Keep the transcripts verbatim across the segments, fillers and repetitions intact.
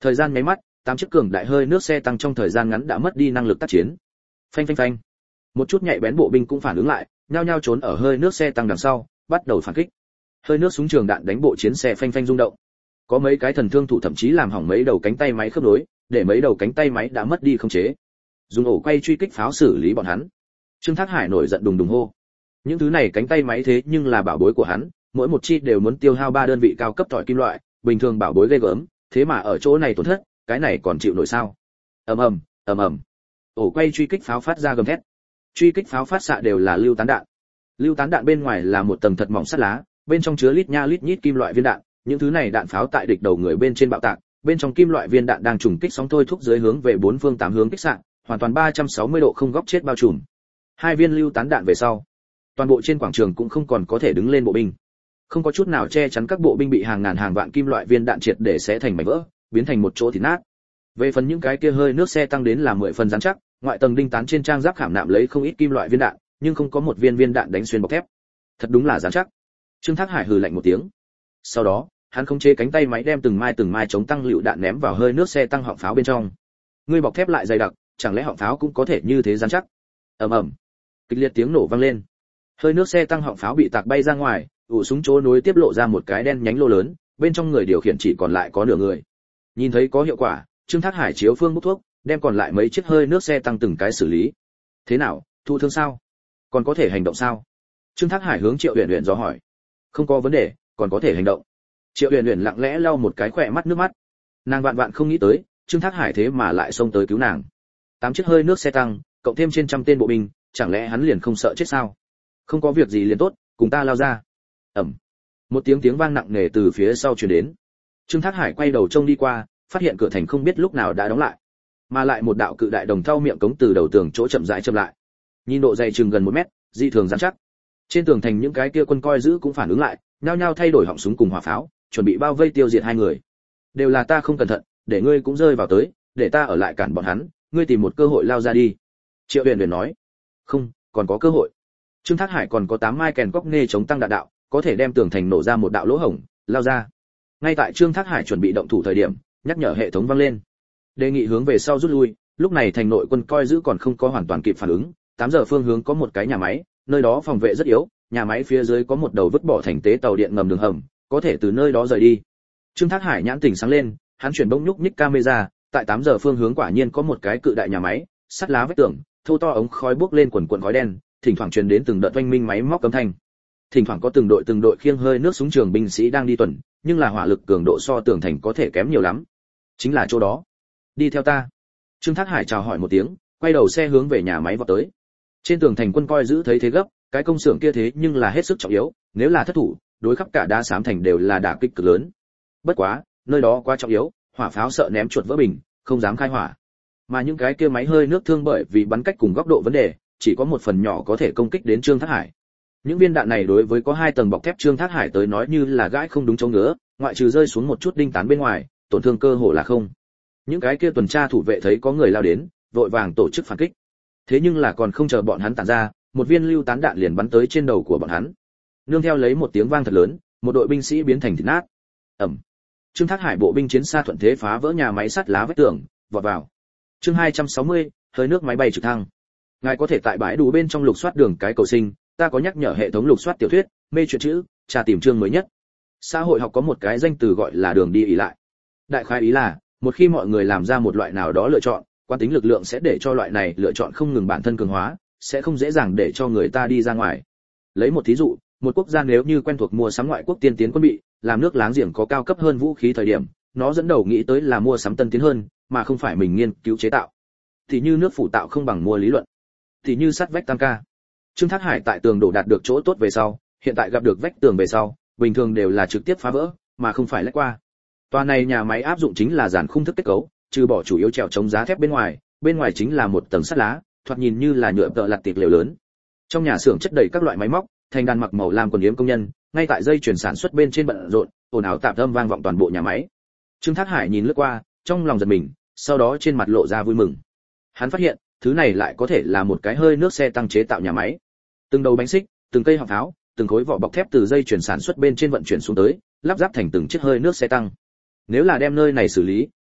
Thời gian nháy mắt, tám chiếc cường đại hơi nước xe tăng trong thời gian ngắn đã mất đi năng lực tác chiến. Phanh phanh phanh. Một chút nhạy bén bộ binh cũng phản ứng lại, nhao nhao trốn ở hơi nước xe tăng đằng sau, bắt đầu phản kích. Hơi nước súng trường đạn đánh bộ chiến xe phanh phanh rung động. Có mấy cái thần thương thủ thậm chí làm hỏng mấy đầu cánh tay máy khớp nối, để mấy đầu cánh tay máy đã mất đi khống chế. Dùng ổ quay truy kích pháo xử lý bọn hắn. Trương Thác Hải nổi giận đùng đùng hô. Những thứ này cánh tay máy thế nhưng là bảo bối của hắn, mỗi một chi đều muốn tiêu hao ba đơn vị cao cấp tỏi kim loại, bình thường bảo bối ghê gớm, thế mà ở chỗ này tổn thất, cái này còn chịu nổi sao? Ầm ầm, ầm ầm. Ổ quay truy kích pháo phát ra gầm thét. Truy kích pháo phát xạ đều là lưu tán đạn. Lưu tán đạn bên ngoài là một tầng thật mỏng sắt lá, bên trong chứa lít nha lít nhít kim loại viên đạn, những thứ này đạn pháo tại địch đầu người bên trên bạo tạc, bên trong kim loại viên đạn đang trùng kích sóng thôi thúc dưới hướng về bốn phương tám hướng kích xạ, hoàn toàn ba trăm sáu mươi độ không góc chết bao trùm. Hai viên lưu tán đạn về sau, toàn bộ trên quảng trường cũng không còn có thể đứng lên bộ binh. Không có chút nào che chắn các bộ binh bị hàng ngàn hàng vạn kim loại viên đạn triệt để xé thành mảnh vỡ, biến thành một chỗ thịt nát. Về phần những cái kia hơi nước xe tăng đến là mười phần rắn chắc, ngoại tầng đinh tán trên trang giáp khảm nạm lấy không ít kim loại viên đạn, nhưng không có một viên viên đạn đánh xuyên bọc thép. Thật đúng là rắn chắc. Trương Thác Hải hừ lạnh một tiếng. Sau đó, hắn khống chế cánh tay máy đem từng mai từng mai chống tăng lựu đạn ném vào hơi nước xe tăng họng pháo bên trong. Ngươi bọc thép lại dày đặc, chẳng lẽ họng pháo cũng có thể như thế rắn chắc? Ầm ầm. Kịch liệt tiếng nổ vang lên. Hơi nước xe tăng họng pháo bị tạc bay ra ngoài, ụ súng chỗ nối tiếp lộ ra một cái đen nhánh lô lớn, bên trong người điều khiển chỉ còn lại có nửa người. Nhìn thấy có hiệu quả, Trương Thác Hải chiếu phương hút thuốc, đem còn lại mấy chiếc hơi nước xe tăng từng cái xử lý. Thế nào, thụ thương sao? Còn có thể hành động sao? Trương Thác Hải hướng Triệu Uyển Uyển dò hỏi. Không có vấn đề, còn có thể hành động. Triệu Uyển Uyển lặng lẽ lau một cái khỏe mắt nước mắt. Nàng vạn vạn không nghĩ tới, Trương Thác Hải thế mà lại xông tới cứu nàng. Tám chiếc hơi nước xe tăng, cộng thêm trên trăm tên bộ binh, chẳng lẽ hắn liền không sợ chết sao? Không có việc gì liền tốt, cùng ta lao ra. Ầm. Một tiếng tiếng vang nặng nề từ phía sau truyền đến. Trương Thác Hải quay đầu trông đi qua, phát hiện cửa thành không biết lúc nào đã đóng lại, mà lại một đạo cự đại đồng thau miệng cống từ đầu tường chỗ chậm rãi chậm lại. Nhìn độ dày chừng gần một mét, dị thường rắn chắc. Trên tường thành những cái kia quân coi giữ cũng phản ứng lại, nhao nhao thay đổi họng súng cùng hỏa pháo, chuẩn bị bao vây tiêu diệt hai người. Đều là ta không cẩn thận, để ngươi cũng rơi vào tới, để ta ở lại cản bọn hắn, ngươi tìm một cơ hội lao ra đi. Triệu Uyển Uyển nói. Không, còn có cơ hội. Trương Thác Hải còn có tám mai kèn cóc nê chống tăng đạn đạo, có thể đem tường thành nổ ra một đạo lỗ hổng, lao ra. Ngay tại Trương Thác Hải chuẩn bị động thủ thời điểm, nhắc nhở hệ thống vang lên. Đề nghị hướng về sau rút lui, lúc này thành nội quân coi giữ còn không có hoàn toàn kịp phản ứng, tám giờ phương hướng có một cái nhà máy, nơi đó phòng vệ rất yếu, nhà máy phía dưới có một đầu vứt bỏ thành tế tàu điện ngầm đường hầm, có thể từ nơi đó rời đi. Trương Thác Hải nhãn tỉnh sáng lên, hắn chuyển bỗng nhúc nhích camera, tại tám giờ phương hướng quả nhiên có một cái cự đại nhà máy, sắt lá vách tường, thô to ống khói bốc lên quần quần khói đen, thỉnh thoảng truyền đến từng đợt oanh minh máy móc âm thanh. Thỉnh thoảng có từng đội từng đội khiêng hơi nước súng trường binh sĩ đang đi tuần, nhưng là hỏa lực cường độ so tường thành có thể kém nhiều lắm. Chính là chỗ đó. Đi theo ta. Trương Thác Hải chào hỏi một tiếng, quay đầu xe hướng về nhà máy vọt tới. Trên tường thành quân coi giữ thấy thế gấp, cái công xưởng kia thế nhưng là hết sức trọng yếu, nếu là thất thủ, đối khắp cả đa xám thành đều là đả kích cực lớn. Bất quá, nơi đó quá trọng yếu, hỏa pháo sợ ném chuột vỡ bình, không dám khai hỏa. Mà những cái kia máy hơi nước thương bởi vì bắn cách cùng góc độ vấn đề, chỉ có một phần nhỏ có thể công kích đến Trương Thác Hải. Những viên đạn này đối với có hai tầng bọc thép Trương Thác Hải tới nói như là gãi không đúng chỗ ngứa, ngoại trừ rơi xuống một chút đinh tán bên ngoài, tổn thương cơ hồ là không. Những cái kia tuần tra thủ vệ thấy có người lao đến, vội vàng tổ chức phản kích. Thế nhưng là còn không chờ bọn hắn tản ra, một viên lưu tán đạn liền bắn tới trên đầu của bọn hắn. Nương theo lấy một tiếng vang thật lớn, một đội binh sĩ biến thành thịt nát. Ầm. Trương Thác Hải bộ binh chiến xa thuận thế phá vỡ nhà máy sắt lá vách tường, vọt vào. Chương hai trăm sáu mươi, hơi nước máy bay trực thăng. Ngài có thể tại bãi đủ bên trong lục soát đường cái cầu sinh, ta có nhắc nhở hệ thống lục soát tiểu thuyết, mê truyện chữ, tra tìm chương mới nhất. Xã hội học có một cái danh từ gọi là đường đi ỷ lại. Đại khái ý là, một khi mọi người làm ra một loại nào đó lựa chọn, quán tính lực lượng sẽ để cho loại này lựa chọn không ngừng bản thân cường hóa, sẽ không dễ dàng để cho người ta đi ra ngoài. Lấy một thí dụ, một quốc gia nếu như quen thuộc mua sắm ngoại quốc tiên tiến quân bị, làm nước láng giềng có cao cấp hơn vũ khí thời điểm, nó dẫn đầu nghĩ tới là mua sắm tân tiến hơn, mà không phải mình nghiên cứu chế tạo. Thì như nước phủ tạo không bằng mua lý luận. Thì như sắt vách tam ca. Trương Thác Hải tại tường đổ đạt được chỗ tốt về sau, hiện tại gặp được vách tường về sau, bình thường đều là trực tiếp phá vỡ, mà không phải lách qua. Tòa này nhà máy áp dụng chính là giản khung thức kết cấu, trừ bỏ chủ yếu trèo chống giá thép bên ngoài, bên ngoài chính là một tầng sắt lá, thoạt nhìn như là nhựa tợ lặt tiệp lều lớn. Trong nhà xưởng chất đầy các loại máy móc, thành đàn mặc màu lam quần yếm công nhân, ngay tại dây chuyển sản xuất bên trên bận rộn, ồn ào tạp âm vang vọng toàn bộ nhà máy. Trương Thác Hải nhìn lướt qua, trong lòng giật mình, sau đó trên mặt lộ ra vui mừng. Hắn phát hiện, thứ này lại có thể là một cái hơi nước xe tăng chế tạo nhà máy. Từng đầu bánh xích, từng cây họng pháo, từng khối vỏ bọc thép từ dây chuyển sản xuất bên trên vận chuyển xuống tới, lắp ráp thành từng chiếc hơi nước xe tăng. Nếu là đem nơi này xử lý,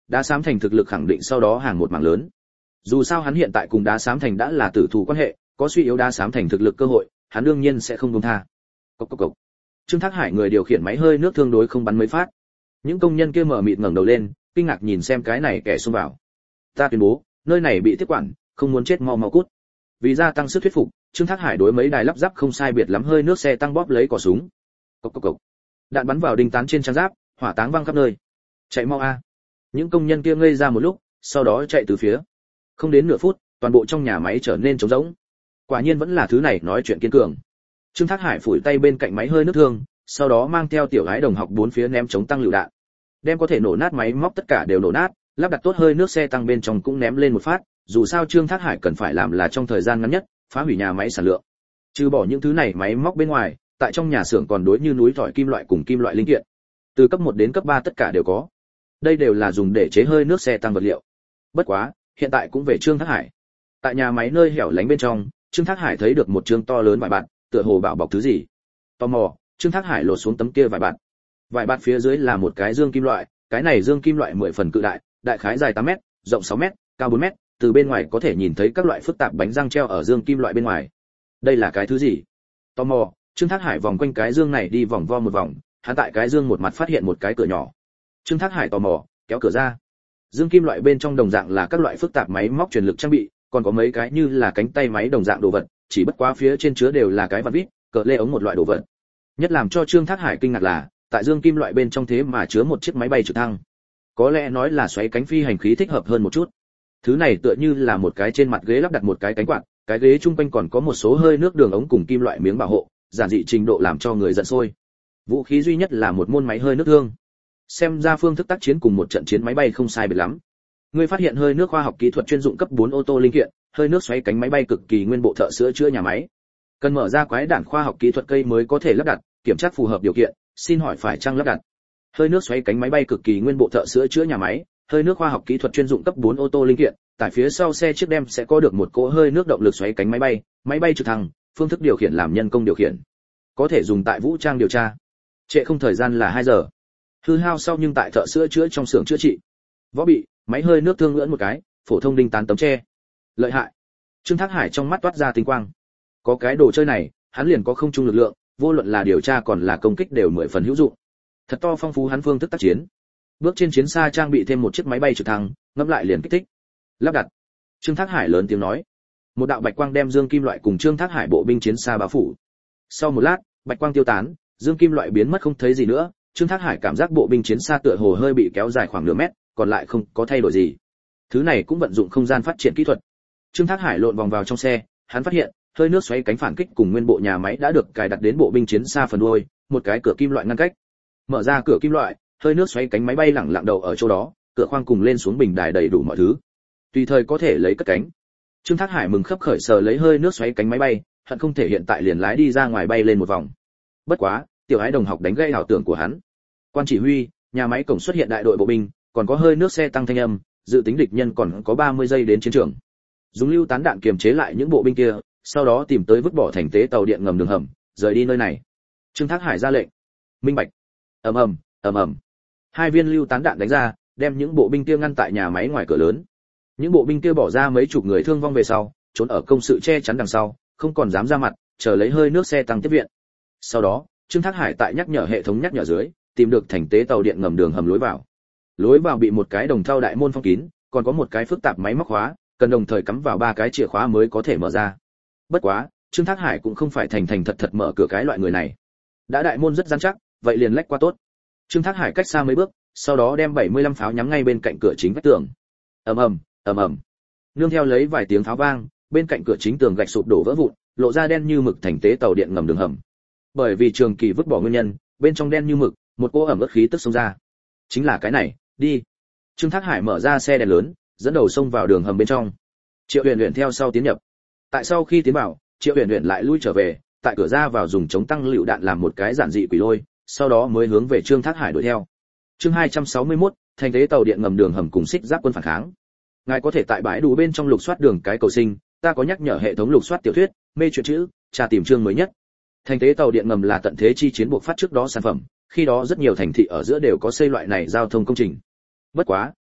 đá xám thành thực lực khẳng định sau đó hàng một mảng lớn. Dù sao hắn hiện tại cùng đá xám thành đã là tử thủ quan hệ, có suy yếu đá xám thành thực lực cơ hội, hắn đương nhiên sẽ không buông tha. Cộc cộc cộc. Trương Thác Hải người điều khiển máy hơi nước thương đối không bắn mấy phát. Những công nhân kia mở mịt ngẩng đầu lên, kinh ngạc nhìn xem cái này kẻ xông vào. Ta tuyên bố, nơi này bị tiếp quản, không muốn chết mau mau cút. Vì gia tăng sức thuyết phục, Trương Thác Hải đối mấy đài lắp ráp không sai biệt lắm hơi nước xe tăng bóp lấy cò súng. Cộc cộc cộc. Đạn bắn vào đinh tán trên trang giáp, hỏa táng văng khắp nơi. Chạy mau a. Những công nhân kia ngây ra một lúc, sau đó chạy từ phía. Không đến nửa phút, toàn bộ trong nhà máy trở nên trống rỗng. Quả nhiên vẫn là thứ này nói chuyện kiên cường. Trương Thác Hải phủi tay bên cạnh máy hơi nước thương, sau đó mang theo tiểu gái đồng học bốn phía ném chống tăng lựu đạn. Đem có thể nổ nát máy móc tất cả đều nổ nát, lắp đặt tốt hơi nước xe tăng bên trong cũng ném lên một phát, dù sao Trương Thác Hải cần phải làm là trong thời gian ngắn nhất, phá hủy nhà máy sản lượng. Trừ bỏ những thứ này máy móc bên ngoài, tại trong nhà xưởng còn đối như núi thỏi kim loại cùng kim loại linh kiện. Từ cấp một đến cấp ba tất cả đều có. Đây đều là dùng để chế hơi nước xe tăng vật liệu. Bất quá, hiện tại cũng về Trương Thác Hải. Tại nhà máy nơi hẻo lánh bên trong, Trương Thác Hải thấy được một trương to lớn vải bạt, tựa hồ bảo bọc thứ gì. Tò mò, Trương Thác Hải lột xuống tấm kia vải bạt. Vải bạt phía dưới là một cái dương kim loại, cái này dương kim loại mười phần cự đại, đại khái dài tám mét, rộng sáu mét, cao bốn mét, từ bên ngoài có thể nhìn thấy các loại phức tạp bánh răng treo ở dương kim loại bên ngoài. Đây là cái thứ gì? Tò mò, Trương Thác Hải vòng quanh cái dương này đi vòng vo một vòng, hắn tại cái dương một mặt phát hiện một cái cửa nhỏ. Trương Thác Hải tò mò, kéo cửa ra. Dương kim loại bên trong đồng dạng là các loại phức tạp máy móc truyền lực trang bị, còn có mấy cái như là cánh tay máy đồng dạng đồ vật, chỉ bất quá phía trên chứa đều là cái vặn vít, cờ lê ống một loại đồ vật. Nhất làm cho Trương Thác Hải kinh ngạc là, tại dương kim loại bên trong thế mà chứa một chiếc máy bay trực thăng. Có lẽ nói là xoáy cánh phi hành khí thích hợp hơn một chút. Thứ này tựa như là một cái trên mặt ghế lắp đặt một cái cánh quạt, cái ghế trung quanh còn có một số hơi nước đường ống cùng kim loại miếng bảo hộ, giản dị trình độ làm cho người giận sôi. Vũ khí duy nhất là một môn máy hơi nước thương. Xem ra phương thức tác chiến cùng một trận chiến máy bay không sai biệt lắm. Ngươi phát hiện hơi nước khoa học kỹ thuật chuyên dụng cấp bốn ô tô linh kiện, hơi nước xoáy cánh máy bay cực kỳ nguyên bộ thợ sửa chữa nhà máy. Cần mở ra quái đản khoa học kỹ thuật cây mới có thể lắp đặt, kiểm tra phù hợp điều kiện, xin hỏi phải chăng lắp đặt. Hơi nước xoáy cánh máy bay cực kỳ nguyên bộ thợ sửa chữa nhà máy, hơi nước khoa học kỹ thuật chuyên dụng cấp bốn ô tô linh kiện, tại phía sau xe chiếc đem sẽ có được một cỗ hơi nước động lực xoáy cánh máy bay, máy bay trực thăng, phương thức điều khiển làm nhân công điều khiển. Có thể dùng tại vũ trang điều tra. Trễ không thời gian là hai giờ. Hư hao sau nhưng tại thợ sửa chữa trong xưởng chữa trị. Võ bị, máy hơi nước thương ngưỡng một cái, phổ thông đinh tán tấm tre. Lợi hại. Trương Thác Hải trong mắt toát ra tinh quang. Có cái đồ chơi này, hắn liền có không trung lực lượng, vô luận là điều tra còn là công kích đều mười phần hữu dụng. Thật to phong phú hắn phương thức tác chiến. Bước trên chiến xa trang bị thêm một chiếc máy bay trực thăng, ngẫm lại liền kích thích. Lắp đặt. Trương Thác Hải lớn tiếng nói. Một đạo bạch quang đem dương kim loại cùng Trương Thác Hải bộ binh chiến xa bao phủ. Sau một lát, bạch quang tiêu tán, dương kim loại biến mất không thấy gì nữa. Trương Thác Hải cảm giác bộ binh chiến xa tựa hồ hơi bị kéo dài khoảng nửa mét, còn lại không có thay đổi gì. Thứ này cũng vận dụng không gian phát triển kỹ thuật. Trương Thác Hải lộn vòng vào trong xe, hắn phát hiện, hơi nước xoáy cánh phản kích cùng nguyên bộ nhà máy đã được cài đặt đến bộ binh chiến xa phần đuôi, một cái cửa kim loại ngăn cách. Mở ra cửa kim loại, hơi nước xoáy cánh máy bay lẳng lặng đầu ở chỗ đó, cửa khoang cùng lên xuống bình đài đầy đủ mọi thứ. Tùy thời có thể lấy cất cánh. Trương Thác Hải mừng khấp khởi sờ lấy hơi nước xoáy cánh máy bay, hận không thể hiện tại liền lái đi ra ngoài bay lên một vòng. Bất quá, tiểu ái đồng học đánh gây ảo tưởng của hắn. Quan chỉ huy, nhà máy cổng xuất hiện đại đội bộ binh, còn có hơi nước xe tăng thanh âm, dự tính địch nhân còn có ba mươi giây đến chiến trường. Dùng lưu tán đạn kiềm chế lại những bộ binh kia, sau đó tìm tới vứt bỏ thành tế tàu điện ngầm đường hầm, rời đi nơi này. Trương Thác Hải ra lệnh. Minh bạch. Ầm ầm, ầm ầm. Hai viên lưu tán đạn đánh ra, đem những bộ binh kia ngăn tại nhà máy ngoài cửa lớn. Những bộ binh kia bỏ ra mấy chục người thương vong về sau, trốn ở công sự che chắn đằng sau, không còn dám ra mặt, chờ lấy hơi nước xe tăng tiếp viện. Sau đó, Trương Thác Hải tại nhắc nhở hệ thống nhắc nhở dưới, tìm được thành tế tàu điện ngầm đường hầm lối vào. Lối vào bị một cái đồng thau đại môn phong kín, còn có một cái phức tạp máy móc khóa, cần đồng thời cắm vào ba cái chìa khóa mới có thể mở ra. Bất quá, Trương Thác Hải cũng không phải thành thành thật thật mở cửa cái loại người này. Đã đại môn rất rắn chắc, vậy liền lách qua tốt. Trương Thác Hải cách xa mấy bước, sau đó đem bảy mươi lăm pháo nhắm ngay bên cạnh cửa chính vách tường. Ầm ầm, ầm ầm. Nương theo lấy vài tiếng pháo vang, bên cạnh cửa chính tường gạch sụp đổ vỡ vụn, lộ ra đen như mực thành tế tàu điện ngầm đường hầm. Bởi vì trường kỳ vứt bỏ nguyên nhân, bên trong đen như mực, một cỗ ẩm ướt khí tức xông ra. Chính là cái này, đi. Trương Thác Hải mở ra xe đèn lớn, dẫn đầu xông vào đường hầm bên trong. Triệu Huyền Huyền theo sau tiến nhập. Tại sau khi tiến vào, Triệu Huyền Huyền lại lui trở về, tại cửa ra vào dùng chống tăng lựu đạn làm một cái giản dị quỷ lôi, sau đó mới hướng về Trương Thác Hải đuổi theo. Chương hai trăm sáu mươi mốt, thành tế tàu điện ngầm đường hầm cùng xích giáp quân phản kháng. Ngài có thể tại bãi đủ bên trong lục soát đường cái cầu sinh, ta có nhắc nhở hệ thống lục soát tiểu thuyết, mê truyện chữ, tra tìm chương mới nhất. Thành tế tàu điện ngầm là tận thế chi chiến buộc phát trước đó sản phẩm, khi đó rất nhiều thành thị ở giữa đều có xây loại này giao thông công trình. Bất quá,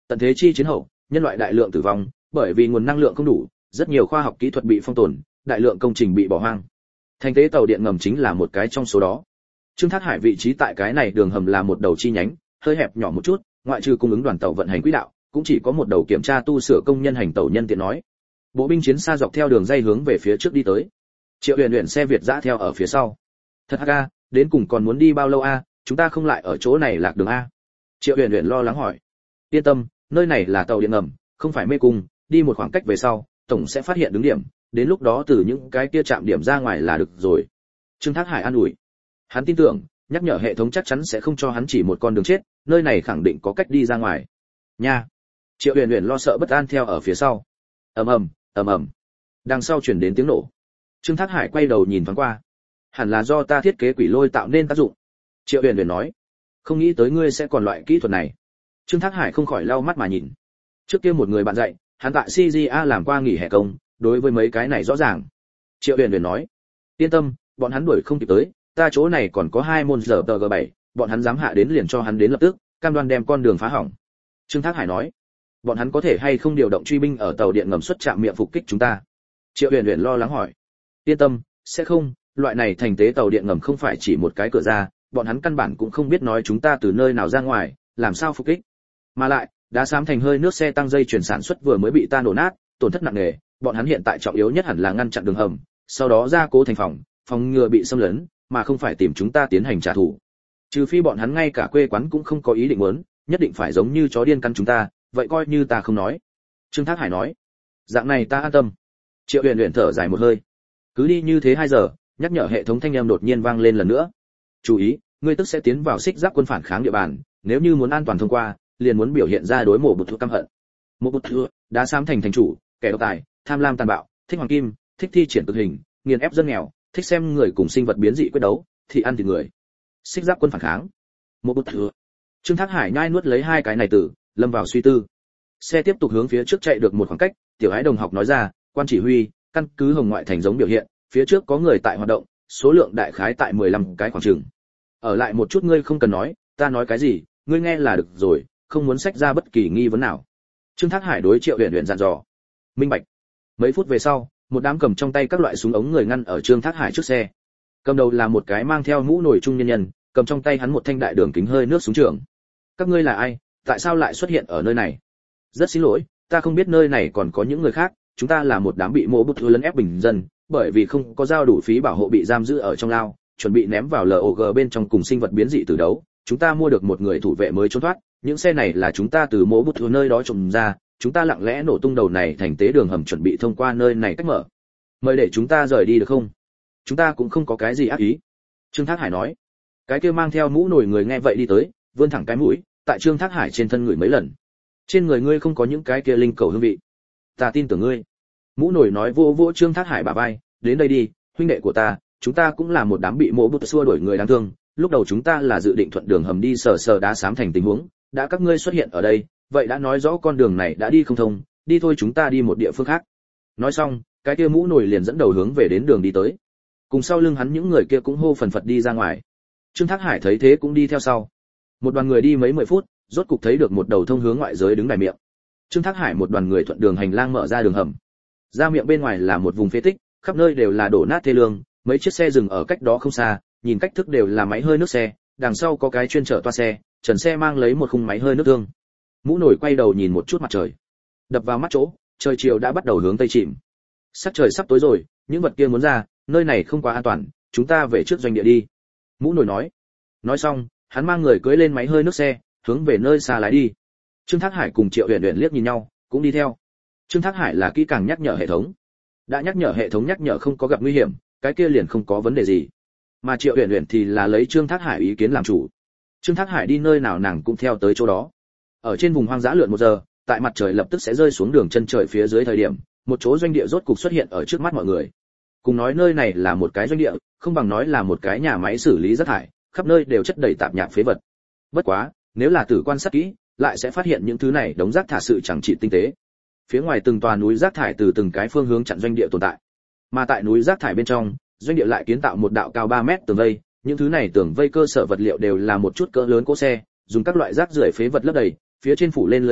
Tận thế chi chiến hậu, nhân loại đại lượng tử vong, bởi vì nguồn năng lượng không đủ, rất nhiều khoa học kỹ thuật bị phong tồn, đại lượng công trình bị bỏ hoang. Thành tế tàu điện ngầm chính là một cái trong số đó. Trương Thác Hải vị trí tại cái này đường hầm là một đầu chi nhánh, hơi hẹp nhỏ một chút, ngoại trừ cung ứng đoàn tàu vận hành quỹ đạo, cũng chỉ có một đầu kiểm tra tu sửa công nhân hành tàu nhân tiện nói. Bộ binh chiến xa dọc theo đường dây hướng về phía trước đi tới. Triệu Huyền Huyền xe Việt dã theo ở phía sau. Thật a, đến cùng còn muốn đi bao lâu a, chúng ta không lại ở chỗ này lạc đường a? Triệu Huyền Huyền lo lắng hỏi. Yên tâm, nơi này là tàu điện ngầm, không phải mê cung, đi một khoảng cách về sau, tổng sẽ phát hiện đứng điểm, đến lúc đó từ những cái kia chạm điểm ra ngoài là được rồi. Trương Thác Hải an ủi. Hắn tin tưởng, nhắc nhở hệ thống chắc chắn sẽ không cho hắn chỉ một con đường chết, nơi này khẳng định có cách đi ra ngoài. Nha. Triệu Huyền Huyền lo sợ bất an theo ở phía sau. Ầm ầm, ầm ầm. Đằng sau truyền đến tiếng nổ. Trương Thác Hải quay đầu nhìn thoáng qua. Hẳn là do ta thiết kế quỷ lôi tạo nên tác dụng. Triệu Huyền Huyền nói. Không nghĩ tới ngươi sẽ còn loại kỹ thuật này. Trương Thác Hải không khỏi lau mắt mà nhìn. Trước kia một người bạn dạy, hắn tại xê giê a làm qua nghỉ hè công, đối với mấy cái này rõ ràng. Triệu Huyền Huyền nói. Yên tâm, bọn hắn đuổi không kịp tới, ta chỗ này còn có hai môn giờ tờ giê bảy, bọn hắn dám hạ đến liền cho hắn đến lập tức, cam đoan đem con đường phá hỏng. Trương Thác Hải nói. Bọn hắn có thể hay không điều động truy binh ở tàu điện ngầm xuất trạm miệng phục kích chúng ta? Triệu Huyền Huyền lo lắng hỏi. Yên tâm, sẽ không, loại này thành tế tàu điện ngầm không phải chỉ một cái cửa ra, bọn hắn căn bản cũng không biết nói chúng ta từ nơi nào ra ngoài, làm sao phục kích. Mà lại, đá xám thành hơi nước xe tăng dây chuyển sản xuất vừa mới bị ta nổ nát, tổn thất nặng nề, bọn hắn hiện tại trọng yếu nhất hẳn là ngăn chặn đường hầm, sau đó gia cố thành phòng, phòng ngừa bị xâm lấn, mà không phải tìm chúng ta tiến hành trả thù. Trừ phi bọn hắn ngay cả quê quán cũng không có ý định muốn, nhất định phải giống như chó điên cắn chúng ta, vậy coi như ta không nói. Trương Thác Hải nói. Dạng này ta an tâm. Triệu Huyền Huyền thở dài một hơi. Cứ đi như thế hai giờ, nhắc nhở hệ thống thanh âm đột nhiên vang lên lần nữa. Chú ý, ngươi tức sẽ tiến vào xích giáp quân phản kháng địa bàn, nếu như muốn an toàn thông qua, liền muốn biểu hiện ra đối mộ bụt thua căm hận. Mộ bụt thua, đã xám thành thành chủ, kẻ độc tài, tham lam tàn bạo, thích hoàng kim, thích thi triển cực hình, nghiền ép dân nghèo, thích xem người cùng sinh vật biến dị quyết đấu, thì ăn thịt người. Xích giáp quân phản kháng. Mộ bụt thua. Trương Thác Hải nhai nuốt lấy hai cái này từ, lâm vào suy tư. Xe tiếp tục hướng phía trước chạy được một khoảng cách, tiểu ái đồng học nói ra, quan chỉ huy, căn cứ hồng ngoại thành giống biểu hiện, phía trước có người tại hoạt động, số lượng đại khái tại mười lăm cái khoảng chừng. Ở lại một chút ngươi không cần nói, ta nói cái gì, ngươi nghe là được rồi, không muốn xách ra bất kỳ nghi vấn nào. Trương Thác Hải đối Triệu Huyền Huyền dặn dò. Minh bạch. Mấy phút về sau, một đám cầm trong tay các loại súng ống người ngăn ở Trương Thác Hải trước xe. Cầm đầu là một cái mang theo mũ nổi trung nhân nhân, cầm trong tay hắn một thanh đại đường kính hơi nước súng trường. Các ngươi là ai, tại sao lại xuất hiện ở nơi này? Rất xin lỗi, ta không biết nơi này còn có những người khác, chúng ta là một đám bị mộ bút lấn ép bình dân, bởi vì không có giao đủ phí bảo hộ bị giam giữ ở trong lao, chuẩn bị ném vào lờ o giê bên trong cùng sinh vật biến dị tử đấu, chúng ta mua được một người thủ vệ mới trốn thoát, những xe này là chúng ta từ mộ bút nơi đó trộm ra, chúng ta lặng lẽ nổ tung đầu này thành tế đường hầm chuẩn bị thông qua nơi này cách mở. Mời để chúng ta rời đi được không? Chúng ta cũng không có cái gì ác ý. Trương Thác Hải nói. Cái kia mang theo mũ nổi người nghe vậy đi tới, vươn thẳng cái mũi, tại Trương Thác Hải trên thân người mấy lần. Trên người ngươi không có những cái kia linh cầu hương vị. Ta tin tưởng ngươi. Mũ nổi nói vô vô Trương Thác Hải bả vai, đến đây đi, huynh đệ của ta, chúng ta cũng là một đám bị mộ bút xua đuổi người đáng thương, lúc đầu chúng ta là dự định thuận đường hầm đi sờ sờ đá xám thành tình huống, đã các ngươi xuất hiện ở đây, vậy đã nói rõ con đường này đã đi không thông, đi thôi chúng ta đi một địa phương khác. Nói xong, cái kia mũ nổi liền dẫn đầu hướng về đến đường đi tới. Cùng sau lưng hắn những người kia cũng hô phần phật đi ra ngoài. Trương Thác Hải thấy thế cũng đi theo sau. Một đoàn người đi mấy mười phút, rốt cục thấy được một đầu thông hướng ngoại giới đứng đài miệng. Trương Thác Hải một đoàn người thuận đường hành lang mở ra đường hầm. Ra miệng bên ngoài là một vùng phế tích, khắp nơi đều là đổ nát thê lương, mấy chiếc xe dừng ở cách đó không xa, nhìn cách thức đều là máy hơi nước xe, đằng sau có cái chuyên chở toa xe, trần xe mang lấy một khung máy hơi nước thương. Mũ nổi quay đầu nhìn một chút mặt trời. Đập vào mắt chỗ, trời chiều đã bắt đầu hướng tây chìm. Sắc trời sắp tối rồi, những vật kia muốn ra, nơi này không quá an toàn, chúng ta về trước doanh địa đi. Mũ nổi nói. Nói xong, hắn mang người cưỡi lên máy hơi nước xe, hướng về nơi xa lái đi. Trương Thác Hải cùng Triệu Huyền Huyền liếc nhìn nhau, cũng đi theo. Trương Thác Hải là kỹ càng nhắc nhở hệ thống. Đã nhắc nhở hệ thống nhắc nhở không có gặp nguy hiểm, cái kia liền không có vấn đề gì. Mà Triệu Huyền Huyền thì là lấy Trương Thác Hải ý kiến làm chủ. Trương Thác Hải đi nơi nào nàng cũng theo tới chỗ đó. Ở trên vùng hoang dã lượn một giờ, tại mặt trời lập tức sẽ rơi xuống đường chân trời phía dưới thời điểm, một chỗ doanh địa rốt cục xuất hiện ở trước mắt mọi người. Cùng nói nơi này là một cái doanh địa, không bằng nói là một cái nhà máy xử lý rác thải, khắp nơi đều chất đầy tạp nhạp phế vật. Bất quá, nếu là tử quan sát kỹ, lại sẽ phát hiện những thứ này đống rác thả sự chẳng trị tinh tế. Phía ngoài từng tòa núi rác thải từ từng cái phương hướng chặn doanh địa tồn tại. Mà tại núi rác thải bên trong, doanh địa lại kiến tạo một đạo cao ba mét tường vây, những thứ này tường vây cơ sở vật liệu đều là một chút cỡ lớn cỗ xe, dùng các loại rác rưởi phế vật lấp đầy, phía trên phủ lên lưới sắt,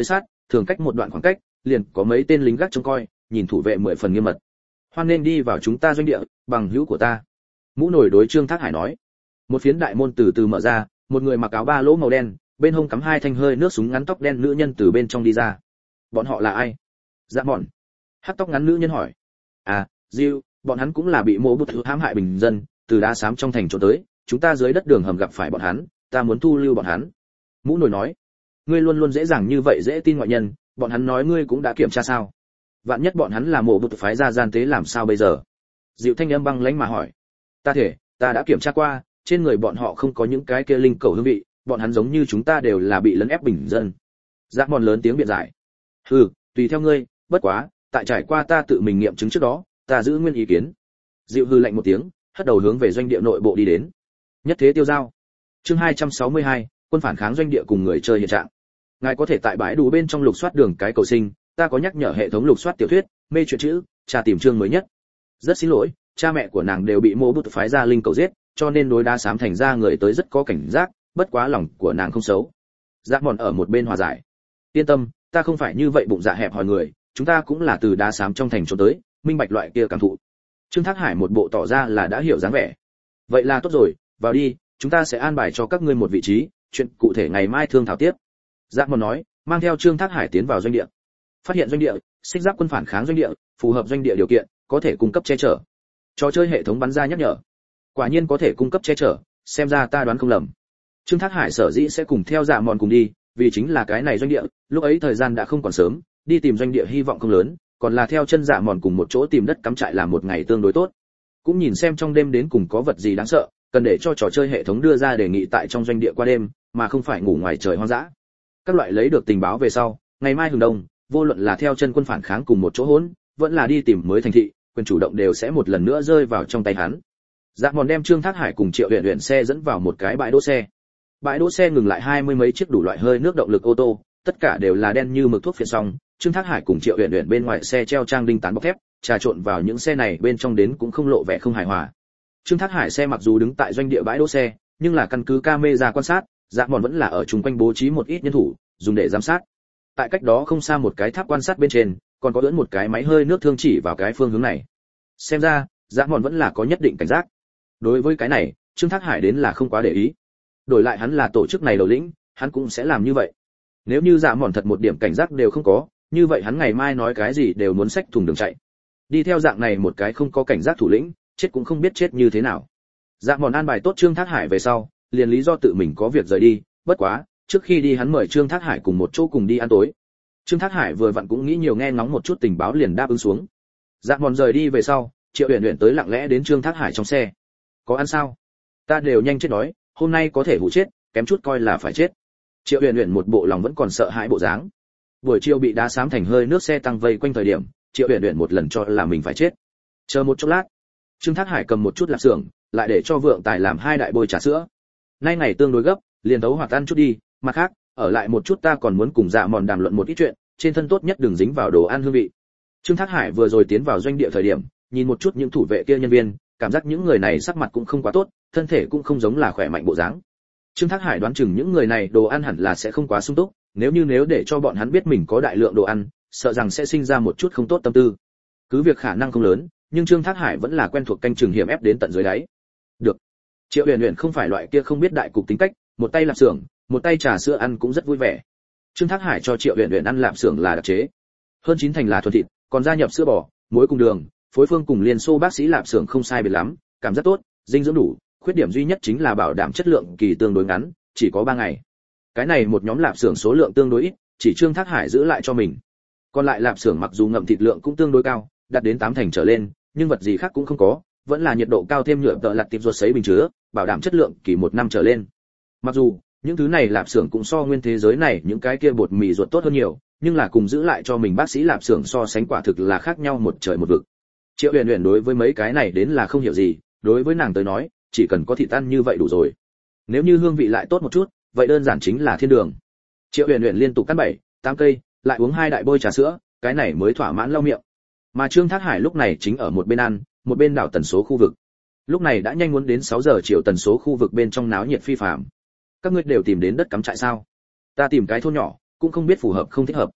thường cách một đoạn khoảng cách liền có mấy tên lính gác trông coi, nhìn thủ vệ mười phần nghiêm mật. Hoan nên đi vào chúng ta doanh địa, bằng hữu của ta. Mũ nổi đối Trương Thác Hải nói. Một phiến đại môn từ từ mở ra, một người mặc áo ba lỗ màu đen, bên hông cắm hai thanh hơi nước súng ngắn tóc đen nữ nhân từ bên trong đi ra. Bọn họ là ai? Dạ bọn. Hắc tóc ngắn nữ nhân hỏi. À, Diêu, bọn hắn cũng là bị mô bút hãm hại bình dân, từ đá xám trong thành trốn tới, chúng ta dưới đất đường hầm gặp phải bọn hắn, ta muốn thu lưu bọn hắn. Mũ nổi nói. Ngươi luôn luôn dễ dàng như vậy dễ tin ngoại nhân, bọn hắn nói ngươi cũng đã kiểm tra sao? Vạn nhất bọn hắn là mộ bút phái ra gian tế làm sao bây giờ? Diệu thanh âm băng lãnh mà hỏi. Ta thể, ta đã kiểm tra qua, trên người bọn họ không có những cái kia linh cầu hương vị, bọn hắn giống như chúng ta đều là bị lấn ép bình dân. Dạ mòn lớn tiếng biện giải. Hừ, tùy theo ngươi, bất quá, tại trải qua ta tự mình nghiệm chứng trước đó, ta giữ nguyên ý kiến. Diệu hư lạnh một tiếng, hất đầu hướng về doanh địa nội bộ đi đến. Nhất thế tiêu giao. Chương hai trăm sáu mươi hai, quân phản kháng doanh địa cùng người chơi hiện trạng. Ngài có thể tại bãi đủ bên trong lục soát đường cái cầu sinh, ta có nhắc nhở hệ thống lục soát tiểu thuyết, mê truyện chữ, tra tìm chương mới nhất. Rất xin lỗi, cha mẹ của nàng đều bị mô bút phái ra linh cầu giết, cho nên đối đá xám thành ra người tới rất có cảnh giác, bất quá lòng của nàng không xấu. Dạ mòn ở một bên hòa giải. Yên tâm, ta không phải như vậy bụng dạ hẹp hòi người, chúng ta cũng là từ đá xám trong thành trốn tới, minh bạch loại kia cảm thụ. Trương Thác Hải một bộ tỏ ra là đã hiểu dáng vẻ. Vậy là tốt rồi, vào đi, chúng ta sẽ an bài cho các ngươi một vị trí, chuyện cụ thể ngày mai thương thảo tiếp. Dạ mòn nói, mang theo Trương Thác Hải tiến vào doanh địa. Phát hiện doanh địa, xích giáp quân phản kháng doanh địa, phù hợp doanh địa điều kiện, có thể cung cấp che chở. Trò chơi hệ thống bắn ra nhắc nhở. Quả nhiên có thể cung cấp che chở, xem ra ta đoán không lầm. Trương Thác Hải sở dĩ sẽ cùng theo Dạ mòn cùng đi, vì chính là cái này doanh địa, lúc ấy thời gian đã không còn sớm, đi tìm doanh địa hy vọng không lớn, còn là theo chân Dạ mòn cùng một chỗ tìm đất cắm trại làm một ngày tương đối tốt. Cũng nhìn xem trong đêm đến cùng có vật gì đáng sợ, cần để cho trò chơi hệ thống đưa ra đề nghị tại trong doanh địa qua đêm, mà không phải ngủ ngoài trời hoang dã. Các loại lấy được tình báo về sau, ngày mai hừng đông, vô luận là theo chân quân phản kháng cùng một chỗ hỗn, vẫn là đi tìm mới thành thị, quyền chủ động đều sẽ một lần nữa rơi vào trong tay hắn. Dạ mòn đem Trương Thác Hải cùng Triệu Uyển Uyển xe dẫn vào một cái bãi đỗ xe. Bãi đỗ xe ngừng lại hai mươi mấy chiếc đủ loại hơi nước động lực ô tô, tất cả đều là đen như mực thuốc phiện xong. Trương Thác Hải cùng Triệu Uyển Uyển bên ngoài xe treo trang đinh tán bọc thép, trà trộn vào những xe này bên trong đến cũng không lộ vẻ không hài hòa. Trương Thác Hải xe mặc dù đứng tại doanh địa bãi đỗ xe, nhưng là căn cứ camera quan sát, Dạ mòn vẫn là ở chung quanh bố trí một ít nhân thủ, dùng để giám sát. Tại cách đó không xa một cái tháp quan sát bên trên, còn có ưỡn một cái máy hơi nước thương chỉ vào cái phương hướng này. Xem ra, Dạ mòn vẫn là có nhất định cảnh giác. Đối với cái này, Trương Thác Hải đến là không quá để ý. Đổi lại hắn là tổ chức này đầu lĩnh, hắn cũng sẽ làm như vậy. Nếu như Dạ mòn thật một điểm cảnh giác đều không có, như vậy hắn ngày mai nói cái gì đều muốn xách thùng đường chạy. Đi theo dạng này một cái không có cảnh giác thủ lĩnh, chết cũng không biết chết như thế nào. Dạ mòn an bài tốt Trương Thác Hải về sau, liền lý do tự mình có việc rời đi, bất quá, trước khi đi hắn mời Trương Thác Hải cùng một chỗ cùng đi ăn tối. Trương Thác Hải vừa vặn cũng nghĩ nhiều nghe ngóng một chút tình báo liền đáp ứng xuống. Dạ mòn rời đi về sau, Triệu Uyển Uyển tới lặng lẽ đến Trương Thác Hải trong xe. Có ăn sao? Ta đều nhanh chết đói, hôm nay có thể hụ chết, kém chút coi là phải chết. Triệu Uyển Uyển một bộ lòng vẫn còn sợ hãi bộ dáng. Buổi chiều bị đá xám thành hơi nước xe tăng vây quanh thời điểm, Triệu Uyển Uyển một lần cho là mình phải chết. Chờ một chốc lát, Trương Thác Hải cầm một chút lạp xưởng, lại để cho Vượng Tài làm hai đại bôi trà sữa. Nay ngày tương đối gấp, liền đấu hoạt ăn chút đi, mặt khác, ở lại một chút ta còn muốn cùng Dạ mòn đàm luận một ít chuyện, trên thân tốt nhất đừng dính vào đồ ăn hương vị. Trương Thác Hải vừa rồi tiến vào doanh địa thời điểm, nhìn một chút những thủ vệ kia nhân viên, cảm giác những người này sắc mặt cũng không quá tốt, thân thể cũng không giống là khỏe mạnh bộ dáng. Trương Thác Hải đoán chừng những người này đồ ăn hẳn là sẽ không quá sung túc, nếu như nếu để cho bọn hắn biết mình có đại lượng đồ ăn, sợ rằng sẽ sinh ra một chút không tốt tâm tư. Cứ việc khả năng không lớn, nhưng Trương Thác Hải vẫn là quen thuộc canh chừng hiểm ép đến tận dưới đáy. Được. Triệu Uyển Uyển không phải loại kia không biết đại cục tính cách, một tay lạp xưởng, một tay trà sữa ăn cũng rất vui vẻ. Trương Thác Hải cho Triệu Uyển Uyển ăn lạp xưởng là đặc chế, hơn chín thành là thuần thịt, còn gia nhập sữa bò, muối cùng đường, phối phương cùng Liên Xô bác sĩ lạp xưởng không sai biệt lắm, cảm giác tốt, dinh dưỡng đủ, khuyết điểm duy nhất chính là bảo đảm chất lượng kỳ tương đối ngắn, chỉ có ba ngày. Cái này một nhóm lạp xưởng số lượng tương đối ít, chỉ Trương Thác Hải giữ lại cho mình. Còn lại lạp xưởng mặc dù ngậm thịt lượng cũng tương đối cao, đạt đến tám thành trở lên, nhưng vật gì khác cũng không có, vẫn là nhiệt độ cao thêm nhựa tợ lặt tiệp ruột sấy bình chứa, bảo đảm chất lượng kỳ một năm trở lên. Mặc dù những thứ này lạp xưởng cũng so nguyên thế giới này những cái kia bột mì ruột tốt hơn nhiều, nhưng là cùng giữ lại cho mình bác sĩ lạp xưởng so sánh quả thực là khác nhau một trời một vực. Triệu Uyển Uyển đối với mấy cái này đến là không hiểu gì, đối với nàng tới nói, chỉ cần có thịt ăn như vậy đủ rồi. Nếu như hương vị lại tốt một chút, vậy đơn giản chính là thiên đường. Triệu Uyển Uyển liên tục cắn bảy, tám cây, lại uống hai đại bôi trà sữa, cái này mới thỏa mãn lau miệng. Mà Trương Thác Hải lúc này chính ở một bên ăn, một bên đảo tần số khu vực. Lúc này đã nhanh muốn đến sáu giờ chiều, tần số khu vực bên trong náo nhiệt phi phàm. Các ngươi đều tìm đến đất cắm trại sao? Ta tìm cái thôn nhỏ, cũng không biết phù hợp không thích hợp.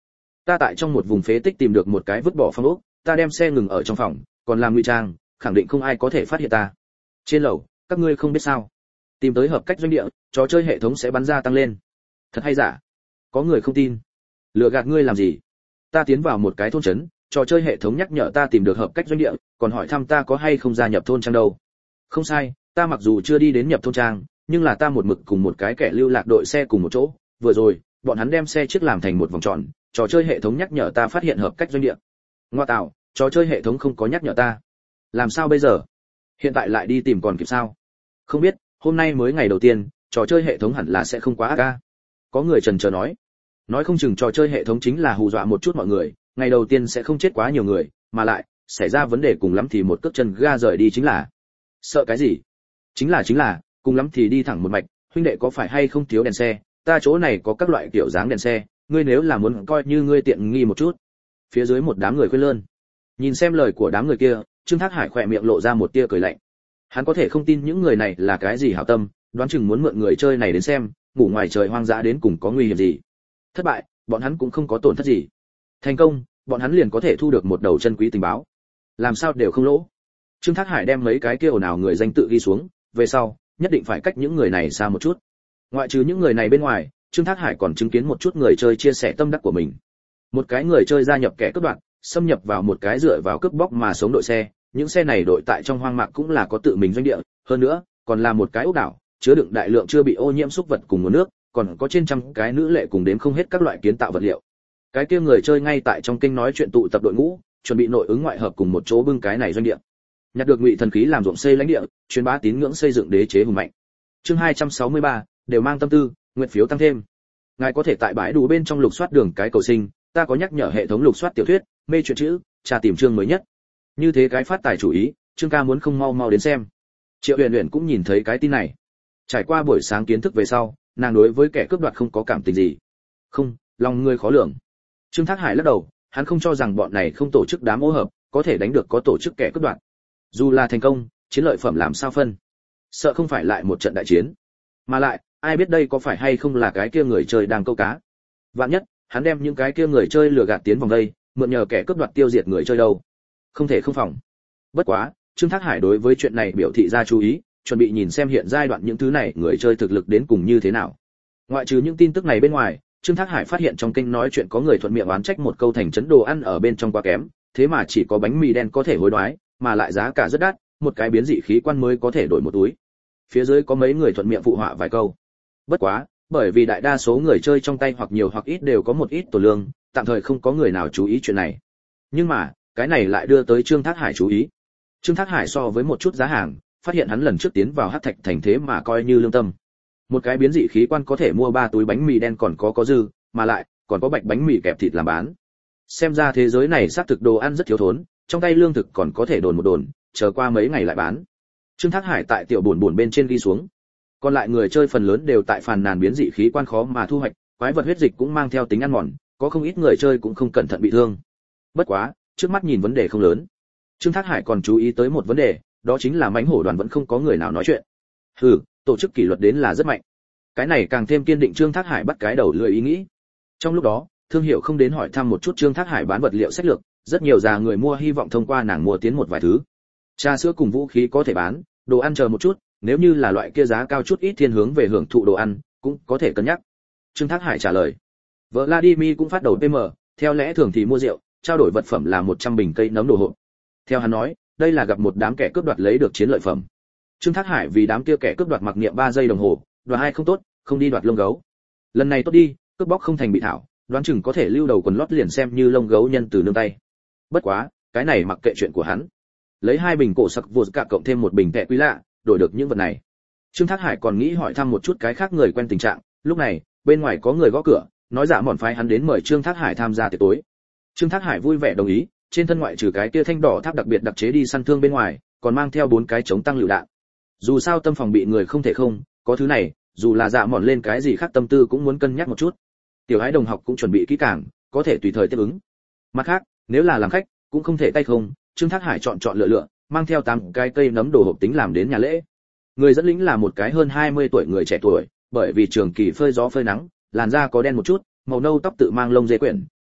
ta tại trong một vùng phế tích tìm được một cái vứt bỏ phong ốc, ta đem xe ngừng ở trong phòng, còn làm ngụy trang, khẳng định không ai có thể phát hiện ta. Trên lầu, các ngươi không biết sao? Tìm tới hợp cách doanh địa, trò chơi hệ thống sẽ bắn ra tăng lên. Thật hay giả? Có người không tin. Lừa gạt ngươi làm gì? Ta tiến vào một cái thôn trấn, trò chơi hệ thống nhắc nhở ta tìm được hợp cách doanh địa, còn hỏi thăm ta có hay không gia nhập thôn trang đâu. Không sai, ta mặc dù chưa đi đến nhập thôn trang, nhưng là ta một mực cùng một cái kẻ lưu lạc đội xe cùng một chỗ, vừa rồi, bọn hắn đem xe chiếc làm thành một vòng tròn, trò chơi hệ thống nhắc nhở ta phát hiện hợp cách doanh địa. Ngoa tạo, trò chơi hệ thống không có nhắc nhở ta. Làm sao bây giờ? Hiện tại lại đi tìm còn kịp sao? Không biết, hôm nay mới ngày đầu tiên, trò chơi hệ thống hẳn là sẽ không quá ác a. Có người chần chờ nói. Nói không chừng trò chơi hệ thống chính là hù dọa một chút mọi người, ngày đầu tiên sẽ không chết quá nhiều người, mà lại, xảy ra vấn đề cùng lắm thì một cước chân ga rời đi chính là. Sợ cái gì? Chính là chính là, cùng lắm thì đi thẳng một mạch, huynh đệ có phải hay không thiếu đèn xe, ta chỗ này có các loại kiểu dáng đèn xe, ngươi nếu là muốn coi như ngươi tiện nghi một chút. Phía dưới một đám người khuyên lơn. Nhìn xem lời của đám người kia, Trương Thác Hải khỏe miệng lộ ra một tia cười lạnh. Hắn có thể không tin những người này là cái gì hảo tâm, đoán chừng muốn mượn người chơi này đến xem, ngủ ngoài trời hoang dã đến cùng có nguy hiểm gì. Thất bại, bọn hắn cũng không có tổn thất gì. Thành công, bọn hắn liền có thể thu được một đầu chân quý tình báo. Làm sao đều không lỗ. Trương Thác Hải đem mấy cái kia ồn ào người danh tự ghi xuống, về sau, nhất định phải cách những người này xa một chút. Ngoại trừ những người này bên ngoài, Trương Thác Hải còn chứng kiến một chút người chơi chia sẻ tâm đắc của mình. Một cái người chơi gia nhập kẻ cướp đoạt, xâm nhập vào một cái dựa vào cướp bóc mà sống đội xe, những xe này đội tại trong hoang mạc cũng là có tự mình doanh địa, hơn nữa, còn là một cái ốc đảo, chứa đựng đại lượng chưa bị ô nhiễm xúc vật cùng nguồn nước, còn có trên trăm cái nữ lệ cùng đến không hết các loại kiến tạo vật liệu. Cái kia người chơi ngay tại trong kênh nói chuyện tụ tập đội ngũ, chuẩn bị nội ứng ngoại hợp cùng một chỗ bưng cái này doanh địa. Nhặt được ngụy thần khí làm ruộng xây lãnh địa, truyền bá tín ngưỡng xây dựng đế chế hùng mạnh. Chương hai trăm sáu mươi ba, đều mang tâm tư, nguyện phiếu tăng thêm. Ngài có thể tại bãi đủ bên trong lục soát đường cái cầu sinh, ta có nhắc nhở hệ thống lục soát tiểu thuyết, mê truyện chữ, tra tìm chương mới nhất. Như thế cái phát tài chủ ý, Trương ca muốn không mau mau đến xem. Triệu Uyển Uyển cũng nhìn thấy cái tin này. Trải qua buổi sáng kiến thức về sau, nàng đối với kẻ cướp đoạt không có cảm tình gì. Không, lòng người khó lường. Trương Thác Hải lắc đầu, hắn không cho rằng bọn này không tổ chức đám ô hợp, có thể đánh được có tổ chức kẻ cướp đoạt. Dù là thành công, chiến lợi phẩm làm sao phân? Sợ không phải lại một trận đại chiến. Mà lại, ai biết đây có phải hay không là cái kia người chơi đang câu cá. Vạn nhất, hắn đem những cái kia người chơi lừa gạt tiến vòng đây, mượn nhờ kẻ cướp đoạt tiêu diệt người chơi đâu. Không thể không phòng. Bất quá, Trương Thác Hải đối với chuyện này biểu thị ra chú ý, chuẩn bị nhìn xem hiện giai đoạn những thứ này người chơi thực lực đến cùng như thế nào. Ngoại trừ những tin tức này bên ngoài, Trương Thác Hải phát hiện trong kênh nói chuyện có người thuận miệng oán trách một câu thành trấn đồ ăn ở bên trong quá kém, thế mà chỉ có bánh mì đen có thể hối đoái, mà lại giá cả rất đắt, một cái biến dị khí quan mới có thể đổi một túi. Phía dưới có mấy người thuận miệng phụ họa vài câu. Bất quá, bởi vì đại đa số người chơi trong tay hoặc nhiều hoặc ít đều có một ít tổ lương, tạm thời không có người nào chú ý chuyện này. Nhưng mà, cái này lại đưa tới Trương Thác Hải chú ý. Trương Thác Hải so với một chút giá hàng, phát hiện hắn lần trước tiến vào Hắc Thạch thành thế mà coi như lương tâm. Một cái biến dị khí quan có thể mua ba túi bánh mì đen còn có có dư, mà lại còn có bạch bánh mì kẹp thịt làm bán. Xem ra thế giới này xác thực đồ ăn rất thiếu thốn, trong tay lương thực còn có thể đồn một đồn, chờ qua mấy ngày lại bán. Trương Thác Hải tại tiểu buồn buồn bên trên ghi xuống. Còn lại người chơi phần lớn đều tại phàn nàn biến dị khí quan khó mà thu hoạch, quái vật huyết dịch cũng mang theo tính ăn mòn, có không ít người chơi cũng không cẩn thận bị thương. Bất quá, trước mắt nhìn vấn đề không lớn. Trương Thác Hải còn chú ý tới một vấn đề, đó chính là mãnh hổ đoàn vẫn không có người nào nói chuyện. Hừ, tổ chức kỷ luật đến là rất mạnh. Cái này càng thêm kiên định Trương Thác Hải bắt cái đầu lưỡi ý nghĩ. Trong lúc đó, thương hiệu không đến hỏi thăm một chút Trương Thác Hải bán vật liệu sách lược, rất nhiều già người mua hy vọng thông qua nàng mua tiến một vài thứ. Trà sữa cùng vũ khí có thể bán, đồ ăn chờ một chút, nếu như là loại kia giá cao chút ít thiên hướng về hưởng thụ đồ ăn, cũng có thể cân nhắc. Trương Thác Hải trả lời. Vladimir cũng phát đầu pê em, theo lẽ thường thì mua rượu, trao đổi vật phẩm là một trăm bình cây nấm đồ hộp. Theo hắn nói, đây là gặp một đám kẻ cướp đoạt lấy được chiến lợi phẩm. Trương Thác Hải vì đám kia kẻ cướp đoạt mặc niệm ba giây đồng hồ, đoạt hai không tốt, không đi đoạt lông gấu. Lần này tốt đi, cướp bóc không thành bị thảo, đoán chừng có thể lưu đầu quần lót liền xem như lông gấu nhân từ nương tay. Bất quá, cái này mặc kệ chuyện của hắn. Lấy hai bình cổ sặc vodka cộng thêm một bình tệ quý lạ, đổi được những vật này. Trương Thác Hải còn nghĩ hỏi thăm một chút cái khác người quen tình trạng, lúc này, bên ngoài có người gõ cửa, nói dạ mòn phái hắn đến mời Trương Thác Hải tham gia tiệc tối. Trương Thác Hải vui vẻ đồng ý, trên thân ngoại trừ cái kia thanh đỏ tháp đặc biệt đặc chế đi săn thương bên ngoài, còn mang theo bốn cái chống tăng lựu đạn. Dù sao tâm phòng bị người không thể không, có thứ này, dù là dạ mòn lên cái gì khác tâm tư cũng muốn cân nhắc một chút. Tiểu Ái đồng học cũng chuẩn bị kỹ càng, có thể tùy thời tiếp ứng. Mặt khác, nếu là làm khách, cũng không thể tay không, Trương Thác Hải chọn chọn lựa lựa, mang theo tám cái cây nấm đồ hộp tính làm đến nhà lễ. Người dẫn lính là một cái hơn hai mươi tuổi người trẻ tuổi, bởi vì trường kỳ phơi gió phơi nắng, làn da có đen một chút, màu nâu tóc tự mang lông dê quyển,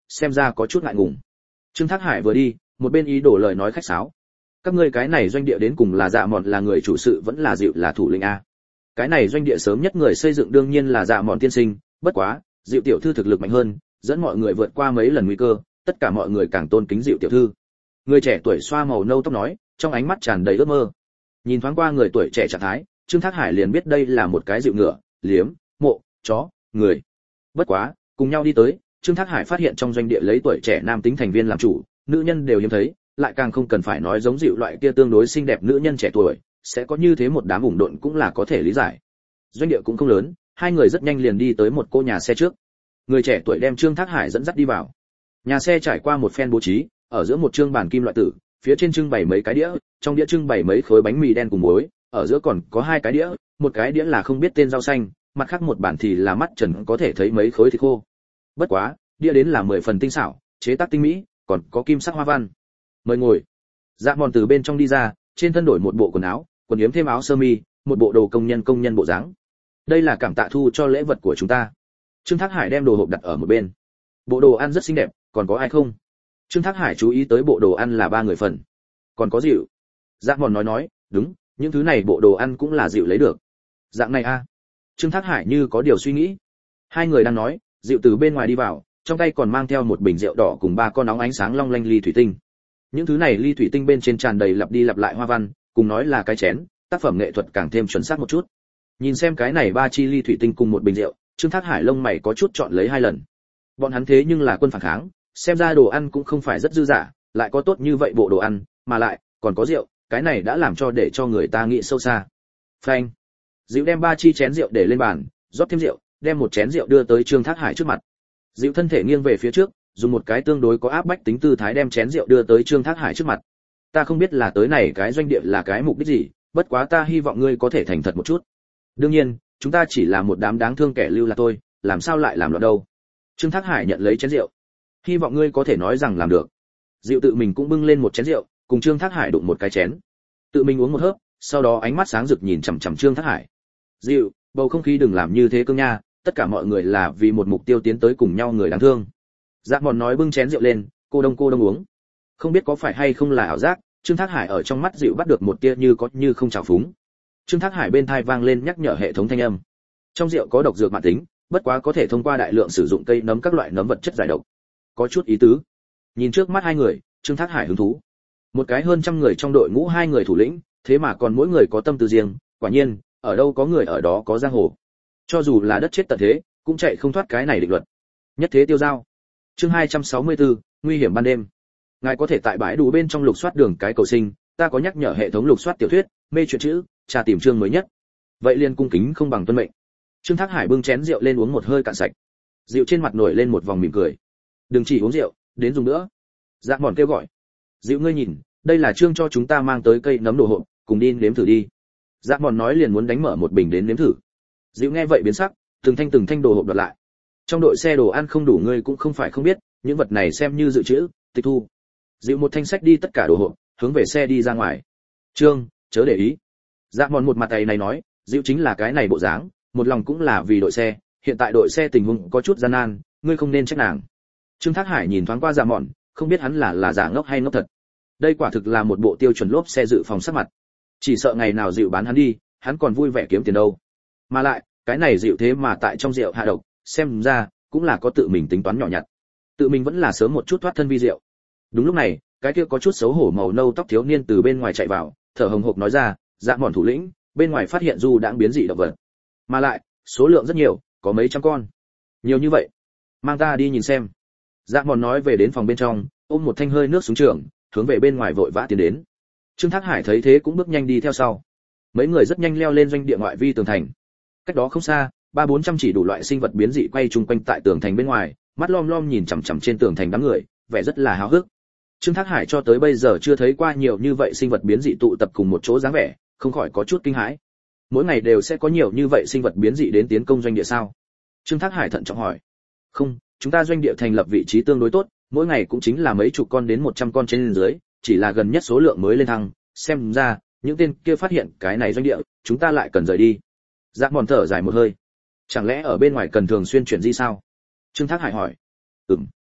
xem ra có chút ngại ngùng. Trương Thác Hải vừa đi, một bên ý đổ lời nói khách sáo. Các ngươi cái này doanh địa đến cùng là Dạ Mọn là người chủ sự vẫn là Dịu là thủ lĩnh a? Cái này doanh địa sớm nhất người xây dựng đương nhiên là Dạ Mọn tiên sinh, bất quá, Dịu tiểu thư thực lực mạnh hơn, dẫn mọi người vượt qua mấy lần nguy cơ, tất cả mọi người càng tôn kính Dịu tiểu thư. Người trẻ tuổi xoa màu nâu tóc nói, trong ánh mắt tràn đầy ước mơ. Nhìn thoáng qua người tuổi trẻ trạng thái, Trương Thác Hải liền biết đây là một cái Dịu ngựa, liếm, mộ, chó, người. Bất quá, cùng nhau đi tới, Trương Thác Hải phát hiện trong doanh địa lấy tuổi trẻ nam tính thành viên làm chủ, nữ nhân đều hiếm thấy, lại càng không cần phải nói giống Dịu loại kia tương đối xinh đẹp nữ nhân trẻ tuổi, sẽ có như thế một đám ủng độn cũng là có thể lý giải. Doanh địa cũng không lớn, hai người rất nhanh liền đi tới một cô nhà xe trước. Người trẻ tuổi đem Trương Thác Hải dẫn dắt đi vào. Nhà xe trải qua một phen bố trí, ở giữa một trương bàn kim loại tử, phía trên trưng bày mấy cái đĩa, trong đĩa trưng bày mấy khối bánh mì đen cùng muối, ở giữa còn có hai cái đĩa, một cái đĩa là không biết tên rau xanh, mặt khác một bản thì là mắt trần có thể thấy mấy khối thịt khô. Bất quá, đĩa đến là mười phần tinh xảo, chế tác tinh mỹ, còn có kim sắc hoa văn. Mời ngồi. Dạ Mòn từ bên trong đi ra, trên thân đổi một bộ quần áo, quần yếm thêm áo sơ mi, một bộ đồ công nhân công nhân bộ dáng. Đây là cảm tạ thu cho lễ vật của chúng ta. Trương Thác Hải đem đồ hộp đặt ở một bên. Bộ đồ ăn rất xinh đẹp, còn có ai không? Trương Thác Hải chú ý tới bộ đồ ăn là ba người phần. Còn có Dịu. Dạ Mòn nói nói, đúng, những thứ này bộ đồ ăn cũng là Dịu lấy được. Dạng này a. À? Trương Thác Hải như có điều suy nghĩ. Hai người đang nói, Dịu từ bên ngoài đi vào, trong tay còn mang theo một bình rượu đỏ cùng ba con nóng ánh sáng long lanh ly thủy tinh. Những thứ này ly thủy tinh bên trên tràn đầy lặp đi lặp lại hoa văn, cùng nói là cái chén, tác phẩm nghệ thuật càng thêm chuẩn xác một chút. Nhìn xem cái này ba chi ly thủy tinh cùng một bình rượu, Trương Thác Hải lông mày có chút chọn lấy hai lần. Bọn hắn thế nhưng là quân phản kháng, xem ra đồ ăn cũng không phải rất dư dả, lại có tốt như vậy bộ đồ ăn, mà lại còn có rượu, cái này đã làm cho để cho người ta nghĩ sâu xa. Phanh. Dịu đem ba chi chén rượu để lên bàn, rót thêm rượu, đem một chén rượu đưa tới Trương Thác Hải trước mặt. Dịu thân thể nghiêng về phía trước, dùng một cái tương đối có áp bách tính tư thái đem chén rượu đưa tới Trương Thác Hải trước mặt. Ta không biết là tới này cái doanh địa là cái mục đích gì, bất quá ta hy vọng ngươi có thể thành thật một chút. Đương nhiên, chúng ta chỉ là một đám đáng thương kẻ lưu lạc thôi, làm sao lại làm loạn đâu. Trương Thác Hải nhận lấy chén rượu. Hy vọng ngươi có thể nói rằng làm được. Dịu tự mình cũng bưng lên một chén rượu, cùng Trương Thác Hải đụng một cái chén. Tự mình uống một hớp, sau đó ánh mắt sáng rực nhìn chằm chằm Trương Thác Hải. Dịu, bầu không khí đừng làm như thế cương nha, tất cả mọi người là vì một mục tiêu tiến tới cùng nhau người đáng thương. Dạ Mòn nói bưng chén rượu lên, cô đông cô đông uống. Không biết có phải hay không là ảo giác, Trương Thác Hải ở trong mắt Dịu bắt được một tia như có như không trào phúng. Trương Thác Hải bên tai vang lên nhắc nhở hệ thống thanh âm. Trong rượu có độc dược mãn tính, bất quá có thể thông qua đại lượng sử dụng cây nấm các loại nấm vật chất giải độc. Có chút ý tứ. Nhìn trước mắt hai người, Trương Thác Hải hứng thú. Một cái hơn trăm người trong đội ngũ hai người thủ lĩnh, thế mà còn mỗi người có tâm tư riêng, quả nhiên, ở đâu có người ở đó có giang hồ. Cho dù là đất chết tận thế, cũng chạy không thoát cái này định luật. Nhất thế tiêu giao. Chương hai trăm sáu mươi tư, nguy hiểm ban đêm. Ngài có thể tại bãi đủ bên trong lục soát đường cái cầu sinh, ta có nhắc nhở hệ thống lục soát tiểu thuyết, mê truyện chữ, tra tìm chương mới nhất. Vậy liền cung kính không bằng tuân mệnh. Trương Thác Hải bưng chén rượu lên uống một hơi cạn sạch. Rượu trên mặt nổi lên một vòng mỉm cười. Đừng chỉ uống rượu, đến dùng nữa. Dạ Mòn kêu gọi. Rượu ngươi nhìn, đây là Trương cho chúng ta mang tới cây nấm đồ hộp, cùng đi nếm thử đi. Dạ Mòn nói liền muốn đánh mở một bình đến nếm thử. Rượu nghe vậy biến sắc, từng thanh từng thanh đồ hộp đoạt lại. Trong đội xe đồ ăn không đủ ngươi cũng không phải không biết, những vật này xem như dự trữ, tịch thu. Dịu một thanh sách đi tất cả đồ hộp, hướng về xe đi ra ngoài. Trương, chớ để ý. Dạ Mòn một mặt tay này nói, Dịu chính là cái này bộ dáng, một lòng cũng là vì đội xe, hiện tại đội xe tình huống có chút gian nan, ngươi không nên trách nàng. Trương Thác Hải nhìn thoáng qua Dạ Mòn, không biết hắn là là giả ngốc hay ngốc thật. Đây quả thực là một bộ tiêu chuẩn lốp xe dự phòng sắc mặt. Chỉ sợ ngày nào Dịu bán hắn đi, hắn còn vui vẻ kiếm tiền đâu. Mà lại, cái này Dịu thế mà tại trong rượu hạ độc, xem ra cũng là có tự mình tính toán nhỏ nhặt. Tự mình vẫn là sớm một chút thoát thân vi rượu. Đúng lúc này, cái kia có chút xấu hổ màu nâu tóc thiếu niên từ bên ngoài chạy vào, thở hồng hộc nói ra, Dạ Mòn thủ lĩnh, bên ngoài phát hiện du đãng biến dị động vật. Mà lại, số lượng rất nhiều, có mấy trăm con. Nhiều như vậy, mang ta đi nhìn xem. Dạ Mòn nói về đến phòng bên trong, ôm một thanh hơi nước súng trường, hướng về bên ngoài vội vã tiến đến. Trương Thác Hải thấy thế cũng bước nhanh đi theo sau. Mấy người rất nhanh leo lên doanh địa ngoại vi tường thành. Cách đó không xa, ba bốn trăm chỉ đủ loại sinh vật biến dị quay chung quanh tại tường thành bên ngoài, mắt lom lom nhìn chằm chằm trên tường thành đám người, vẻ rất là háo hức. Trương Thác Hải cho tới bây giờ chưa thấy qua nhiều như vậy sinh vật biến dị tụ tập cùng một chỗ dáng vẻ, không khỏi có chút kinh hãi. Mỗi ngày đều sẽ có nhiều như vậy sinh vật biến dị đến tiến công doanh địa sao? Trương Thác Hải thận trọng hỏi. Không, chúng ta doanh địa thành lập vị trí tương đối tốt, mỗi ngày cũng chính là mấy chục con đến một trăm con trên dưới, chỉ là gần nhất số lượng mới lên thăng, xem ra những tên kia phát hiện cái này doanh địa, chúng ta lại cần rời đi. Dạ Mòn thở dài một hơi. Chẳng lẽ ở bên ngoài cần thường xuyên chuyển di sao? Trương Thác Hải hỏi. Ừm.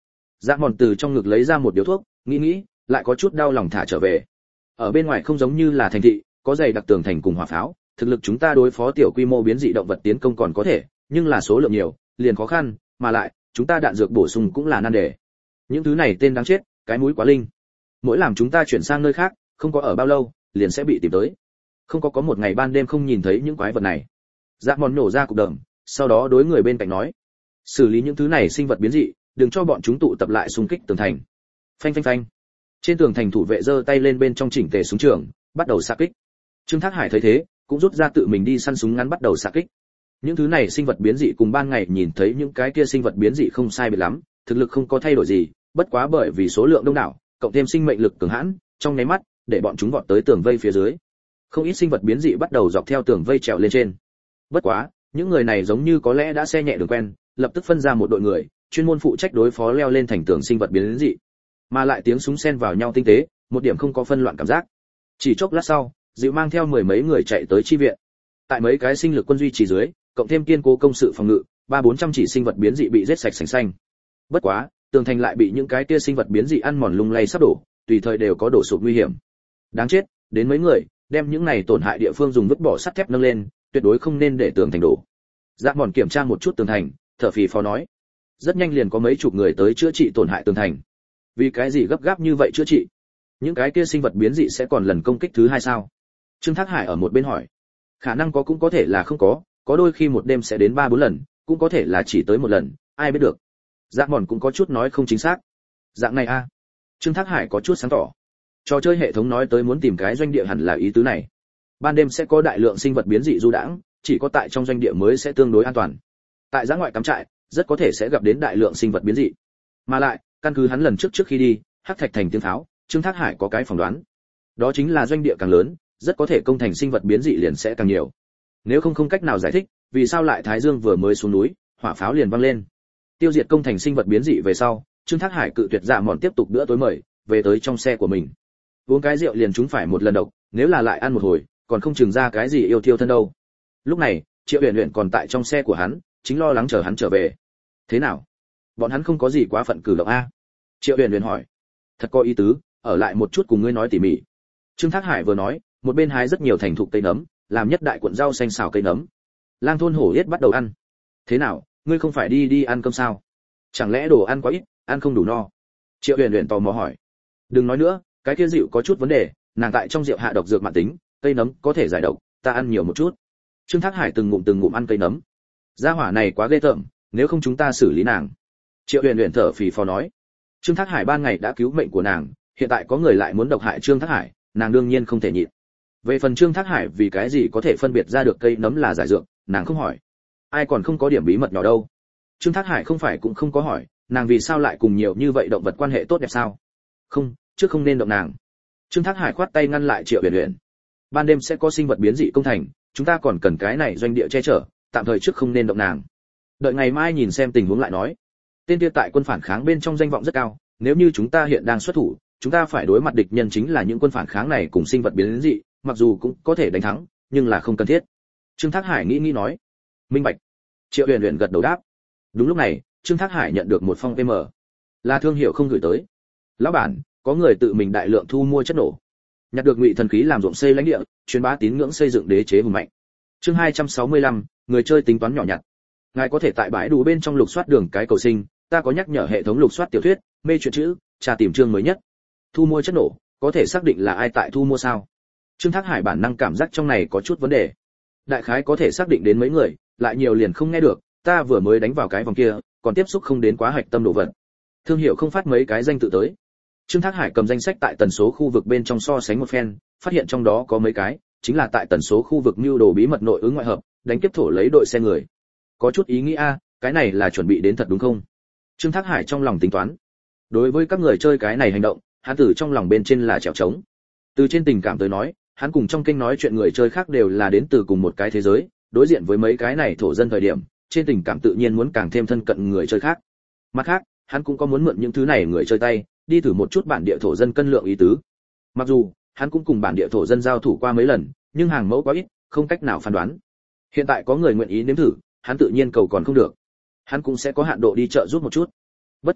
Dạ Mòn từ trong ngực lấy ra một điếu thuốc, nghĩ nghĩ, lại có chút đau lòng thả trở về. Ở bên ngoài không giống như là thành thị, có dày đặc tường thành cùng hỏa pháo, thực lực chúng ta đối phó tiểu quy mô biến dị động vật tiến công còn có thể, nhưng là số lượng nhiều, liền khó khăn, mà lại, chúng ta đạn dược bổ sung cũng là nan đề. Những thứ này tên đáng chết, cái mũi quá linh. Mỗi làm chúng ta chuyển sang nơi khác, không có ở bao lâu, liền sẽ bị tìm tới. Không có có một ngày ban đêm không nhìn thấy những quái vật này. Dạ Mòn nổ ra cục đờm, sau đó đối người bên cạnh nói: xử lý những thứ này sinh vật biến dị, đừng cho bọn chúng tụ tập lại xung kích tường thành. Phanh phanh phanh. Trên tường thành thủ vệ giơ tay lên bên trong chỉnh tề súng trường, bắt đầu xạ kích. Trương Thác Hải thấy thế, cũng rút ra tự mình đi săn súng ngắn bắt đầu xạ kích. Những thứ này sinh vật biến dị cùng ban ngày nhìn thấy những cái kia sinh vật biến dị không sai biệt lắm, thực lực không có thay đổi gì, bất quá bởi vì số lượng đông đảo, cộng thêm sinh mệnh lực cường hãn, trong nháy mắt, để bọn chúng vọt tới tường vây phía dưới. Không ít sinh vật biến dị bắt đầu dọc theo tường vây trèo lên trên. Bất quá, những người này giống như có lẽ đã xe nhẹ đường quen, lập tức phân ra một đội người, chuyên môn phụ trách đối phó leo lên thành tường sinh vật biến dị. Mà lại tiếng súng xen vào nhau tinh tế, một điểm không có phân loạn cảm giác. Chỉ chốc lát sau, dịu mang theo mười mấy người chạy tới chi viện. Tại mấy cái sinh lực quân duy trì dưới, cộng thêm kiên cố công sự phòng ngự, ba bốn trăm chỉ sinh vật biến dị bị giết sạch sành xanh. Bất quá, tường thành lại bị những cái kia sinh vật biến dị ăn mòn lung lay sắp đổ, tùy thời đều có đổ sụp nguy hiểm. Đáng chết, đến mấy người, đem những này tổn hại địa phương dùng vứt bỏ sắt thép nâng lên, tuyệt đối không nên để tường thành đổ. Dạ Mòn kiểm tra một chút tường thành, thở phì phò nói: rất nhanh liền có mấy chục người tới chữa trị tổn hại tường thành. Vì cái gì gấp gáp như vậy chữa trị? Những cái kia sinh vật biến dị sẽ còn lần công kích thứ hai sao? Trương Thác Hải ở một bên hỏi. Khả năng có cũng có thể là không có, có đôi khi một đêm sẽ đến ba bốn lần, cũng có thể là chỉ tới một lần, ai biết được. Dạ Mòn cũng có chút nói không chính xác. Dạng này a? À? Trương Thác Hải có chút sáng tỏ. Trò chơi hệ thống nói tới muốn tìm cái doanh địa hẳn là ý tứ này. Ban đêm sẽ có đại lượng sinh vật biến dị du đãng, chỉ có tại trong doanh địa mới sẽ tương đối an toàn. Tại giã ngoại cắm trại, rất có thể sẽ gặp đến đại lượng sinh vật biến dị. Mà lại, căn cứ hắn lần trước trước khi đi, hắc thạch thành tiếng pháo, Trương Thác Hải có cái phỏng đoán. Đó chính là doanh địa càng lớn, rất có thể công thành sinh vật biến dị liền sẽ càng nhiều. Nếu không không cách nào giải thích, vì sao lại Thái Dương vừa mới xuống núi, hỏa pháo liền vang lên. Tiêu diệt công thành sinh vật biến dị về sau, Trương Thác Hải cự tuyệt Dạ Mòn tiếp tục bữa tối mời, về tới trong xe của mình. Uống cái rượu liền chúng phải một lần độc, nếu là lại ăn một hồi, còn không chừng ra cái gì yêu thiêu thân đâu. Lúc này, Triệu Uyển Uyển còn tại trong xe của hắn, chính lo lắng chờ hắn trở về. Thế nào? Bọn hắn không có gì quá phận cử động a? Triệu Uyển Uyển hỏi. Thật có ý tứ, ở lại một chút cùng ngươi nói tỉ mỉ. Trương Thác Hải vừa nói, một bên hái rất nhiều thành thục cây nấm, làm nhất đại cuộn rau xanh xào cây nấm. Lang thôn hổ yết bắt đầu ăn. Thế nào, ngươi không phải đi đi ăn cơm sao? Chẳng lẽ đồ ăn quá ít, ăn không đủ no? Triệu Uyển Uyển tò mò hỏi. Đừng nói nữa, cái kia rượu có chút vấn đề, nàng tại trong rượu hạ độc dược mạn tính, cây nấm có thể giải độc, ta ăn nhiều một chút. Trương Thác Hải từng ngụm từng ngụm ăn cây nấm. Gia hỏa này quá ghê tởm, nếu không chúng ta xử lý nàng. Triệu Uyển Uyển thở phì phò nói. Trương Thác Hải ban ngày đã cứu mệnh của nàng, hiện tại có người lại muốn độc hại Trương Thác Hải, nàng đương nhiên không thể nhịn. Về phần Trương Thác Hải vì cái gì có thể phân biệt ra được cây nấm là giải dược, nàng không hỏi. Ai còn không có điểm bí mật nhỏ đâu. Trương Thác Hải không phải cũng không có hỏi, nàng vì sao lại cùng nhiều như vậy động vật quan hệ tốt đẹp sao? Không, trước không nên động nàng. Trương Thác Hải khoát tay ngăn lại Triệu Uyển Uyển. Ban đêm sẽ có sinh vật biến dị công thành, chúng ta còn cần cái này doanh địa che chở, tạm thời trước không nên động nàng. Đợi ngày mai nhìn xem tình huống lại nói. Tên kia tại quân phản kháng bên trong danh vọng rất cao, nếu như chúng ta hiện đang xuất thủ, chúng ta phải đối mặt địch nhân chính là những quân phản kháng này cùng sinh vật biến dị, mặc dù cũng có thể đánh thắng, nhưng là không cần thiết. Trương Thác Hải nghĩ nghĩ nói. Minh bạch. Triệu Uyển Uyển gật đầu đáp. Đúng lúc này, Trương Thác Hải nhận được một phong em, là thương hiệu không gửi tới. Lão bản, có người tự mình đại lượng thu mua chất nổ, nhặt được ngụy thần khí làm ruộng xây lãnh địa, truyền bá tín ngưỡng xây dựng đế chế hùng mạnh. Chương hai trăm sáu mươi lăm, người chơi tính toán nhỏ nhặt. Ngài có thể tại bãi đủ bên trong lục soát đường cái cầu sinh, ta có nhắc nhở hệ thống lục soát tiểu thuyết, mê truyện chữ, tra tìm chương mới nhất. Thu mua chất nổ, có thể xác định là ai tại thu mua sao? Trương Thác Hải bản năng cảm giác trong này có chút vấn đề. Đại khái có thể xác định đến mấy người, lại nhiều liền không nghe được, ta vừa mới đánh vào cái vòng kia, còn tiếp xúc không đến quá hạch tâm đồ vật. Thương hiệu không phát mấy cái danh tự tới. Trương Thác Hải cầm danh sách tại tần số khu vực bên trong so sánh một phen, phát hiện trong đó có mấy cái, chính là tại tần số khu vực mưu đồ bí mật nội ứng ngoại hợp, đánh kiếp thổ lấy đội xe người. Có chút ý nghĩa a, cái này là chuẩn bị đến thật đúng không? Trương Thác Hải trong lòng tính toán. Đối với các người chơi cái này hành động, hắn từ trong lòng bên trên là trèo trống. Từ trên tình cảm tới nói, hắn cùng trong kênh nói chuyện người chơi khác đều là đến từ cùng một cái thế giới, đối diện với mấy cái này thổ dân thời điểm, trên tình cảm tự nhiên muốn càng thêm thân cận người chơi khác. Mặt khác, hắn cũng có muốn mượn những thứ này người chơi tay, đi thử một chút bản địa thổ dân cân lượng ý tứ. Mặc dù, hắn cũng cùng bản địa thổ dân giao thủ qua mấy lần, nhưng hàng mẫu quá ít, không cách nào phán đoán. Hiện tại có người nguyện ý nếm thử, hắn tự nhiên cầu còn không được. Hắn cũng sẽ có hạn độ đi chợ giúp một chút. Bất quá,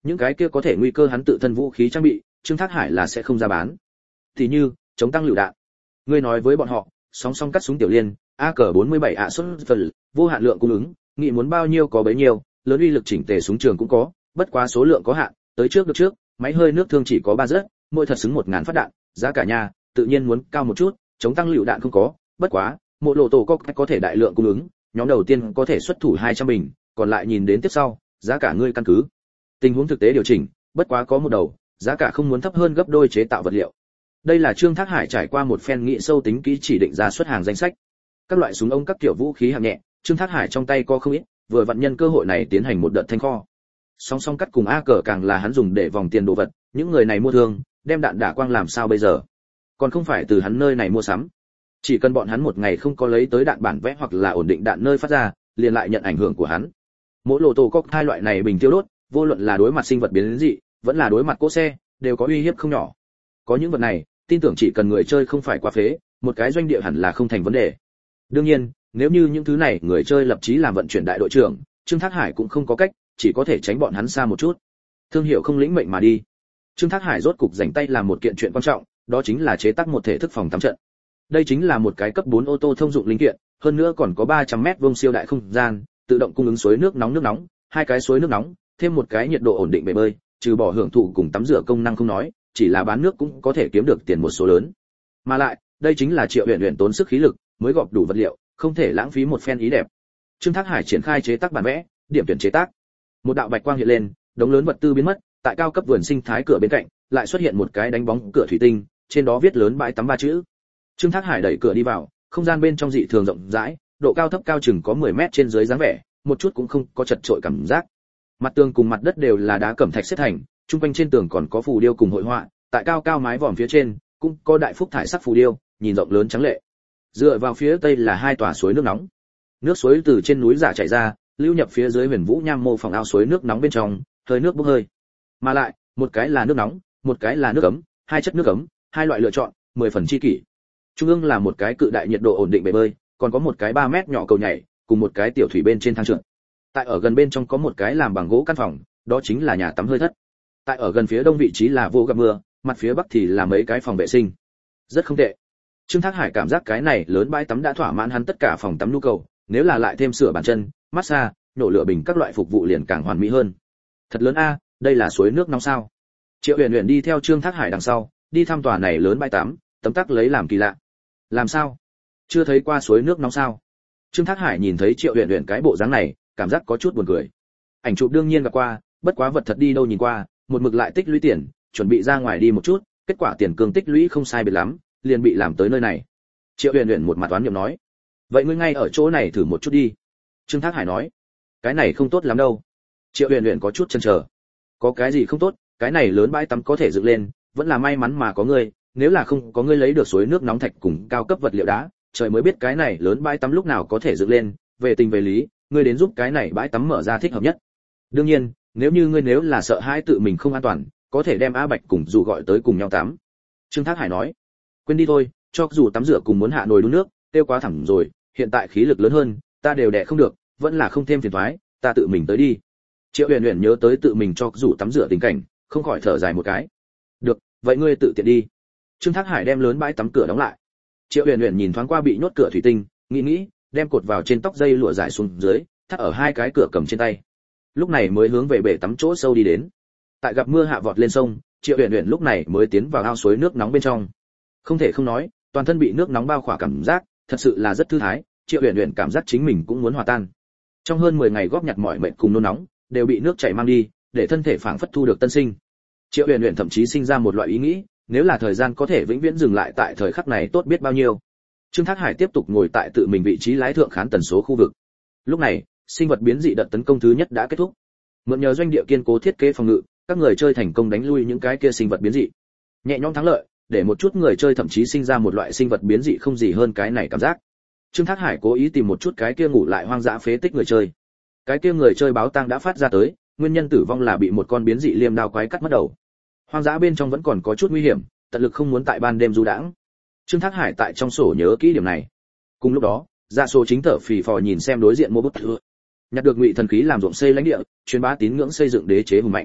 Những cái kia có thể nguy cơ hắn tự thân vũ khí trang bị, Trương Thác Hải là sẽ không ra bán. Thì như, chống tăng lựu đạn. Ngươi nói với bọn họ, song song cắt súng tiểu liên, A K bốn mươi bảy ạ xuất phần, vô hạn lượng cung ứng, nghĩ muốn bao nhiêu có bấy nhiêu, lớn uy lực chỉnh tề súng trường cũng có, bất quá số lượng có hạn, tới trước được trước, máy hơi nước thương chỉ có ba rất, mỗi thật xứng một ngàn phát đạn, giá cả nhà, tự nhiên muốn cao một chút, chống tăng lựu đạn không có, bất quá, một lộ tổ có có thể đại lượng cung ứng, nhóm đầu tiên có thể xuất thủ hai trăm bình, còn lại nhìn đến tiếp sau, giá cả ngươi căn cứ tình huống thực tế điều chỉnh, bất quá có một đầu, giá cả không muốn thấp hơn gấp đôi chế tạo vật liệu. Đây là Trương Thác Hải trải qua một phen nghị sâu tính kỹ chỉ định ra xuất hàng danh sách. Các loại súng ống các kiểu vũ khí hạng nhẹ, Trương Thác Hải trong tay có không ít, vừa vận nhân cơ hội này tiến hành một đợt thanh kho. Song song cắt cùng A cờ càng là hắn dùng để vòng tiền đồ vật, những người này mua thương, đem đạn đả quang làm sao bây giờ? Còn không phải từ hắn nơi này mua sắm. Chỉ cần bọn hắn một ngày không có lấy tới đạn bản vẽ hoặc là ổn định đạn nơi phát ra, liền lại nhận ảnh hưởng của hắn. Mỗi lô tô có hai loại này bình tiêu đốt, vô luận là đối mặt sinh vật biến dị, vẫn là đối mặt cỗ xe, đều có uy hiếp không nhỏ. Có những vật này, tin tưởng chỉ cần người chơi không phải quá phế, một cái doanh địa hẳn là không thành vấn đề. Đương nhiên, nếu như những thứ này người chơi lập chí làm vận chuyển đại đội trưởng, Trương Thác Hải cũng không có cách, chỉ có thể tránh bọn hắn xa một chút. Thương hiệu không lĩnh mệnh mà đi. Trương Thác Hải rốt cục rảnh tay làm một kiện chuyện quan trọng, đó chính là chế tác một thể thức phòng tắm trận. Đây chính là một cái cấp bốn ô tô thông dụng linh kiện, hơn nữa còn có ba trăm mét vuông siêu đại không gian, tự động cung ứng suối nước nóng nước nóng, hai cái suối nước nóng, thêm một cái nhiệt độ ổn định bể bơi, trừ bỏ hưởng thụ cùng tắm rửa công năng không nói, chỉ là bán nước cũng có thể kiếm được tiền một số lớn. Mà lại, đây chính là Triệu Uyển Uyển tốn sức khí lực mới gọp đủ vật liệu, không thể lãng phí một phen ý đẹp. Trương Thác Hải triển khai chế tác bản vẽ, điểm tuyển chế tác. Một đạo bạch quang hiện lên, đống lớn vật tư biến mất, tại cao cấp vườn sinh thái cửa bên cạnh, lại xuất hiện một cái đánh bóng cửa thủy tinh, trên đó viết lớn bãi tắm ba chữ. Trương Thác Hải đẩy cửa đi vào, không gian bên trong dị thường rộng rãi, độ cao thấp cao chừng có mười mét trên dưới dáng vẻ, một chút cũng không có chật trội cảm giác. Mặt tường cùng mặt đất đều là đá cẩm thạch xếp thành, trung quanh trên tường còn có phù điêu cùng hội họa, tại cao cao mái vòm phía trên cũng có đại phúc thải sắc phù điêu, nhìn rộng lớn trắng lệ. Dựa vào phía tây là hai tòa suối nước nóng. Nước suối từ trên núi giả chảy ra, lưu nhập phía dưới Huyền Vũ Nham mô phòng ao suối nước nóng bên trong, hơi nước bốc hơi. Mà lại, một cái là nước nóng, một cái là nước ấm, hai chất nước ấm, hai loại lựa chọn, mười phần chi kỷ. Trung ương là một cái cự đại nhiệt độ ổn định bể bơi, còn có một cái ba mét nhỏ cầu nhảy, cùng một cái tiểu thủy bên trên thang trượt. Tại ở gần bên trong có một cái làm bằng gỗ căn phòng, đó chính là nhà tắm hơi thất. Tại ở gần phía đông vị trí là vô gặp mưa, mặt phía bắc thì là mấy cái phòng vệ sinh. Rất không tệ. Trương Thác Hải cảm giác cái này lớn bãi tắm đã thỏa mãn hắn tất cả phòng tắm nhu cầu, nếu là lại thêm sửa bàn chân, massage, nổ lửa bình các loại phục vụ liền càng hoàn mỹ hơn. Thật lớn a, đây là suối nước nóng sao? Triệu Uyển Uyển đi theo Trương Thác Hải đằng sau, đi thăm tòa này lớn bãi tắm, tấm tắc lấy làm kỳ lạ. Làm sao? Chưa thấy qua suối nước nóng sao? Trương Thác Hải nhìn thấy Triệu Uyển Uyển cái bộ dáng này, cảm giác có chút buồn cười. Ảnh chụp đương nhiên gặp qua, bất quá vật thật đi đâu nhìn qua, một mực lại tích lũy tiền, chuẩn bị ra ngoài đi một chút, kết quả tiền cương tích lũy không sai biệt lắm, liền bị làm tới nơi này. Triệu Uyển Uyển một mặt toán niệm nói, vậy ngươi ngay ở chỗ này thử một chút đi. Trương Thác Hải nói, cái này không tốt lắm đâu. Triệu Uyển Uyển có chút chần chờ, có cái gì không tốt, cái này lớn bãi tắm có thể dựng lên, vẫn là may mắn mà có ngươi, nếu là không có ngươi lấy được suối nước nóng thạch cùng cao cấp vật liệu đá, trời mới biết cái này lớn bãi tắm lúc nào có thể dựng lên, về tình về lý, ngươi đến giúp cái này bãi tắm mở ra thích hợp nhất. Đương nhiên, nếu như ngươi nếu là sợ hãi tự mình không an toàn, có thể đem A Bạch cùng dù gọi tới cùng nhau tắm. Trương Thác Hải nói, quên đi thôi, cho dù tắm rửa cùng muốn hạ nồi đun nước, tiêu quá thẳng rồi, hiện tại khí lực lớn hơn, ta đều đè không được, vẫn là không thêm phiền toái, ta tự mình tới đi. Triệu Uyển Uyển nhớ tới tự mình cho dù tắm rửa tình cảnh, không khỏi thở dài một cái. Được, vậy ngươi tự tiện đi. Trương Thác Hải đem lớn bãi tắm cửa đóng lại. Triệu Uyển Uyển nhìn thoáng qua bị nhốt cửa thủy tinh, nghĩ nghĩ, đem cột vào trên tóc dây lụa dài xuống dưới, thắt ở hai cái cửa cầm trên tay. Lúc này mới hướng về bể tắm chỗ sâu đi đến. Tại gặp mưa hạ vọt lên sông, Triệu Uyển Uyển lúc này mới tiến vào ao suối nước nóng bên trong. Không thể không nói, toàn thân bị nước nóng bao khỏa cảm giác, thật sự là rất thư thái, Triệu Uyển Uyển cảm giác chính mình cũng muốn hòa tan. Trong hơn mười ngày góp nhặt mỏi mệt cùng nôn nóng, đều bị nước chảy mang đi, để thân thể phảng phất thu được tân sinh. Triệu Uyển Uyển thậm chí sinh ra một loại ý nghĩ, nếu là thời gian có thể vĩnh viễn dừng lại tại thời khắc này tốt biết bao nhiêu. Trương Thác Hải tiếp tục ngồi tại tự mình vị trí lái thượng khán tần số khu vực. Lúc này, sinh vật biến dị đợt tấn công thứ nhất đã kết thúc. Mượn nhờ doanh địa kiên cố thiết kế phòng ngự, các người chơi thành công đánh lui những cái kia sinh vật biến dị. Nhẹ nhõm thắng lợi, để một chút người chơi thậm chí sinh ra một loại sinh vật biến dị không gì hơn cái này cảm giác. Trương Thác Hải cố ý tìm một chút cái kia ngủ lại hoang dã phế tích người chơi. Cái kia người chơi báo tang đã phát ra tới, nguyên nhân tử vong là bị một con biến dị liêm đao quái cắt mất đầu. Hoang dã bên trong vẫn còn có chút nguy hiểm, tận lực không muốn tại ban đêm du đãng. Trương Thác Hải tại trong sổ nhớ kỹ điểm này. Cùng lúc đó, Dạ Số chính thở phì phò nhìn xem đối diện mô bút thừa. Nhặt được ngụy thần khí làm ruộng xây lãnh địa, truyền bá tín ngưỡng xây dựng đế chế hùng mạnh.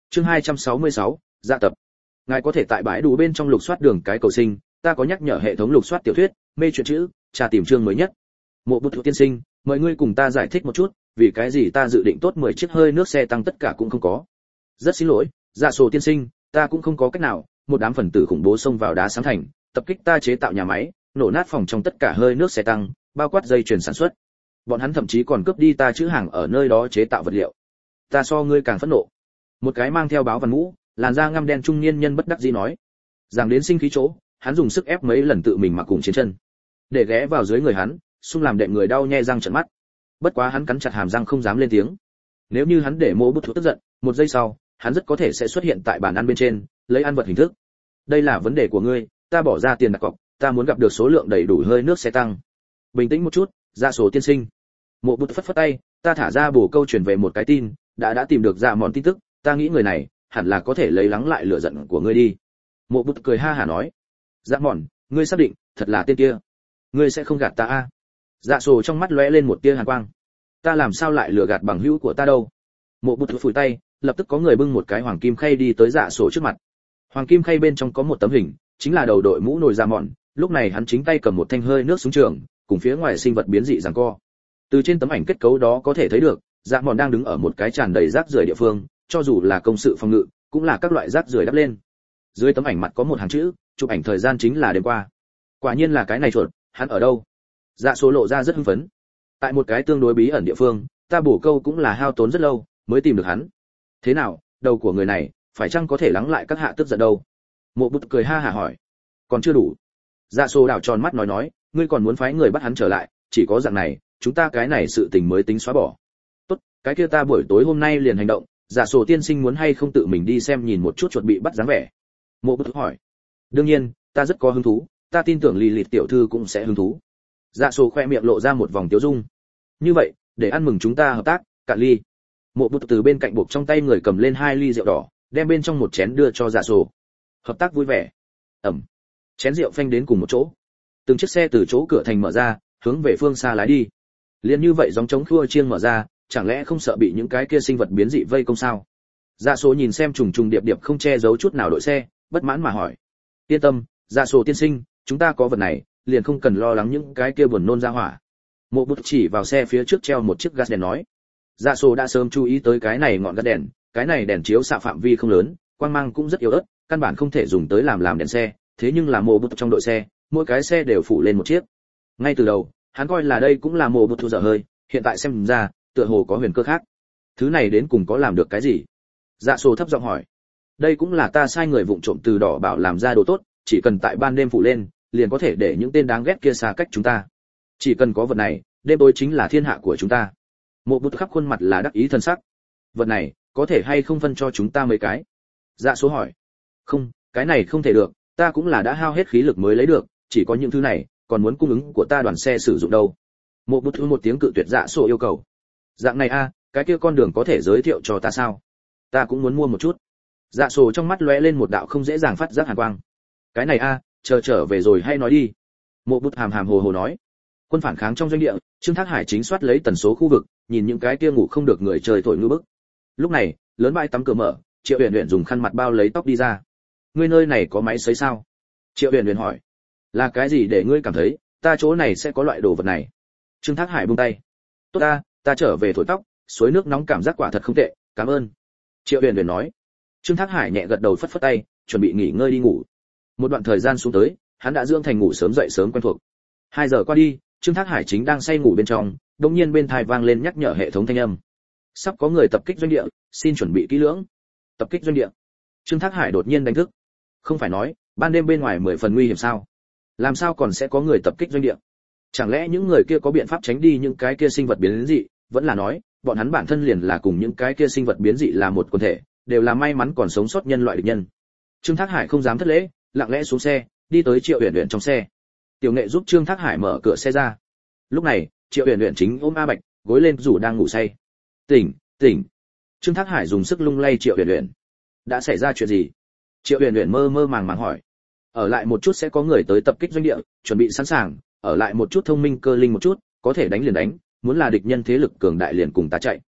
Chương hai trăm sáu mươi sáu, dạ tập. Ngài có thể tại bãi đủ bên trong lục soát đường cái cầu sinh, ta có nhắc nhở hệ thống lục soát tiểu thuyết, mê truyện chữ, tra tìm chương mới nhất. Mộ Bụt tiên sinh, mời ngươi cùng ta giải thích một chút, vì cái gì ta dự định tốt mười chiếc hơi nước xe tăng tất cả cũng không có. Rất xin lỗi, dạ sổ tiên sinh, ta cũng không có cách nào, một đám phần tử khủng bố xông vào đá sáng thành, tập kích ta chế tạo nhà máy, nổ nát phòng trong tất cả hơi nước xe tăng, bao quát dây chuyền sản xuất. Bọn hắn thậm chí còn cướp đi ta chữ hàng ở nơi đó chế tạo vật liệu. Ta so ngươi càng phẫn nộ. Một cái mang theo báo văn mũ, làn da ngăm đen trung niên nhân bất đắc dĩ nói. Rằng đến sinh khí chỗ, hắn dùng sức ép mấy lần tự mình mặc cùng chiến chân, để ghé vào dưới người hắn, xung làm đệm người đau nhe răng trợn mắt. Bất quá hắn cắn chặt hàm răng không dám lên tiếng. Nếu như hắn để Mộ Bụt tức giận, một giây sau, hắn rất có thể sẽ xuất hiện tại bàn ăn bên trên, lấy ăn vật hình thức. Đây là vấn đề của ngươi, ta bỏ ra tiền đặt cọc, ta muốn gặp được số lượng đầy đủ hơi nước xe tăng. Bình tĩnh một chút, Dạ sổ tiên sinh. Mộ Bụt phất phất tay, ta thả ra bổ câu truyền về một cái tin, đã đã tìm được Dạ Mòn tin tức, ta nghĩ người này hẳn là có thể lấy lắng lại lửa giận của ngươi đi. Mộ Bụt cười ha hả nói. Dạ Mòn, ngươi xác định, thật là tên kia? Ngươi sẽ không gạt ta a? À? Dạ sổ trong mắt lóe lên một tia hàn quang. Ta làm sao lại lừa gạt bằng hữu của ta đâu? Mộ Bụt phủi tay, lập tức có người bưng một cái hoàng kim khay đi tới Dạ sổ trước mặt. Hoàng kim khay bên trong có một tấm hình, chính là đầu đội mũ nồi Dạ Mòn, lúc này hắn chính tay cầm một thanh hơi nước súng trường, cùng phía ngoài sinh vật biến dị giằng co. Từ trên tấm ảnh kết cấu đó có thể thấy được, Dạ Mòn đang đứng ở một cái tràn đầy rác rưởi địa phương, cho dù là công sự phòng ngự, cũng là các loại rác rưởi đắp lên. Dưới tấm ảnh mặt có một hàng chữ, chụp ảnh thời gian chính là đêm qua. Quả nhiên là cái này chuột, hắn ở đâu? Dạ số lộ ra rất hưng phấn. Tại một cái tương đối bí ẩn địa phương, ta bổ câu cũng là hao tốn rất lâu mới tìm được hắn. Thế nào, đầu của người này, phải chăng có thể lắng lại các hạ tức giận đâu? Mộ Bụt cười ha hả hỏi. Còn chưa đủ. Dạ số đảo tròn mắt nói nói, ngươi còn muốn phái người bắt hắn trở lại, chỉ có dạng này, chúng ta cái này sự tình mới tính xóa bỏ. Tốt, cái kia ta buổi tối hôm nay liền hành động, Dạ sổ tiên sinh muốn hay không tự mình đi xem nhìn một chút chuột bị bắt dáng vẻ? Mộ Bụt hỏi. Đương nhiên, ta rất có hứng thú, ta tin tưởng Lì Lịt tiểu thư cũng sẽ hứng thú. Dạ sổ khoe miệng lộ ra một vòng tiếu dung. Như vậy, để ăn mừng chúng ta hợp tác, cạn ly. Mộ Bụt từ bên cạnh buộc trong tay người cầm lên hai ly rượu đỏ, đem bên trong một chén đưa cho Dạ sổ. Hợp tác vui vẻ. Ẩm. Chén rượu phanh đến cùng một chỗ. Từng chiếc xe từ chỗ cửa thành mở ra, hướng về phương xa lái đi. Liên như vậy gióng trống khua chiêng mở ra, chẳng lẽ không sợ bị những cái kia sinh vật biến dị vây công sao? Dạ số nhìn xem trùng trùng điệp điệp không che giấu chút nào đội xe, bất mãn mà hỏi. Yên tâm, Dạ số tiên sinh, chúng ta có vật này, liền không cần lo lắng những cái kia buồn nôn ra hỏa. Mộ Bụt chỉ vào xe phía trước treo một chiếc gas đèn nói. Dạ số đã sớm chú ý tới cái này ngọn gas đèn, cái này đèn chiếu xạ phạm vi không lớn, quang mang cũng rất yếu ớt, căn bản không thể dùng tới làm làm đèn xe, thế nhưng là Mộ Bụt trong đội xe, mỗi cái xe đều phủ lên một chiếc. Ngay từ đầu, hắn coi là đây cũng là Mộ Bụt thu dở hơi, hiện tại xem ra, tựa hồ có huyền cơ khác. Thứ này đến cùng có làm được cái gì? Dạ sổ thấp giọng hỏi. Đây cũng là ta sai người vụng trộm từ đỏ bảo làm ra đồ tốt, chỉ cần tại ban đêm phủ lên, liền có thể để những tên đáng ghét kia xa cách chúng ta. Chỉ cần có vật này, đêm tối chính là thiên hạ của chúng ta. Mộ Bụt khắp khuôn mặt là đắc ý thân sắc. Vật này, có thể hay không phân cho chúng ta mấy cái? Dạ số hỏi. Không, cái này không thể được, ta cũng là đã hao hết khí lực mới lấy được, chỉ có những thứ này, còn muốn cung ứng của ta đoàn xe sử dụng đâu. Mộ Bụt thu một tiếng cự tuyệt Dạ số yêu cầu. Dạng này a, cái kia con đường có thể giới thiệu cho ta sao? Ta cũng muốn mua một chút. Dạ sổ trong mắt lóe lên một đạo không dễ dàng phát giác hàn quang. Cái này a, chờ trở về rồi hay nói đi. Mộ Bụt hàm hàm hồ hồ nói. Quân phản kháng trong doanh địa, Trương Thác Hải chính soát lấy tần số khu vực, nhìn những cái kia ngủ không được người trời thổi ngư bức. Lúc này, lớn bãi tắm cửa mở, Triệu Uyển Uyển dùng khăn mặt bao lấy tóc đi ra. Ngươi nơi này có máy sấy sao? Triệu Uyển Uyển hỏi. Là cái gì để ngươi cảm thấy, ta chỗ này sẽ có loại đồ vật này? Trương Thác Hải buông tay. Tốt ta, ta trở về thổi tóc, suối nước nóng cảm giác quả thật không tệ, cảm ơn. Triệu Uyển Uyển nói. Trương Thác Hải nhẹ gật đầu phất phất tay, chuẩn bị nghỉ ngơi đi ngủ. Một đoạn thời gian xuống tới, hắn đã dưỡng thành ngủ sớm dậy sớm quen thuộc. Hai giờ qua đi, Trương Thác Hải chính đang say ngủ bên trong, đột nhiên bên tai vang lên nhắc nhở hệ thống thanh âm. Sắp có người tập kích doanh địa, xin chuẩn bị kỹ lưỡng. Tập kích doanh địa. Trương Thác Hải đột nhiên đánh thức. Không phải nói, ban đêm bên ngoài mười phần nguy hiểm sao? Làm sao còn sẽ có người tập kích doanh địa? Chẳng lẽ những người kia có biện pháp tránh đi những cái kia sinh vật biến dị, vẫn là nói, bọn hắn bản thân liền là cùng những cái kia sinh vật biến dị là một quần thể, đều là may mắn còn sống sót nhân loại địch nhân. Trương Thác Hải không dám thất lễ, lặng lẽ xuống xe, đi tới Triệu Uyển Uyển trong xe. Tiểu Nghệ giúp Trương Thác Hải mở cửa xe ra. Lúc này, Triệu Uyển Uyển chính ôm A Bạch, gối lên rủ đang ngủ say. "Tỉnh, tỉnh." Trương Thác Hải dùng sức lung lay Triệu Uyển Uyển. "Đã xảy ra chuyện gì?" Triệu Uyển Uyển mơ mơ màng màng hỏi. "Ở lại một chút sẽ có người tới tập kích doanh địa, chuẩn bị sẵn sàng, ở lại một chút thông minh cơ linh một chút, có thể đánh liền đánh, muốn là địch nhân thế lực cường đại liền cùng ta chạy."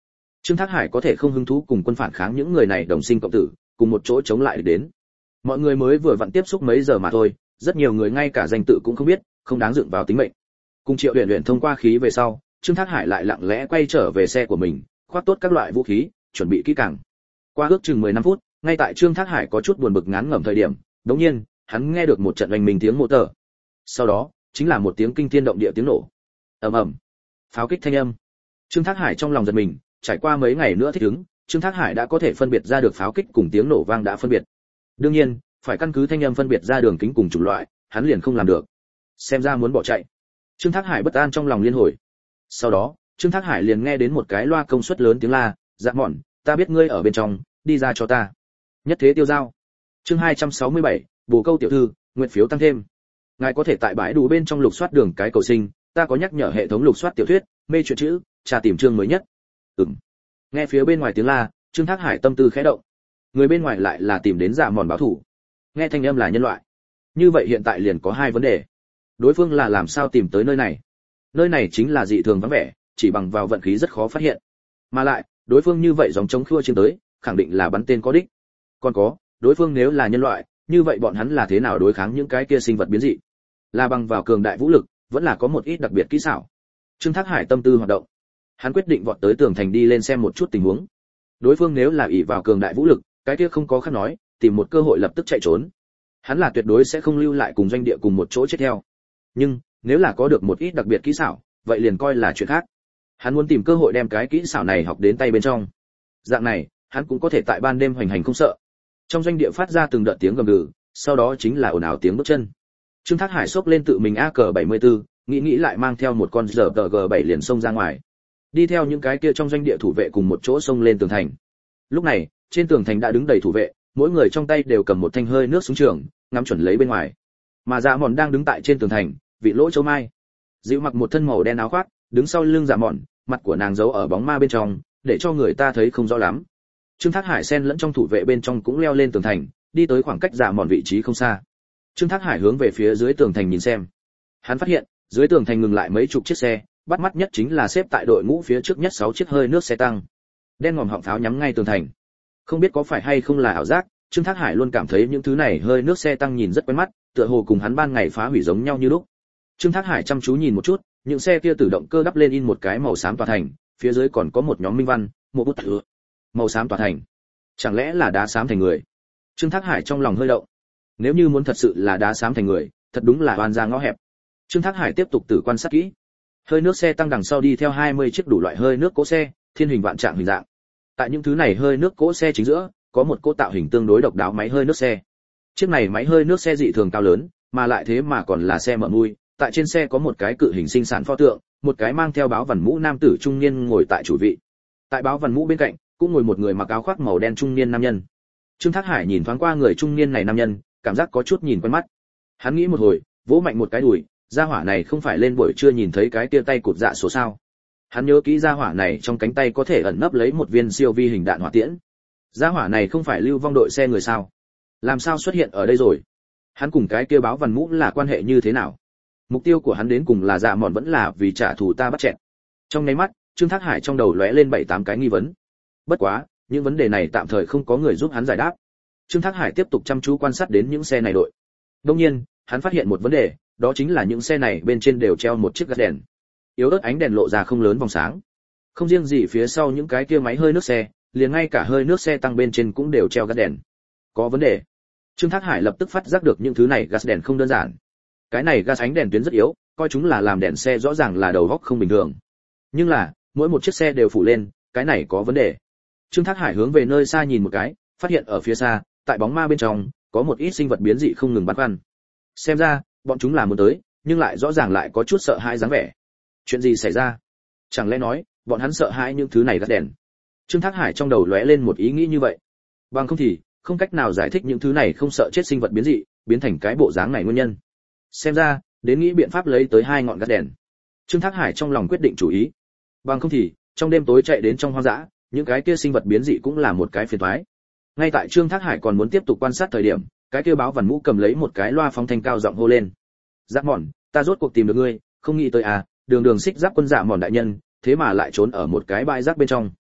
Trương Thác Hải có thể không hứng thú cùng quân phản kháng những người này đồng sinh cộng tử, cùng một chỗ chống lại đến. Mọi người mới vừa vặn tiếp xúc mấy giờ mà thôi, rất nhiều người ngay cả danh tự cũng không biết, không đáng dựng vào tính mệnh. Cùng Triệu Uyển Uyển thông qua khí về sau, Trương Thác Hải lại lặng lẽ quay trở về xe của mình, khoác tốt các loại vũ khí, chuẩn bị kỹ càng. Qua ước chừng mười lăm phút, ngay tại Trương Thác Hải có chút buồn bực ngán ngẩm thời điểm, đột nhiên, hắn nghe được một trận oanh minh tiếng motor. Sau đó, chính là một tiếng kinh thiên động địa tiếng nổ. Ầm ầm. Pháo kích thanh âm. Trương Thác Hải trong lòng giật mình, trải qua mấy ngày nữa thích ứng, Trương Thác Hải đã có thể phân biệt ra được pháo kích cùng tiếng nổ vang đã phân biệt. Đương nhiên, phải căn cứ thanh âm phân biệt ra đường kính cùng chủng loại, hắn liền không làm được. Xem ra muốn bỏ chạy. Trương Thác Hải bất an trong lòng liên hồi. Sau đó, Trương Thác Hải liền nghe đến một cái loa công suất lớn tiếng la, "Dạ mọn, ta biết ngươi ở bên trong, đi ra cho ta." Nhất thế tiêu giao. Chương hai trăm sáu mươi bảy, bổ câu tiểu thư, nguyện phiếu tăng thêm. Ngài có thể tại bãi đủ bên trong lục soát đường cái cầu sinh, ta có nhắc nhở hệ thống lục soát tiểu thuyết, mê truyện chữ, tra tìm chương mới nhất. Ừm. Nghe phía bên ngoài tiếng la, Trương Thác Hải tâm tư khẽ động. Người bên ngoài lại là tìm đến Dạ mọn báo thủ. Nghe thanh âm là nhân loại. Như vậy hiện tại liền có hai vấn đề. Đối phương là làm sao tìm tới nơi này? Nơi này chính là dị thường vắng vẻ, chỉ bằng vào vận khí rất khó phát hiện. Mà lại, đối phương như vậy dòng chống khua chiếm tới, khẳng định là bắn tên có đích. Còn có, đối phương nếu là nhân loại, như vậy bọn hắn là thế nào đối kháng những cái kia sinh vật biến dị? Là bằng vào cường đại vũ lực, vẫn là có một ít đặc biệt kỹ xảo. Trương Thác Hải tâm tư hoạt động. Hắn quyết định vọt tới tường thành đi lên xem một chút tình huống. Đối phương nếu là ỷ vào cường đại vũ lực, cái kia không có khác nói, tìm một cơ hội lập tức chạy trốn. Hắn là tuyệt đối sẽ không lưu lại cùng doanh địa cùng một chỗ chết theo. Nhưng, nếu là có được một ít đặc biệt kỹ xảo, vậy liền coi là chuyện khác. Hắn muốn tìm cơ hội đem cái kỹ xảo này học đến tay bên trong. Dạng này, hắn cũng có thể tại ban đêm hoành hành không sợ. Trong doanh địa phát ra từng đợt tiếng gầm gừ, sau đó chính là ồn ào tiếng bước chân. Trương Thác Hải xốc lên tự mình A K bảy mươi tư, nghĩ nghĩ lại mang theo một con R T G bảy liền xông ra ngoài. Đi theo những cái kia trong doanh địa thủ vệ cùng một chỗ xông lên tường thành. Lúc này, trên tường thành đã đứng đầy thủ vệ, mỗi người trong tay đều cầm một thanh hơi nước súng trường, ngắm chuẩn lấy bên ngoài. Mà Dạ Mọn đang đứng tại trên tường thành, vị lỗ châu mai. Dịu mặc một thân màu đen áo khoác, đứng sau lưng Dạ Mọn, mặt của nàng giấu ở bóng ma bên trong, để cho người ta thấy không rõ lắm. Trương Thác Hải xen lẫn trong thủ vệ bên trong cũng leo lên tường thành, đi tới khoảng cách Dạ Mọn vị trí không xa. Trương Thác Hải hướng về phía dưới tường thành nhìn xem. Hắn phát hiện, dưới tường thành ngừng lại mấy chục chiếc xe, bắt mắt nhất chính là xếp tại đội ngũ phía trước nhất sáu chiếc hơi nước xe tăng. Đen ngòm họng pháo nhắm ngay tường thành. Không biết có phải hay không là ảo giác, Trương Thác Hải luôn cảm thấy những thứ này hơi nước xe tăng nhìn rất quen mắt, tựa hồ cùng hắn ban ngày phá hủy giống nhau như lúc. Trương Thác Hải chăm chú nhìn một chút, những xe kia tự động cơ đắp lên in một cái màu xám tòa thành, phía dưới còn có một nhóm minh văn, một bút thử. Màu xám tòa thành. Chẳng lẽ là đá xám thành người? Trương Thác Hải trong lòng hơi động. Nếu như muốn thật sự là đá xám thành người, thật đúng là oan ra ngõ hẹp. Trương Thác Hải tiếp tục tự quan sát kỹ. Hơi nước xe tăng đằng sau đi theo hai mươi chiếc đủ loại hơi nước cỗ xe, thiên hình vạn trạng hình dạng. Tại những thứ này hơi nước cỗ xe chính giữa, có một cỗ tạo hình tương đối độc đáo máy hơi nước xe. Chiếc này máy hơi nước xe dị thường cao lớn, mà lại thế mà còn là xe mở mui, tại trên xe có một cái cự hình sinh sản pho tượng, một cái mang theo báo vằn mũ nam tử trung niên ngồi tại chủ vị. Tại báo vằn mũ bên cạnh, cũng ngồi một người mặc áo khoác màu đen trung niên nam nhân. Trương Thác Hải nhìn thoáng qua người trung niên này nam nhân, cảm giác có chút nhìn quen mắt. Hắn nghĩ một hồi, vỗ mạnh một cái đùi, gia hỏa này không phải lên buổi trưa nhìn thấy cái kia tay cụt dạ số sao? Hắn nhớ kỹ gia hỏa này trong cánh tay có thể ẩn nấp lấy một viên siêu vi hình đạn hỏa tiễn. Gia hỏa này không phải Lưu Vong đội xe người sao? Làm sao xuất hiện ở đây rồi? Hắn cùng cái kia báo vằn mũ là quan hệ như thế nào? Mục tiêu của hắn đến cùng là Dạ Mọn vẫn là vì trả thù ta bắt chẹt. Trong nháy mắt, Trương Thác Hải trong đầu lóe lên bảy tám cái nghi vấn. Bất quá, những vấn đề này tạm thời không có người giúp hắn giải đáp. Trương Thác Hải tiếp tục chăm chú quan sát đến những xe này đội. Đương nhiên, hắn phát hiện một vấn đề, đó chính là những xe này bên trên đều treo một chiếc gas đèn. Yếu ớt ánh đèn lộ ra không lớn vòng sáng. Không riêng gì phía sau những cái kia máy hơi nước xe, liền ngay cả hơi nước xe tăng bên trên cũng đều treo gas đèn. Có vấn đề. Trương Thác Hải lập tức phát giác được những thứ này gas đèn không đơn giản. Cái này gas ánh đèn tuyến rất yếu, coi chúng là làm đèn xe rõ ràng là đầu góc không bình thường. Nhưng là, mỗi một chiếc xe đều phủ lên, cái này có vấn đề. Trương Thác Hải hướng về nơi xa nhìn một cái, phát hiện ở phía xa, tại bóng ma bên trong, có một ít sinh vật biến dị không ngừng bắn khoăn. Xem ra, bọn chúng là muốn tới, nhưng lại rõ ràng lại có chút sợ hãi dáng vẻ. Chuyện gì xảy ra? Chẳng lẽ nói, bọn hắn sợ hãi những thứ này gas đèn? Trương Thác Hải trong đầu lóe lên một ý nghĩ như vậy. Bằng không thì, không cách nào giải thích những thứ này không sợ chết sinh vật biến dị, biến thành cái bộ dáng này nguyên nhân. Xem ra, đến nghĩ biện pháp lấy tới hai ngọn gas đèn. Trương Thác Hải trong lòng quyết định chủ ý. Bằng không thì, trong đêm tối chạy đến trong hoang dã, những cái kia sinh vật biến dị cũng là một cái phiền toái. Ngay tại Trương Thác Hải còn muốn tiếp tục quan sát thời điểm, cái kia báo vằn mũ cầm lấy một cái loa phóng thanh cao giọng hô lên. Dạ Mọn, ta rốt cuộc tìm được ngươi, không nghĩ tới à, đường đường xích giáp quân Dạ Mọn đại nhân, thế mà lại trốn ở một cái bãi rác bên trong.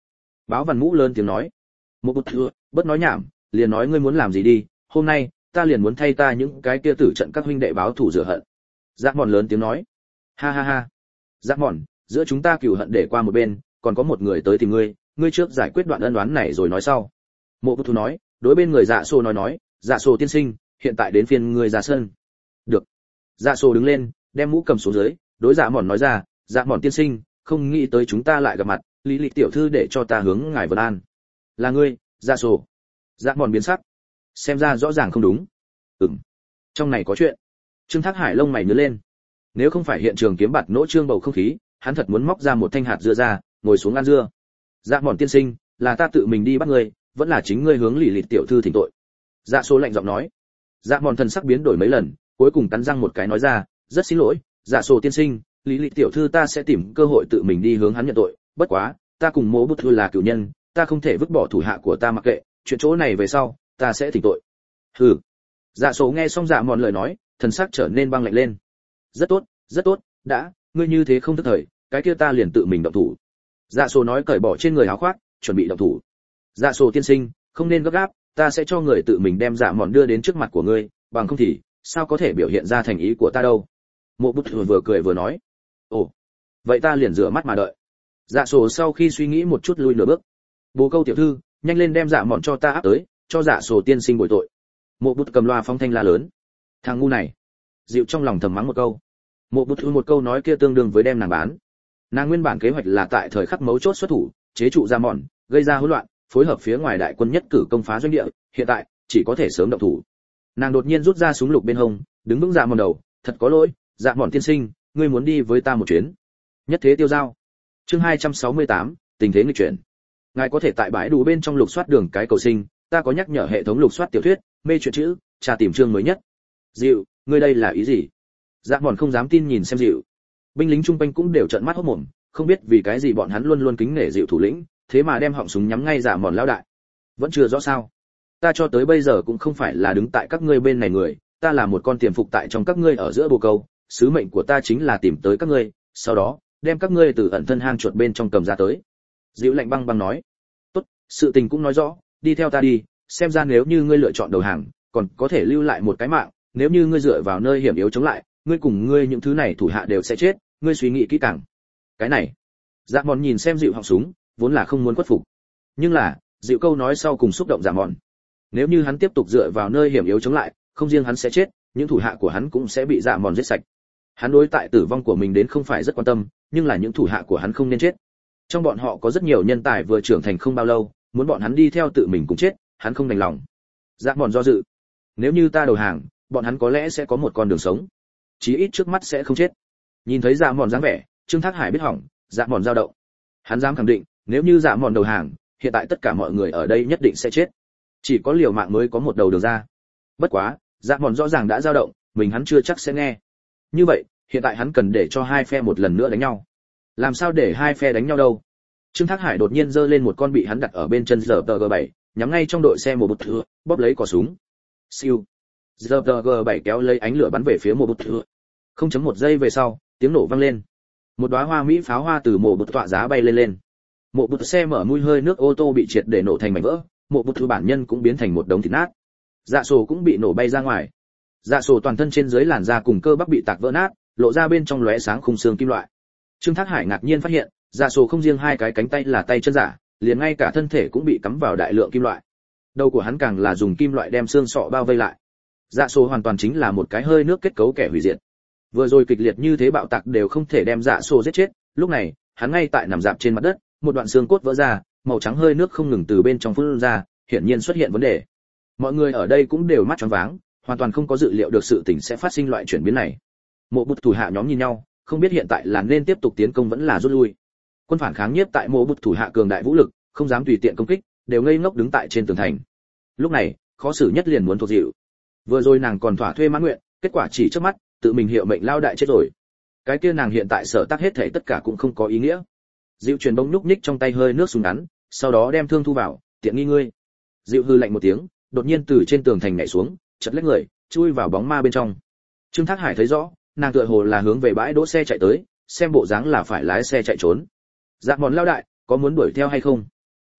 Báo Văn Mũ lớn tiếng nói. Một bút thừa, bất nói nhảm, liền nói ngươi muốn làm gì đi, hôm nay ta liền muốn thay ta những cái kia tử trận các huynh đệ báo thù rửa hận. Dạ Mòn lớn tiếng nói. Ha ha ha. Dạ Mòn, giữa chúng ta cừu hận để qua một bên, còn có một người tới tìm ngươi, ngươi trước giải quyết đoạn ân oán này rồi nói sau. Mộ Bút Thu nói, đối bên người Dạ Sô nói nói, Dạ Sô tiên sinh, hiện tại đến phiên ngươi ra sân. Được. Dạ Sô đứng lên, đem mũ cầm xuống dưới, đối Dạ Mòn nói ra, Dạ Mòn tiên sinh, không nghĩ tới chúng ta lại gặp mặt, Lý Lịch tiểu thư để cho ta hướng ngài vân an. Là ngươi, Dạ Sô. Dạ Mòn biến sắc. Xem ra rõ ràng không đúng. Ừm. Trong này có chuyện. Trương Thác Hải lông mày nhướng lên. Nếu không phải hiện trường kiếm bạt nỗ trương bầu không khí, hắn thật muốn móc ra một thanh hạt dưa ra, ngồi xuống ăn dưa. Dạ Mòn tiên sinh, là ta tự mình đi bắt ngươi, vẫn là chính ngươi hướng Lý Lịch tiểu thư thỉnh tội. Dạ Số lạnh giọng nói. Dạ Mòn thần sắc biến đổi mấy lần, cuối cùng cắn răng một cái nói ra, rất xin lỗi, Dạ Số tiên sinh, Lý Lịch tiểu thư ta sẽ tìm cơ hội tự mình đi hướng hắn nhận tội, bất quá, ta cùng Mộ Bút Thư là cửu nhân, ta không thể vứt bỏ thủ hạ của ta mặc kệ, chuyện chỗ này về sau, ta sẽ thỉnh tội. Hừ. Dạ Số nghe xong Dạ Mòn lời nói, thần sắc trở nên băng lạnh lên. Rất tốt, rất tốt, đã, ngươi như thế không tức thời, cái kia ta liền tự mình động thủ. Dạ Số nói cởi bỏ trên người áo khoác, chuẩn bị động thủ. Dạ Số tiên sinh, không nên gấp gáp, ta sẽ cho người tự mình đem Dạ Mòn đưa đến trước mặt của ngươi, bằng không thì, sao có thể biểu hiện ra thành ý của ta đâu. Mộ Bút Thư vừa cười vừa nói. Ồ, vậy ta liền rửa mắt mà đợi. Dạ Số sau khi suy nghĩ một chút lui nửa bước. Bồ Câu tiểu thư, nhanh lên đem Dạ Mòn cho ta áp tới, cho Dạ Số tiên sinh bồi tội. Mộ Bút cầm loa phóng thanh la lớn. Thằng ngu này. Dịu trong lòng thầm mắng một câu. Mộ Bút Thư một câu nói kia tương đương với đem nàng bán. Nàng nguyên bản kế hoạch là tại thời khắc mấu chốt xuất thủ, chế trụ Dạ Mòn, gây ra hỗn loạn, phối hợp phía ngoài đại quân nhất cử công phá doanh địa, hiện tại chỉ có thể sớm động thủ. Nàng đột nhiên rút ra súng lục bên hông, đứng vững Dạ Mòn đầu, thật có lỗi, Dạ Mòn tiên sinh, ngươi muốn đi với ta một chuyến. Nhất thế tiêu giao. Chương hai trăm sáu mươi tám, tình thế nghịch chuyển. Ngài có thể tại bãi đủ bên trong lục soát đường cái cầu sinh, ta có nhắc nhở hệ thống lục soát tiểu thuyết, mê truyện chữ, tra tìm chương mới nhất. Dịu, ngươi đây là ý gì? Dạ Mòn không dám tin nhìn xem Dịu. Binh lính trung quanh cũng đều trợn mắt hốt mồm, không biết vì cái gì bọn hắn luôn luôn kính nể Dịu thủ lĩnh, thế mà đem họng súng nhắm ngay Dạ Mòn lão đại. Vẫn chưa rõ sao? Ta cho tới bây giờ cũng không phải là đứng tại các ngươi bên này người, ta là một con tiềm phục tại trong các ngươi ở giữa bồ câu, sứ mệnh của ta chính là tìm tới các ngươi, sau đó đem các ngươi từ ẩn thân hang chuột bên trong cầm ra tới. Dịu lạnh băng băng nói. Tốt, sự tình cũng nói rõ, đi theo ta đi, xem ra nếu như ngươi lựa chọn đầu hàng, còn có thể lưu lại một cái mạng, nếu như ngươi dựa vào nơi hiểm yếu chống lại, ngươi cùng ngươi những thứ này thủ hạ đều sẽ chết, ngươi suy nghĩ kỹ càng. Cái này. Dạ Mòn nhìn xem Dịu họng súng, vốn là không muốn khuất phục. Nhưng là, Dịu câu nói sau cùng xúc động Dạ Mòn. Nếu như hắn tiếp tục dựa vào nơi hiểm yếu chống lại, không riêng hắn sẽ chết, những thủ hạ của hắn cũng sẽ bị Dạ Mòn giết sạch. Hắn đối tại tử vong của mình đến không phải rất quan tâm, nhưng là những thủ hạ của hắn không nên chết. Trong bọn họ có rất nhiều nhân tài vừa trưởng thành không bao lâu, muốn bọn hắn đi theo tự mình cũng chết, hắn không đành lòng. Dạ Mòn do dự. Nếu như ta đầu hàng, bọn hắn có lẽ sẽ có một con đường sống, chí ít trước mắt sẽ không chết. Nhìn thấy Dạ Mòn dáng vẻ, Trương Thác Hải biết hỏng, Dạ Mòn dao động. Hắn dám khẳng định, nếu như Dạ Mòn đầu hàng, hiện tại tất cả mọi người ở đây nhất định sẽ chết. Chỉ có liều mạng mới có một đầu đường ra. Bất quá, Dạ Mòn rõ ràng đã dao động, mình hắn chưa chắc sẽ nghe. Như vậy, hiện tại hắn cần để cho hai phe một lần nữa đánh nhau. Làm sao để hai phe đánh nhau đâu? Trương Thác Hải đột nhiên giơ lên một con bị hắn đặt ở bên chân giê tê giê bảy, nhắm ngay trong đội xe Mộ Bút Thư, bóp lấy cò súng. Siêu. giê tê giê bảy kéo lấy ánh lửa bắn về phía Mộ Bút Thư. không chấm một giây về sau, tiếng nổ vang lên. Một đóa hoa mỹ pháo hoa từ Mộ Bút tọa giá bay lên lên. Mộ Bút xe mở mũi hơi nước ô tô bị triệt để nổ thành mảnh vỡ, Mộ Bút Thư bản nhân cũng biến thành một đống thịt nát. Dạ Sổ cũng bị nổ bay ra ngoài. Dạ Sổ toàn thân trên dưới làn da cùng cơ bắp bị tạc vỡ nát, lộ ra bên trong lóe sáng khung xương kim loại. Trương Thác Hải ngạc nhiên phát hiện, Dạ Sổ không riêng hai cái cánh tay là tay chân giả, liền ngay cả thân thể cũng bị cắm vào đại lượng kim loại. Đầu của hắn càng là dùng kim loại đem xương sọ bao vây lại. Dạ Sổ hoàn toàn chính là một cái hơi nước kết cấu kẻ hủy diệt. Vừa rồi kịch liệt như thế bạo tạc đều không thể đem Dạ Sổ giết chết, lúc này, hắn ngay tại nằm dạp trên mặt đất, một đoạn xương cốt vỡ ra, màu trắng hơi nước không ngừng từ bên trong phun ra, hiển nhiên xuất hiện vấn đề. Mọi người ở đây cũng đều mắt tròn váng, hoàn toàn không có dự liệu được sự tình sẽ phát sinh loại chuyển biến này. Mộ Bút thủ hạ nhóm nhìn nhau, không biết hiện tại là nên tiếp tục tiến công vẫn là rút lui. Quân phản kháng nhiếp tại Mộ Bút thủ hạ cường đại vũ lực, không dám tùy tiện công kích, đều ngây ngốc đứng tại trên tường thành. Lúc này, khó xử nhất liền muốn thuộc dịu. Vừa rồi nàng còn thỏa thuê mãn nguyện, kết quả chỉ trước mắt, tự mình hiệu mệnh lao đại chết rồi. Cái kia nàng hiện tại sở tác hết thảy tất cả cũng không có ý nghĩa. Dịu truyền bông nhúc nhích trong tay hơi nước súng ngắn, sau đó đem thương thu vào, tiện nghi ngươi. Dịu hư lạnh một tiếng, đột nhiên từ trên tường thành nhảy xuống, chật lách người, chui vào bóng ma bên trong. Trương Thác Hải thấy rõ, nàng tựa hồ là hướng về bãi đỗ xe chạy tới, xem bộ dáng là phải lái xe chạy trốn. Dạ Mòn lao đại, có muốn đuổi theo hay không?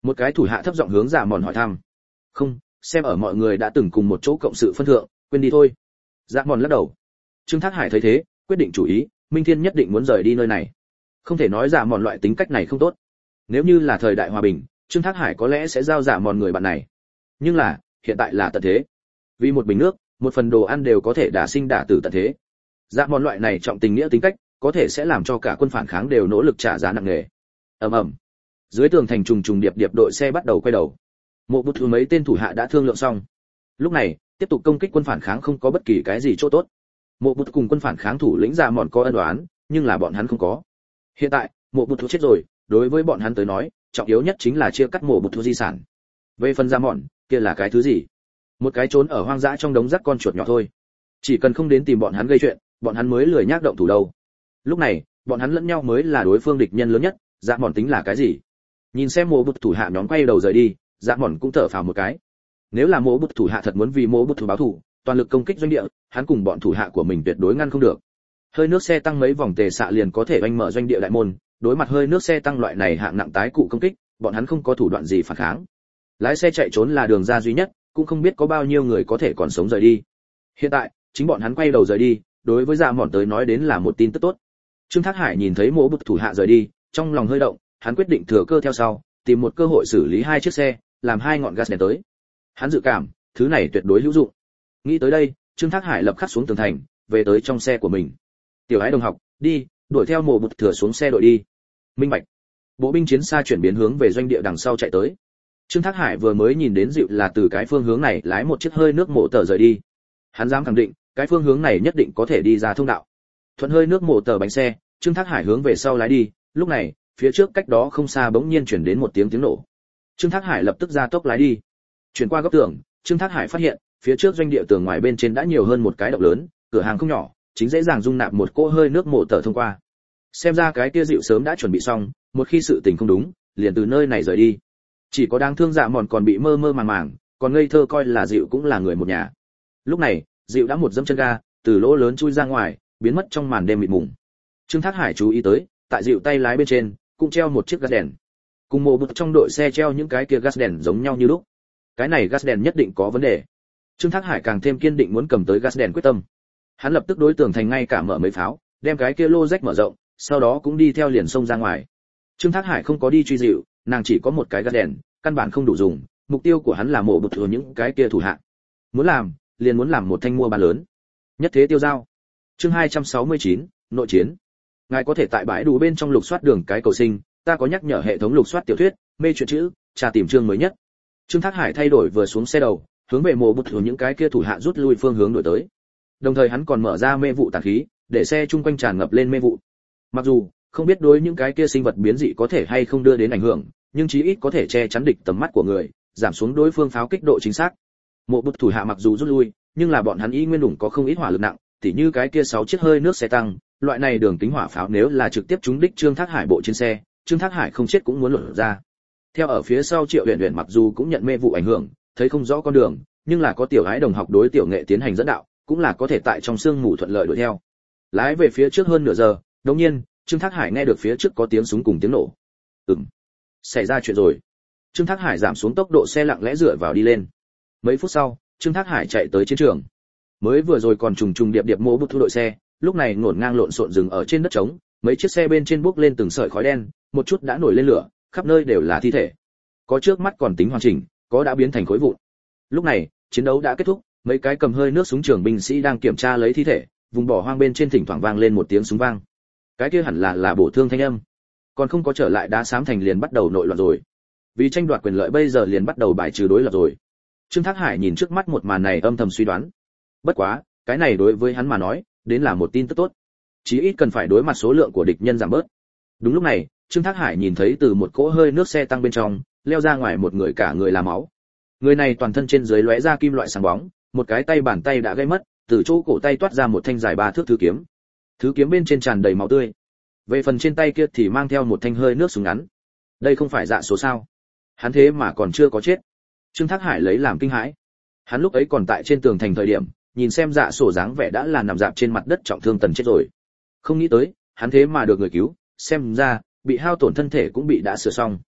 Một cái thủ hạ thấp giọng hướng Dạ Mòn hỏi thăm. Không, xem ở mọi người đã từng cùng một chỗ cộng sự phân thượng, quên đi thôi. Dạ Mòn lắc đầu. Trương Thác Hải thấy thế, quyết định chủ ý, Minh Thiên nhất định muốn rời đi nơi này. Không thể nói Dạ Mòn loại tính cách này không tốt. Nếu như là thời đại hòa bình, Trương Thác Hải có lẽ sẽ giao Dạ Mòn người bạn này. Nhưng là, hiện tại là tận thế. Vì một bình nước, một phần đồ ăn đều có thể đả sinh đả tử tận thế. Dạ Mòn loại này trọng tình nghĩa tính cách, có thể sẽ làm cho cả quân phản kháng đều nỗ lực trả giá nặng nề. Ầm ầm. Dưới tường thành trùng trùng điệp điệp đội xe bắt đầu quay đầu. Mộ Bụt Thú mấy tên thủ hạ đã thương lượng xong. Lúc này, tiếp tục công kích quân phản kháng không có bất kỳ cái gì chỗ tốt. Mộ Bụt cùng quân phản kháng thủ lĩnh Dạ Mòn có ân oán, nhưng là bọn hắn không có. Hiện tại, Mộ Bụt Thú chết rồi, đối với bọn hắn tới nói, trọng yếu nhất chính là chia cắt Mộ Bụt Thú di sản. Về phần Dạ Mòn, kia là cái thứ gì? Một cái trốn ở hoang dã trong đống rác con chuột nhỏ thôi. Chỉ cần không đến tìm bọn hắn gây chuyện, bọn hắn mới lười nhác động thủ đâu. Lúc này, bọn hắn lẫn nhau mới là đối phương địch nhân lớn nhất. Dạ Mòn tính là cái gì? Nhìn xem Mộ Bụt thủ hạ nhóm quay đầu rời đi, Dạ Mòn cũng thở phào một cái. Nếu là Mộ Bụt thủ hạ thật muốn vì Mộ Bụt thủ báo thù, toàn lực công kích doanh địa, hắn cùng bọn thủ hạ của mình tuyệt đối ngăn không được. Hơi nước xe tăng mấy vòng tề xạ liền có thể oanh mở doanh địa đại môn, đối mặt hơi nước xe tăng loại này hạng nặng tái cụ công kích, bọn hắn không có thủ đoạn gì phản kháng. Lái xe chạy trốn là đường ra duy nhất, cũng không biết có bao nhiêu người có thể còn sống rời đi. Hiện tại, chính bọn hắn quay đầu rời đi, đối với Dạ Mòn tới nói đến là một tin tức tốt. Trương Thác Hải nhìn thấy Mộ Bụt thủ hạ rời đi, trong lòng hơi động, hắn quyết định thừa cơ theo sau, tìm một cơ hội xử lý hai chiếc xe, làm hai ngọn gas đèn tới. Hắn dự cảm, thứ này tuyệt đối hữu dụng. Nghĩ tới đây, Trương Thác Hải lập khắc xuống tường thành, về tới trong xe của mình. Tiểu Ái đồng học, đi, đuổi theo Mộ Bụt thừa xuống xe đội đi. Minh bạch. Bộ binh chiến xa chuyển biến hướng về doanh địa đằng sau chạy tới. Trương Thác Hải vừa mới nhìn đến dịu là từ cái phương hướng này lái một chiếc hơi nước mổ tờ rời đi. Hắn dám khẳng định, cái phương hướng này nhất định có thể đi ra thông đạo. Thuận hơi nước mổ tờ bánh xe, Trương Thác Hải hướng về sau lái đi, lúc này, phía trước cách đó không xa bỗng nhiên chuyển đến một tiếng tiếng nổ. Trương Thác Hải lập tức ra tốc lái đi. Chuyển qua góc tường, Trương Thác Hải phát hiện, phía trước doanh địa tường ngoài bên trên đã nhiều hơn một cái động lớn, cửa hàng không nhỏ, chính dễ dàng dung nạp một cỗ hơi nước mổ tờ thông qua. Xem ra cái kia dịu sớm đã chuẩn bị xong, một khi sự tình không đúng, liền từ nơi này rời đi. Chỉ có đáng thương Dạ Mòn còn bị mơ mơ màng màng, còn ngây thơ coi là dịu cũng là người một nhà. Lúc này, dịu đã một dẫm chân ga, từ lỗ lớn chui ra ngoài, biến mất trong màn đêm mịt mùng. Trương Thác Hải chú ý tới, tại dịu tay lái bên trên cũng treo một chiếc gas đèn. Cùng Mộ Bụt trong đội xe treo những cái kia gas đèn giống nhau như lúc. Cái này gas đèn nhất định có vấn đề. Trương Thác Hải càng thêm kiên định muốn cầm tới gas đèn quyết tâm. Hắn lập tức đối tường thành ngay cả mở mấy pháo, đem cái kia lô rách mở rộng, sau đó cũng đi theo liền xông ra ngoài. Trương Thác Hải không có đi truy dịu, nàng chỉ có một cái gas đèn, căn bản không đủ dùng, mục tiêu của hắn là Mộ Bụt thừa những cái kia thủ hạ. Muốn làm, liền muốn làm một thanh mua bán lớn. Nhất thế tiêu giao. Chương hai trăm sáu mươi chín, nội chiến. Ngài có thể tại bãi đủ bên trong lục soát đường cái cầu sinh, ta có nhắc nhở hệ thống lục soát tiểu thuyết, mê truyện chữ, tra tìm chương mới nhất. Trương Thác Hải thay đổi vừa xuống xe đầu, hướng về Mộ Bụt thừa những cái kia thủ hạ rút lui phương hướng đổi tới. Đồng thời hắn còn mở ra mê vụ tàn khí, để xe chung quanh tràn ngập lên mê vụ. Mặc dù không biết đối những cái kia sinh vật biến dị có thể hay không đưa đến ảnh hưởng, nhưng chí ít có thể che chắn địch tầm mắt của người, giảm xuống đối phương pháo kích độ chính xác. Mộ Bụt thủ hạ mặc dù rút lui, nhưng là bọn hắn y nguyên đủng có không ít hỏa lực nặng, tỉ như cái kia sáu chiếc hơi nước xe tăng, loại này đường kính hỏa pháo nếu là trực tiếp trúng đích Trương Thác Hải bộ trên xe, Trương Thác Hải không chết cũng muốn lột ra. Theo ở phía sau Triệu Uyển Uyển mặc dù cũng nhận mê vụ ảnh hưởng, thấy không rõ con đường, nhưng là có tiểu Ái đồng học đối tiểu nghệ tiến hành dẫn đạo, cũng là có thể tại trong sương mù thuận lợi đuổi theo. Lái về phía trước hơn nửa giờ, đột nhiên, Trương Thác Hải nghe được phía trước có tiếng súng cùng tiếng nổ. Ừm, xảy ra chuyện rồi. Trương Thác Hải giảm xuống tốc độ xe lặng lẽ dựa vào đi lên. Mấy phút sau, Trương Thác Hải chạy tới chiến trường. Mới vừa rồi còn trùng trùng điệp điệp Mộ Bụt thu đội xe, lúc này ngổn ngang lộn xộn dừng ở trên đất trống, mấy chiếc xe bên trên bốc lên từng sợi khói đen, một chút đã nổi lên lửa, khắp nơi đều là thi thể. Có trước mắt còn tính hoàn chỉnh, có đã biến thành khối vụn. Lúc này, chiến đấu đã kết thúc, mấy cái cầm hơi nước súng trường binh sĩ đang kiểm tra lấy thi thể, vùng bỏ hoang bên trên thỉnh thoảng vang lên một tiếng súng vang. Cái kia hẳn là là bổ thương thanh âm. Còn không có trở lại đá xám thành liền bắt đầu nội loạn rồi. Vì tranh đoạt quyền lợi bây giờ liền bắt đầu bài trừ đối lập rồi. Trương Thác Hải nhìn trước mắt một màn này âm thầm suy đoán. Bất quá, cái này đối với hắn mà nói, đến là một tin tức tốt. Chí ít cần phải đối mặt số lượng của địch nhân giảm bớt. Đúng lúc này, Trương Thác Hải nhìn thấy từ một cỗ hơi nước xe tăng bên trong, leo ra ngoài một người cả người là máu. Người này toàn thân trên dưới lóe ra kim loại sáng bóng, một cái tay bàn tay đã gãy mất, từ chỗ cổ tay toát ra một thanh dài ba thước thứ kiếm. Thứ kiếm bên trên tràn đầy máu tươi. Về phần trên tay kia thì mang theo một thanh hơi nước súng ngắn. Đây không phải Dạ Số sao? Hắn thế mà còn chưa có chết. Trương Thác Hải lấy làm kinh hãi. Hắn lúc ấy còn tại trên tường thành thời điểm, nhìn xem Dạ Sổ dáng vẻ đã là nằm dạp trên mặt đất trọng thương tần chết rồi. Không nghĩ tới, hắn thế mà được người cứu, xem ra bị hao tổn thân thể cũng bị đã sửa xong.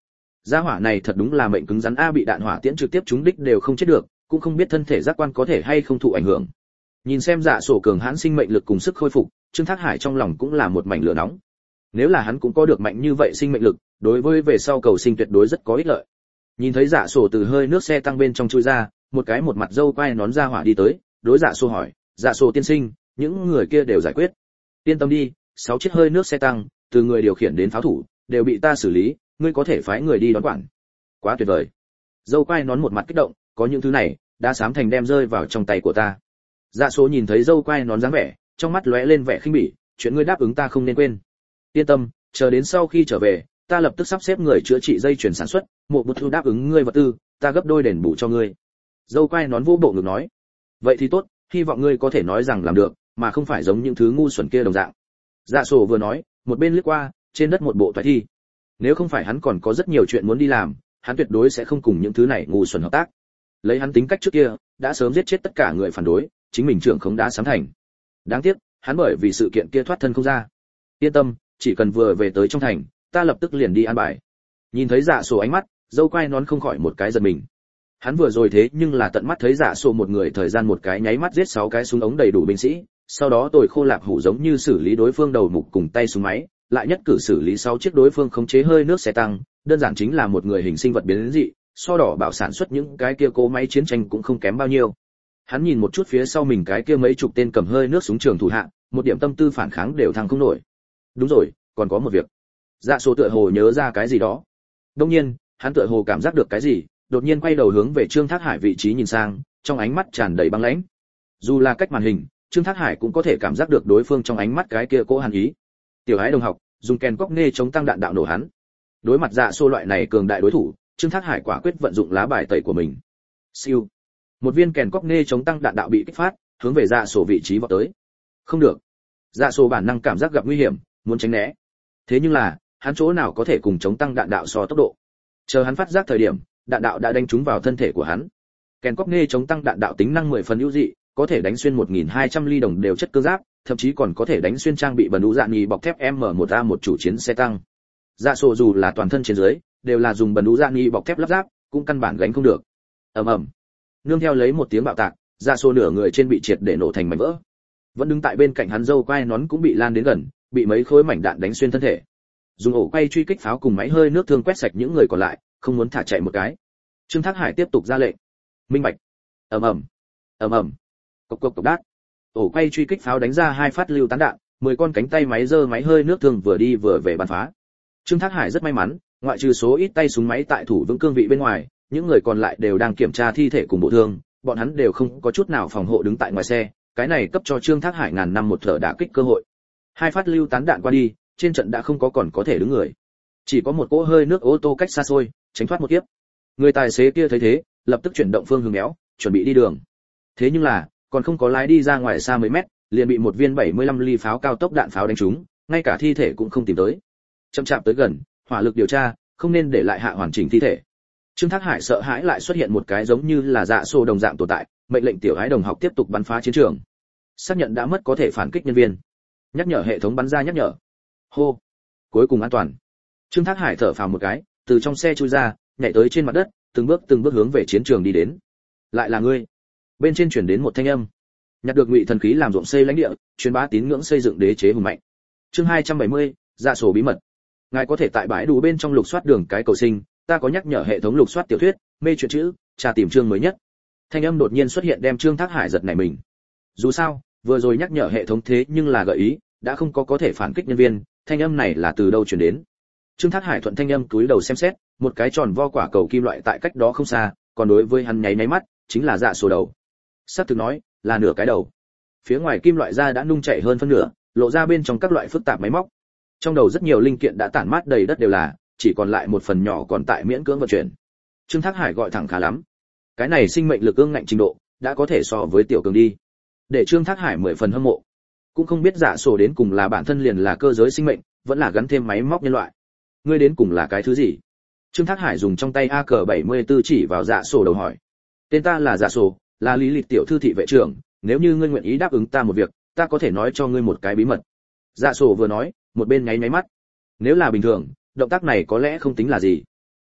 Gia hỏa này thật đúng là mệnh cứng rắn a, bị đạn hỏa tiễn trực tiếp trúng đích đều không chết được, cũng không biết thân thể giác quan có thể hay không thụ ảnh hưởng. Nhìn xem Dạ Sổ cường hãn sinh mệnh lực cùng sức khôi phục, Trương Thác Hải trong lòng cũng là một mảnh lửa nóng. Nếu là hắn cũng có được mạnh như vậy sinh mệnh lực, đối với về sau cầu sinh tuyệt đối rất có ích lợi. Nhìn thấy Dạ Sổ từ hơi nước xe tăng bên trong chui ra, một cái một mặt râu quai nón ra hỏa đi tới, đối Dạ Sổ hỏi, "Dạ Sổ tiên sinh, những người kia đều giải quyết?" "Yên tâm đi, sáu chiếc hơi nước xe tăng, từ người điều khiển đến pháo thủ, đều bị ta xử lý, ngươi có thể phái người đi đón quản." "Quá tuyệt vời." Râu quai nón một mặt kích động, "Có những thứ này, đã sám thành đem rơi vào trong tay của ta." Dạ Số nhìn thấy râu quai nón dáng vẻ, trong mắt lóe lên vẻ khinh bỉ, "Chuyện ngươi đáp ứng ta không nên quên. Yên tâm, chờ đến sau khi trở về, ta lập tức sắp xếp người chữa trị dây chuyển sản xuất, một bút thu đáp ứng ngươi vật tư, ta gấp đôi đền bù cho ngươi." Râu quai nón vô bộ ngực nói, "Vậy thì tốt, hy vọng ngươi có thể nói rằng làm được, mà không phải giống những thứ ngu xuẩn kia đồng dạng." Dạ Sổ vừa nói, một bên liếc qua, trên đất một bộ toái thi. Nếu không phải hắn còn có rất nhiều chuyện muốn đi làm, hắn tuyệt đối sẽ không cùng những thứ này ngu xuẩn hợp tác. Lấy hắn tính cách trước kia, đã sớm giết chết tất cả người phản đối, chính mình trưởng khống đá sám thành. Đáng tiếc, hắn bởi vì sự kiện kia thoát thân không ra. Yên tâm, chỉ cần vừa về tới trong thành, ta lập tức liền đi an bài. Nhìn thấy Dạ Sổ ánh mắt, dâu quai nón không khỏi một cái giật mình. Hắn vừa rồi thế nhưng là tận mắt thấy Dạ Sổ một người thời gian một cái nháy mắt giết sáu cái súng ống đầy đủ binh sĩ, sau đó tồi khô lạp hủ giống như xử lý đối phương đầu mục cùng tay súng máy, lại nhất cử xử lý sáu chiếc đối phương khống chế hơi nước xe tăng, đơn giản chính là một người hình sinh vật biến dị, so đỏ bảo sản xuất những cái kia cố máy chiến tranh cũng không kém bao nhiêu. Hắn nhìn một chút phía sau mình cái kia mấy chục tên cầm hơi nước súng trường thủ hạ, một điểm tâm tư phản kháng đều thăng không nổi. Đúng rồi, còn có một việc. Dạ Số tựa hồ nhớ ra cái gì đó. Đương nhiên, hắn tựa hồ cảm giác được cái gì, đột nhiên quay đầu hướng về Trương Thác Hải vị trí nhìn sang, trong ánh mắt tràn đầy băng lãnh. Dù là cách màn hình, Trương Thác Hải cũng có thể cảm giác được đối phương trong ánh mắt cái kia cố hàn ý. Tiểu Ái đồng học, dùng kèn cóc nê chống tăng đạn đạo nổ hắn. Đối mặt Dạ Số loại này cường đại đối thủ, Trương Thác Hải quả quyết vận dụng lá bài tẩy của mình. Siêu. Một viên kèn cóc nê chống tăng đạn đạo bị kích phát, hướng về Dạ Số vị trí vọt tới. Không được. Dạ Số bản năng cảm giác gặp nguy hiểm, muốn tránh né. Thế nhưng là, hắn chỗ nào có thể cùng chống tăng đạn đạo so tốc độ. Chờ hắn phát giác thời điểm, đạn đạo đã đánh trúng vào thân thể của hắn. Kèn cóc nê chống tăng đạn đạo tính năng mười phần ưu dị, có thể đánh xuyên một nghìn hai trăm ly đồng đều chất cơ giáp, thậm chí còn có thể đánh xuyên trang bị bần đủ dạ nhì bọc thép M một A một chủ chiến xe tăng. Dạ Số dù là toàn thân trên dưới, đều là dùng bần đủ dạ nhì bọc thép lắp ráp, cũng căn bản gánh không được. Ầm ầm. Nương theo lấy một tiếng bạo tạc, Dạ Số nửa người trên bị triệt để nổ thành mảnh vỡ. Vẫn đứng tại bên cạnh hắn dâu quai nón cũng bị lan đến gần, bị mấy khối mảnh đạn đánh xuyên thân thể. Dùng ổ quay truy kích pháo cùng máy hơi nước thương quét sạch những người còn lại, không muốn thả chạy một cái. Trương Thác Hải tiếp tục ra lệnh. Minh bạch. Ầm ầm. Ầm ầm. Cộc cộc cộc đát. Ổ quay truy kích pháo đánh ra hai phát lưu tán đạn, mười con cánh tay máy giơ máy hơi nước thương vừa đi vừa về bắn phá. Trương Thác Hải rất may mắn, ngoại trừ số ít tay súng máy tại thủ vững cương vị bên ngoài, những người còn lại đều đang kiểm tra thi thể cùng bộ thương, bọn hắn đều không có chút nào phòng hộ đứng tại ngoài xe, cái này cấp cho Trương Thác Hải ngàn năm một thở đả kích cơ hội. Hai phát lưu tán đạn qua đi, trên trận đã không có còn có thể đứng người, chỉ có một cỗ hơi nước ô tô cách xa xôi, tránh thoát một kiếp. Người tài xế kia thấy thế, lập tức chuyển động phương hướng méo, chuẩn bị đi đường. Thế nhưng là, còn không có lái đi ra ngoài xa mấy mét, liền bị một viên bảy mươi lăm ly pháo cao tốc đạn pháo đánh trúng, ngay cả thi thể cũng không tìm tới. Chậm chạp tới gần, hỏa lực điều tra, không nên để lại hạ hoàn chỉnh thi thể. Trương Thác Hải sợ hãi lại xuất hiện một cái giống như là Dạ Số đồng dạng tồn tại, mệnh lệnh Tiểu Ái đồng học tiếp tục bắn phá chiến trường. Xác nhận đã mất có thể phản kích nhân viên. Nhắc nhở hệ thống bắn ra nhắc nhở. Hô, cuối cùng an toàn. Trương Thác Hải thở phào một cái, từ trong xe chui ra, nhảy tới trên mặt đất, từng bước từng bước hướng về chiến trường đi đến. Lại là ngươi. Bên trên truyền đến một thanh âm. Nhặt được ngụy thần khí làm ruộng xây lãnh địa, truyền bá tín ngưỡng xây dựng đế chế hùng mạnh. Chương hai trăm bảy mươi, Dạ Số bí mật. Ngài có thể tại bãi đủ bên trong lục soát đường cái cầu sinh, ta có nhắc nhở hệ thống lục soát tiểu thuyết, mê truyện chữ, tra tìm chương mới nhất. Thanh âm đột nhiên xuất hiện đem Trương Thác Hải giật nảy mình. Dù sao, vừa rồi nhắc nhở hệ thống thế nhưng là gợi ý, đã không có có thể phản kích nhân viên, thanh âm này là từ đâu truyền đến? Trương Thác Hải thuận thanh âm cúi đầu xem xét, một cái tròn vo quả cầu kim loại tại cách đó không xa, còn đối với hắn nháy nháy mắt, chính là Dạ Số đầu. Sắp thực nói, là nửa cái đầu. Phía ngoài kim loại da đã nung chảy hơn phân nửa, lộ ra bên trong các loại phức tạp máy móc. Trong đầu rất nhiều linh kiện đã tản mát đầy đất đều là, chỉ còn lại một phần nhỏ còn tại miễn cưỡng vận chuyển. Trương Thác Hải gọi thẳng khá lắm. Cái này sinh mệnh lực ương ngạnh trình độ, đã có thể so với tiểu cường đi. Để Trương Thác Hải mười phần hâm mộ. Cũng không biết Dạ Số đến cùng là bản thân liền là cơ giới sinh mệnh, vẫn là gắn thêm máy móc nhân loại. Ngươi đến cùng là cái thứ gì? Trương Thác Hải dùng trong tay A K bảy mươi tư chỉ vào Dạ Số đầu hỏi. Tên ta là Dạ Số, là Lý Lịch tiểu thư thị vệ trưởng, nếu như ngươi nguyện ý đáp ứng ta một việc, ta có thể nói cho ngươi một cái bí mật. Dạ Số vừa nói, một bên nháy nháy mắt. Nếu là bình thường, động tác này có lẽ không tính là gì.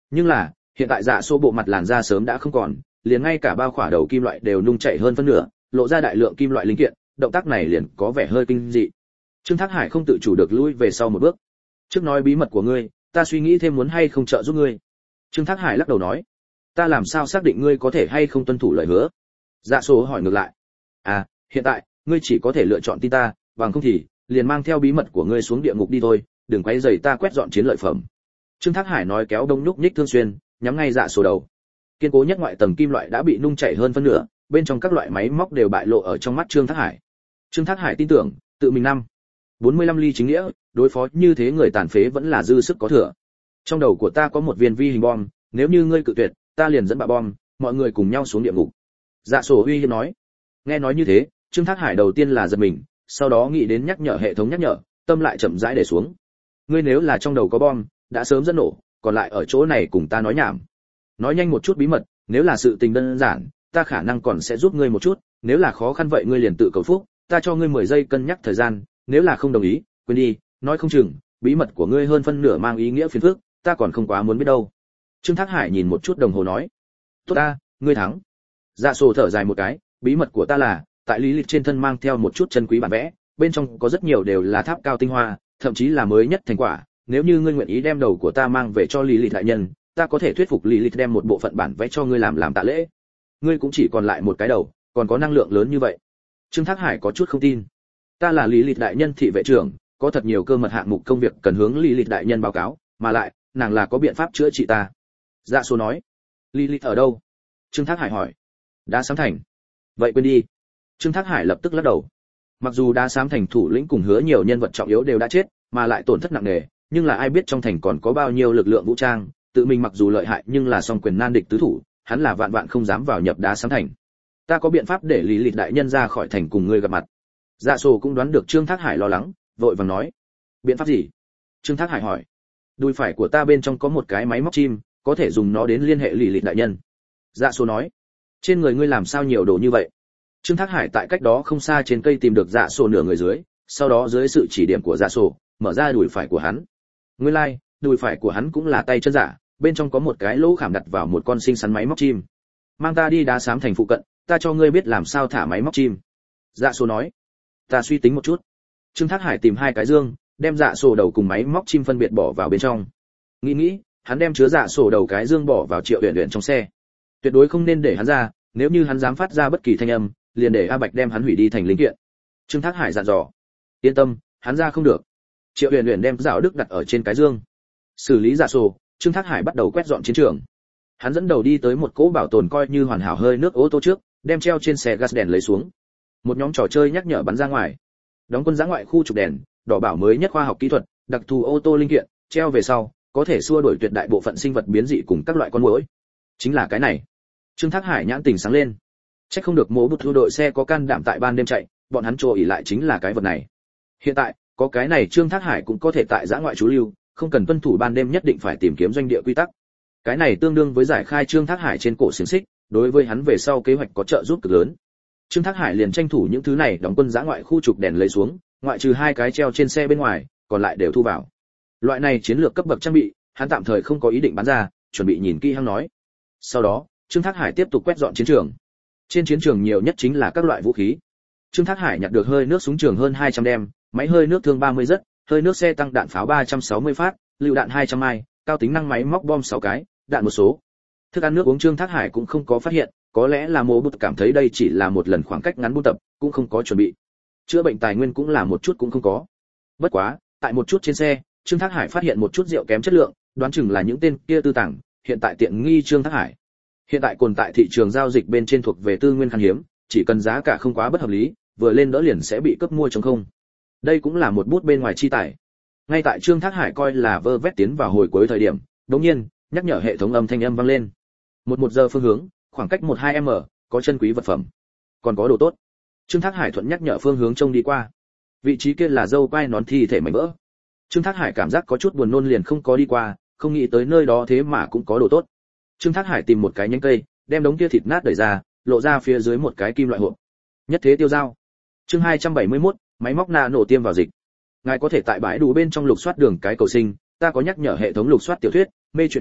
Nhưng là hiện tại Dạ Sổ bộ mặt làn da sớm đã không còn, liền ngay cả bao khỏa đầu kim loại đều nung chảy hơn phân nửa, lộ ra đại lượng kim loại linh kiện, động tác này liền có vẻ hơi kinh dị. Trương Thác Hải không tự chủ được lui về sau một bước. Trước nói bí mật của ngươi, ta suy nghĩ thêm muốn hay không trợ giúp ngươi. Trương Thác Hải lắc đầu nói, ta làm sao xác định ngươi có thể hay không tuân thủ lời hứa? Dạ Sổ hỏi ngược lại, à, hiện tại ngươi chỉ có thể lựa chọn tin ta, bằng không thì liền mang theo bí mật của ngươi xuống địa ngục đi thôi, đừng quấy rầy ta quét dọn chiến lợi phẩm. Trương Thác Hải nói kéo đông nhúc nhích thương xuyên, nhắm ngay Dạ Sổ đầu. Kiên cố nhất ngoại tầng kim loại đã bị nung chảy hơn phân nửa, bên trong các loại máy móc đều bại lộ ở trong mắt Trương Thác Hải. Trương Thác Hải tin tưởng, tự mình năm bốn mươi lăm ly chính nghĩa, đối phó như thế người tàn phế vẫn là dư sức có thừa. Trong đầu của ta có một viên vi hình bom, nếu như ngươi cự tuyệt, ta liền dẫn bạ bom, mọi người cùng nhau xuống địa ngục. Dạ Sổ uy hiếp nói. Nghe nói như thế, Trương Thác Hải đầu tiên là giật mình, sau đó nghĩ đến nhắc nhở hệ thống nhắc nhở, tâm lại chậm rãi để xuống. Ngươi nếu là trong đầu có bom, đã sớm dẫn nổ, còn lại ở chỗ này cùng ta nói nhảm. Nói nhanh một chút bí mật, nếu là sự tình đơn giản, ta khả năng còn sẽ giúp ngươi một chút, nếu là khó khăn vậy ngươi liền tự cầu phúc, ta cho ngươi mười giây cân nhắc thời gian, nếu là không đồng ý, quên đi, nói không chừng, bí mật của ngươi hơn phân nửa mang ý nghĩa phiền phức, ta còn không quá muốn biết đâu. Trương Thác Hải nhìn một chút đồng hồ nói, tốt ta, ngươi thắng. Dạ Sổ thở dài một cái, bí mật của ta là, tại lý lịch trên thân mang theo một chút chân quý bản vẽ, bên trong có rất nhiều đều là tháp cao tinh hoa, thậm chí là mới nhất thành quả, nếu như ngươi nguyện ý đem đầu của ta mang về cho lý lịch đại nhân, ta có thể thuyết phục lý lịch đem một bộ phận bản vẽ cho ngươi làm làm tạ lễ. Ngươi cũng chỉ còn lại một cái đầu, còn có năng lượng lớn như vậy. Trương Thác Hải có chút không tin. Ta là lý lịch đại nhân thị vệ trưởng, có thật nhiều cơ mật hạng mục công việc cần hướng lý lịch đại nhân báo cáo, mà lại, nàng là có biện pháp chữa trị ta. Dạ Sổ nói. Lý lịch ở đâu? Trương Thác Hải hỏi. Đá Xám Thành. Vậy quên đi. Trương Thác Hải lập tức lắc đầu. Mặc dù Đá Xám Thành thủ lĩnh cùng hứa nhiều nhân vật trọng yếu đều đã chết, mà lại tổn thất nặng nề, nhưng là ai biết trong thành còn có bao nhiêu lực lượng vũ trang, tự mình mặc dù lợi hại nhưng là song quyền nan địch tứ thủ, hắn là vạn vạn không dám vào nhập Đá Xám Thành. Ta có biện pháp để lý lịch đại nhân ra khỏi thành cùng ngươi gặp mặt. Dạ Sổ cũng đoán được Trương Thác Hải lo lắng, vội vàng nói. Biện pháp gì? Trương Thác Hải hỏi. Đùi phải của ta bên trong có một cái máy móc chim, có thể dùng nó đến liên hệ lý lịch đại nhân. Dạ Sổ nói. Trên người ngươi làm sao nhiều đồ như vậy? Trương Thác Hải tại cách đó không xa trên cây tìm được Dạ Sổ nửa người dưới, sau đó dưới sự chỉ điểm của Dạ Sổ, mở ra đùi phải của hắn. Nguyên lai, like, đùi phải của hắn cũng là tay chân giả, bên trong có một cái lỗ khảm đặt vào một con sinh xắn máy móc chim. Mang ta đi Đá Xám Thành phụ cận, ta cho ngươi biết làm sao thả máy móc chim. Dạ Sổ nói. Ta suy tính một chút. Trương Thác Hải tìm hai cái dương, đem Dạ Sổ đầu cùng máy móc chim phân biệt bỏ vào bên trong. Nghĩ nghĩ, hắn đem chứa Dạ Sổ đầu cái dương bỏ vào Triệu Uyển Uyển trong xe. Tuyệt đối không nên để hắn ra, nếu như hắn dám phát ra bất kỳ thanh âm, liền để A Bạch đem hắn hủy đi thành linh kiện. Trương Thác Hải dặn dò. Yên tâm, hắn ra không được. Triệu Uyển Uyển đem Dạo Đức đặt ở trên cái dương. Xử lý Dạ Sổ, Trương Thác Hải bắt đầu quét dọn chiến trường. Hắn dẫn đầu đi tới một cỗ bảo tồn coi như hoàn hảo hơi nước ô tô trước, đem treo trên xe gas đèn lấy xuống. Một nhóm trò chơi nhắc nhở bắn ra ngoài. Đóng quân giã ngoại khu trục đèn, đỏ bảo mới nhất khoa học kỹ thuật, đặc thù ô tô linh kiện, treo về sau, có thể xua đuổi tuyệt đại bộ phận sinh vật biến dị cùng các loại con muỗi. Chính là cái này. Trương Thác Hải nhãn tình sáng lên. Chắc không được Mộ Bụt thu đội xe có can đảm tại ban đêm chạy, bọn hắn trô ỉ lại chính là cái vật này. Hiện tại, có cái này Trương Thác Hải cũng có thể tại giã ngoại trú lưu, không cần tuân thủ ban đêm nhất định phải tìm kiếm doanh địa quy tắc. Cái này tương đương với giải khai Trương Thác Hải trên cổ xiềng xích, đối với hắn về sau kế hoạch có trợ giúp cực lớn. Trương Thác Hải liền tranh thủ những thứ này đóng quân giã ngoại khu trục đèn lấy xuống, ngoại trừ hai cái treo trên xe bên ngoài, còn lại đều thu vào. Loại này chiến lược cấp bậc trang bị, hắn tạm thời không có ý định bán ra, chuẩn bị nhìn kỹ hắn nói. Sau đó, Trương Thác Hải tiếp tục quét dọn chiến trường. Trên chiến trường nhiều nhất chính là các loại vũ khí. Trương Thác Hải nhặt được hơi nước súng trường hơn hai trăm đem, máy hơi nước thương ba mươi rất, hơi nước xe tăng đạn pháo ba trăm sáu mươi phát, lựu đạn hai trăm mai, cao tính năng máy móc bom sáu cái, đạn một số. Thức ăn nước uống Trương Thác Hải cũng không có phát hiện, có lẽ là Mộ Bụt cảm thấy đây chỉ là một lần khoảng cách ngắn buôn tập, cũng không có chuẩn bị. Chữa bệnh tài nguyên cũng là một chút cũng không có. Bất quá, tại một chút trên xe, Trương Thác Hải phát hiện một chút rượu kém chất lượng, đoán chừng là những tên kia tư tàng, hiện tại tiện nghi Trương Thác Hải. Hiện tại còn tại thị trường giao dịch bên trên thuộc về tư nguyên khan hiếm, chỉ cần giá cả không quá bất hợp lý, vừa lên đỡ liền sẽ bị cướp mua trống không. Đây cũng là một bút bên ngoài chi tài. Ngay tại Trương Thác Hải coi là vơ vét tiến vào hồi cuối thời điểm, đột nhiên, nhắc nhở hệ thống âm thanh âm vang lên. Một một giờ phương hướng, khoảng cách một hai m, có chân quý vật phẩm, còn có đồ tốt. Trương Thác Hải thuận nhắc nhở phương hướng trông đi qua. Vị trí kia là dâu quai nón thi thể mảnh vỡ. Trương Thác Hải cảm giác có chút buồn nôn liền không có đi qua, không nghĩ tới nơi đó thế mà cũng có đồ tốt. Trương Thác Hải tìm một cái nhánh cây, đem đống kia thịt nát đẩy ra, lộ ra phía dưới một cái kim loại hộp. Nhất thế tiêu dao. Chương hai trăm bảy mươi mốt, máy móc nạ nổ tiêm vào dịch. Ngài có thể tại bãi đủ bên trong lục soát đường cái cầu sinh, ta có nhắc nhở hệ thống lục soát tiểu thuyết, mê truyện chữ,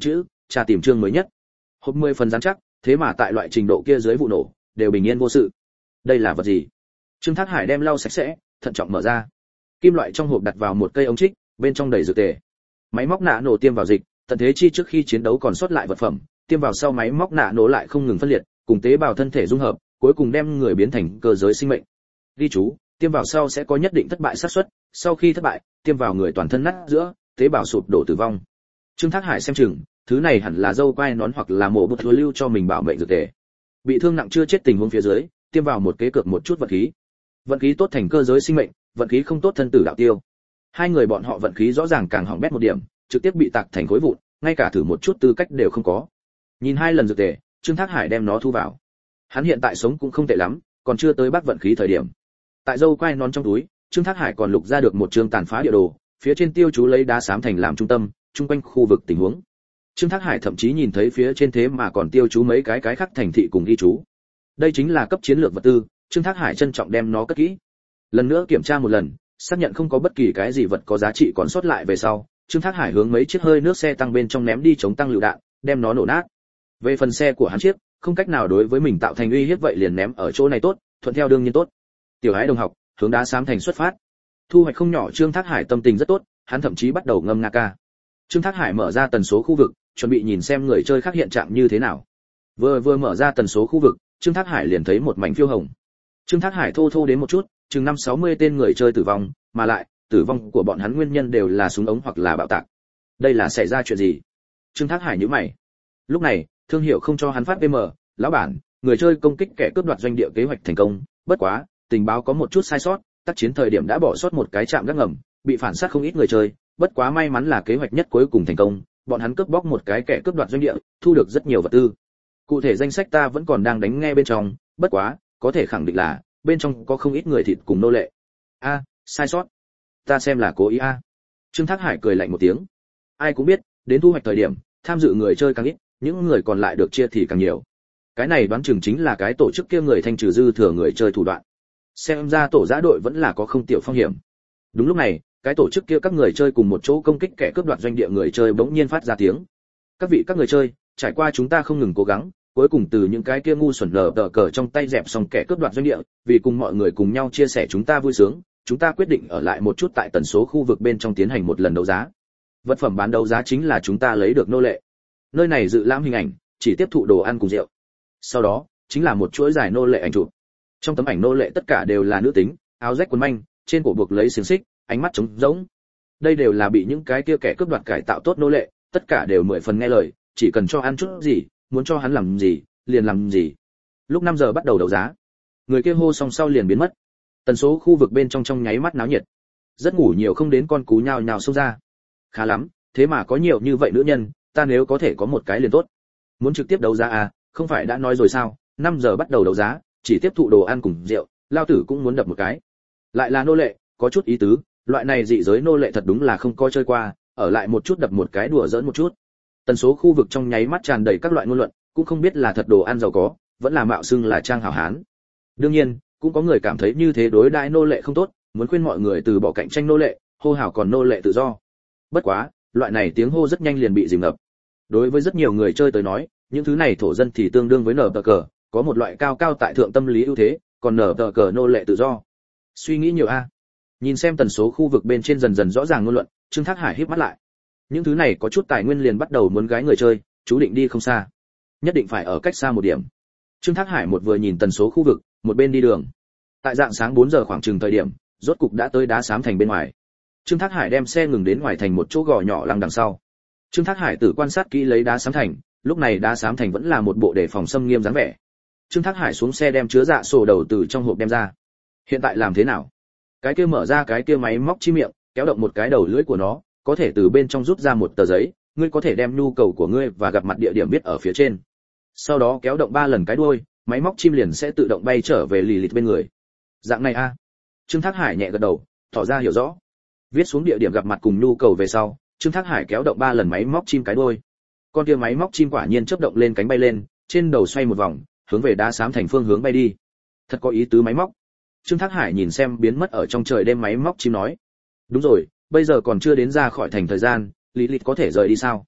tra tìm chương mới nhất. Hộp mười phần rắn chắc, thế mà tại loại trình độ kia dưới vụ nổ đều bình yên vô sự. Đây là vật gì? Trương Thác Hải đem lau sạch sẽ, thận trọng mở ra. Kim loại trong hộp đặt vào một cây ống trích, bên trong đầy dược tề. Máy móc nạ nổ tiêm vào dịch, tận thế chi trước khi chiến đấu còn sót lại vật phẩm, tiêm vào sau máy móc nạ nổ lại không ngừng phân liệt, cùng tế bào thân thể dung hợp, cuối cùng đem người biến thành cơ giới sinh mệnh. Ghi chú, tiêm vào sau sẽ có nhất định thất bại xác suất, sau khi thất bại, tiêm vào người toàn thân nát giữa, tế bào sụp đổ tử vong. Trương Thác Hải xem chừng, thứ này hẳn là dâu quai nón hoặc là mổ bút hứa lưu cho mình bảo mệnh dược tề. Bị thương nặng chưa chết tình huống phía dưới, tiêm vào một kế cược một chút vận khí. Vận khí tốt thành cơ giới sinh mệnh, vận khí không tốt thân tử đạo tiêu. Hai người bọn họ vận khí rõ ràng càng hỏng bét một điểm, trực tiếp bị tạc thành khối vụn, ngay cả thử một chút tư cách đều không có. Nhìn hai lần dược tề, Trương Thác Hải đem nó thu vào. Hắn hiện tại sống cũng không tệ lắm, còn chưa tới bác vận khí thời điểm. Tại dâu quai nón trong túi, Trương Thác Hải còn lục ra được một chương tàn phá địa đồ, phía trên tiêu chú lấy đá xám thành làm trung tâm, trung quanh khu vực tình huống. Trương Thác Hải thậm chí nhìn thấy phía trên thế mà còn tiêu chú mấy cái cái khác thành thị cùng ghi chú. Đây chính là cấp chiến lược vật tư, Trương Thác Hải trân trọng đem nó cất kỹ. Lần nữa kiểm tra một lần, xác nhận không có bất kỳ cái gì vật có giá trị còn sót lại về sau, Trương Thác Hải hướng mấy chiếc hơi nước xe tăng bên trong ném đi chống tăng lựu đạn, đem nó nổ nát. Về phần xe của hắn chiếc, không cách nào đối với mình tạo thành uy hiếp vậy liền ném ở chỗ này tốt, thuận theo đương nhiên tốt. Tiểu Hải đồng học, hướng đá xám thành xuất phát. Thu hoạch không nhỏ, Trương Thác Hải tâm tình rất tốt, hắn thậm chí bắt đầu ngâm nga ca. Trương Thác Hải mở ra tần số khu vực, chuẩn bị nhìn xem người chơi khác hiện trạng như thế nào. Vừa vừa mở ra tần số khu vực, Trương Thác Hải liền thấy một mảnh phiêu hồng. Trương Thác Hải thô thô đến một chút, chừng năm sáu mươi tên người chơi tử vong, mà lại, tử vong của bọn hắn nguyên nhân đều là súng ống hoặc là bạo tạc. Đây là xảy ra chuyện gì? Trương Thác Hải nhíu mày. Lúc này, thương hiệu không cho hắn phát pê em, lão bản, người chơi công kích kẻ cướp đoạt doanh địa kế hoạch thành công, bất quá, tình báo có một chút sai sót, tác chiến thời điểm đã bỏ sót một cái trạm gác ngầm, bị phản sát không ít người chơi, bất quá may mắn là kế hoạch nhất cuối cùng thành công, bọn hắn cướp bóc một cái kẻ cướp đoạt doanh địa, thu được rất nhiều vật tư. Cụ thể danh sách ta vẫn còn đang đánh nghe bên trong, bất quá, có thể khẳng định là bên trong có không ít người thịt cùng nô lệ. A, sai sót. Ta xem là cố ý a. Trương Thác Hải cười lạnh một tiếng. Ai cũng biết, đến thu hoạch thời điểm, tham dự người chơi càng ít, những người còn lại được chia thì càng nhiều. Cái này đoán chừng chính là cái tổ chức kia người thanh trừ dư thừa người chơi thủ đoạn. Xem ra tổ giã đội vẫn là có không tiểu phong hiểm. Đúng lúc này, cái tổ chức kia các người chơi cùng một chỗ công kích kẻ cướp đoạt doanh địa người chơi bỗng nhiên phát ra tiếng. Các vị các người chơi, trải qua chúng ta không ngừng cố gắng, cuối cùng từ những cái kia ngu xuẩn lờ đờ cờ trong tay dẹp xong kẻ cướp đoạt doanh địa, vì cùng mọi người cùng nhau chia sẻ chúng ta vui sướng, chúng ta quyết định ở lại một chút tại tần số khu vực bên trong tiến hành một lần đấu giá. Vật phẩm bán đấu giá chính là chúng ta lấy được nô lệ. Nơi này dự lãm hình ảnh, chỉ tiếp thụ đồ ăn cùng rượu. Sau đó, chính là một chuỗi dài nô lệ ảnh chụp. Trong tấm ảnh nô lệ tất cả đều là nữ tính, áo rách quần manh, trên cổ buộc lấy xiềng xích, ánh mắt trống rỗng. Đây đều là bị những cái kia kẻ cướp đoạt cải tạo tốt nô lệ, tất cả đều mười phần nghe lời, chỉ cần cho ăn chút gì, muốn cho hắn làm gì, liền làm gì. Lúc năm giờ bắt đầu đấu giá. Người kia hô xong sau liền biến mất. Tần số khu vực bên trong trong nháy mắt náo nhiệt. Rất ngủ nhiều không đến con cú nhào nhào xông ra. Khá lắm, thế mà có nhiều như vậy nữ nhân, ta nếu có thể có một cái liền tốt. Muốn trực tiếp đấu giá à, không phải đã nói rồi sao, năm giờ bắt đầu đấu giá, chỉ tiếp thụ đồ ăn cùng rượu, lao tử cũng muốn đập một cái. Lại là nô lệ, có chút ý tứ, loại này dị giới nô lệ thật đúng là không coi chơi qua, ở lại một chút đập một cái đùa giỡn một chút. Tần số khu vực trong nháy mắt tràn đầy các loại ngôn luận, cũng không biết là thật đồ ăn giàu có, vẫn là mạo xưng là trang hảo hán. Đương nhiên, cũng có người cảm thấy như thế đối đãi nô lệ không tốt, muốn khuyên mọi người từ bỏ cạnh tranh nô lệ, hô hào còn nô lệ tự do. Bất quá, loại này tiếng hô rất nhanh liền bị dìm ngập. Đối với rất nhiều người chơi tới nói, những thứ này thổ dân thì tương đương với nở tờ cờ, có một loại cao cao tại thượng tâm lý ưu thế, còn nở tờ cờ nô lệ tự do. Suy nghĩ nhiều a. Nhìn xem tần số khu vực bên trên dần dần rõ ràng ngôn luận, Trương Thác Hải híp mắt lại. Những thứ này có chút tài nguyên liền bắt đầu muốn gái người chơi, chú định đi không xa. Nhất định phải ở cách xa một điểm. Trương Thác Hải một vừa nhìn tần số khu vực, một bên đi đường. Tại dạng sáng bốn giờ khoảng chừng thời điểm, rốt cục đã tới đá xám thành bên ngoài. Trương Thác Hải đem xe ngừng đến ngoài thành một chỗ gò nhỏ lăng đằng sau. Trương Thác Hải tự quan sát kỹ lấy đá xám thành, lúc này đá xám thành vẫn là một bộ đề phòng xâm nghiêm dáng vẻ. Trương Thác Hải xuống xe đem chứa dạ sổ đầu từ trong hộp đem ra. Hiện tại làm thế nào? Cái kia mở ra cái kia máy móc chi miệng, kéo động một cái đầu lưỡi của nó, có thể từ bên trong rút ra một tờ giấy, ngươi có thể đem nhu cầu của ngươi và gặp mặt địa điểm viết ở phía trên. Sau đó kéo động ba lần cái đuôi, máy móc chim liền sẽ tự động bay trở về lì lịt bên người. Dạng này a. À. Trương Thác Hải nhẹ gật đầu, tỏ ra hiểu rõ. Viết xuống địa điểm gặp mặt cùng nhu cầu về sau, Trương Thác Hải kéo động ba lần máy móc chim cái đuôi. Con kia máy móc chim quả nhiên chớp động lên cánh bay lên, trên đầu xoay một vòng, hướng về đá xám thành phương hướng bay đi. Thật có ý tứ máy móc. Trương Thác Hải nhìn xem biến mất ở trong trời đêm máy móc chim nói. Đúng rồi, bây giờ còn chưa đến ra khỏi thành thời gian, lý lịch có thể rời đi sao?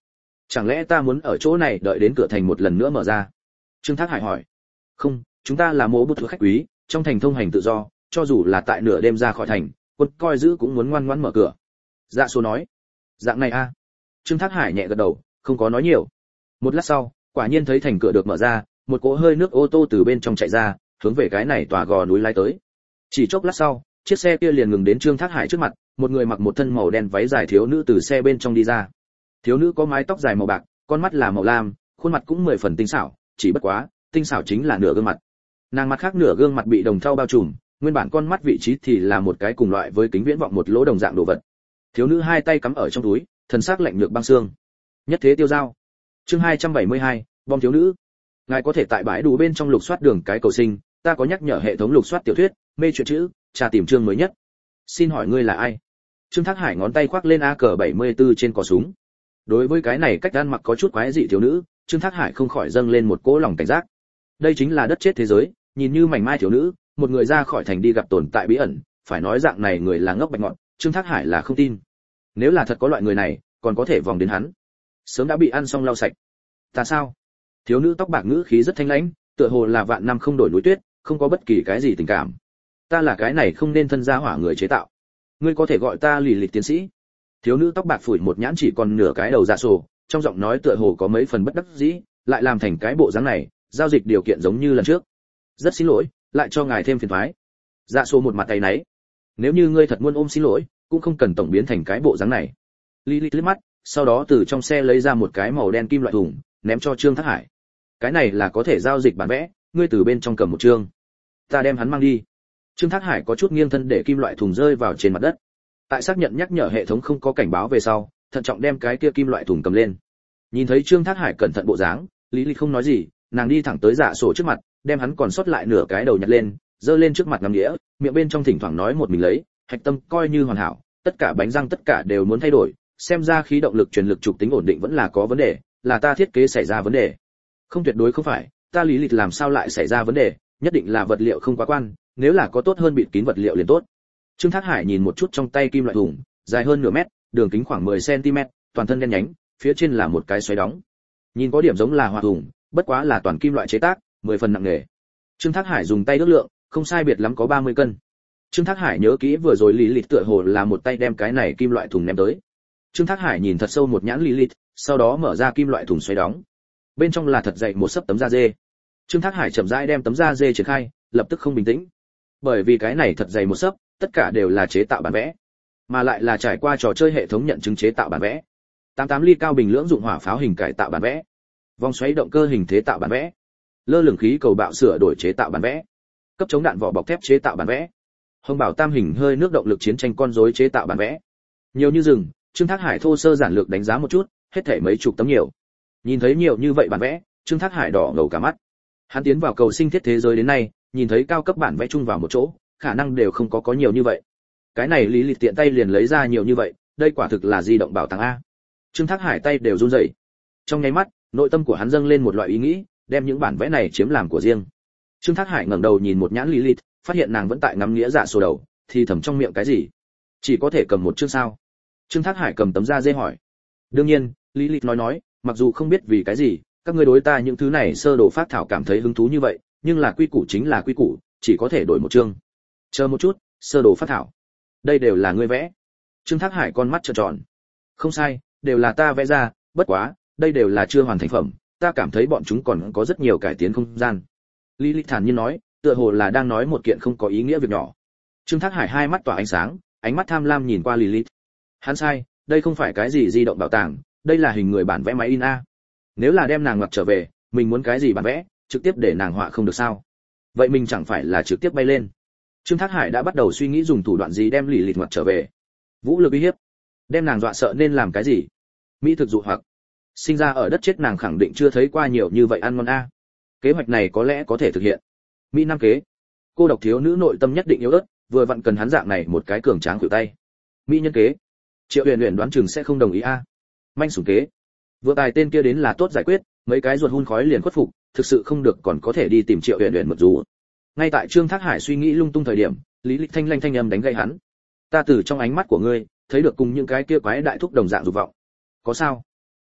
Chẳng lẽ ta muốn ở chỗ này đợi đến cửa thành một lần nữa mở ra? Trương Thác Hải hỏi. Không, chúng ta là mộ bút khách quý, trong thành thông hành tự do, cho dù là tại nửa đêm ra khỏi thành, quân coi giữ cũng muốn ngoan ngoãn mở cửa. Dạ số nói. Dạng này a. Trương Thác Hải nhẹ gật đầu, không có nói nhiều. Một lát sau, quả nhiên thấy thành cửa được mở ra, một cỗ hơi nước ô tô từ bên trong chạy ra, hướng về cái này tòa gò núi lái tới. Chỉ chốc lát sau, chiếc xe kia liền ngừng đến Trương Thác Hải trước mặt, một người mặc một thân màu đen váy dài thiếu nữ từ xe bên trong đi ra. Thiếu nữ có mái tóc dài màu bạc, con mắt là màu lam, khuôn mặt cũng mười phần tinh xảo, chỉ bất quá, tinh xảo chính là nửa gương mặt. Nàng mặt khác nửa gương mặt bị đồng thau bao trùm, nguyên bản con mắt vị trí thì là một cái cùng loại với kính viễn vọng một lỗ đồng dạng đồ vật. Thiếu nữ hai tay cắm ở trong túi, thần sắc lạnh nhược băng xương. Nhất thế tiêu giao. Chương hai trăm bảy mươi hai, bom thiếu nữ. Ngài có thể tại bãi đủ bên trong lục soát đường cái cầu sinh, ta có nhắc nhở hệ thống lục soát tiểu thuyết, mê truyện chữ, tra tìm chương mới nhất. Xin hỏi ngươi là ai? Trương Thác Hải ngón tay khoác lên a cờ bảy mươi tư trên cò súng. Đối với cái này cách ăn mặc có chút quái dị thiếu nữ, Trương Thác Hải không khỏi dâng lên một cỗ lòng cảnh giác. Đây chính là đất chết thế giới, nhìn như mảnh mai thiếu nữ, một người ra khỏi thành đi gặp tồn tại bí ẩn, phải nói dạng này người là ngốc bạch ngọn, Trương Thác Hải là không tin. Nếu là thật có loại người này, còn có thể vòng đến hắn, sớm đã bị ăn xong lau sạch. Ta sao? Thiếu nữ tóc bạc ngữ khí rất thanh lãnh, tựa hồ là vạn năm không đổi núi tuyết, không có bất kỳ cái gì tình cảm. Ta là cái này không nên thân gia hỏa người chế tạo. Ngươi có thể gọi ta Lì Lịch tiến sĩ. Thiếu nữ tóc bạc phủi một nhãn chỉ còn nửa cái đầu dạ sổ, trong giọng nói tựa hồ có mấy phần bất đắc dĩ, lại làm thành cái bộ dáng này, giao dịch điều kiện giống như lần trước. Rất xin lỗi, lại cho ngài thêm phiền toái. Dạ sổ một mặt tay náy. Nếu như ngươi thật muốn ôm xin lỗi, cũng không cần tổng biến thành cái bộ dáng này. Lý Lý liếc mắt, sau đó từ trong xe lấy ra một cái màu đen kim loại thùng, ném cho Trương Thác Hải. Cái này là có thể giao dịch bản vẽ, ngươi từ bên trong cầm một chương. Ta đem hắn mang đi. Trương Thác Hải có chút nghiêng thân để kim loại thùng rơi vào trên mặt đất. Tại xác nhận nhắc nhở hệ thống không có cảnh báo về sau, thận trọng đem cái kia kim loại thùng cầm lên. Nhìn thấy Trương Thác Hải cẩn thận bộ dáng, Lý Lý không nói gì, nàng đi thẳng tới Dạ Sổ trước mặt, đem hắn còn sót lại nửa cái đầu nhặt lên, giơ lên trước mặt ngắm nghĩa, miệng bên trong thỉnh thoảng nói một mình lấy, hạch tâm coi như hoàn hảo, tất cả bánh răng tất cả đều muốn thay đổi, xem ra khí động lực truyền lực trục tính ổn định vẫn là có vấn đề, là ta thiết kế xảy ra vấn đề. Không, tuyệt đối không phải, ta Lý Lịch làm sao lại xảy ra vấn đề, nhất định là vật liệu không quá quan, nếu là có tốt hơn bịt kín vật liệu liền tốt. Trương Thác Hải nhìn một chút trong tay kim loại thùng, dài hơn nửa mét, đường kính khoảng mười xăng ti mét, toàn thân đen nhánh, phía trên là một cái xoáy đóng. Nhìn có điểm giống là hỏa thùng, bất quá là toàn kim loại chế tác, mười phần nặng nghề. Trương Thác Hải dùng tay ước lượng, không sai biệt lắm có ba mươi cân. Trương Thác Hải nhớ kỹ vừa rồi Lý Lịch tựa hồ là một tay đem cái này kim loại thùng ném tới. Trương Thác Hải nhìn thật sâu một nhãn Lý Lịch, sau đó mở ra kim loại thùng xoáy đóng. Bên trong là thật dày một xấp tấm da dê. Trương Thác Hải chậm rãi đem tấm da dê triển khai, lập tức không bình tĩnh. Bởi vì cái này thật dày một xấp, tất cả đều là chế tạo bản vẽ, mà lại là trải qua trò chơi hệ thống nhận chứng chế tạo bản vẽ. tám mươi tám ly cao bình lưỡng dụng hỏa pháo hình cải tạo bản vẽ, vòng xoáy động cơ hình thế tạo bản vẽ, lơ lửng khí cầu bạo sửa đổi chế tạo bản vẽ, cấp chống đạn vỏ bọc thép chế tạo bản vẽ, hồng bảo tam hình hơi nước động lực chiến tranh con rối chế tạo bản vẽ. Nhiều như rừng, Trương Thác Hải thô sơ giản lược đánh giá một chút, hết thảy mấy chục tấm nhiều. Nhìn thấy nhiều như vậy bản vẽ, Trương Thác Hải đỏ ngầu cả mắt. Hắn tiến vào cầu sinh thiết thế giới đến nay, nhìn thấy cao cấp bản vẽ chung vào một chỗ, khả năng đều không có có nhiều như vậy. Cái này Lý Lịch tiện tay liền lấy ra nhiều như vậy, đây quả thực là di động bảo tàng a. Trương Thác Hải tay đều run rẩy. Trong nháy mắt, nội tâm của hắn dâng lên một loại ý nghĩ, đem những bản vẽ này chiếm làm của riêng. Trương Thác Hải ngẩng đầu nhìn một nhãn Lý Lịch, phát hiện nàng vẫn tại ngắm nghĩa Dạ Sổ đầu, thì thầm trong miệng cái gì? Chỉ có thể cầm một chương sao? Trương Thác Hải cầm tấm da dê hỏi. Đương nhiên, Lý Lịch nói nói, mặc dù không biết vì cái gì, các ngươi đối ta những thứ này sơ đồ phát thảo cảm thấy hứng thú như vậy, nhưng là quy củ chính là quy củ, chỉ có thể đổi một chương. Chờ một chút, sơ đồ phát thảo. Đây đều là ngươi vẽ. Trương Thác Hải con mắt trợn tròn. Không sai, đều là ta vẽ ra, bất quá, đây đều là chưa hoàn thành phẩm, ta cảm thấy bọn chúng còn có rất nhiều cải tiến không gian. Lý Lịch thản nhiên nói, tựa hồ là đang nói một kiện không có ý nghĩa việc nhỏ. Trương Thác Hải hai mắt tỏa ánh sáng, ánh mắt tham lam nhìn qua Lý Lịch. Hắn sai, đây không phải cái gì di động bảo tàng, đây là hình người bản vẽ máy in a. Nếu là đem nàng ngoặt trở về, mình muốn cái gì bản vẽ, trực tiếp để nàng họa không được sao? Vậy mình chẳng phải là trực tiếp bay lên? Trương Thác Hải đã bắt đầu suy nghĩ dùng thủ đoạn gì đem Lý Lịch ngoặt trở về. Vũ lực uy hiếp, đem nàng dọa sợ nên làm cái gì? Mỹ thực dụ hoặc. Sinh ra ở đất chết nàng khẳng định chưa thấy qua nhiều như vậy ăn ngon a. Kế hoạch này có lẽ có thể thực hiện. Mỹ Nam kế. Cô độc thiếu nữ nội tâm nhất định yếu ớt, vừa vặn cần hắn dạng này một cái cường tráng khuỷu tay. Mỹ nhân kế. Triệu Uyển Uyển đoán chừng sẽ không đồng ý a. Manh sủng kế. Vừa tài tên kia đến là tốt giải quyết, mấy cái ruột hun khói liền khuất phục, thực sự không được còn có thể đi tìm Triệu Uyển Uyển mượn dù. Ngay tại Trương Thác Hải suy nghĩ lung tung thời điểm, Lý Lịch thanh lanh thanh âm đánh gây hắn. Ta từ trong ánh mắt của ngươi, thấy được cùng những cái kia quái đại thúc đồng dạng dục vọng. Có sao?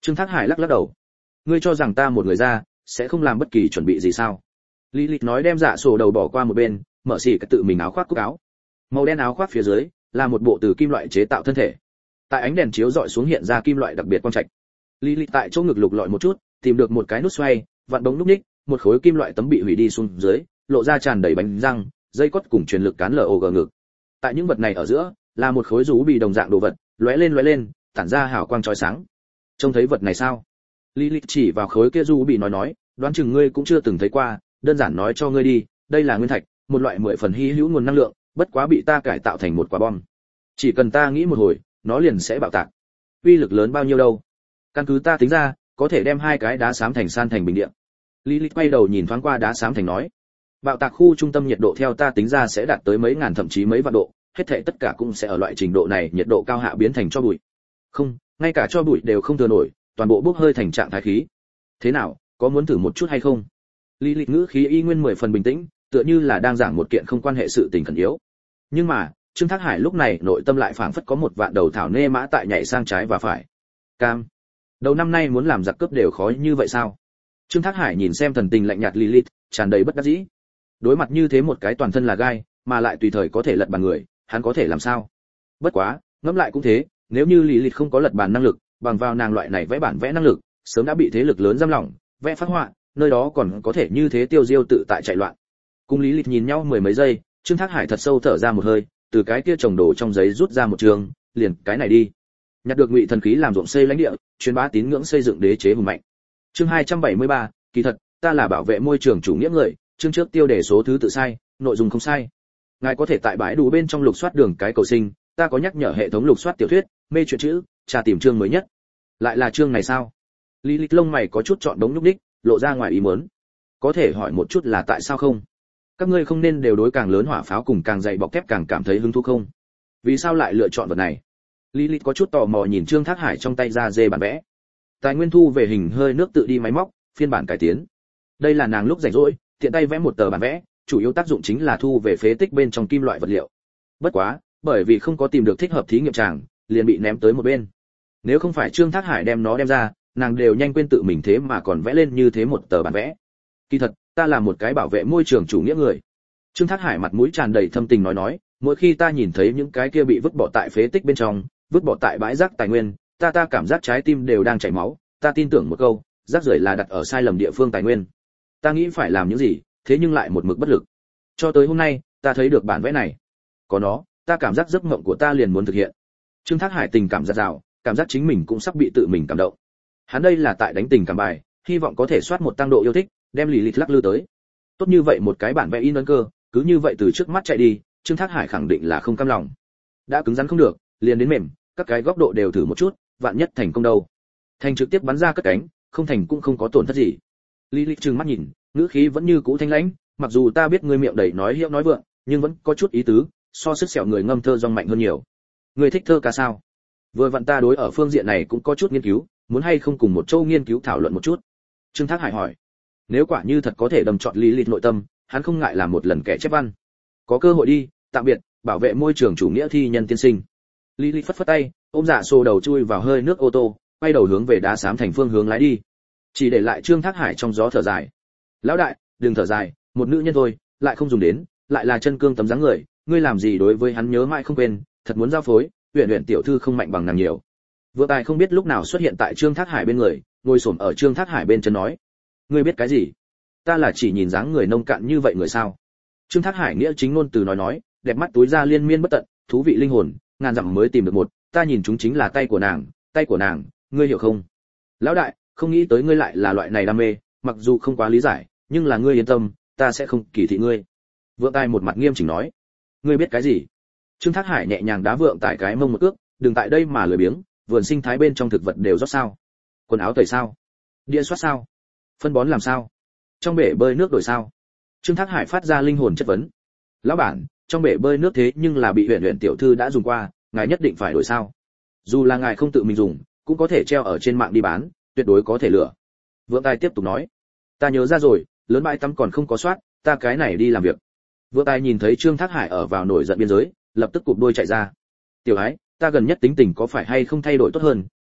Trương Thác Hải lắc lắc đầu. Ngươi cho rằng ta một người ra sẽ không làm bất kỳ chuẩn bị gì sao? Lilith nói, đem dạ sổ đầu bỏ qua một bên, mở xỉ cái tự mình áo khoác cúc áo. Màu đen áo khoác phía dưới là một bộ từ kim loại chế tạo thân thể. Tại ánh đèn chiếu rọi xuống hiện ra kim loại đặc biệt quang trạch. Lilith tại chỗ ngực lục lọi một chút, tìm được một cái nút xoay, vặn bóng nút ních, một khối kim loại tấm bị hủy đi xuống dưới, lộ ra tràn đầy bánh răng, dây cốt cùng truyền lực cán log ngực. Tại những vật này ở giữa là một khối rú bị đồng dạng đồ vật, lóe lên lóe lên, tản ra hào quang chói sáng. Trông thấy vật này sao? Lilith chỉ vào khối kia rú bị nói nói, đoán chừng ngươi cũng chưa từng thấy qua, đơn giản nói cho ngươi đi, đây là nguyên thạch, một loại mười phần hy hữu nguồn năng lượng, bất quá bị ta cải tạo thành một quả bom. Chỉ cần ta nghĩ một hồi, nó liền sẽ bạo tạc. Uy lực lớn bao nhiêu đâu? Căn cứ ta tính ra, có thể đem hai cái đá xám thành san thành bình địa. Lilith quay đầu nhìn thoáng qua đá xám thành nói, bạo tạc khu trung tâm nhiệt độ theo ta tính ra sẽ đạt tới mấy ngàn thậm chí mấy vạn độ, hết thảy tất cả cũng sẽ ở loại trình độ này nhiệt độ cao hạ biến thành cho bụi. Không, ngay cả cho bụi đều không thừa nổi, toàn bộ bốc hơi thành trạng thái khí. Thế nào, có muốn thử một chút hay không? Lilith ngữ khí y nguyên mười phần bình tĩnh, tựa như là đang giảng một kiện không quan hệ sự tình khẩn yếu. Nhưng mà, Trương Thác Hải lúc này nội tâm lại phảng phất có một vạn đầu thảo nê mã tại nhảy sang trái và phải. Cam, đầu năm nay muốn làm giặc cướp đều khó như vậy sao? Trương Thác Hải nhìn xem thần tình lạnh nhạt Lilith, tràn đầy bất đắc dĩ. Đối mặt như thế một cái toàn thân là gai, mà lại tùy thời có thể lật bàn người, hắn có thể làm sao? Bất quá, ngẫm lại cũng thế, nếu như Lilith không có lật bàn năng lực, bằng vào nàng loại này vẽ bản vẽ năng lực, sớm đã bị thế lực lớn giam lỏng, vẽ phát họa, nơi đó còn có thể như thế tiêu diêu tự tại chạy loạn. Cùng Lilith nhìn nhau mười mấy giây, Trương Thác Hải thật sâu thở ra một hơi, từ cái kia chồng đồ trong giấy rút ra một trường, liền cái này đi. Nhặt được ngụy thần khí làm ruộng xây lãnh địa, truyền bá tín ngưỡng xây dựng đế chế hùng mạnh. Chương hai trăm bảy mươi ba, kỳ thật, ta là bảo vệ môi trường chủ nghĩa người, chương trước tiêu đề số thứ tự sai, nội dung không sai. Ngài có thể tại bãi đủ bên trong lục soát đường cái cầu sinh, ta có nhắc nhở hệ thống lục soát tiểu thuyết, mê truyện chữ, tra tìm chương mới nhất. Lại là chương này sao? Lilith lông mày có chút chọn đống nhúc nhích, lộ ra ngoài ý muốn. Có thể hỏi một chút là tại sao không? Các ngươi không nên đều đối càng lớn hỏa pháo cùng càng dày bọc thép càng cảm thấy hứng thú không? Vì sao lại lựa chọn vật này? Lilith có chút tò mò nhìn Trương Thác Hải trong tay ra dê bản vẽ. Tài nguyên thu về hình hơi nước tự đi máy móc, phiên bản cải tiến. Đây là nàng lúc rảnh rỗi, tiện tay vẽ một tờ bản vẽ, chủ yếu tác dụng chính là thu về phế tích bên trong kim loại vật liệu. Bất quá, bởi vì không có tìm được thích hợp thí nghiệm tràng, liền bị ném tới một bên. Nếu không phải Trương Thác Hải đem nó đem ra, nàng đều nhanh quên tự mình thế mà còn vẽ lên như thế một tờ bản vẽ. Kỳ thật, ta là một cái bảo vệ môi trường chủ nghĩa người. Trương Thác Hải mặt mũi tràn đầy thâm tình nói nói, mỗi khi ta nhìn thấy những cái kia bị vứt bỏ tại phế tích bên trong, vứt bỏ tại bãi rác tài nguyên, ta ta cảm giác trái tim đều đang chảy máu, ta tin tưởng một câu, rác rưởi là đặt ở sai lầm địa phương tài nguyên. Ta nghĩ phải làm những gì, thế nhưng lại một mực bất lực. Cho tới hôm nay, ta thấy được bản vẽ này. Có nó, ta cảm giác giấc mộng của ta liền muốn thực hiện. Trương Thác Hải tình cảm dạt dào, cảm giác chính mình cũng sắp bị tự mình cảm động. Hắn đây là tại đánh tình cảm bài, hy vọng có thể soát một tăng độ yêu thích, đem Lilith lắc lư tới. Tốt như vậy một cái bản vẽ in ấn cơ, cứ như vậy từ trước mắt chạy đi, Trương Thác Hải khẳng định là không cam lòng. Đã cứng rắn không được, liền đến mềm, các cái góc độ đều thử một chút, vạn nhất thành công đâu. Thành trực tiếp bắn ra cất cánh, không thành cũng không có tổn thất gì. Lilith trừng mắt nhìn, ngữ khí vẫn như cũ thanh lãnh, mặc dù ta biết ngươi miệng đầy nói hiệu nói vượng, nhưng vẫn có chút ý tứ, so sức sẹo người ngâm thơ rong mạnh hơn nhiều. Ngươi thích thơ ca sao? Vừa vặn ta đối ở phương diện này cũng có chút nghiên cứu, muốn hay không cùng một châu nghiên cứu thảo luận một chút. Trương Thác Hải hỏi. Nếu quả như thật có thể đâm chọn Lilith nội tâm, hắn không ngại làm một lần kẻ chép văn. Có cơ hội đi, tạm biệt, bảo vệ môi trường chủ nghĩa thi nhân tiên sinh. Lilith phất phất tay, ôm dạ xô đầu chui vào hơi nước ô tô, quay đầu hướng về đá xám thành phương hướng lái đi. Chỉ để lại Trương Thác Hải trong gió thở dài. Lão đại, đừng thở dài, một nữ nhân thôi, lại không dùng đến, lại là chân cương tấm dáng người, ngươi làm gì đối với hắn nhớ mãi không quên, thật muốn giao phối, Uyển Uyển tiểu thư không mạnh bằng nàng nhiều. Vừa Tài không biết lúc nào xuất hiện tại Trương Thác Hải bên người, ngồi xổm ở Trương Thác Hải bên chân nói: "Ngươi biết cái gì? Ta là chỉ nhìn dáng người nông cạn như vậy người sao?" Trương Thác Hải nghĩa chính ngôn từ nói nói, đẹp mắt túi ra liên miên bất tận, thú vị linh hồn, ngàn dặm mới tìm được một, ta nhìn chúng chính là tay của nàng, tay của nàng, ngươi hiểu không? Lão đại, không nghĩ tới ngươi lại là loại này đam mê, mặc dù không quá lý giải, nhưng là ngươi yên tâm, ta sẽ không kỳ thị ngươi. Vượng Tài một mặt nghiêm chỉnh nói. Ngươi biết cái gì? Trương Thác Hải nhẹ nhàng đá Vượng Tài cái mông một cước, đừng tại đây mà lười biếng, vườn sinh thái bên trong thực vật đều rót sao? Quần áo tẩy sao? Địa soát sao? Phân bón làm sao? Trong bể bơi nước đổi sao? Trương Thác Hải phát ra linh hồn chất vấn. Lão bản, trong bể bơi nước thế nhưng là bị Uyển Uyển tiểu thư đã dùng qua, ngài nhất định phải đổi sao? Dù là ngài không tự mình dùng, cũng có thể treo ở trên mạng đi bán, tuyệt đối có thể lựa. Vượng Tài tiếp tục nói, ta nhớ ra rồi, lớn bãi tắm còn không có soát, ta cái này đi làm việc. Vượng Tài nhìn thấy Trương Thác Hải ở vào nổi giận biên giới, lập tức cụp đuôi chạy ra. Tiểu Ái, ta gần nhất tính tình có phải hay không thay đổi tốt hơn,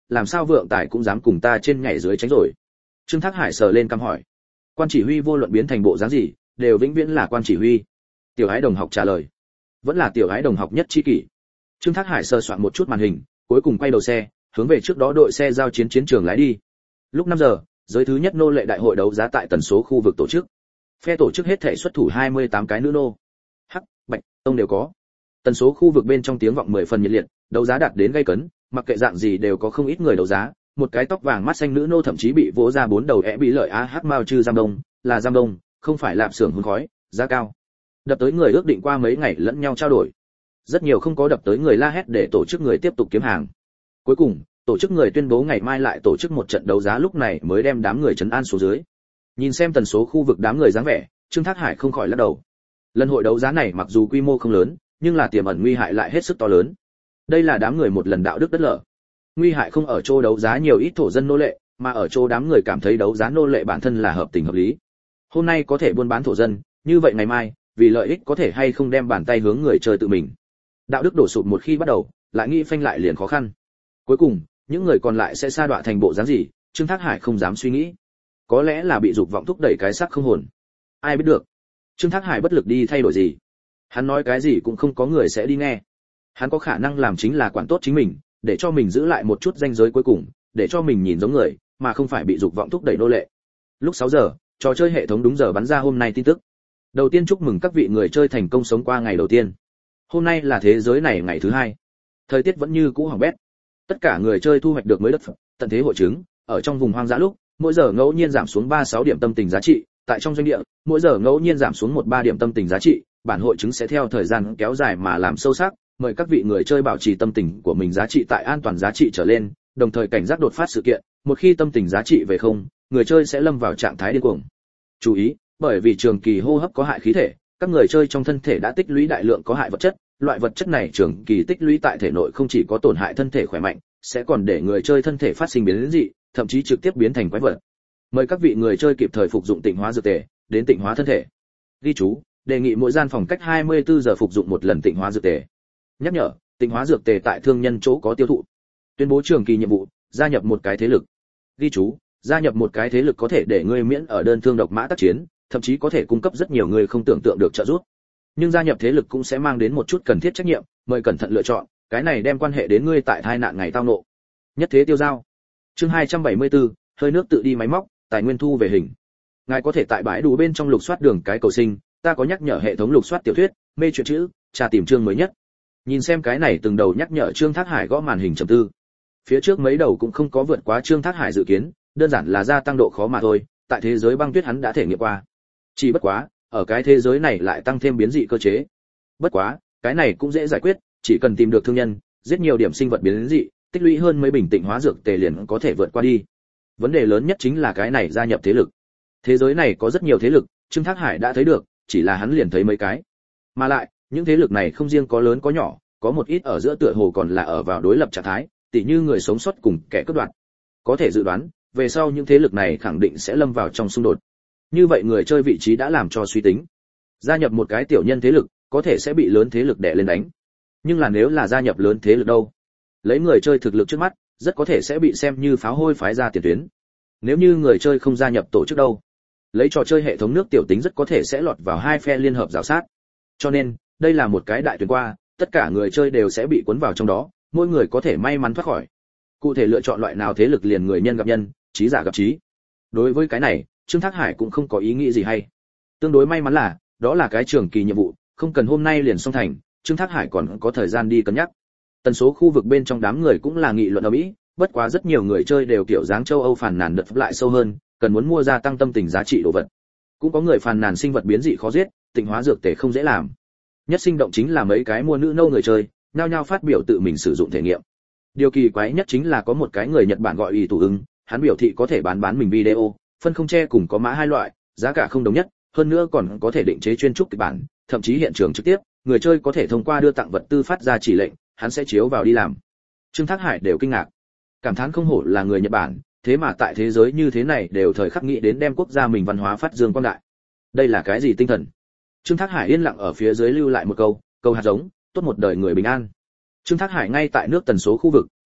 làm sao vượng tài cũng dám cùng ta trên nhảy dưới tránh rồi. Trương Thác Hải sờ lên cằm hỏi. Quan chỉ huy vô luận biến thành bộ dáng gì, đều vĩnh viễn là quan chỉ huy. Tiểu Ái đồng học trả lời. Vẫn là Tiểu Ái đồng học nhất chi kỷ. Trương Thác Hải sờ soạn một chút màn hình, cuối cùng quay đầu xe, hướng về trước đó đội xe giao chiến chiến trường lái đi. Lúc năm giờ, giới thứ nhất nô lệ đại hội đấu giá tại tần số khu vực tổ chức. Phe tổ chức hết thể xuất thủ hai mươi tám cái nữ nô. Hắc, Bạch, Tông đều có. Tần số khu vực bên trong tiếng vọng mười phần nhiệt liệt, đấu giá đạt đến gay cấn, mặc kệ dạng gì đều có không ít người đấu giá. Một cái tóc vàng mắt xanh nữ nô thậm chí bị vỗ ra bốn đầu é bị lợi a hát mao chư giam đông, là giam đông, không phải lạp xưởng hun khói, giá cao. Đập tới người ước định qua mấy ngày lẫn nhau trao đổi. Rất nhiều không có đập tới người la hét để tổ chức người tiếp tục kiếm hàng. Cuối cùng, tổ chức người tuyên bố ngày mai lại tổ chức một trận đấu giá, lúc này mới đem đám người trấn an xuống dưới. Nhìn xem tần số khu vực đám người dáng vẻ, Trương Thác Hải không khỏi lắc đầu. Lần hội đấu giá này mặc dù quy mô không lớn, nhưng là tiềm ẩn nguy hại lại hết sức to lớn. Đây là đám người một lần đạo đức đất lở. Nguy hại không ở chỗ đấu giá nhiều ít thổ dân nô lệ, mà ở chỗ đám người cảm thấy đấu giá nô lệ bản thân là hợp tình hợp lý. Hôm nay có thể buôn bán thổ dân, như vậy ngày mai, vì lợi ích có thể hay không đem bàn tay hướng người chơi tự mình. Đạo đức đổ sụp một khi bắt đầu, lại nghĩ phanh lại liền khó khăn. Cuối cùng, những người còn lại sẽ sa đọa thành bộ dáng gì, Trương Thác Hải không dám suy nghĩ. Có lẽ là bị dục vọng thúc đẩy cái xác không hồn. Ai biết được. Trương Thác Hải bất lực đi thay đổi gì. Hắn nói cái gì cũng không có người sẽ đi nghe. Hắn có khả năng làm chính là quản tốt chính mình, để cho mình giữ lại một chút ranh giới cuối cùng, để cho mình nhìn giống người, mà không phải bị dục vọng thúc đẩy nô lệ. Lúc sáu giờ, trò chơi hệ thống đúng giờ bắn ra hôm nay tin tức. Đầu tiên chúc mừng các vị người chơi thành công sống qua ngày đầu tiên. Hôm nay là thế giới này ngày thứ hai. Thời tiết vẫn như cũ hỏng bét. Tất cả người chơi thu hoạch được mới đất phẩm, tận thế hội chứng, ở trong vùng hoang dã lúc, mỗi giờ ngẫu nhiên giảm xuống ba mươi sáu điểm tâm tình giá trị, tại trong doanh địa, mỗi giờ ngẫu nhiên giảm xuống một ba điểm tâm tình giá trị, bản hội chứng sẽ theo thời gian kéo dài mà làm sâu sắc, mời các vị người chơi bảo trì tâm tình của mình giá trị tại an toàn giá trị trở lên, đồng thời cảnh giác đột phát sự kiện, một khi tâm tình giá trị về không, người chơi sẽ lâm vào trạng thái điên cuồng. Chú ý, bởi vì trường kỳ hô hấp có hại khí thể, các người chơi trong thân thể đã tích lũy đại lượng có hại vật chất, loại vật chất này trường kỳ tích lũy tại thể nội không chỉ có tổn hại thân thể khỏe mạnh, sẽ còn để người chơi thân thể phát sinh biến dị, thậm chí trực tiếp biến thành quái vật. Mời các vị người chơi kịp thời phục dụng tịnh hóa dược tề, đến tịnh hóa thân thể. Ghi chú, đề nghị mỗi gian phòng cách hai mươi tư giờ phục dụng một lần tịnh hóa dược tề. Nhắc nhở, tịnh hóa dược tề tại thương nhân chỗ có tiêu thụ. Tuyên bố trường kỳ nhiệm vụ, gia nhập một cái thế lực. Ghi chú, gia nhập một cái thế lực có thể để ngươi miễn ở đơn thương độc mã tác chiến, thậm chí có thể cung cấp rất nhiều người không tưởng tượng được trợ giúp. Nhưng gia nhập thế lực cũng sẽ mang đến một chút cần thiết trách nhiệm, mời cẩn thận lựa chọn, cái này đem quan hệ đến ngươi tại tai nạn ngày tao nộ. Nhất thế tiêu giao. Chương hai trăm bảy mươi tư, hơi nước tự đi máy móc, tài nguyên thu về hình. Ngài có thể tại bãi đủ bên trong lục soát đường cái cầu sinh, ta có nhắc nhở hệ thống lục soát tiểu thuyết, mê truyện chữ, tra tìm chương mới nhất. Nhìn xem cái này từng đầu nhắc nhở Trương Thác Hải gõ màn hình trầm tư. Phía trước mấy đầu cũng không có vượt quá Trương Thác Hải dự kiến, đơn giản là gia tăng độ khó mà thôi, tại thế giới băng tuyết hắn đã thể nghiệm qua. Chỉ bất quá, ở cái thế giới này lại tăng thêm biến dị cơ chế. Bất quá, cái này cũng dễ giải quyết, chỉ cần tìm được thương nhân, giết nhiều điểm sinh vật biến dị, tích lũy hơn mấy bình tịnh hóa dược tề liền có thể vượt qua đi. Vấn đề lớn nhất chính là cái này gia nhập thế lực. Thế giới này có rất nhiều thế lực, Trương Thác Hải đã thấy được, chỉ là hắn liền thấy mấy cái. Mà lại, những thế lực này không riêng có lớn có nhỏ, có một ít ở giữa tựa hồ còn là ở vào đối lập trạng thái, tỉ như người sống sót cùng kẻ cướp đoạt. Có thể dự đoán, về sau những thế lực này khẳng định sẽ lâm vào trong xung đột. Như vậy người chơi vị trí đã làm cho suy tính. Gia nhập một cái tiểu nhân thế lực, có thể sẽ bị lớn thế lực đè lên đánh. Nhưng là nếu là gia nhập lớn thế lực đâu? Lấy người chơi thực lực trước mắt, rất có thể sẽ bị xem như pháo hôi phái ra tiền tuyến. Nếu như người chơi không gia nhập tổ chức đâu? Lấy trò chơi hệ thống nước tiểu tính rất có thể sẽ lọt vào hai phe liên hợp rào sát. Cho nên, đây là một cái đại tuyển qua, tất cả người chơi đều sẽ bị cuốn vào trong đó, mỗi người có thể may mắn thoát khỏi. Cụ thể lựa chọn loại nào thế lực liền người nhân gặp nhân, trí giả gặp trí. Đối với cái này, Trương Thác Hải cũng không có ý nghĩ gì hay. Tương đối may mắn là, đó là cái trường kỳ nhiệm vụ, không cần hôm nay liền xong thành, Trương Thác Hải còn có thời gian đi cân nhắc. Tần số khu vực bên trong đám người cũng là nghị luận ở Mỹ, bất quá rất nhiều người chơi đều kiểu dáng châu Âu phàn nàn đợt lại sâu hơn, cần muốn mua ra tăng tâm tình giá trị đồ vật. Cũng có người phàn nàn sinh vật biến dị khó giết, tịnh hóa dược tề không dễ làm. Nhất sinh động chính là mấy cái mua nữ nâu người chơi, nhao nhao phát biểu tự mình sử dụng thể nghiệm. Điều kỳ quái nhất chính là có một cái người Nhật Bản gọi Y Tù Ứng, hắn biểu thị có thể bán bán mình video, phân không che cùng có mã hai loại, giá cả không đồng nhất, hơn nữa còn có thể định chế chuyên trúc kịch bản, thậm chí hiện trường trực tiếp, người chơi có thể thông qua đưa tặng vật tư phát ra chỉ lệnh, hắn sẽ chiếu vào đi làm. Trương Thác Hải đều kinh ngạc, cảm thán không hổ là người Nhật Bản, thế mà tại thế giới như thế này đều thời khắc nghĩ đến đem quốc gia mình văn hóa phát dương quang đại. Đây là cái gì tinh thần? Trương Thác Hải yên lặng ở phía dưới lưu lại một câu, câu hạt giống, tốt một đời người bình an. Trương Thác Hải ngay tại nước tần số khu vực,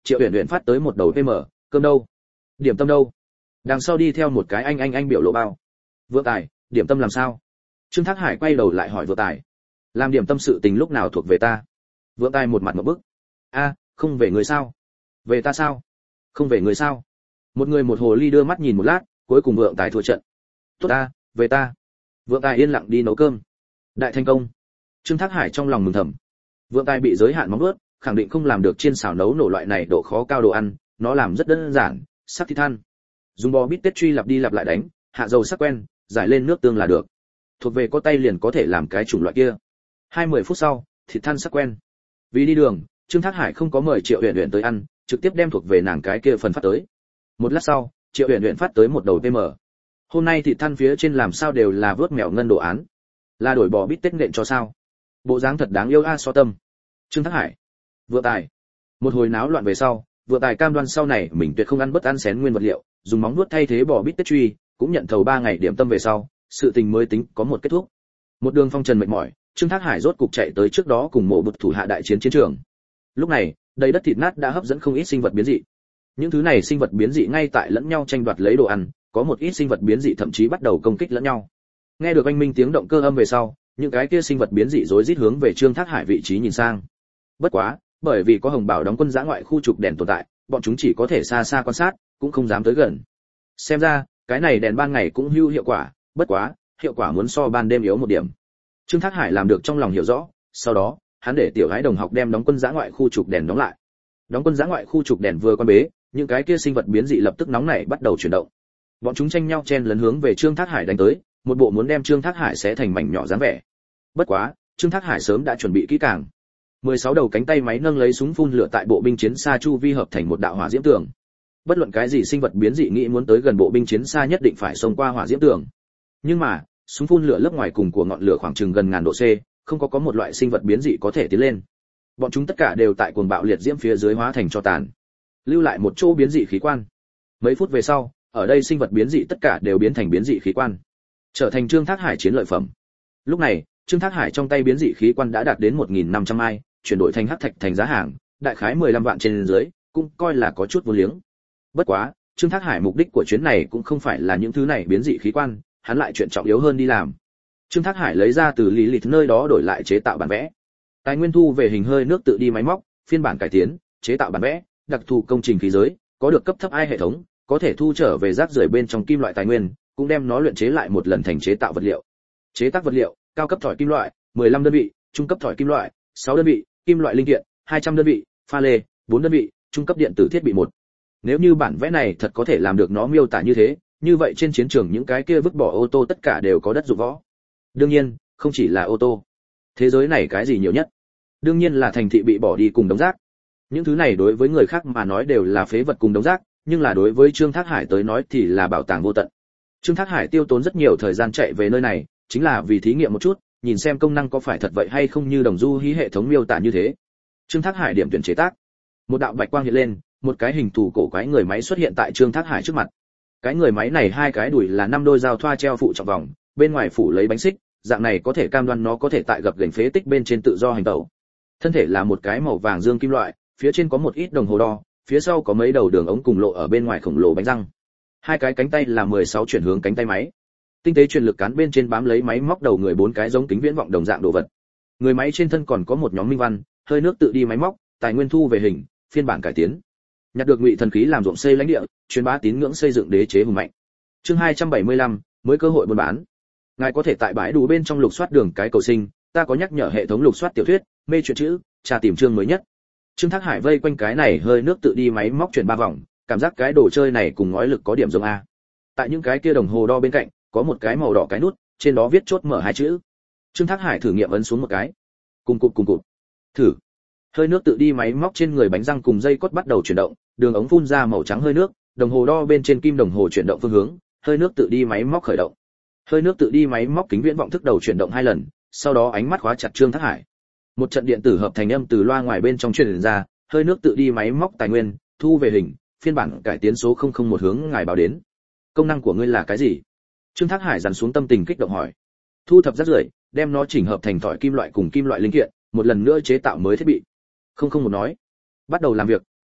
Triệu Uyển Uyển phát tới một đầu pê em, cơm đâu? Điểm tâm đâu? Đằng sau đi theo một cái anh anh anh biểu lộ bao. Vượng Tài, điểm tâm làm sao? Trương Thác Hải quay đầu lại hỏi Vượng Tài. Làm điểm tâm sự tình lúc nào thuộc về ta? Vượng Tài một mặt ngộp bức. A, không về người sao? Về ta sao? Không về người sao? Một người một hồ ly đưa mắt nhìn một lát, cuối cùng Vượng Tài thua trận. Tốt ta, về ta. Vượng Tài yên lặng đi nấu cơm. Đại thành công. Trương Thác Hải trong lòng mừng thầm. Vượng Tài bị giới hạn móng vuốt, khẳng định không làm được chiên xào nấu nổ loại này độ khó cao đồ ăn, nó làm rất đơn giản, sắc thịt than. Dùng bò bít tết truy lặp đi lặp lại đánh, hạ dầu sắc quen, giải lên nước tương là được. Thuộc về có tay liền có thể làm cái chủng loại kia. Hai mươi phút sau, thịt than sắc quen. Vì đi đường, Trương Thác Hải không có mời Triệu Uyển Uyển tới ăn, trực tiếp đem thuộc về nàng cái kia phần phát tới. Một lát sau, Triệu Uyển Uyển phát tới một đầu pê em. Hôm nay thịt than phía trên làm sao đều là vớt mèo ngân đồ án, là đổi bò bít tết nện cho sao? Bộ dáng thật đáng yêu a so tâm. Trương Thác Hải. Vượng Tài. Một hồi náo loạn về sau, Vượng Tài cam đoan sau này mình tuyệt không ăn bất ăn xén nguyên vật liệu, dùng móng vuốt thay thế bò bít tết truy, cũng nhận thầu ba ngày điểm tâm về sau, sự tình mới tính có một kết thúc. Một đường phong trần mệt mỏi, Trương Thác Hải rốt cục chạy tới trước đó cùng mộ bực thủ hạ đại chiến chiến trường. Lúc này, đầy đất thịt nát đã hấp dẫn không ít sinh vật biến dị. Những thứ này sinh vật biến dị ngay tại lẫn nhau tranh đoạt lấy đồ ăn, có một ít sinh vật biến dị thậm chí bắt đầu công kích lẫn nhau. Nghe được oanh minh tiếng động cơ âm về sau, những cái kia sinh vật biến dị rối rít hướng về Trương Thác Hải vị trí nhìn sang. Bất quá, bởi vì có Hồng Bảo đóng quân dã ngoại khu trục đèn tồn tại, bọn chúng chỉ có thể xa xa quan sát, cũng không dám tới gần. Xem ra, cái này đèn ban ngày cũng hữu hiệu quả, bất quá, hiệu quả muốn so ban đêm yếu một điểm. Trương Thác Hải làm được trong lòng hiểu rõ, sau đó, hắn để tiểu gái đồng học đem đóng quân dã ngoại khu trục đèn đóng lại. Đóng quân dã ngoại khu trục đèn vừa quan bế, những cái kia sinh vật biến dị lập tức nóng nảy bắt đầu chuyển động. Bọn chúng tranh nhau chen lấn hướng về Trương Thác Hải đánh tới, một bộ muốn đem Trương Thác Hải xé thành mảnh nhỏ dáng vẻ. Bất quá, Trương Thác Hải sớm đã chuẩn bị kỹ càng. mười sáu đầu cánh tay máy nâng lấy súng phun lửa tại bộ binh chiến xa chu vi hợp thành một đạo hỏa diễm tường. Bất luận cái gì sinh vật biến dị nghĩ muốn tới gần bộ binh chiến xa nhất định phải xông qua hỏa diễm tường. Nhưng mà, súng phun lửa lớp ngoài cùng của ngọn lửa khoảng chừng gần ngàn độ C, không có có một loại sinh vật biến dị có thể tiến lên. Bọn chúng tất cả đều tại cuồng bạo liệt diễm phía dưới hóa thành tro tàn, lưu lại một chỗ biến dị khí quan. Mấy phút về sau, ở đây sinh vật biến dị tất cả đều biến thành biến dị khí quan, trở thành Trương Thác Hải chiến lợi phẩm. Lúc này, Trương Thác Hải trong tay biến dị khí quan đã đạt đến một nghìn năm trăm ai, chuyển đổi thành hắc thạch thành giá hàng, đại khái mười lăm vạn trên dưới, cũng coi là có chút vô liếng. Bất quá, Trương Thác Hải mục đích của chuyến này cũng không phải là những thứ này biến dị khí quan, hắn lại chuyện trọng yếu hơn đi làm. Trương Thác Hải lấy ra từ lý lịch nơi đó đổi lại chế tạo bản vẽ. Tài nguyên thu về hình hơi nước tự đi máy móc, phiên bản cải tiến, chế tạo bản vẽ, đặc thù công trình khí giới, có được cấp thấp ai hệ thống, có thể thu trở về rác rưởi bên trong kim loại tài nguyên, cũng đem nó luyện chế lại một lần thành chế tạo vật liệu. Chế tác vật liệu, cao cấp thỏi kim loại, mười lăm đơn vị, trung cấp thỏi kim loại, sáu đơn vị, kim loại linh kiện, hai trăm đơn vị, pha lê, bốn đơn vị, trung cấp điện tử thiết bị một. Nếu như bản vẽ này thật có thể làm được nó miêu tả như thế, như vậy trên chiến trường những cái kia vứt bỏ ô tô tất cả đều có đất dụng võ. Đương nhiên, không chỉ là ô tô. Thế giới này cái gì nhiều nhất? Đương nhiên là thành thị bị bỏ đi cùng đống rác. Những thứ này đối với người khác mà nói đều là phế vật cùng đống rác, nhưng là đối với Trương Thác Hải tới nói thì là bảo tàng vô tận. Trương Thác Hải tiêu tốn rất nhiều thời gian chạy về nơi này, chính là vì thí nghiệm một chút, nhìn xem công năng có phải thật vậy hay không như đồng du hí hệ thống miêu tả như thế. Trương Thác Hải điểm tuyển chế tác. Một đạo bạch quang hiện lên, một cái hình thù cổ quái người máy xuất hiện tại Trương Thác Hải trước mặt. Cái người máy này hai cái đùi là năm đôi dao thoa treo phụ trọng vòng, bên ngoài phủ lấy bánh xích, dạng này có thể cam đoan nó có thể tại gập ghềnh phế tích bên trên tự do hành tẩu. Thân thể là một cái màu vàng dương kim loại, phía trên có một ít đồng hồ đo, phía sau có mấy đầu đường ống cùng lộ ở bên ngoài khổng lồ bánh răng. Hai cái cánh tay là mười sáu chuyển hướng cánh tay máy. Tinh tế truyền lực cán bên trên bám lấy máy móc đầu người bốn cái giống kính viễn vọng đồng dạng đồ vật. Người máy trên thân còn có một nhóm minh văn, hơi nước tự đi máy móc, tài nguyên thu về hình, phiên bản cải tiến. Nhặt được ngụy thần khí làm ruộng xây lãnh địa, truyền bá tín ngưỡng xây dựng đế chế hùng mạnh. Chương hai trăm bảy mươi lăm, mới cơ hội buôn bán. Ngài có thể tại bãi đủ bên trong lục soát đường cái cầu sinh, ta có nhắc nhở hệ thống lục soát tiểu thuyết, mê truyện chữ, tra tìm chương mới nhất. Trương Thác Hải vây quanh cái này hơi nước tự đi máy móc chuyển ba vòng, cảm giác cái đồ chơi này cùng ngói lực có điểm giống a. Tại những cái kia đồng hồ đo bên cạnh, có một cái màu đỏ cái nút, trên đó viết chốt mở hai chữ. Trương Thác Hải thử nghiệm ấn xuống một cái. Cùng cụp cùng cụp. Thử. Hơi nước tự đi máy móc trên người bánh răng cùng dây cốt bắt đầu chuyển động, đường ống phun ra màu trắng hơi nước, đồng hồ đo bên trên kim đồng hồ chuyển động phương hướng, hơi nước tự đi máy móc khởi động. Hơi nước tự đi máy móc kính viễn vọng thức đầu chuyển động hai lần, sau đó ánh mắt khóa chặt Trương Thác Hải. Một trận điện tử hợp thành âm từ loa ngoài bên trong truyền ra, hơi nước tự đi máy móc tài nguyên, thu về hình, phiên bản cải tiến số không không một hướng ngài báo đến. Công năng của ngươi là cái gì? Trương Thác Hải dằn xuống tâm tình kích động hỏi. Thu thập rác rưởi, đem nó chỉnh hợp thành thỏi kim loại cùng kim loại linh kiện, một lần nữa chế tạo mới thiết bị. Không không một nói. Bắt đầu làm việc,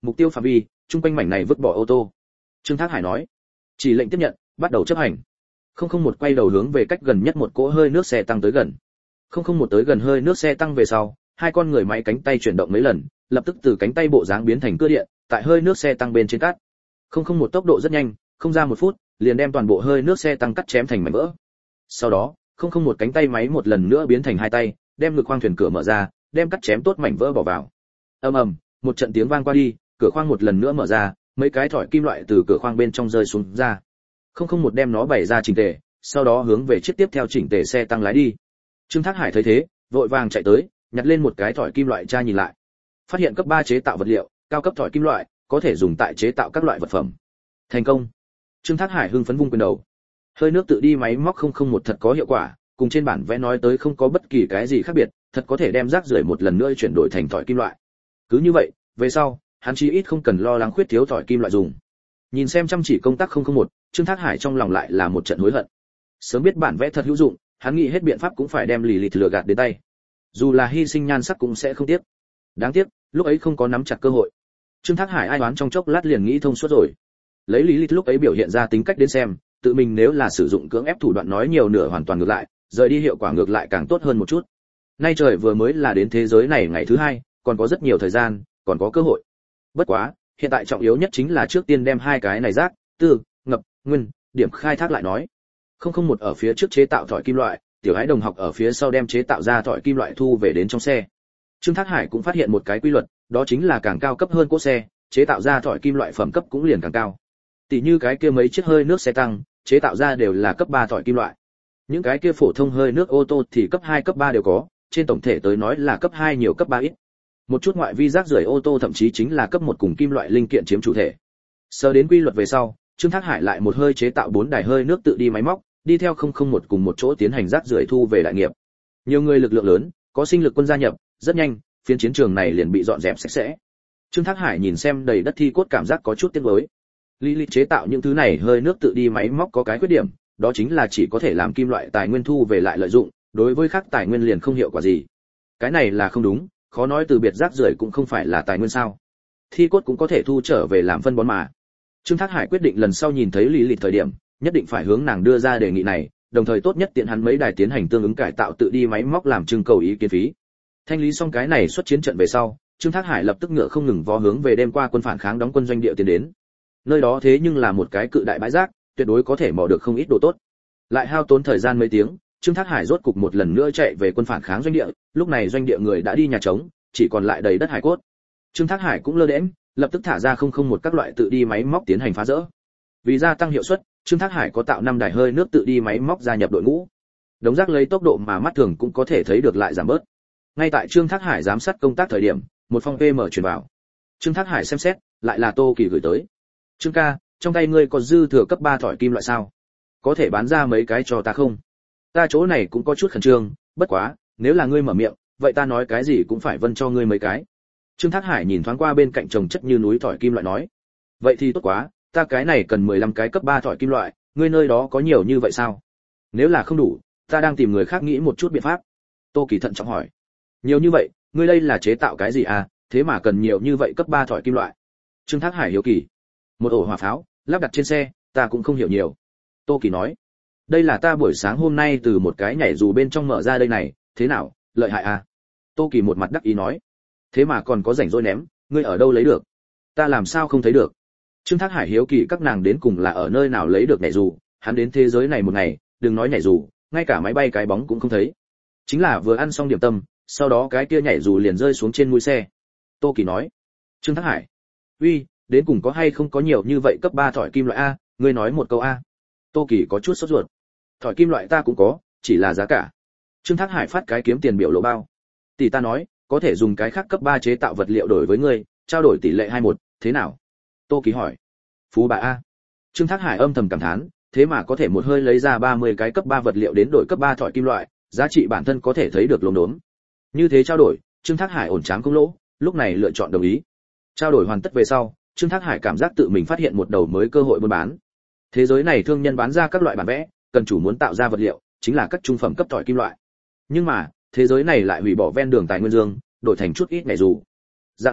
mục tiêu phạm vi trung quanh mảnh này vứt bỏ ô tô. Trương Thác Hải nói. Chỉ lệnh tiếp nhận, bắt đầu chấp hành. Không không một quay đầu hướng về cách gần nhất một cỗ hơi nước xe tăng tới gần. Không không một tới gần hơi nước xe tăng về sau, hai con người máy cánh tay chuyển động mấy lần, lập tức từ cánh tay bộ dáng biến thành cưa điện, tại hơi nước xe tăng bên trên cắt. Không không một tốc độ rất nhanh, không ra một phút, liền đem toàn bộ hơi nước xe tăng cắt chém thành mảnh vỡ. Sau đó, không không một cánh tay máy một lần nữa biến thành hai tay, đem ngực khoang thuyền cửa mở ra, đem cắt chém tốt mảnh vỡ bỏ vào. Ầm ầm, một trận tiếng vang qua đi, cửa khoang một lần nữa mở ra, mấy cái thỏi kim loại từ cửa khoang bên trong rơi xuống ra. Không không một đem nó bày ra chỉnh tề, sau đó hướng về chiếc tiếp theo chỉnh tề xe tăng lái đi. Trương Thác Hải thấy thế, vội vàng chạy tới, nhặt lên một cái thỏi kim loại tra nhìn lại. Phát hiện cấp ba chế tạo vật liệu, cao cấp thỏi kim loại, có thể dùng tại chế tạo các loại vật phẩm. Thành công. Trương Thác Hải hưng phấn vung quyền đầu. Hơi nước tự đi máy móc không không một thật có hiệu quả, cùng trên bản vẽ nói tới không có bất kỳ cái gì khác biệt, thật có thể đem rác rưởi một lần nữa chuyển đổi thành thỏi kim loại. Cứ như vậy, về sau, hắn chí ít không cần lo lắng khuyết thiếu thỏi kim loại dùng. Nhìn xem chăm chỉ công tác không không một, Trương Thác Hải trong lòng lại là một trận hối hận. Sớm biết bản vẽ thật hữu dụng, hắn nghĩ hết biện pháp cũng phải đem lì lìt lừa gạt đến tay. Dù là hy sinh nhan sắc cũng sẽ không tiếc. Đáng tiếc, lúc ấy không có nắm chặt cơ hội. Trương Thác Hải ai đoán trong chốc lát liền nghĩ thông suốt rồi. Lấy lý lịch lúc ấy biểu hiện ra tính cách đến xem, tự mình nếu là sử dụng cưỡng ép thủ đoạn nói nhiều nửa hoàn toàn ngược lại, rời đi hiệu quả ngược lại càng tốt hơn một chút. Nay trời vừa mới là đến thế giới này ngày thứ hai, còn có rất nhiều thời gian, còn có cơ hội. Bất quá, hiện tại trọng yếu nhất chính là trước tiên đem hai cái này rác, tư, ngập, nguyên, điểm khai thác lại nói. Không không một ở phía trước chế tạo thỏi kim loại, tiểu Ái đồng học ở phía sau đem chế tạo ra thỏi kim loại thu về đến trong xe. Trương Thác Hải cũng phát hiện một cái quy luật, đó chính là càng cao cấp hơn cỗ xe, chế tạo ra thỏi kim loại phẩm cấp cũng liền càng cao. Tỷ như cái kia mấy chiếc hơi nước xe tăng, chế tạo ra đều là cấp ba thỏi kim loại. Những cái kia phổ thông hơi nước ô tô thì cấp hai cấp ba đều có, trên tổng thể tới nói là cấp hai nhiều cấp ba ít. Một chút ngoại vi rác rưởi ô tô thậm chí chính là cấp một cùng kim loại linh kiện chiếm chủ thể. Sơ đến quy luật về sau, Trương Thác Hải lại một hơi chế tạo bốn đài hơi nước tự đi máy móc, đi theo không không một cùng một chỗ tiến hành rác rưởi thu về đại nghiệp. Nhiều người lực lượng lớn, có sinh lực quân gia nhập, rất nhanh, phiến chiến trường này liền bị dọn dẹp sạch sẽ. Trương Thác Hải nhìn xem đầy đất thi cốt cảm giác có chút tiếc nuối. Lý lịch chế tạo những thứ này hơi nước tự đi máy móc có cái khuyết điểm, đó chính là chỉ có thể làm kim loại tài nguyên thu về lại lợi dụng, đối với khác tài nguyên liền không hiệu quả gì. Cái này là không đúng, khó nói từ biệt rác rưởi cũng không phải là tài nguyên sao? Thi cốt cũng có thể thu trở về làm phân bón mà. Trương Thác Hải quyết định lần sau nhìn thấy Lý lịch thời điểm, nhất định phải hướng nàng đưa ra đề nghị này, đồng thời tốt nhất tiện hắn mấy đài tiến hành tương ứng cải tạo tự đi máy móc làm trưng cầu ý kiến phí. Thanh lý xong cái này xuất chiến trận về sau, Trương Thác Hải lập tức ngựa không ngừng vó hướng về đêm qua quân phản kháng đóng quân doanh địa tiến đến. Nơi đó thế nhưng là một cái cự đại bãi rác, tuyệt đối có thể mò được không ít đồ tốt. Lại hao tốn thời gian mấy tiếng, Trương Thác Hải rốt cục một lần nữa chạy về quân phản kháng doanh địa, lúc này doanh địa người đã đi nhà trống, chỉ còn lại đầy đất hải cốt. Trương Thác Hải cũng lơ đễnh, lập tức thả ra không không một các loại tự đi máy móc tiến hành phá rỡ. Vì gia tăng hiệu suất, Trương Thác Hải có tạo năm đài hơi nước tự đi máy móc gia nhập đội ngũ. Đống rác lấy tốc độ mà mắt thường cũng có thể thấy được lại giảm bớt. Ngay tại Trương Thác Hải giám sát công tác thời điểm, một phong pê em truyền vào. Trương Thác Hải xem xét, lại là Tô Kỳ gửi tới. Trương ca, trong tay ngươi có dư thừa cấp ba thỏi kim loại sao? Có thể bán ra mấy cái cho ta không? Ta chỗ này cũng có chút khẩn trương, bất quá, nếu là ngươi mở miệng, vậy ta nói cái gì cũng phải vân cho ngươi mấy cái. Trương Thác Hải nhìn thoáng qua bên cạnh chồng chất như núi thỏi kim loại nói. Vậy thì tốt quá, ta cái này cần mười lăm cái cấp ba thỏi kim loại, ngươi nơi đó có nhiều như vậy sao? Nếu là không đủ, ta đang tìm người khác nghĩ một chút biện pháp. Tô Kỳ thận trọng hỏi. Nhiều như vậy, ngươi đây là chế tạo cái gì à, thế mà cần nhiều như vậy cấp ba thỏi kim loại? Trương Thác Hải hiếu kỳ. Một ổ hỏa pháo, lắp đặt trên xe, ta cũng không hiểu nhiều. Tô Kỳ nói. Đây là ta buổi sáng hôm nay từ một cái nhảy dù bên trong mở ra đây này, thế nào, lợi hại à? Tô Kỳ một mặt đắc ý nói. Thế mà còn có rảnh rỗi ném, ngươi ở đâu lấy được? Ta làm sao không thấy được? Trương Thác Hải hiếu kỳ các nàng đến cùng là ở nơi nào lấy được nhảy dù, hắn đến thế giới này một ngày, đừng nói nhảy dù, ngay cả máy bay cái bóng cũng không thấy. Chính là vừa ăn xong điểm tâm, sau đó cái kia nhảy dù liền rơi xuống trên mũi xe. Tô Kỳ nói. Trương Thác Hải, uy, đến cùng có hay không có nhiều như vậy cấp ba thỏi kim loại a, ngươi nói một câu a. Tô Kỳ có chút sốt ruột. Thỏi kim loại ta cũng có, chỉ là giá cả. Trương Thác Hải phát cái kiếm tiền biểu lộ bao. Tỷ ta nói, có thể dùng cái khác cấp ba chế tạo vật liệu đổi với ngươi, trao đổi tỷ lệ hai một, thế nào? Tô Kỳ hỏi. Phú bà a. Trương Thác Hải âm thầm cảm thán, thế mà có thể một hơi lấy ra ba mươi cái cấp ba vật liệu đến đổi cấp ba thỏi kim loại, giá trị bản thân có thể thấy được lốm đốm. Như thế trao đổi, Trương Thác Hải ổn tráng không lỗ, lúc này lựa chọn đồng ý. Trao đổi hoàn tất về sau, Trương Thác Hải cảm giác tự mình phát hiện một đầu mới cơ hội buôn bán. Thế giới này thương nhân bán ra các loại bản vẽ, cần chủ muốn tạo ra vật liệu, chính là các trung phẩm cấp thỏi kim loại. Nhưng mà, thế giới này lại hủy bỏ ven đường tài nguyên dương, đổi thành chút ít nhảy dù. Dạng này,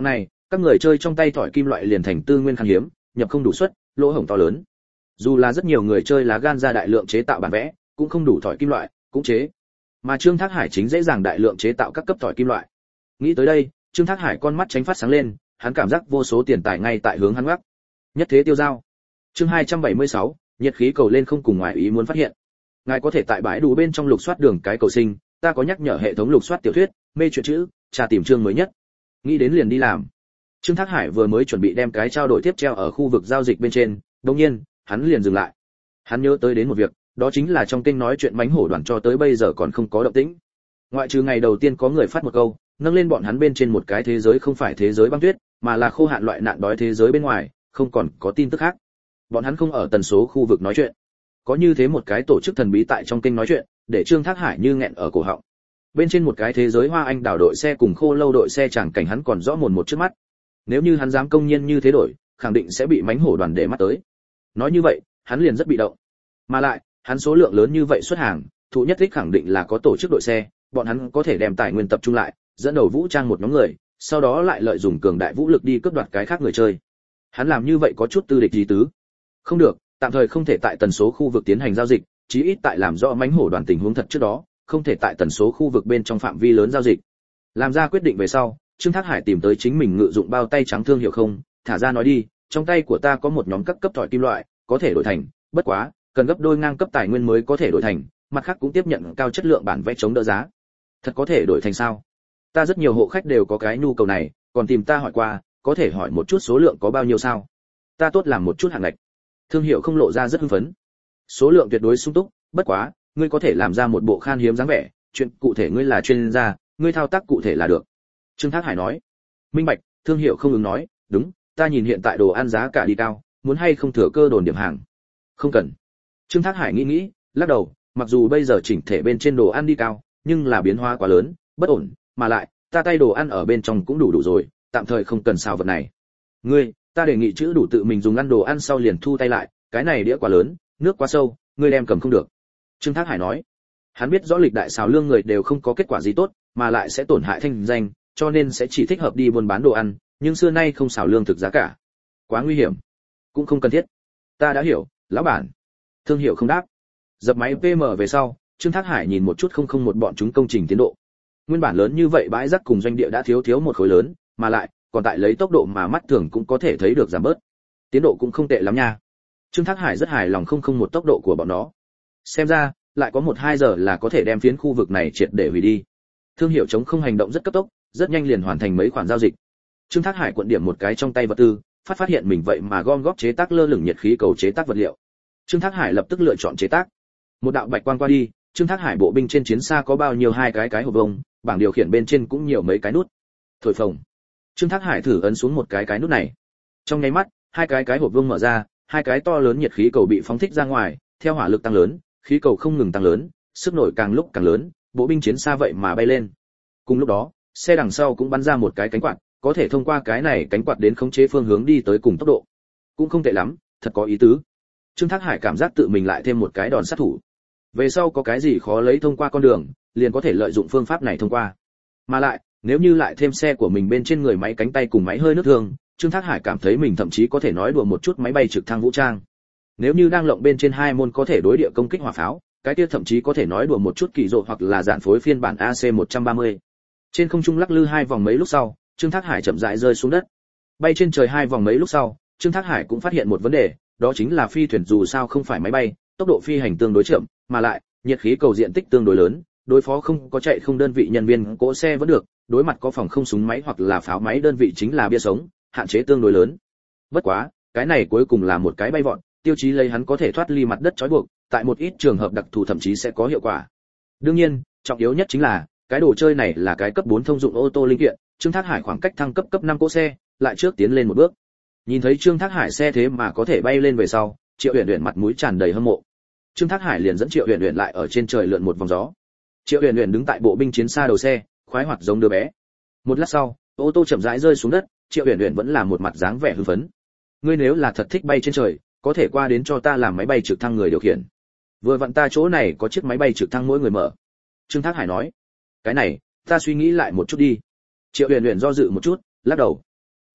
các người chơi trong tay thỏi kim loại liền thành tư nguyên khan hiếm, nhập không đủ suất, lỗ hổng to lớn. Dù là rất nhiều người chơi lá gan ra đại lượng chế tạo bản vẽ, cũng không đủ thỏi kim loại, cũng chế. Mà Trương Thác Hải chính dễ dàng đại lượng chế tạo các cấp thỏi kim loại. Nghĩ tới đây, Trương Thác Hải con mắt tránh phát sáng lên, hắn cảm giác vô số tiền tài ngay tại hướng hắn ngoắc. Nhất thế tiêu giao. Chương hai trăm bảy mươi sáu, nhiệt khí cầu lên không cùng ngoài ý muốn phát hiện. Ngài có thể tại bãi đủ bên trong lục soát đường cái cầu sinh, ta có nhắc nhở hệ thống lục soát tiểu thuyết, mê truyện chữ, tra tìm chương mới nhất. Nghĩ đến liền đi làm. Trương Thác Hải vừa mới chuẩn bị đem cái trao đổi tiếp treo ở khu vực giao dịch bên trên, đột nhiên, hắn liền dừng lại. Hắn nhớ tới đến một việc, đó chính là trong kênh nói chuyện mánh hổ đoàn cho tới bây giờ còn không có động tĩnh. Ngoại trừ ngày đầu tiên có người phát một câu, nâng lên bọn hắn bên trên một cái thế giới không phải thế giới băng tuyết, mà là khô hạn loại nạn đói thế giới bên ngoài, không còn có tin tức khác. Bọn hắn không ở tần số khu vực nói chuyện. Có như thế một cái tổ chức thần bí tại trong kênh nói chuyện, để Trương Thác Hải như nghẹn ở cổ họng. Bên trên một cái thế giới Hoa Anh đảo đội xe cùng Khô Lâu đội xe chẳng cảnh hắn còn rõ mồn một trước mắt. Nếu như hắn dám công nhiên như thế đổi, khẳng định sẽ bị mánh hổ đoàn để mắt tới. Nói như vậy, hắn liền rất bị động. Mà lại, hắn số lượng lớn như vậy xuất hàng, thụ nhất thích khẳng định là có tổ chức đội xe, bọn hắn có thể đem tài nguyên tập trung lại, dẫn đầu vũ trang một nhóm người, sau đó lại lợi dụng cường đại vũ lực đi cướp đoạt cái khác người chơi. Hắn làm như vậy có chút tư địch gì tứ. Không được, tạm thời không thể tại tần số khu vực tiến hành giao dịch, chí ít tại làm rõ mánh hổ đoàn tình huống thật trước đó, không thể tại tần số khu vực bên trong phạm vi lớn giao dịch. Làm ra quyết định về sau, Trương Thác Hải tìm tới chính mình ngự dụng bao tay trắng thương hiệu không, thả ra nói đi, trong tay của ta có một nhóm các cấp thỏi kim loại, có thể đổi thành, bất quá, cần gấp đôi ngang cấp tài nguyên mới có thể đổi thành, mặt khác cũng tiếp nhận cao chất lượng bản vẽ chống đỡ giá. Thật có thể đổi thành sao? Ta rất nhiều hộ khách đều có cái nhu cầu này, còn tìm ta hỏi qua, có thể hỏi một chút số lượng có bao nhiêu sao? Ta tốt làm một chút hạng ngạch. Thương hiệu không lộ ra rất hưng phấn. Số lượng tuyệt đối sung túc, bất quá, ngươi có thể làm ra một bộ khan hiếm dáng vẻ, chuyện cụ thể ngươi là chuyên gia, ngươi thao tác cụ thể là được. Trương Thác Hải nói. Minh bạch, thương hiệu không ứng nói, đúng, ta nhìn hiện tại đồ ăn giá cả đi cao, muốn hay không thừa cơ đồn điểm hàng. Không cần. Trương Thác Hải nghĩ nghĩ, lắc đầu, mặc dù bây giờ chỉnh thể bên trên đồ ăn đi cao, nhưng là biến hóa quá lớn, bất ổn, mà lại, ta tay đồ ăn ở bên trong cũng đủ đủ rồi, tạm thời không cần xào vật này. Ngươi, ta đề nghị chữ đủ tự mình dùng ăn đồ ăn sau liền thu tay lại, cái này đĩa quá lớn, nước quá sâu, ngươi đem cầm không được. Trương Thác Hải nói. Hắn biết rõ lịch đại xào lương người đều không có kết quả gì tốt, mà lại sẽ tổn hại thanh danh, cho nên sẽ chỉ thích hợp đi buôn bán đồ ăn, nhưng xưa nay không xào lương thực giá cả. Quá nguy hiểm, cũng không cần thiết. Ta đã hiểu, lão bản. Thương hiệu không đáp. Dập máy pê em về sau, Trương Thác Hải nhìn một chút không không một bọn chúng công trình tiến độ. Nguyên bản lớn như vậy bãi rác cùng doanh địa đã thiếu thiếu một khối lớn, mà lại còn tại lấy tốc độ mà mắt thường cũng có thể thấy được giảm bớt. Tiến độ cũng không tệ lắm nha. Trương Thác Hải rất hài lòng không không một tốc độ của bọn nó. Xem ra, lại có một hai giờ là có thể đem phiến khu vực này triệt để hủy đi. Thương hiệu chống không hành động rất cấp tốc, rất nhanh liền hoàn thành mấy khoản giao dịch. Trương Thác Hải cuộn điểm một cái trong tay vật tư, phát phát hiện mình vậy mà gom góp chế tác lơ lửng nhiệt khí cầu chế tác vật liệu. Trương Thác Hải lập tức lựa chọn chế tác. Một đạo bạch quang qua đi, Trương Thác Hải bộ binh trên chiến xa có bao nhiêu hai cái cái hộp vông, bảng điều khiển bên trên cũng nhiều mấy cái nút. Thổi phồng. Trương Thác Hải thử ấn xuống một cái cái nút này. Trong nháy mắt, hai cái cái hộp vông mở ra, hai cái to lớn nhiệt khí cầu bị phóng thích ra ngoài, theo hỏa lực tăng lớn, khí cầu không ngừng tăng lớn, sức nổi càng lúc càng lớn, bộ binh chiến xa vậy mà bay lên. Cùng lúc đó, xe đằng sau cũng bắn ra một cái cánh quạt, có thể thông qua cái này cánh quạt đến khống chế phương hướng đi tới cùng tốc độ. Cũng không tệ lắm, thật có ý tứ. Trương Thác Hải cảm giác tự mình lại thêm một cái đòn sát thủ. Về sau có cái gì khó lấy thông qua con đường, liền có thể lợi dụng phương pháp này thông qua. Mà lại, nếu như lại thêm xe của mình bên trên người máy cánh tay cùng máy hơi nước thường, Trương Thác Hải cảm thấy mình thậm chí có thể nói đùa một chút máy bay trực thăng vũ trang. Nếu như đang lộng bên trên hai môn có thể đối địa công kích hỏa pháo, cái kia thậm chí có thể nói đùa một chút kỳ rộ hoặc là dạn phối phiên bản A C một trăm ba mươi. Trên không trung lắc lư hai vòng mấy lúc sau, Trương Thác Hải chậm rãi rơi xuống đất. Bay trên trời hai vòng mấy lúc sau, Trương Thác Hải cũng phát hiện một vấn đề, đó chính là phi thuyền dù sao không phải máy bay, tốc độ phi hành tương đối chậm, mà lại, nhiệt khí cầu diện tích tương đối lớn, đối phó không có chạy không đơn vị nhân viên cỗ xe vẫn được, đối mặt có phòng không súng máy hoặc là pháo máy đơn vị chính là bia sống, hạn chế tương đối lớn. Bất quá, cái này cuối cùng là một cái bay vọt, tiêu chí lấy hắn có thể thoát ly mặt đất trói buộc, tại một ít trường hợp đặc thù thậm chí sẽ có hiệu quả. Đương nhiên, trọng yếu nhất chính là, cái đồ chơi này là cái cấp bốn thông dụng ô tô linh kiện, Trương Thác Hải khoảng cách thăng cấp cấp năm cỗ xe, lại trước tiến lên một bước. Nhìn thấy Trương Thác Hải xe thế mà có thể bay lên về sau, Triệu Uyển Uyển mặt mũi tràn đầy hâm mộ. Trương Thác Hải liền dẫn Triệu Uyển Uyển lại ở trên trời lượn một vòng gió. Triệu Uyển Uyển đứng tại bộ binh chiến xa đầu xe, khoái hoạt giống đứa bé. Một lát sau, ô tô chậm rãi rơi xuống đất, Triệu Uyển Uyển vẫn là một mặt dáng vẻ hưng phấn. Ngươi nếu là thật thích bay trên trời, có thể qua đến cho ta làm máy bay trực thăng người điều khiển. Vừa vặn ta chỗ này có chiếc máy bay trực thăng mỗi người mở. Trương Thác Hải nói. Cái này, ta suy nghĩ lại một chút đi. Triệu Uyển Uyển do dự một chút, lắc đầu.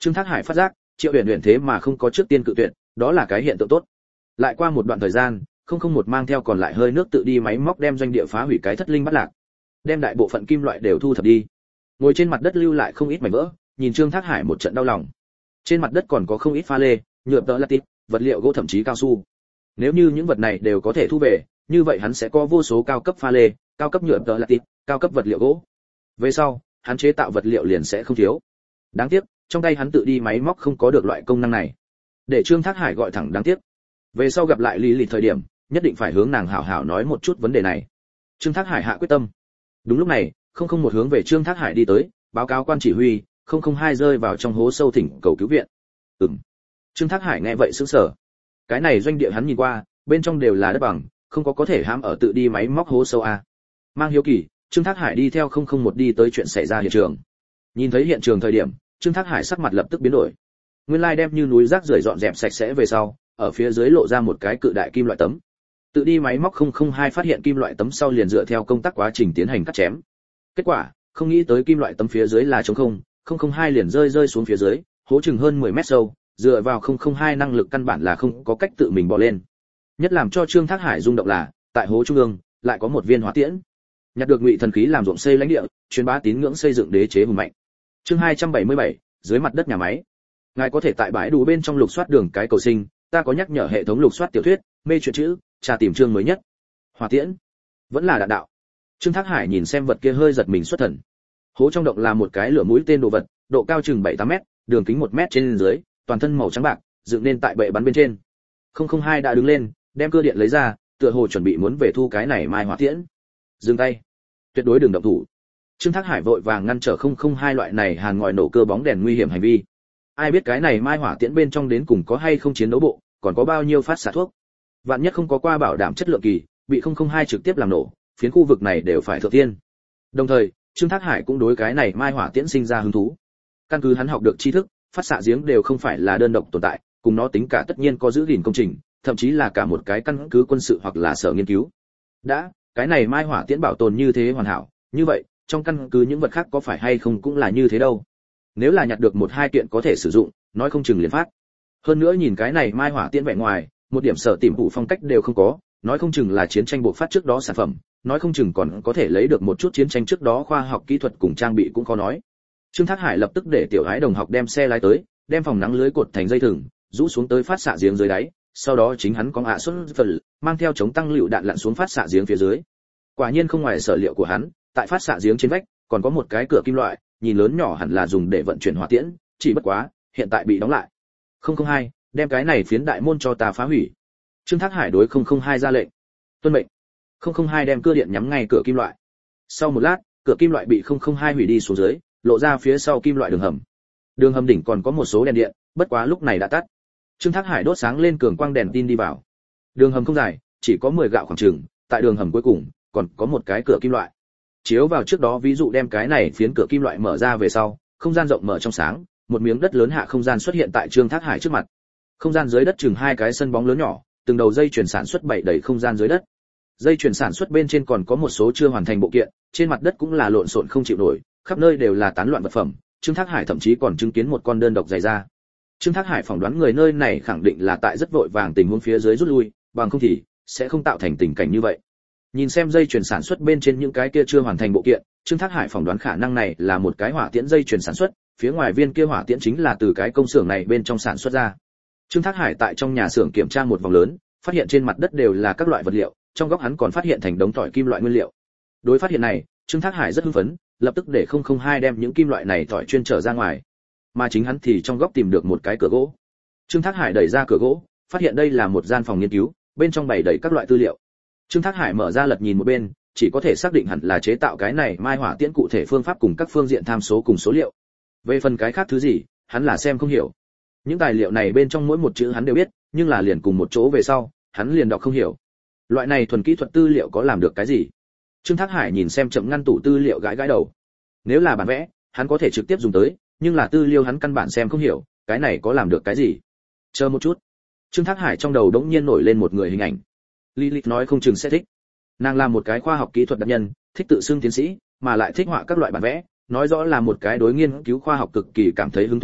Trương Thác Hải phát giác, Triệu Uyển Uyển thế mà không có trước tiên cự tuyệt, đó là cái hiện tượng tốt. Lại qua một đoạn thời gian, không không một mang theo còn lại hơi nước tự đi máy móc đem doanh địa phá hủy cái thất linh bắt lạc, đem đại bộ phận kim loại đều thu thập đi. Ngồi trên mặt đất lưu lại không ít mảnh vỡ, nhìn Trương Thác Hải một trận đau lòng. Trên mặt đất còn có không ít pha lê, nhựa tợ lát tít, vật liệu gỗ thậm chí cao su. Nếu như những vật này đều có thể thu về, như vậy hắn sẽ có vô số cao cấp pha lê, cao cấp nhựa tợ lát tít, cao cấp vật liệu gỗ. Về sau, hắn chế tạo vật liệu liền sẽ không thiếu. Đáng tiếc, trong tay hắn tự đi máy móc không có được loại công năng này. Để Trương Thác Hải gọi thẳng đáng tiếc. Về sau gặp lại Lý Lịch thời điểm, nhất định phải hướng nàng hảo hảo nói một chút vấn đề này. Trương Thác Hải hạ quyết tâm. Đúng lúc này, không không một hướng về Trương Thác Hải đi tới, báo cáo quan chỉ huy, không không hai rơi vào trong hố sâu thỉnh cầu cứu viện. Ừm. Trương Thác Hải nghe vậy sững sờ. Cái này doanh địa hắn nhìn qua, bên trong đều là đất bằng, không có có thể hãm ở tự đi máy móc hố sâu a. Mang hiếu kỳ, Trương Thác Hải đi theo không không một đi tới chuyện xảy ra hiện trường. Nhìn thấy hiện trường thời điểm, Trương Thác Hải sắc mặt lập tức biến đổi. Nguyên lai đem như núi rác rưởi dọn dẹp sạch sẽ về sau, ở phía dưới lộ ra một cái cự đại kim loại tấm. Tự đi máy móc không không hai phát hiện kim loại tấm sau liền dựa theo công tác quá trình tiến hành cắt chém. Kết quả, không nghĩ tới kim loại tấm phía dưới là trống không, không không hai liền rơi rơi xuống phía dưới, hố chừng hơn mười mét sâu, dựa vào không không hai năng lực căn bản là không có cách tự mình bò lên. Nhất làm cho Trương Thác Hải rung động là, tại hố trung ương lại có một viên hỏa tiễn. Nhặt được ngụy thần khí làm ruộng xây lãnh địa, truyền bá tín ngưỡng xây dựng đế chế hùng mạnh. Chương hai trăm bảy mươi bảy, dưới mặt đất nhà máy. Ngài có thể tại bãi đủ bên trong lục soát đường cái cầu sinh, ta có nhắc nhở hệ thống lục soát tiểu thuyết, mê truyện chữ, tra tìm chương mới nhất. Hỏa tiễn, vẫn là đạn đạo. Trương Thác Hải nhìn xem vật kia hơi giật mình xuất thần. Hố trong động là một cái lửa mũi tên đồ vật, độ cao chừng bảy tám mét, đường kính một mét trên dưới, toàn thân màu trắng bạc, dựng nên tại bệ bắn bên trên. không không hai đã đứng lên, đem cưa điện lấy ra, tựa hồ chuẩn bị muốn về thu cái này mai hỏa tiễn. Dừng tay, tuyệt đối đừng động thủ. Trương Thác Hải vội vàng ngăn trở không không hai loại này hàn ngòi nổ cơ bóng đèn nguy hiểm hành vi. Ai biết cái này mai hỏa tiễn bên trong đến cùng có hay không chiến đấu bộ, còn có bao nhiêu phát xạ thuốc. Vạn nhất không có qua bảo đảm chất lượng kỳ, bị không không hai trực tiếp làm nổ, phiến khu vực này đều phải thượng tiên. Đồng thời, Trương Thác Hải cũng đối cái này mai hỏa tiễn sinh ra hứng thú. Căn cứ hắn học được tri thức, phát xạ giếng đều không phải là đơn độc tồn tại, cùng nó tính cả tất nhiên có giữ gìn công trình, thậm chí là cả một cái căn cứ quân sự hoặc là sở nghiên cứu. Đã, cái này mai hỏa tiễn bảo tồn như thế hoàn hảo, như vậy, trong căn cứ những vật khác có phải hay không cũng là như thế đâu. Nếu là nhặt được một hai kiện có thể sử dụng, nói không chừng liền phát. Hơn nữa nhìn cái này mai hỏa tiễn vẻ ngoài, một điểm sở tìm phụ phong cách đều không có, nói không chừng là chiến tranh buộc phát trước đó sản phẩm, nói không chừng còn có thể lấy được một chút chiến tranh trước đó khoa học kỹ thuật cùng trang bị cũng khó nói. Trương Thác Hải lập tức để tiểu ái đồng học đem xe lái tới, đem phòng nắng lưới cột thành dây thừng, rũ xuống tới phát xạ giếng dưới đáy, sau đó chính hắn có hạ xuất phần, mang theo chống tăng lựu đạn lặn xuống phát xạ giếng phía dưới. Quả nhiên không ngoài sở liệu của hắn, tại phát xạ giếng trên vách còn có một cái cửa kim loại, nhìn lớn nhỏ hẳn là dùng để vận chuyển hỏa tiễn, chỉ bất quá, hiện tại bị đóng lại. không không hai, đem cái này phiến đại môn cho ta phá hủy. Trương Thác Hải đối không không hai ra lệnh. Tuân mệnh. không không hai đem cưa điện nhắm ngay cửa kim loại. Sau một lát, cửa kim loại bị không không hai hủy đi xuống dưới, lộ ra phía sau kim loại đường hầm. Đường hầm đỉnh còn có một số đèn điện, bất quá lúc này đã tắt. Trương Thác Hải đốt sáng lên cường quang đèn tin đi vào. Đường hầm không dài, chỉ có mười gạo khoảng chừng, tại đường hầm cuối cùng còn có một cái cửa kim loại. Chiếu vào trước đó ví dụ đem cái này phiến cửa kim loại mở ra về sau, không gian rộng mở trong sáng, một miếng đất lớn hạ không gian xuất hiện tại Trương Thác Hải trước mặt. Không gian dưới đất chừng hai cái sân bóng lớn nhỏ, từng đầu dây chuyển sản xuất bảy đầy không gian dưới đất. Dây chuyển sản xuất bên trên còn có một số chưa hoàn thành bộ kiện, trên mặt đất cũng là lộn xộn không chịu nổi, khắp nơi đều là tán loạn vật phẩm. Trương Thác Hải thậm chí còn chứng kiến một con đơn độc dày ra. Trương Thác Hải phỏng đoán người nơi này khẳng định là tại rất vội vàng tình huống phía dưới rút lui, bằng không thì sẽ không tạo thành tình cảnh như vậy. Nhìn xem dây chuyển sản xuất bên trên những cái kia chưa hoàn thành bộ kiện, Trương Thác Hải phỏng đoán khả năng này là một cái hỏa tiễn dây chuyển sản xuất, phía ngoài viên kia hỏa tiễn chính là từ cái công xưởng này bên trong sản xuất ra. Trương Thác Hải tại trong nhà xưởng kiểm tra một vòng lớn, phát hiện trên mặt đất đều là các loại vật liệu, trong góc hắn còn phát hiện thành đống tỏi kim loại nguyên liệu. Đối phát hiện này, Trương Thác Hải rất hưng phấn, lập tức để không không hai đem những kim loại này tỏi chuyên trở ra ngoài. Mà chính hắn thì trong góc tìm được một cái cửa gỗ. Trương Thác Hải đẩy ra cửa gỗ, phát hiện đây là một gian phòng nghiên cứu, bên trong bày đầy các loại tư liệu. Trương Thác Hải mở ra lật nhìn một bên, chỉ có thể xác định hẳn là chế tạo cái này mai hỏa tiễn cụ thể phương pháp cùng các phương diện tham số cùng số liệu. Về phần cái khác thứ gì, hắn là xem không hiểu. Những tài liệu này bên trong mỗi một chữ hắn đều biết, nhưng là liền cùng một chỗ về sau, hắn liền đọc không hiểu. Loại này thuần kỹ thuật tư liệu có làm được cái gì? Trương Thác Hải nhìn xem chậm ngăn tủ tư liệu gãi gãi đầu. Nếu là bản vẽ, hắn có thể trực tiếp dùng tới, nhưng là tư liệu hắn căn bản xem không hiểu, cái này có làm được cái gì? Chờ một chút. Trương Thác Hải trong đầu đống nhiên nổi lên một người hình ảnh. Lilith nói không chừng sẽ thích. Nàng là một cái khoa học kỹ thuật đặc nhân, thích tự xưng tiến sĩ, mà lại thích họa các loại bản vẽ, nói rõ là một cái đối nghiên cứu khoa học cực kỳ cảm thấy hứng thú người,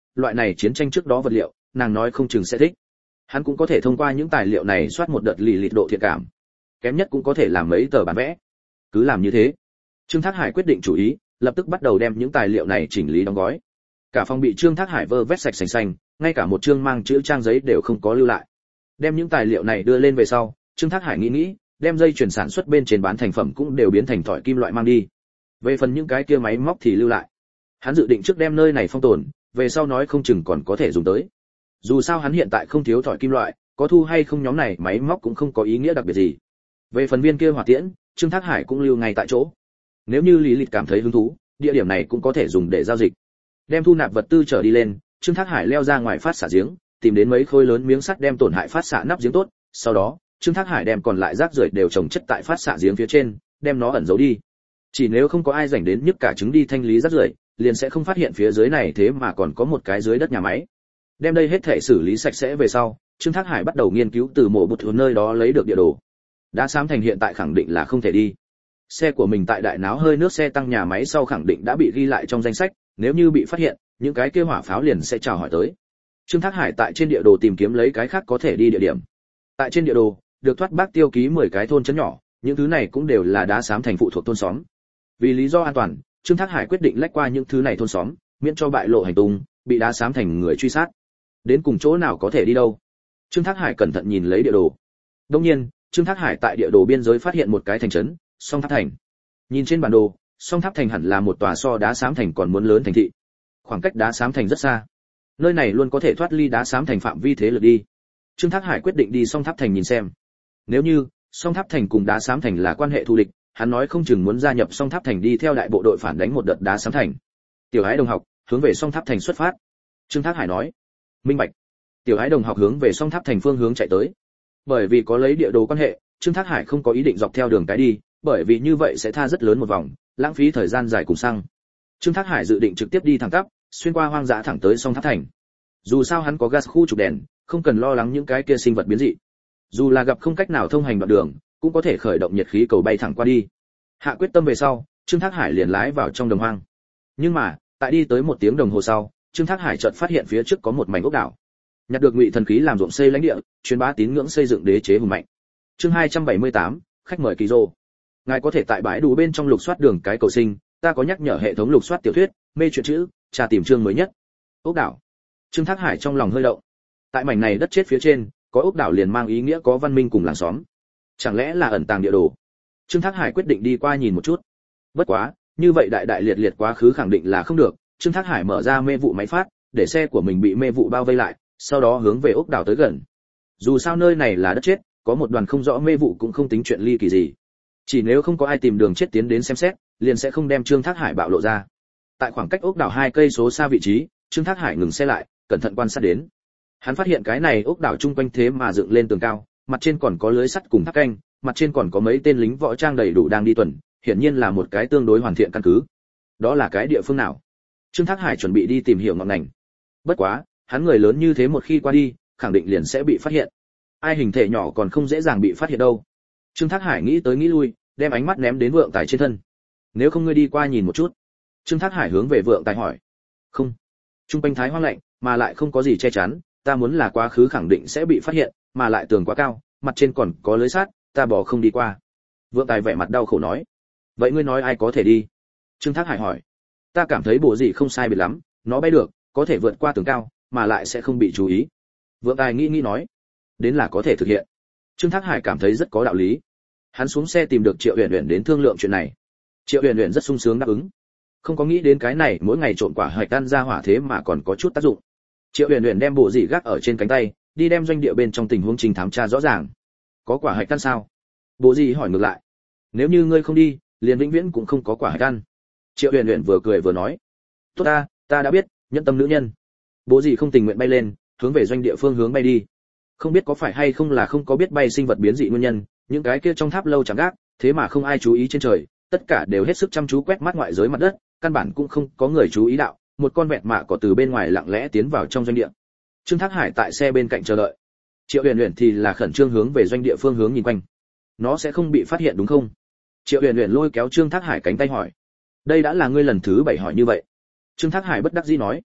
loại này chiến tranh trước đó vật liệu, nàng nói không chừng sẽ thích. Hắn cũng có thể thông qua những tài liệu này soát một đợt lì lịt độ thiện cảm. Kém nhất cũng có thể làm mấy tờ bản vẽ. Cứ làm như thế. Trương Thác Hải quyết định chủ ý, lập tức bắt đầu đem những tài liệu này chỉnh lý đóng gói. Cả phòng bị Trương Thác Hải vơ vét sạch sành xanh, ngay cả một chương mang chữ trang giấy đều không có lưu lại. Đem những tài liệu này đưa lên về sau, Trương Thác Hải nghĩ nghĩ, đem dây chuyển sản xuất bên trên bán thành phẩm cũng đều biến thành thỏi kim loại mang đi. Về phần những cái kia máy móc thì lưu lại. Hắn dự định trước đem nơi này phong tồn, về sau nói không chừng còn có thể dùng tới. Dù sao hắn hiện tại không thiếu thỏi kim loại, có thu hay không nhóm này máy móc cũng không có ý nghĩa đặc biệt gì. Về phần viên kia hỏa tiễn, Trương Thác Hải cũng lưu ngay tại chỗ. Nếu như Lý Lịch cảm thấy hứng thú, địa điểm này cũng có thể dùng để giao dịch. Đem thu nạp vật tư trở đi lên, Trương Thác Hải leo ra ngoài phát xạ giếng, tìm đến mấy khối lớn miếng sắt đem tổn hại phát xạ nắp giếng tốt, sau đó, Trương Thác Hải đem còn lại rác rưởi đều trồng chất tại phát xạ giếng phía trên, đem nó ẩn giấu đi. Chỉ nếu không có ai rảnh đến nhức cả trứng đi thanh lý rác rưởi, liền sẽ không phát hiện phía dưới này thế mà còn có một cái dưới đất nhà máy. Đem đây hết thể xử lý sạch sẽ về sau, Trương Thác Hải bắt đầu nghiên cứu từ mộ bụt nơi đó lấy được địa đồ. Đã xám thành hiện tại khẳng định là không thể đi. Xe của mình tại đại náo hơi nước xe tăng nhà máy sau khẳng định đã bị ghi lại trong danh sách, nếu như bị phát hiện, những cái kia hỏa pháo liền sẽ chào hỏi tới. Trương Thác Hải tại trên địa đồ tìm kiếm lấy cái khác có thể đi địa điểm. Tại trên địa đồ, được thoát bác tiêu ký mười cái thôn trấn nhỏ, những thứ này cũng đều là đá xám thành phụ thuộc thôn xóm. Vì lý do an toàn, Trương Thác Hải quyết định lách qua những thứ này thôn xóm, miễn cho bại lộ hành tung, bị đá xám thành người truy sát. Đến cùng chỗ nào có thể đi đâu? Trương Thác Hải cẩn thận nhìn lấy địa đồ. Đương nhiên, Trương Thác Hải tại địa đồ biên giới phát hiện một cái thành trấn, Song Tháp Thành. Nhìn trên bản đồ, Song Tháp Thành hẳn là một tòa so đá xám thành còn muốn lớn thành thị. Khoảng cách đá xám thành rất xa. Nơi này luôn có thể thoát ly đá xám thành phạm vi thế lực đi. Trương Thác Hải quyết định đi Song Tháp Thành nhìn xem. Nếu như Song Tháp Thành cùng đá xám thành là quan hệ thù địch, hắn nói không chừng muốn gia nhập Song Tháp Thành đi theo đại bộ đội phản đánh một đợt đá xám thành. Tiểu Ái đồng học, hướng về Song Tháp Thành xuất phát. Trương Thác Hải nói. Minh bạch. Tiểu Ái đồng học hướng về Song Tháp Thành phương hướng chạy tới. Bởi vì có lấy địa đồ quan hệ, Trương Thác Hải không có ý định dọc theo đường cái đi, bởi vì như vậy sẽ tha rất lớn một vòng, lãng phí thời gian dài cùng xăng. Trương Thác Hải dự định trực tiếp đi thẳng tắp, xuyên qua hoang dã thẳng tới Song Tháp Thành. Dù sao hắn có gas khu trục đèn, không cần lo lắng những cái kia sinh vật biến dị. Dù là gặp không cách nào thông hành đoạn đường, cũng có thể khởi động nhiệt khí cầu bay thẳng qua đi. Hạ quyết tâm về sau, Trương Thác Hải liền lái vào trong đồng hoang. Nhưng mà, tại đi tới một tiếng đồng hồ sau, Trương Thác Hải chợt phát hiện phía trước có một mảnh ốc đảo. Nhặt được ngụy thần khí làm ruộng xây lãnh địa, truyền bá tín ngưỡng xây dựng đế chế hùng mạnh. Chương hai trăm bảy mươi tám, khách mời kỳ rô. Ngài có thể tại bãi đủ bên trong lục soát đường cái cầu sinh, ta có nhắc nhở hệ thống lục soát tiểu thuyết, mê truyện chữ, tra tìm chương mới nhất. Ốc đảo. Trương Thác Hải trong lòng hơi động. Tại mảnh này đất chết phía trên, có ốc đảo liền mang ý nghĩa có văn minh cùng làng xóm. Chẳng lẽ là ẩn tàng địa đồ? Trương Thác Hải quyết định đi qua nhìn một chút. Bất quá, như vậy đại đại liệt liệt quá khứ khẳng định là không được, Trương Thác Hải mở ra mê vụ máy phát, để xe của mình bị mê vụ bao vây lại, sau đó hướng về ốc đảo tới gần. Dù sao nơi này là đất chết, có một đoàn không rõ mê vụ cũng không tính chuyện ly kỳ gì. Chỉ nếu không có ai tìm đường chết tiến đến xem xét, liền sẽ không đem Trương Thác Hải bạo lộ ra. Tại khoảng cách ốc đảo hai cây số xa vị trí, Trương Thác Hải ngừng xe lại, cẩn thận quan sát đến. Hắn phát hiện cái này ốc đảo chung quanh thế mà dựng lên tường cao, mặt trên còn có lưới sắt cùng tháp canh, mặt trên còn có mấy tên lính võ trang đầy đủ đang đi tuần, hiển nhiên là một cái tương đối hoàn thiện căn cứ. Đó là cái địa phương nào? Trương Thác Hải chuẩn bị đi tìm hiểu ngọn ngành. Bất quá, hắn người lớn như thế một khi qua đi, khẳng định liền sẽ bị phát hiện. Ai hình thể nhỏ còn không dễ dàng bị phát hiện đâu. Trương Thác Hải nghĩ tới nghĩ lui, đem ánh mắt ném đến Vượng Tài trên thân. Nếu không ngươi đi qua nhìn một chút. Trương Thác Hải hướng về Vượng Tài hỏi. Không. Trung quanh thái hoang lạnh, mà lại không có gì che chắn, ta muốn là quá khứ khẳng định sẽ bị phát hiện, mà lại tường quá cao, mặt trên còn có lưới sắt, ta bỏ không đi qua. Vượng Tài vẻ mặt đau khổ nói. Vậy ngươi nói ai có thể đi? Trương Thác Hải hỏi. Ta cảm thấy bộ gì không sai biệt lắm, nó bay được, có thể vượt qua tường cao, mà lại sẽ không bị chú ý. Vượng Tài nghĩ nghĩ nói. Đến là có thể thực hiện. Trương Thác Hải cảm thấy rất có đạo lý. Hắn xuống xe tìm được Triệu Uyển Uyển đến thương lượng chuyện này. Triệu Uyển Uyển rất sung sướng đáp ứng. Không có nghĩ đến cái này mỗi ngày trộn quả hạch ăn ra hỏa thế mà còn có chút tác dụng. Triệu Uyển Uyển đem bộ dị gác ở trên cánh tay, đi đem doanh địa bên trong tình huống trình thám tra rõ ràng. Có quả hạch ăn sao? Bộ dị hỏi ngược lại. Nếu như ngươi không đi, liền vĩnh viễn cũng không có quả hạch ăn. Triệu Uyển Uyển vừa cười vừa nói. Tốt ta, ta đã biết, nhẫn tâm nữ nhân. Bộ dị không tình nguyện bay lên, hướng về doanh địa phương hướng bay đi. Không biết có phải hay không là không có biết bay sinh vật biến dị nguyên nhân, những cái kia trong tháp lâu chẳng gác, thế mà không ai chú ý trên trời, tất cả đều hết sức chăm chú quét mắt ngoại giới mặt đất, căn bản cũng không có người chú ý đạo, một con vẹt mạ cỏ từ bên ngoài lặng lẽ tiến vào trong doanh địa. Trương Thác Hải tại xe bên cạnh chờ đợi. Triệu Uyển Uyển thì là khẩn trương hướng về doanh địa phương hướng nhìn quanh. Nó sẽ không bị phát hiện đúng không? Triệu Uyển Uyển lôi kéo Trương Thác Hải cánh tay hỏi. Đây đã là ngươi lần thứ bảy hỏi như vậy. Trương Thác Hải bất đắc dĩ nói.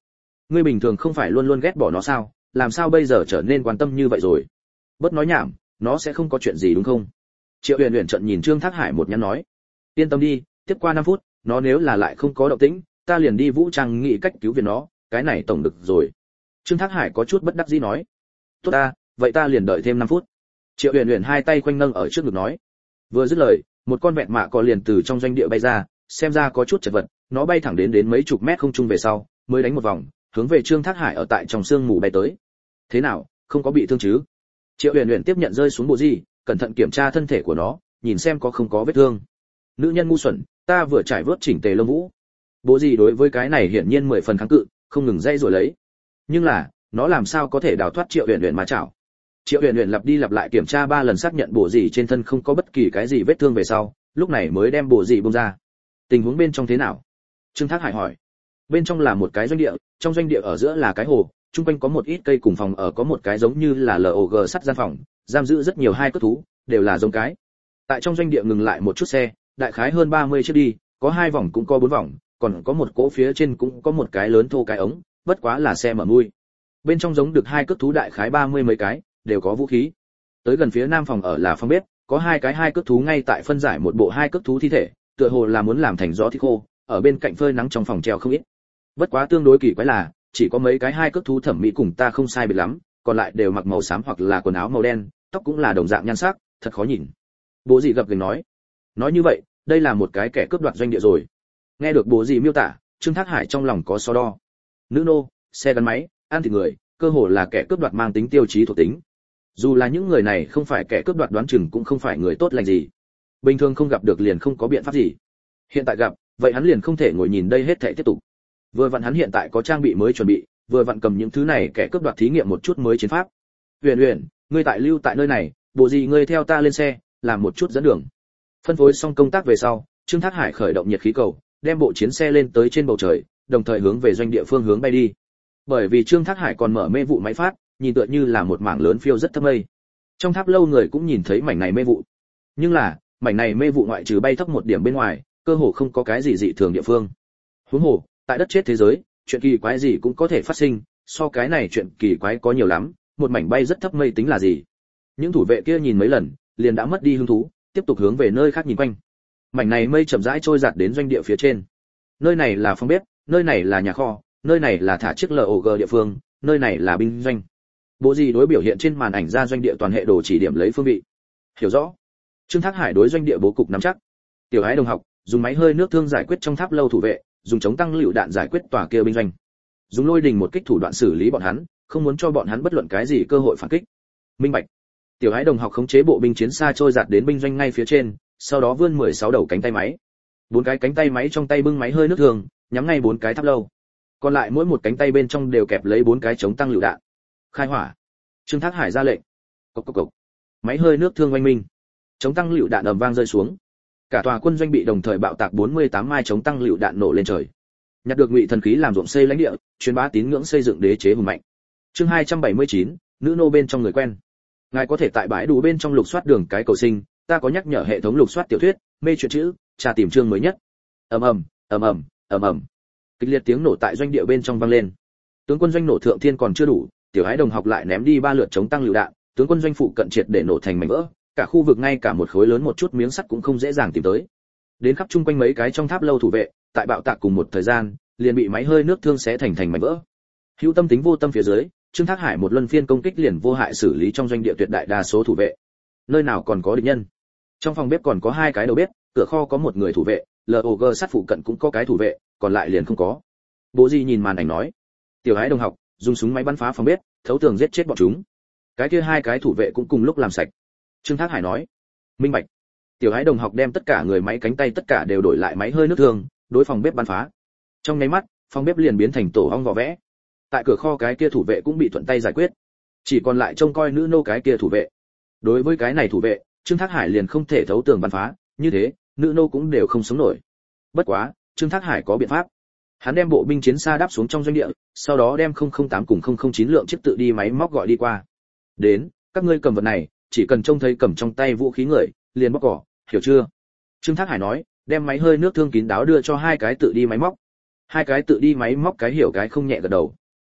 ngươi bình thường không phải luôn luôn ghét bỏ nó sao, làm sao bây giờ trở nên quan tâm như vậy rồi? Bớt nói nhảm, nó sẽ không có chuyện gì đúng không? Triệu Uyển Uyển trợn nhìn Trương Thác Hải một nhăn nói, yên tâm đi, tiếp qua năm phút, nó nếu là lại không có động tĩnh, ta liền đi vũ trang nghĩ cách cứu viện nó, cái này tổng được rồi. Trương Thác Hải có chút bất đắc dĩ nói, tốt ta, vậy ta liền đợi thêm năm phút. Triệu Uyển Uyển hai tay quanh nâng ở trước ngực nói. Vừa dứt lời, một con vẹn mạ cò liền từ trong doanh địa bay ra, xem ra có chút chật vật, nó bay thẳng đến đến mấy chục mét không trung về sau, mới đánh một vòng, hướng về Trương Thác Hải ở tại trong sương mù bay tới. Thế nào, không có bị thương chứ? Triệu Uyển Uyển tiếp nhận rơi xuống bộ gì, cẩn thận kiểm tra thân thể của nó, nhìn xem có không có vết thương. Nữ nhân ngu xuẩn, ta vừa trải vớt chỉnh tề lông vũ. Bố gì đối với cái này hiển nhiên mười phần kháng cự, không ngừng dây rồi lấy. Nhưng là, nó làm sao có thể đào thoát Triệu Uyển Uyển mà chảo? Triệu Uyển Uyển lặp đi lặp lại kiểm tra ba lần xác nhận bộ gì trên thân không có bất kỳ cái gì vết thương về sau, lúc này mới đem bộ gì buông ra. Tình huống bên trong thế nào? Trương Thác Hải hỏi. Bên trong là một cái doanh địa, trong doanh địa ở giữa là cái hồ, chung quanh có một ít cây cùng phòng ở, có một cái giống như là log sắt gian phòng, giam giữ rất nhiều hai cất thú, đều là giống cái. Tại trong doanh địa ngừng lại một chút xe, đại khái hơn ba mươi chiếc đi, có hai vòng cũng có bốn vòng, còn có một cỗ phía trên cũng có một cái lớn thô cái ống, bất quá là xe mở mui. Bên trong giống được hai cất thú đại khái ba mươi mấy cái, đều có vũ khí. Tới gần phía nam phòng ở là phòng bếp, có hai cái hai cất thú ngay tại phân giải một bộ hai cất thú thi thể, tựa hồ là muốn làm thành gió thịt khô, ở bên cạnh phơi nắng trong phòng treo không ít. Bất quá tương đối kỳ quái là, chỉ có mấy cái hai cất thú thẩm mỹ cùng ta không sai biệt lắm, còn lại đều mặc màu xám hoặc là quần áo màu đen, tóc cũng là đồng dạng nhan sắc, thật khó nhìn. Bố gì gập gành nói. Nói như vậy, đây là một cái kẻ cướp đoạt doanh địa rồi. Nghe được bố gì miêu tả, Trương Thác Hải trong lòng có so đo. Nữ nô, xe gắn máy, ăn thịt người, cơ hồ là kẻ cướp đoạt mang tính tiêu chí thuộc tính. Dù là những người này không phải kẻ cướp đoạt đoán chừng cũng không phải người tốt lành gì. Bình thường không gặp được liền không có biện pháp gì. Hiện tại gặp, vậy hắn liền không thể ngồi nhìn đây hết thảy tiếp tục. Vừa vặn hắn hiện tại có trang bị mới chuẩn bị, vừa vặn cầm những thứ này kẻ cướp đoạt thí nghiệm một chút mới chiến pháp. Uyển Uyển, ngươi tại lưu tại nơi này, bộ gì ngươi theo ta lên xe, làm một chút dẫn đường. Phân phối xong công tác về sau, Trương Thác Hải khởi động nhiệt khí cầu, đem bộ chiến xe lên tới trên bầu trời, đồng thời hướng về doanh địa phương hướng bay đi. Bởi vì Trương Thác Hải còn mở mê vụ máy phát, nhìn tựa như là một mảng lớn phiêu rất thấp mây. Trong tháp lâu người cũng nhìn thấy mảnh này mê vụ. Nhưng là, mảnh này mê vụ ngoại trừ bay thấp một điểm bên ngoài, cơ hồ không có cái gì dị thường địa phương. Huống hồ, tại đất chết thế giới, chuyện kỳ quái gì cũng có thể phát sinh, so cái này chuyện kỳ quái có nhiều lắm, một mảnh bay rất thấp mây tính là gì? Những thủ vệ kia nhìn mấy lần, liền đã mất đi hứng thú, tiếp tục hướng về nơi khác nhìn quanh. Mảnh này mây chậm rãi trôi giạt đến doanh địa phía trên. Nơi này là phòng bếp, nơi này là nhà kho, nơi này là thả chiếc log địa phương, nơi này là binh doanh. Bộ gì đối biểu hiện trên màn ảnh ra doanh địa toàn hệ đồ chỉ điểm lấy phương vị. Hiểu rõ. Trương Thác Hải đối doanh địa bố cục nắm chắc. Tiểu Ái đồng học, dùng máy hơi nước thương giải quyết trong tháp lâu thủ vệ, dùng chống tăng lựu đạn giải quyết tòa kia binh doanh. Dùng lôi đình một kích thủ đoạn xử lý bọn hắn, không muốn cho bọn hắn bất luận cái gì cơ hội phản kích. Minh bạch. Tiểu Ái đồng học khống chế bộ binh chiến xa trôi giạt đến binh doanh ngay phía trên, sau đó vươn mười sáu đầu cánh tay máy. Bốn cái cánh tay máy trong tay bưng máy hơi nước thường, nhắm ngay bốn cái tháp lâu. Còn lại mỗi một cánh tay bên trong đều kẹp lấy bốn cái chống tăng lựu đạn. Khai hỏa. Trương Thác Hải ra lệnh. Cộc cộc cộc. Máy hơi nước thương oanh minh. Chống tăng lựu đạn ầm vang rơi xuống. Cả tòa quân doanh bị đồng thời bạo tạc bốn mươi tám mai chống tăng lựu đạn nổ lên trời. Nhặt được ngụy thần khí làm ruộng xây lãnh địa, truyền bá tín ngưỡng xây dựng đế chế hùng mạnh. Chương hai trăm bảy mươi chín, nữ nô bên trong người quen. Ngài có thể tại bãi đủ bên trong lục soát đường cái cầu sinh, ta có nhắc nhở hệ thống lục soát tiểu thuyết, mê truyện chữ, tra tìm chương mới nhất. Ầm ầm, ầm ầm, ầm ầm. Kịch liệt tiếng nổ tại doanh địa bên trong vang lên. Tướng quân doanh nổ thượng thiên còn chưa đủ, Tiểu Ái đồng học lại ném đi ba lượt chống tăng lựu đạn, tướng quân doanh phụ cận triệt để nổ thành mảnh vỡ, cả khu vực ngay cả một khối lớn một chút miếng sắt cũng không dễ dàng tìm tới. Đến khắp chung quanh mấy cái trong tháp lâu thủ vệ, tại bạo tạc cùng một thời gian, liền bị máy hơi nước thương xé thành thành mảnh vỡ. Hữu tâm tính vô tâm phía dưới, Trương Thác Hải một luân phiên công kích liền vô hại xử lý trong doanh địa tuyệt đại đa số thủ vệ. Nơi nào còn có địch nhân? Trong phòng bếp còn có hai cái đầu bếp, cửa kho có một người thủ vệ, log sắt phụ cận cũng có cái thủ vệ, còn lại liền không có. Bố Di nhìn màn ảnh nói, Tiểu Ái đồng học, dùng súng máy bắn phá phòng bếp, thấu tường giết chết bọn chúng. Cái kia hai cái thủ vệ cũng cùng lúc làm sạch. Trương Thác Hải nói, minh bạch. Tiểu Ái đồng học đem tất cả người máy cánh tay tất cả đều đổi lại máy hơi nước thường, đối phòng bếp bắn phá. Trong nháy mắt, phòng bếp liền biến thành tổ ong vỏ vẽ. Tại cửa kho cái kia thủ vệ cũng bị thuận tay giải quyết, chỉ còn lại trông coi nữ nô cái kia thủ vệ. Đối với cái này thủ vệ, Trương Thác Hải liền không thể thấu tường bắn phá, như thế, nữ nô cũng đều không sống nổi. Bất quá, Trương Thác Hải có biện pháp. Hắn đem bộ binh chiến xa đáp xuống trong doanh địa, sau đó đem không không tám cùng không không chín lượng chiếc tự đi máy móc gọi đi qua. Đến, các ngươi cầm vật này, chỉ cần trông thấy cầm trong tay vũ khí người, liền bóc cỏ, hiểu chưa? Trương Thác Hải nói, đem máy hơi nước thương kín đáo đưa cho hai cái tự đi máy móc. Hai cái tự đi máy móc cái hiểu cái không nhẹ gật đầu.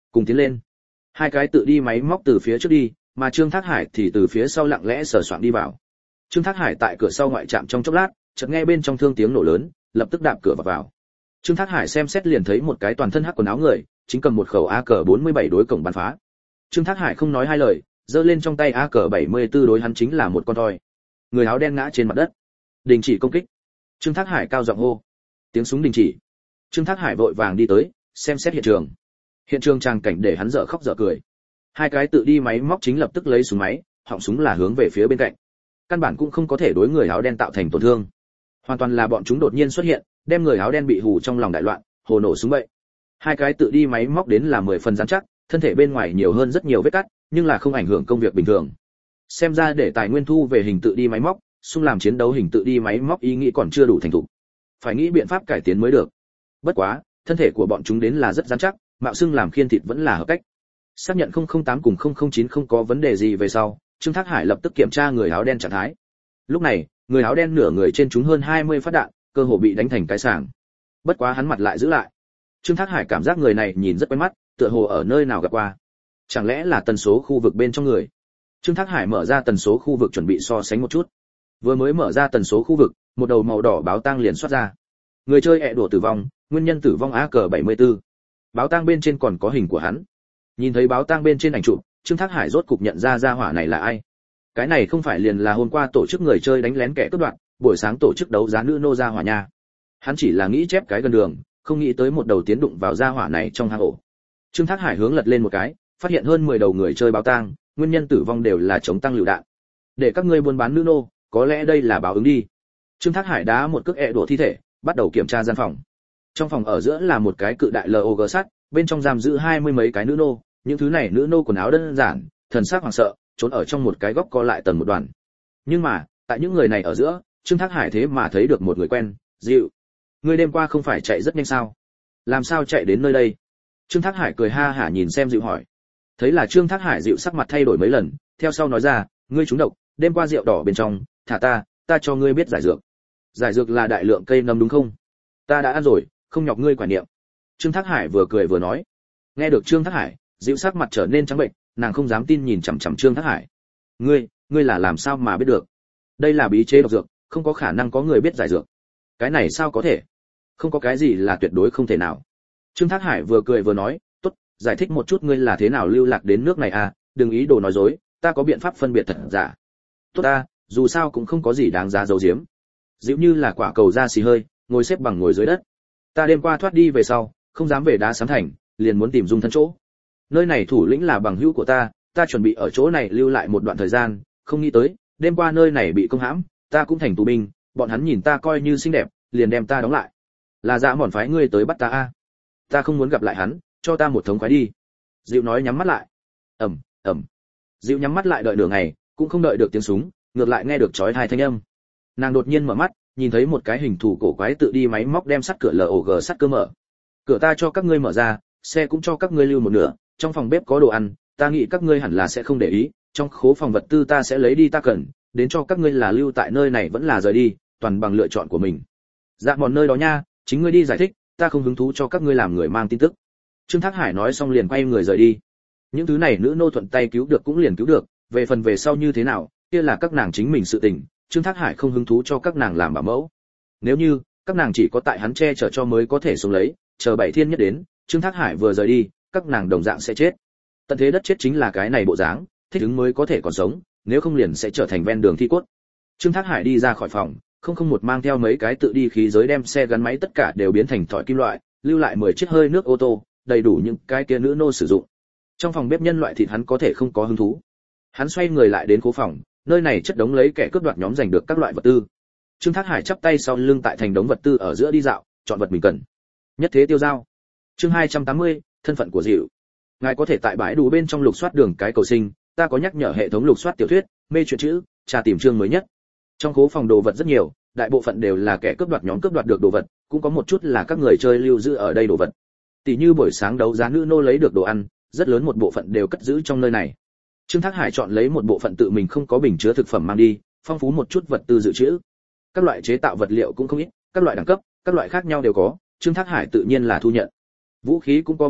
cùng tiến lên. Hai cái tự đi máy móc từ phía trước đi, mà Trương Thác Hải thì từ phía sau lặng lẽ sờ soạng đi vào. Trương Thác Hải tại cửa sau ngoại trạm trong chốc lát, chợt nghe bên trong thương tiếng nổ lớn, lập tức đạp cửa vào vào. Trương Thác Hải xem xét liền thấy một cái toàn thân hắc quần áo người, chính cầm một khẩu a ca bốn mươi bảy đối cổng bắn phá. Trương Thác Hải không nói hai lời, giơ lên trong tay a ca bảy mươi tư đối hắn chính là một con thoi. Người áo đen ngã trên mặt đất. Đình chỉ công kích. Trương Thác Hải cao giọng hô. Tiếng súng đình chỉ. Trương Thác Hải vội vàng đi tới, xem xét hiện trường. Hiện trường tràng cảnh để hắn dở khóc dở cười. Hai cái tự đi máy móc chính lập tức lấy súng máy, họng súng là hướng về phía bên cạnh. Căn bản cũng không có thể đối người áo đen tạo thành tổn thương. Hoàn toàn là bọn chúng đột nhiên xuất hiện, đem người áo đen bị hù trong lòng đại loạn, hồ nổ súng bậy. Hai cái tự đi máy móc đến là mười phần rắn chắc, thân thể bên ngoài nhiều hơn rất nhiều vết cắt, nhưng là không ảnh hưởng công việc bình thường. Xem ra để tài nguyên thu về hình tự đi máy móc, xung làm chiến đấu hình tự đi máy móc ý nghĩ còn chưa đủ thành thục. Phải nghĩ biện pháp cải tiến mới được. Bất quá, thân thể của bọn chúng đến là rất rắn chắc, mạo xưng làm khiên thịt vẫn là hợp cách. Xác nhận không không tám cùng không không chín không có vấn đề gì về sau, Trương Thác Hải lập tức kiểm tra người áo đen trạng thái. Lúc này, người áo đen nửa người trên chúng hơn hai mươi phát đạn, cơ hồ bị đánh thành cái sàng. Bất quá hắn mặt lại giữ lại. Trương Thác Hải cảm giác người này nhìn rất quen mắt, tựa hồ ở nơi nào gặp qua. Chẳng lẽ là tần số khu vực bên trong người? Trương Thác Hải mở ra tần số khu vực chuẩn bị so sánh một chút. Vừa mới mở ra tần số khu vực, một đầu màu đỏ báo tang liền xuất ra. Người chơi ẹ đổ tử vong, nguyên nhân tử vong a ca bảy mươi tư. Báo tang bên trên còn có hình của hắn. Nhìn thấy báo tang bên trên ảnh chụp, Trương Thác Hải rốt cục nhận ra gia hỏa này là ai. Cái này không phải liền là hôm qua tổ chức người chơi đánh lén kẻ cướp đoạt, buổi sáng tổ chức đấu giá nữ nô gia hỏa nha. Hắn chỉ là nghĩ chép cái gần đường, không nghĩ tới một đầu tiến đụng vào gia hỏa này trong hang ổ. Trương Thác Hải hướng lật lên một cái, phát hiện hơn mười đầu người chơi báo tang, nguyên nhân tử vong đều là chống tăng lựu đạn. Để các ngươi buôn bán nữ nô, có lẽ đây là báo ứng đi. Trương Thác Hải đá một cước ẹ đổ thi thể, bắt đầu kiểm tra gian phòng. Trong phòng ở giữa là một cái cự đại log sắt, bên trong giam giữ hai mươi mấy cái nữ nô, những thứ này nữ nô quần áo đơn giản, thần sắc hoảng sợ, trốn ở trong một cái góc co lại tầng một đoàn. Nhưng mà, tại những người này ở giữa, Trương Thác Hải thế mà thấy được một người quen, Dịu. Ngươi đêm qua không phải chạy rất nhanh sao? Làm sao chạy đến nơi đây? Trương Thác Hải cười ha hả nhìn xem Dịu hỏi. Thấy là Trương Thác Hải Dịu sắc mặt thay đổi mấy lần, theo sau nói ra, ngươi trúng độc, đêm qua rượu đỏ bên trong, thả ta, ta cho ngươi biết giải dược. Giải dược là đại lượng cây nấm đúng không? Ta đã ăn rồi, không nhọc ngươi quả niệm. Trương Thác Hải vừa cười vừa nói. Nghe được Trương Thác Hải, Dịu sắc mặt trở nên trắng bệnh, nàng không dám tin nhìn chằm chằm Trương Thác Hải. Ngươi, ngươi là làm sao mà biết được? Đây là bí chế độc dược, không có khả năng có người biết giải dược. Cái này sao có thể? Không có cái gì là tuyệt đối không thể nào. Trương Thác Hải vừa cười vừa nói, tốt, giải thích một chút ngươi là thế nào lưu lạc đến nước này à, đừng ý đồ nói dối, ta có biện pháp phân biệt thật giả. Tốt ta, dù sao cũng không có gì đáng giá giấu giếm. Dịu như là quả cầu da xì hơi, ngồi xếp bằng ngồi dưới đất. Ta đêm qua thoát đi về sau, không dám về đá sám thành, liền muốn tìm dung thân chỗ. Nơi này thủ lĩnh là bằng hữu của ta, ta chuẩn bị ở chỗ này lưu lại một đoạn thời gian, không nghĩ tới, đêm qua nơi này bị công hãm, ta cũng thành tù binh, bọn hắn nhìn ta coi như xinh đẹp, liền đem ta đóng lại. Là Dạ Mòn phái ngươi tới bắt ta a? À? Ta không muốn gặp lại hắn, cho ta một thống khoái đi. Dịu nói nhắm mắt lại. Ầm, ầm. Dịu nhắm mắt lại đợi nửa ngày, cũng không đợi được tiếng súng, ngược lại nghe được chói tai thanh âm. Nàng đột nhiên mở mắt, nhìn thấy một cái hình thù cổ quái tự đi máy móc đem sắt cửa log sắt cơ mở. Cửa ta cho các ngươi mở ra, xe cũng cho các ngươi lưu một nửa, trong phòng bếp có đồ ăn, ta nghĩ các ngươi hẳn là sẽ không để ý, trong khố phòng vật tư ta sẽ lấy đi ta cần, đến cho các ngươi là lưu tại nơi này vẫn là rời đi, toàn bằng lựa chọn của mình. Dạ Mòn nơi đó nha, chính ngươi đi giải thích, ta không hứng thú cho các ngươi làm người mang tin tức. Trương Thác Hải nói xong liền quay người rời đi. Những thứ này nữ nô thuận tay cứu được cũng liền cứu được, về phần về sau như thế nào, kia là các nàng chính mình sự tình, Trương Thác Hải không hứng thú cho các nàng làm bảo mẫu. Nếu như các nàng chỉ có tại hắn che chở cho mới có thể sống lấy, chờ bảy thiên nhất đến, Trương Thác Hải vừa rời đi, các nàng đồng dạng sẽ chết. Tận thế đất chết chính là cái này bộ dáng, thích ứng mới có thể còn sống, nếu không liền sẽ trở thành ven đường thi cốt. Trương Thác Hải đi ra khỏi phòng, không không một mang theo mấy cái tự đi khí giới đem xe gắn máy tất cả đều biến thành thỏi kim loại, lưu lại mười chiếc hơi nước ô tô, đầy đủ những cái kia nữ nô sử dụng. Trong phòng bếp nhân loại thịt hắn có thể không có hứng thú. Hắn xoay người lại đến cố phòng, nơi này chất đống lấy kẻ cướp đoạt nhóm giành được các loại vật tư. Trương Thác Hải chắp tay sau lưng tại thành đống vật tư ở giữa đi dạo, chọn vật mình cần. Nhất thế tiêu giao. Chương hai trăm tám mươi, thân phận của Dịu. Ngài có thể tại bãi đủ bên trong lục soát đường cái cầu sinh, ta có nhắc nhở hệ thống lục soát tiểu thuyết, mê truyện chữ, tra tìm chương mới nhất. Trong cố phòng đồ vật rất nhiều, đại bộ phận đều là kẻ cướp đoạt nhóm cướp đoạt được đồ vật, cũng có một chút là các người chơi lưu giữ ở đây đồ vật. Tỷ như buổi sáng đấu giá nữ nô lấy được đồ ăn, rất lớn một bộ phận đều cất giữ trong nơi này. Trương Thác Hải chọn lấy một bộ phận tự mình không có bình chứa thực phẩm mang đi, phong phú một chút vật tư dự trữ. Các loại chế tạo vật liệu cũng không ít, các loại đẳng cấp, các loại khác nhau đều có, Trương Thác Hải tự nhiên là thu nhận. Vũ khí cũng có một chút,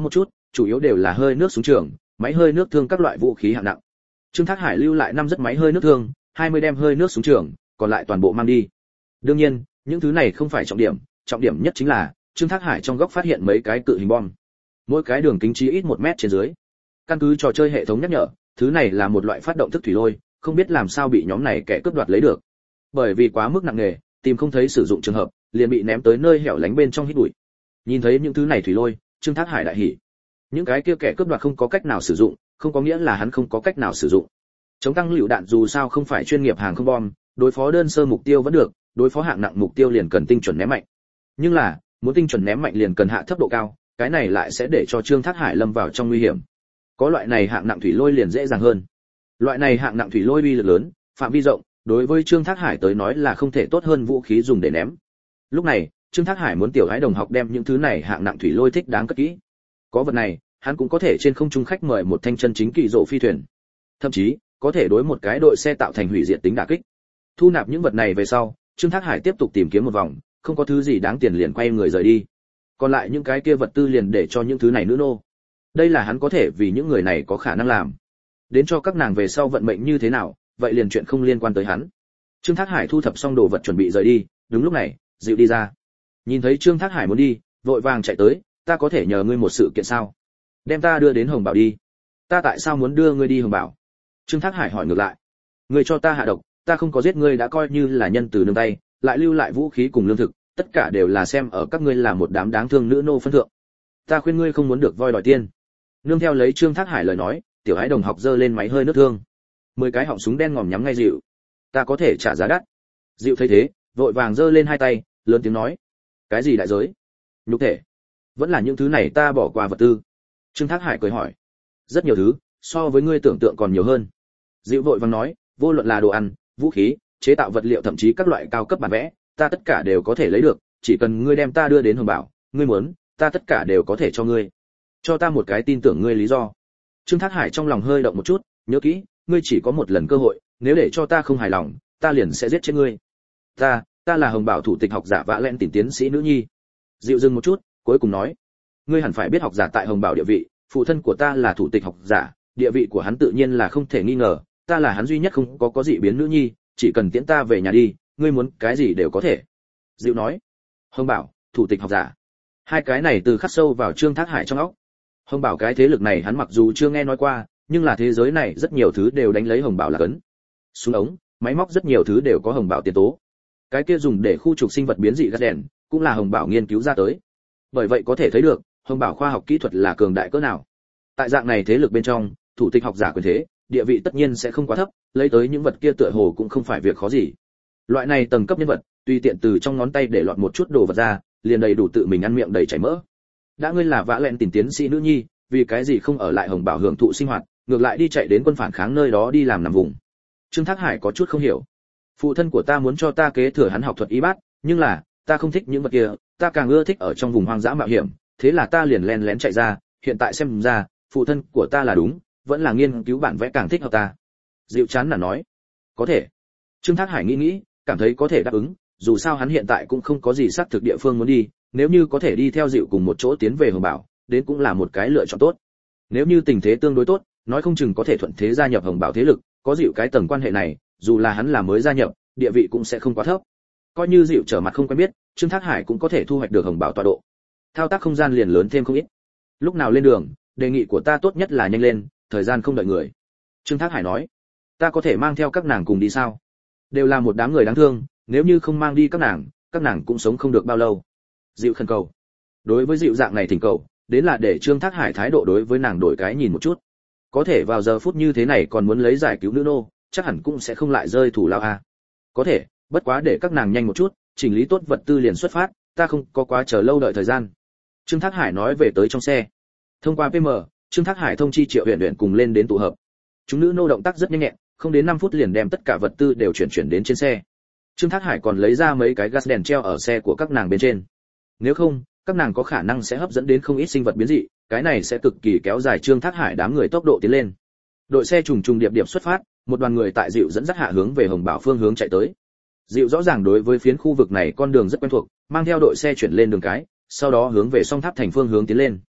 chủ yếu đều là hơi nước súng trường, máy hơi nước thương các loại vũ khí hạng nặng. Trương Thác Hải lưu lại năm rất máy hơi nước thương, hai mươi đem hơi nước súng trường, còn lại toàn bộ mang đi. Đương nhiên, những thứ này không phải trọng điểm, trọng điểm nhất chính là Trương Thác Hải trong góc phát hiện mấy cái cự hình bom, mỗi cái đường kính chí ít một mét trên dưới. Căn cứ trò chơi hệ thống nhắc nhở, thứ này là một loại phát động thức thủy lôi, không biết làm sao bị nhóm này kẻ cướp đoạt lấy được. Bởi vì quá mức nặng nề, tìm không thấy sử dụng trường hợp, liền bị ném tới nơi hẻo lánh bên trong hít bụi. Nhìn thấy những thứ này thủy lôi, Trương Thác Hải đại hỉ. Những cái kia kẻ cướp đoạt không có cách nào sử dụng, không có nghĩa là hắn không có cách nào sử dụng. Chống tăng lựu đạn dù sao không phải chuyên nghiệp hàng không bom, đối phó đơn sơ mục tiêu vẫn được, đối phó hạng nặng mục tiêu liền cần tinh chuẩn ném mạnh. Nhưng là, muốn tinh chuẩn ném mạnh liền cần hạ thấp độ cao, cái này lại sẽ để cho Trương Thác Hải lâm vào trong nguy hiểm. Có loại này hạng nặng thủy lôi liền dễ dàng hơn. Loại này hạng nặng thủy lôi uy lực lớn, phạm vi rộng, đối với Trương Thác Hải tới nói là không thể tốt hơn vũ khí dùng để ném. Lúc này, Trương Thác Hải muốn tiểu gái đồng học đem những thứ này hạng nặng thủy lôi thích đáng cất kỹ. Có vật này, hắn cũng có thể trên không trung khách mời một thanh chân chính kỳ rộ phi thuyền. Thậm chí, có thể đối một cái đội xe tạo thành hủy diệt tính đả kích. Thu nạp những vật này về sau, Trương Thác Hải tiếp tục tìm kiếm một vòng, không có thứ gì đáng tiền liền quay người rời đi. Còn lại những cái kia vật tư liền để cho những thứ này nữ nô. Đây là hắn có thể vì những người này có khả năng làm. Đến cho các nàng về sau vận mệnh như thế nào, vậy liền chuyện không liên quan tới hắn. Trương Thác Hải thu thập xong đồ vật chuẩn bị rời đi, đúng lúc này, Dịu đi ra. Nhìn thấy Trương Thác Hải muốn đi, vội vàng chạy tới, "Ta có thể nhờ ngươi một sự kiện sao? Đem ta đưa đến Hồng Bảo đi." "Ta tại sao muốn đưa ngươi đi Hồng Bảo?" Trương Thác Hải hỏi ngược lại. "Ngươi cho ta hạ độc, ta không có giết ngươi đã coi như là nhân từ nương tay, lại lưu lại vũ khí cùng lương thực, tất cả đều là xem ở các ngươi là một đám đáng thương nữ nô phân thượng. Ta khuyên ngươi không muốn được voi đòi tiên." Nương theo lấy Trương Thác Hải lời nói, tiểu ái đồng học giơ lên máy hơi nước thương. Mười cái họng súng đen ngòm nhắm ngay Dịu. "Ta có thể trả giá đắt." Dịu thấy thế, vội vàng giơ lên hai tay, lớn tiếng nói: "Cái gì đại giới? Nhục thể? Vẫn là những thứ này ta bỏ qua vật tư?" Trương Thác Hải cười hỏi: "Rất nhiều thứ, so với ngươi tưởng tượng còn nhiều hơn." Dịu vội vàng nói: "Vô luận là đồ ăn, vũ khí, chế tạo vật liệu thậm chí các loại cao cấp bản vẽ, ta tất cả đều có thể lấy được, chỉ cần ngươi đem ta đưa đến Hồng Bảo, ngươi muốn, ta tất cả đều có thể cho ngươi. Cho ta một cái tin tưởng ngươi lý do." Trương Thác Hải trong lòng hơi động một chút, nhớ kỹ, ngươi chỉ có một lần cơ hội, nếu để cho ta không hài lòng, ta liền sẽ giết chết ngươi. Ta, ta là Hồng Bảo thủ tịch học giả Vã Lẹn Tỉnh tiến sĩ nữ nhi. Dịu dừng một chút, cuối cùng nói: "Ngươi hẳn phải biết học giả tại Hồng Bảo địa vị, phụ thân của ta là thủ tịch học giả, địa vị của hắn tự nhiên là không thể nghi ngờ, ta là hắn duy nhất không có có dị biến nữ nhi, chỉ cần tiễn ta về nhà đi, ngươi muốn cái gì đều có thể." Dịu nói. Hồng Bảo, thủ tịch học giả. Hai cái này từ khắc sâu vào Trương Thác Hải trong óc. Hồng Bảo cái thế lực này hắn mặc dù chưa nghe nói qua, nhưng là thế giới này rất nhiều thứ đều đánh lấy Hồng Bảo là cấn. Súng ống, máy móc rất nhiều thứ đều có Hồng Bảo tiền tố. Cái kia dùng để khu trục sinh vật biến dị gas đèn, cũng là Hồng Bảo nghiên cứu ra tới. Bởi vậy có thể thấy được, Hồng Bảo khoa học kỹ thuật là cường đại cỡ nào. Tại dạng này thế lực bên trong, thủ tịch học giả quyền thế, địa vị tất nhiên sẽ không quá thấp, lấy tới những vật kia tựa hồ cũng không phải việc khó gì. Loại này tầng cấp nhân vật, tùy tiện từ trong ngón tay để lọt một chút đồ vật ra, liền đầy đủ tự mình ăn miệng đầy chảy mỡ. Đã ngươi là Vã Lẹn Tỉnh tiến sĩ nữ nhi, vì cái gì không ở lại Hồng Bảo hưởng thụ sinh hoạt, ngược lại đi chạy đến quân phản kháng nơi đó đi làm nằm vùng? Trương Thác Hải có chút không hiểu. Phụ thân của ta muốn cho ta kế thừa hắn học thuật y bát, nhưng là, ta không thích những vật kia, ta càng ưa thích ở trong vùng hoang dã mạo hiểm, thế là ta liền lén lén chạy ra, hiện tại xem ra, phụ thân của ta là đúng, vẫn là nghiên cứu bản vẽ càng thích hợp ta. Dịu chán là nói. Có thể. Trương Thác Hải nghĩ nghĩ, cảm thấy có thể đáp ứng, dù sao hắn hiện tại cũng không có gì xác thực địa phương muốn đi, nếu như có thể đi theo Dịu cùng một chỗ tiến về Hồng Bảo, đến cũng là một cái lựa chọn tốt. Nếu như tình thế tương đối tốt, nói không chừng có thể thuận thế gia nhập Hồng Bảo thế lực, có Dịu cái tầng quan hệ này, dù là hắn là mới gia nhập, địa vị cũng sẽ không quá thấp. Coi như Dịu trở mặt không quen biết, Trương Thác Hải cũng có thể thu hoạch được Hồng Bảo tọa độ. Thao tác không gian liền lớn thêm không ít. Lúc nào lên đường, đề nghị của ta tốt nhất là nhanh lên, thời gian không đợi người. Trương Thác Hải nói. Ta có thể mang theo các nàng cùng đi sao? Đều là một đám người đáng thương, nếu như không mang đi các nàng, các nàng cũng sống không được bao lâu. Dịu khẩn cầu. Đối với Dịu dạng này thỉnh cầu, đến là để Trương Thác Hải thái độ đối với nàng đổi cái nhìn một chút. Có thể vào giờ phút như thế này còn muốn lấy giải cứu nữ nô, chắc hẳn cũng sẽ không lại rơi thủ lao a. Có thể, bất quá để các nàng nhanh một chút, chỉnh lý tốt vật tư liền xuất phát, ta không có quá chờ lâu đợi thời gian. Trương Thác Hải nói về tới trong xe. Thông qua pê em, Trương Thác Hải thông chi Triệu Uyển Uyển cùng lên đến tụ hợp. Chúng nữ nô động tác rất nhanh nhẹn, không đến năm phút liền đem tất cả vật tư đều chuyển chuyển đến trên xe. Trương Thác Hải còn lấy ra mấy cái gas đèn treo ở xe của các nàng bên trên. Nếu không, các nàng có khả năng sẽ hấp dẫn đến không ít sinh vật biến dị, cái này sẽ cực kỳ kéo dài Trương Thác Hải đám người tốc độ tiến lên. Đội xe trùng trùng điệp điệp xuất phát, một đoàn người tại Dịu dẫn dắt hạ hướng về Hồng Bảo phương hướng chạy tới. Dịu rõ ràng đối với phiến khu vực này con đường rất quen thuộc, mang theo đội xe chuyển lên đường cái, sau đó hướng về Song Tháp thành phương hướng tiến lên.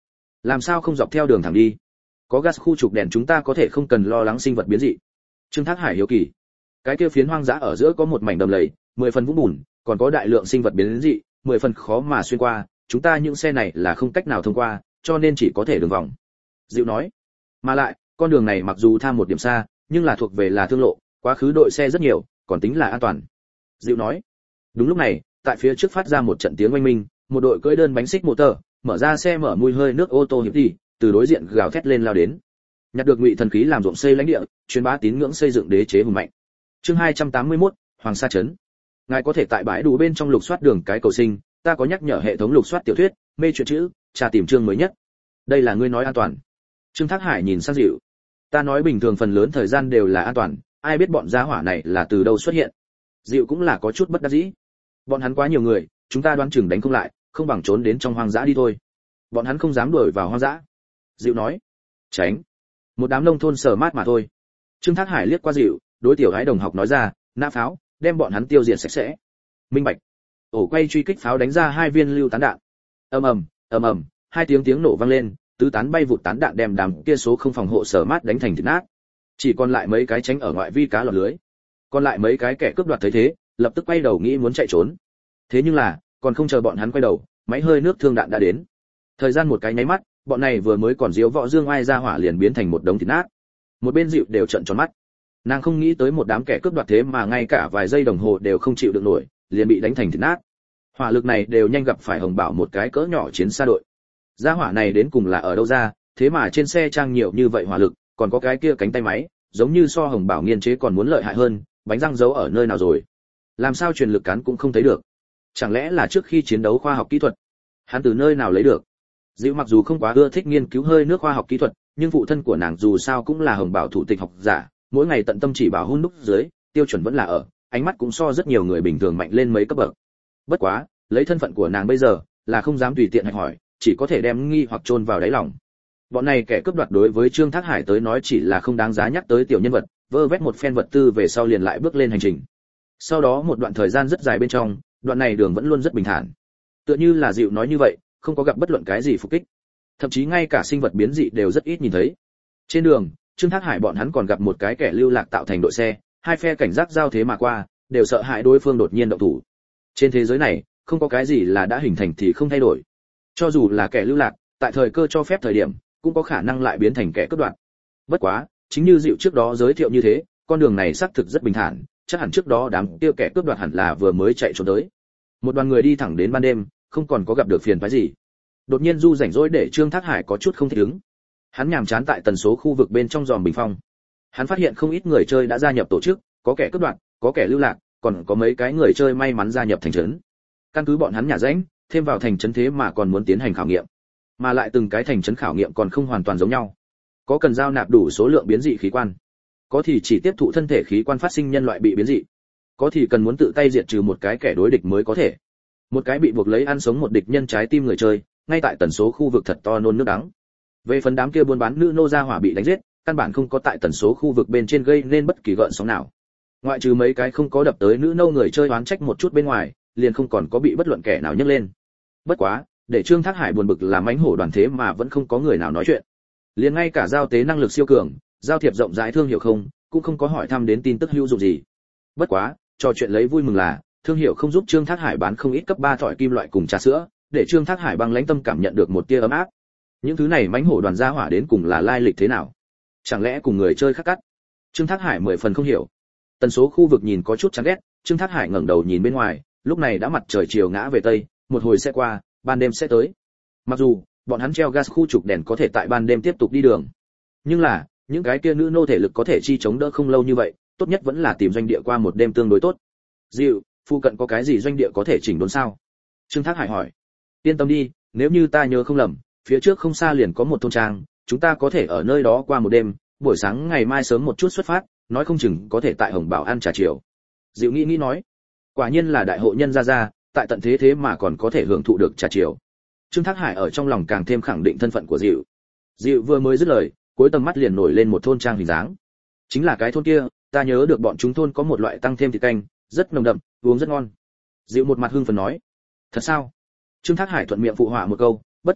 Làm sao không dọc theo đường thẳng đi? Có gas khu trục đèn chúng ta có thể không cần lo lắng sinh vật biến dị. Trương Thác Hải hiếu kỳ. Cái kia phiến hoang dã ở giữa có một mảnh đầm lầy, mười phần vũng bùn, còn có đại lượng sinh vật biến dị, mười phần khó mà xuyên qua, chúng ta những xe này là không cách nào thông qua, cho nên chỉ có thể đường vòng. Diệu nói. Mà lại, con đường này mặc dù tham một điểm xa, nhưng là thuộc về là thương lộ, quá khứ đội xe rất nhiều, còn tính là an toàn. Diệu nói. Đúng lúc này, tại phía trước phát ra một trận tiếng oanh minh, một đội cưỡi đơn bánh xích motor, mở ra xe mở mùi hơi nước ô tô hiệp đi, từ đối diện gào thét lên lao đến. Nhặt được ngụy thần khí làm ruộng xây lãnh địa, truyền bá tín ngưỡng xây dựng đế chế hùng mạnh. Chương hai trăm tám mươi mốt, Hoàng Sa trấn. Ngài có thể tại bãi đủ bên trong lục soát đường cái cầu sinh, ta có nhắc nhở hệ thống lục soát tiểu thuyết, mê truyện chữ, tra tìm chương mới nhất. Đây là ngươi nói an toàn. Trương Thác Hải nhìn sang Dịu. Ta nói bình thường phần lớn thời gian đều là an toàn, ai biết bọn gia hỏa này là từ đâu xuất hiện. Dịu cũng là có chút bất đắc dĩ. Bọn hắn quá nhiều người, chúng ta đoán chừng đánh không lại, không bằng trốn đến trong hoang dã đi thôi. Bọn hắn không dám đuổi vào hoang dã. Dịu nói. Tránh. Một đám nông thôn sở mát mà thôi. Trương Thác Hải liếc qua Dịu, đối tiểu gái đồng học nói ra, nã pháo, đem bọn hắn tiêu diệt sạch sẽ. Minh bạch. Ổ quay truy kích pháo đánh ra hai viên lưu tán đạn. Ầm ầm, ầm ầm, hai tiếng tiếng nổ vang lên, tứ tán bay vụt tán đạn đem đám kia số không phòng hộ sở mát đánh thành thịt nát. Chỉ còn lại mấy cái tránh ở ngoại vi cá lọt lưới. Còn lại mấy cái kẻ cướp đoạt thấy thế, lập tức quay đầu nghĩ muốn chạy trốn. Thế nhưng là, còn không chờ bọn hắn quay đầu, máy hơi nước thương đạn đã đến. Thời gian một cái nháy mắt, bọn này vừa mới còn diếu võ dương oai ra hỏa liền biến thành một đống thịt nát. Một bên Dịu đều trợn tròn mắt. Nàng không nghĩ tới một đám kẻ cướp đoạt thế mà ngay cả vài giây đồng hồ đều không chịu được nổi, liền bị đánh thành thịt nát. Hỏa lực này đều nhanh gặp phải Hồng Bảo một cái cỡ nhỏ chiến xa đội. Gia hỏa này đến cùng là ở đâu ra, thế mà trên xe trang nhiều như vậy hỏa lực, còn có cái kia cánh tay máy, giống như so Hồng Bảo nghiên chế còn muốn lợi hại hơn, bánh răng giấu ở nơi nào rồi? Làm sao truyền lực cán cũng không thấy được? Chẳng lẽ là trước khi chiến đấu khoa học kỹ thuật? Hắn từ nơi nào lấy được? Dịu mặc dù không quá ưa thích nghiên cứu hơi nước khoa học kỹ thuật, nhưng phụ thân của nàng dù sao cũng là Hồng Bảo thủ tịch học giả, mỗi ngày tận tâm chỉ bảo hun đúc dưới, tiêu chuẩn vẫn là ở, ánh mắt cũng so rất nhiều người bình thường mạnh lên mấy cấp bậc. Bất quá, lấy thân phận của nàng bây giờ, là không dám tùy tiện hạch hỏi, chỉ có thể đem nghi hoặc chôn vào đáy lòng. Bọn này kẻ cướp đoạt đối với Trương Thác Hải tới nói chỉ là không đáng giá nhắc tới tiểu nhân vật, vơ vét một phen vật tư về sau liền lại bước lên hành trình. Sau đó một đoạn thời gian rất dài bên trong, đoạn này đường vẫn luôn rất bình thản. Tựa như là Dịu nói như vậy, không có gặp bất luận cái gì phục kích. Thậm chí ngay cả sinh vật biến dị đều rất ít nhìn thấy. Trên đường, Trương Thác Hải bọn hắn còn gặp một cái kẻ lưu lạc tạo thành đội xe, hai phe cảnh giác giao thế mà qua, đều sợ hãi đối phương đột nhiên động thủ. Trên thế giới này, không có cái gì là đã hình thành thì không thay đổi. Cho dù là kẻ lưu lạc, tại thời cơ cho phép thời điểm, cũng có khả năng lại biến thành kẻ cướp đoạt. Bất quá, chính như Dịu trước đó giới thiệu như thế, con đường này xác thực rất bình thản, chắc hẳn trước đó đám kia kẻ cướp đoạt hẳn là vừa mới chạy trốn tới. Một đoàn người đi thẳng đến ban đêm, không còn có gặp được phiền phức gì. Đột nhiên Du rảnh rỗi để Trương Thác Hải có chút không thích ứng. Hắn nhàm chán tại tần số khu vực bên trong dòm bình phong. Hắn phát hiện không ít người chơi đã gia nhập tổ chức, có kẻ cướp đoạt, có kẻ lưu lạc, còn có mấy cái người chơi may mắn gia nhập thành trấn. Căn cứ bọn hắn nhà rãnh, thêm vào thành trấn thế mà còn muốn tiến hành khảo nghiệm. Mà lại từng cái thành trấn khảo nghiệm còn không hoàn toàn giống nhau. Có cần giao nạp đủ số lượng biến dị khí quan, có thì chỉ tiếp thụ thân thể khí quan phát sinh nhân loại bị biến dị, có thì cần muốn tự tay diệt trừ một cái kẻ đối địch mới có thể. Một cái bị buộc lấy ăn sống một địch nhân trái tim người chơi, ngay tại tần số khu vực thật to nôn nước đắng. Về phần đám kia buôn bán nữ nô gia hỏa bị đánh giết, căn bản không có tại tần số khu vực bên trên gây nên bất kỳ gợn sóng nào. Ngoại trừ mấy cái không có đập tới nữ nô người chơi oán trách một chút bên ngoài, liền không còn có bị bất luận kẻ nào nhấc lên. Bất quá, để Trương Thác Hải buồn bực là mãnh hổ đoàn thế mà vẫn không có người nào nói chuyện. Liền ngay cả giao tế năng lực siêu cường, giao thiệp rộng rãi thương hiệu không, cũng không có hỏi thăm đến tin tức hữu dụng gì. Bất quá, trò chuyện lấy vui mừng là, thương hiệu không giúp Trương Thác Hải bán không ít cấp ba thỏi kim loại cùng trà sữa, để Trương Thác Hải băng lãnh tâm cảm nhận được một tia ấm áp. Những thứ này mãnh hổ đoàn gia hỏa đến cùng là lai lịch thế nào? Chẳng lẽ cùng người chơi khác cắt? Trương Thác Hải mười phần không hiểu. Tần số khu vực nhìn có chút chán ghét, Trương Thác Hải ngẩng đầu nhìn bên ngoài, lúc này đã mặt trời chiều ngã về tây, một hồi sẽ qua, ban đêm sẽ tới. Mặc dù bọn hắn treo gas khu trục đèn có thể tại ban đêm tiếp tục đi đường, nhưng là những cái kia nữ nô thể lực có thể chi chống đỡ không lâu như vậy, tốt nhất vẫn là tìm doanh địa qua một đêm tương đối tốt. Dịu, phụ cận có cái gì doanh địa có thể chỉnh đốn sao? Trương Thác Hải hỏi. Yên tâm đi, nếu như ta nhớ không lầm, phía trước không xa liền có một thôn trang, chúng ta có thể ở nơi đó qua một đêm, buổi sáng ngày mai sớm một chút xuất phát, nói không chừng có thể tại Hồng Bảo ăn trà chiều. Dịu nghĩ nghĩ nói, quả nhiên là đại hộ nhân gia gia, tại tận thế thế mà còn có thể hưởng thụ được trà chiều. Trương Thác Hải ở trong lòng càng thêm khẳng định thân phận của Dịu. Dịu vừa mới dứt lời, cuối tầm mắt liền nổi lên một thôn trang hình dáng. Chính là cái thôn kia, ta nhớ được bọn chúng thôn có một loại tăng thêm thịt canh, rất nồng đậm, uống rất ngon. Dịu một mặt hưng phấn nói, thật sao? Trương Thác Hải thuận miệng phụ họa một câu, bất quá,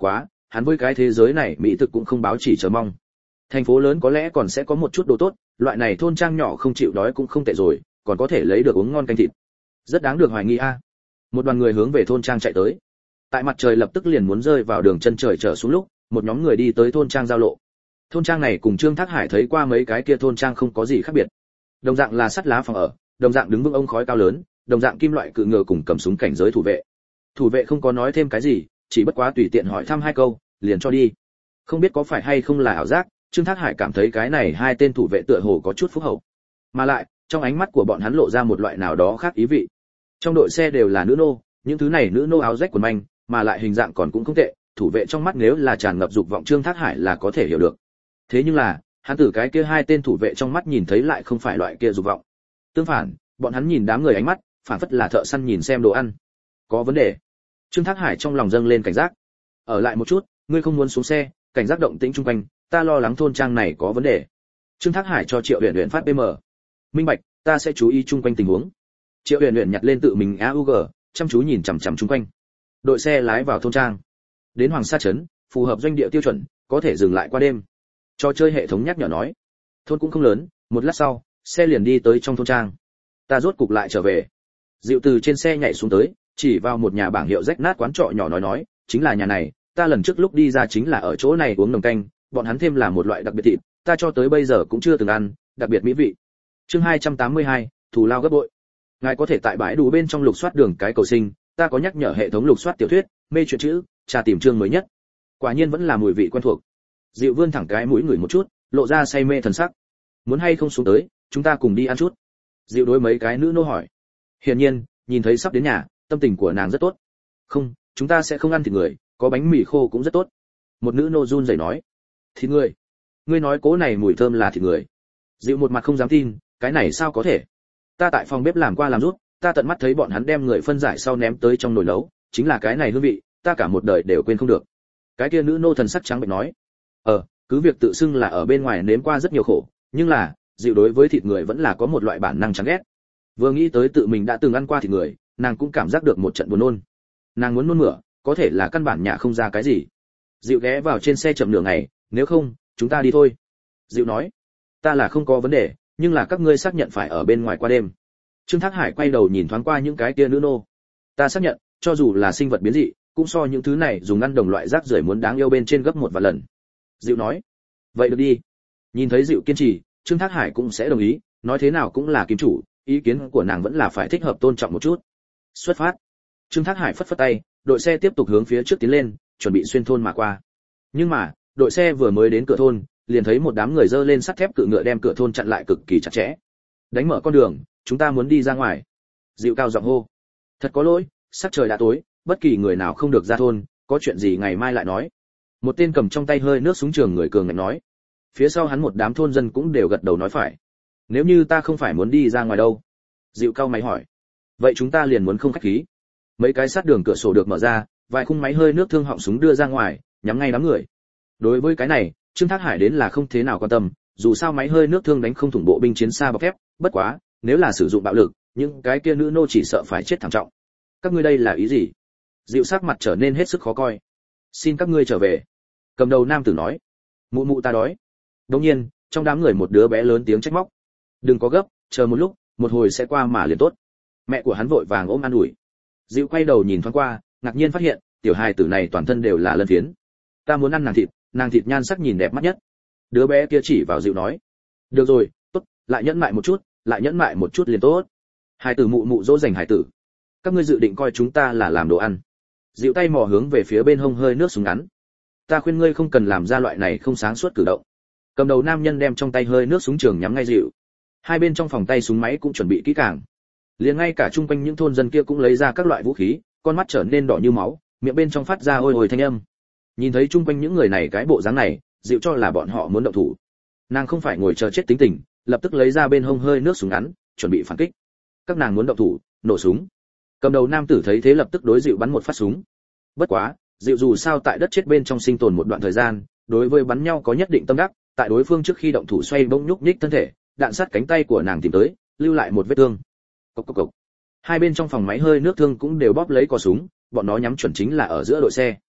hắn với cái thế giới này mỹ thực cũng không báo chỉ chờ mong. Thành phố lớn có lẽ còn sẽ có một chút đồ tốt, loại này thôn trang nhỏ không chịu đói cũng không tệ rồi, còn có thể lấy được uống ngon canh thịt. Rất đáng được hoài nghi a. Một đoàn người hướng về thôn trang chạy tới. Tại mặt trời lập tức liền muốn rơi vào đường chân trời trở xuống lúc, một nhóm người đi tới thôn trang giao lộ. Thôn trang này cùng Trương Thác Hải thấy qua mấy cái kia thôn trang không có gì khác biệt. Đồng dạng là sắt lá phòng ở, đồng dạng đứng vững ông khói cao lớn, đồng dạng kim loại cự ngựa cùng cầm súng cảnh giới thủ vệ. Thủ vệ không có nói thêm cái gì, chỉ bất quá tùy tiện hỏi thăm hai câu, liền cho đi. Không biết có phải hay không là ảo giác, Trương Thác Hải cảm thấy cái này hai tên thủ vệ tựa hồ có chút phúc hậu. Mà lại, trong ánh mắt của bọn hắn lộ ra một loại nào đó khác ý vị. Trong đội xe đều là nữ nô, những thứ này nữ nô áo rách quần manh, mà lại hình dạng còn cũng không tệ, thủ vệ trong mắt nếu là tràn ngập dục vọng Trương Thác Hải là có thể hiểu được. Thế nhưng là, hắn từ cái kia hai tên thủ vệ trong mắt nhìn thấy lại không phải loại kia dục vọng. Tương phản, bọn hắn nhìn đám người ánh mắt, phản phất là thợ săn nhìn xem đồ ăn. Có vấn đề. Trương Thác Hải trong lòng dâng lên cảnh giác. Ở lại một chút, ngươi không muốn xuống xe, cảnh giác động tĩnh chung quanh, ta lo lắng thôn trang này có vấn đề. Trương Thác Hải cho Triệu Uyển Uyển phát pê em. Minh bạch, ta sẽ chú ý chung quanh tình huống. Triệu Uyển Uyển nhặt lên tự mình a u giê, chăm chú nhìn chằm chằm chung quanh. Đội xe lái vào thôn trang. Đến Hoàng Sa trấn, phù hợp doanh địa tiêu chuẩn, có thể dừng lại qua đêm. Cho chơi hệ thống nhắc nhở nói. Thôn cũng không lớn, một lát sau, xe liền đi tới trong thôn trang. Ta rốt cục lại trở về. Diệu từ trên xe nhảy xuống tới, chỉ vào một nhà bảng hiệu rách nát quán trọ nhỏ nói nói, chính là nhà này, ta lần trước lúc đi ra chính là ở chỗ này uống nồng canh, bọn hắn thêm là một loại đặc biệt thịt, ta cho tới bây giờ cũng chưa từng ăn, đặc biệt mỹ vị. Chương hai trăm tám mươi hai, thù lao gấp bội. Ngài có thể tại bãi đủ bên trong lục soát đường cái cầu sinh, ta có nhắc nhở hệ thống lục soát tiểu thuyết, mê truyện chữ, tra tìm chương mới nhất. Quả nhiên vẫn là mùi vị quen thuộc. Diệu vươn thẳng cái mũi ngửi một chút, lộ ra say mê thần sắc. Muốn hay không xuống tới, chúng ta cùng đi ăn chút. Diệu đối mấy cái nữ nô hỏi. Hiển nhiên, nhìn thấy sắp đến nhà, tâm tình của nàng rất tốt. Không, chúng ta sẽ không ăn thịt người, có bánh mì khô cũng rất tốt. Một nữ nô run rẩy nói. Thịt người? Ngươi nói cố này mùi thơm là thịt người? Diệu một mặt không dám tin, cái này sao có thể? Ta tại phòng bếp làm qua làm rút, ta tận mắt thấy bọn hắn đem người phân giải sau ném tới trong nồi nấu, chính là cái này hương vị, ta cả một đời đều quên không được. Cái kia nữ nô thần sắc trắng bệch nói. Ờ, cứ việc tự xưng là ở bên ngoài nếm qua rất nhiều khổ, nhưng là, Diệu đối với thịt người vẫn là có một loại bản năng chán ghét. Vừa nghĩ tới tự mình đã từng ăn qua thịt người, nàng cũng cảm giác được một trận buồn nôn. Nàng muốn nôn mửa, có thể là căn bản nhả không ra cái gì. Diệu ghé vào trên xe chậm nửa ngày, nếu không, chúng ta đi thôi. Diệu nói, ta là không có vấn đề, nhưng là các ngươi xác nhận phải ở bên ngoài qua đêm. Trương Thác Hải quay đầu nhìn thoáng qua những cái kia nữ nô. Ta xác nhận, cho dù là sinh vật biến dị, cũng so những thứ này dùng ăn đồng loại rác rưởi muốn đáng yêu bên trên gấp một vài lần. Diệu nói, vậy được đi. Nhìn thấy Diệu kiên trì, Trương Thác Hải cũng sẽ đồng ý, nói thế nào cũng là kiếm chủ, ý kiến của nàng vẫn là phải thích hợp tôn trọng một chút. Xuất phát. Trương Thác Hải phất phất tay, đội xe tiếp tục hướng phía trước tiến lên, chuẩn bị xuyên thôn mà qua. Nhưng mà, đội xe vừa mới đến cửa thôn, liền thấy một đám người dơ lên sắt thép cự ngựa đem cửa thôn chặn lại cực kỳ chặt chẽ. Đánh mở con đường, chúng ta muốn đi ra ngoài. Diệu cao giọng hô. Thật có lỗi, sắc trời đã tối, bất kỳ người nào không được ra thôn, có chuyện gì ngày mai lại nói. Một tên cầm trong tay hơi nước súng trường người cường ngạnh nói. Phía sau hắn một đám thôn dân cũng đều gật đầu nói phải. Nếu như ta không phải muốn đi ra ngoài đâu? Diệu cao mày hỏi. Vậy chúng ta liền muốn không khách khí. Mấy cái sát đường cửa sổ được mở ra, vài khung máy hơi nước thương họng súng đưa ra ngoài, nhắm ngay đám người. Đối với cái này, Trương Thác Hải đến là không thế nào quan tâm, dù sao máy hơi nước thương đánh không thủng bộ binh chiến xa bọc thép, bất quá, nếu là sử dụng bạo lực, những cái kia nữ nô chỉ sợ phải chết thảm trọng. Các ngươi đây là ý gì? Diệu sắc mặt trở nên hết sức khó coi. Xin các ngươi trở về. Cầm đầu nam tử nói. Mụ mụ ta đói. Đương nhiên, trong đám người một đứa bé lớn tiếng trách móc. Đừng có gấp, chờ một lúc, một hồi sẽ qua mà liền tốt. Mẹ của hắn vội vàng ôm an ủi. Diệu quay đầu nhìn thoáng qua, ngạc nhiên phát hiện, tiểu hài tử này toàn thân đều là lân phiến. Ta muốn ăn nàng thịt, nàng thịt nhan sắc nhìn đẹp mắt nhất. Đứa bé kia chỉ vào Diệu nói. Được rồi, tốt, lại nhẫn mại một chút, lại nhẫn mại một chút liền tốt. Hài tử mụ mụ dỗ dành hài tử. Các ngươi dự định coi chúng ta là làm đồ ăn. Diệu tay mò hướng về phía bên hông hơi nước súng ngắn. Ta khuyên ngươi không cần làm ra loại này không sáng suốt cử động. Cầm đầu nam nhân đem trong tay hơi nước súng trường nhắm ngay Diệu. Hai bên trong phòng tay súng máy cũng chuẩn bị kỹ càng. Liền ngay cả chung quanh những thôn dân kia cũng lấy ra các loại vũ khí, con mắt trở nên đỏ như máu, miệng bên trong phát ra ôi ôi thanh âm. Nhìn thấy chung quanh những người này cái bộ dáng này, Diệu cho là bọn họ muốn động thủ. Nàng không phải ngồi chờ chết tính tình, lập tức lấy ra bên hông hơi nước súng ngắn, chuẩn bị phản kích. Các nàng muốn động thủ, nổ súng. Cầm đầu nam tử thấy thế lập tức đối Diệu bắn một phát súng. Bất quá, Diệu dù sao tại đất chết bên trong sinh tồn một đoạn thời gian, đối với bắn nhau có nhất định tâm đắc, tại đối phương trước khi động thủ xoay bỗng nhúc nhích thân thể, đạn sát cánh tay của nàng tìm tới, lưu lại một vết thương. Cộc cộc cộc. Hai bên trong phòng máy hơi nước thương cũng đều bóp lấy cò súng, bọn nó nhắm chuẩn chính là ở giữa đội xe.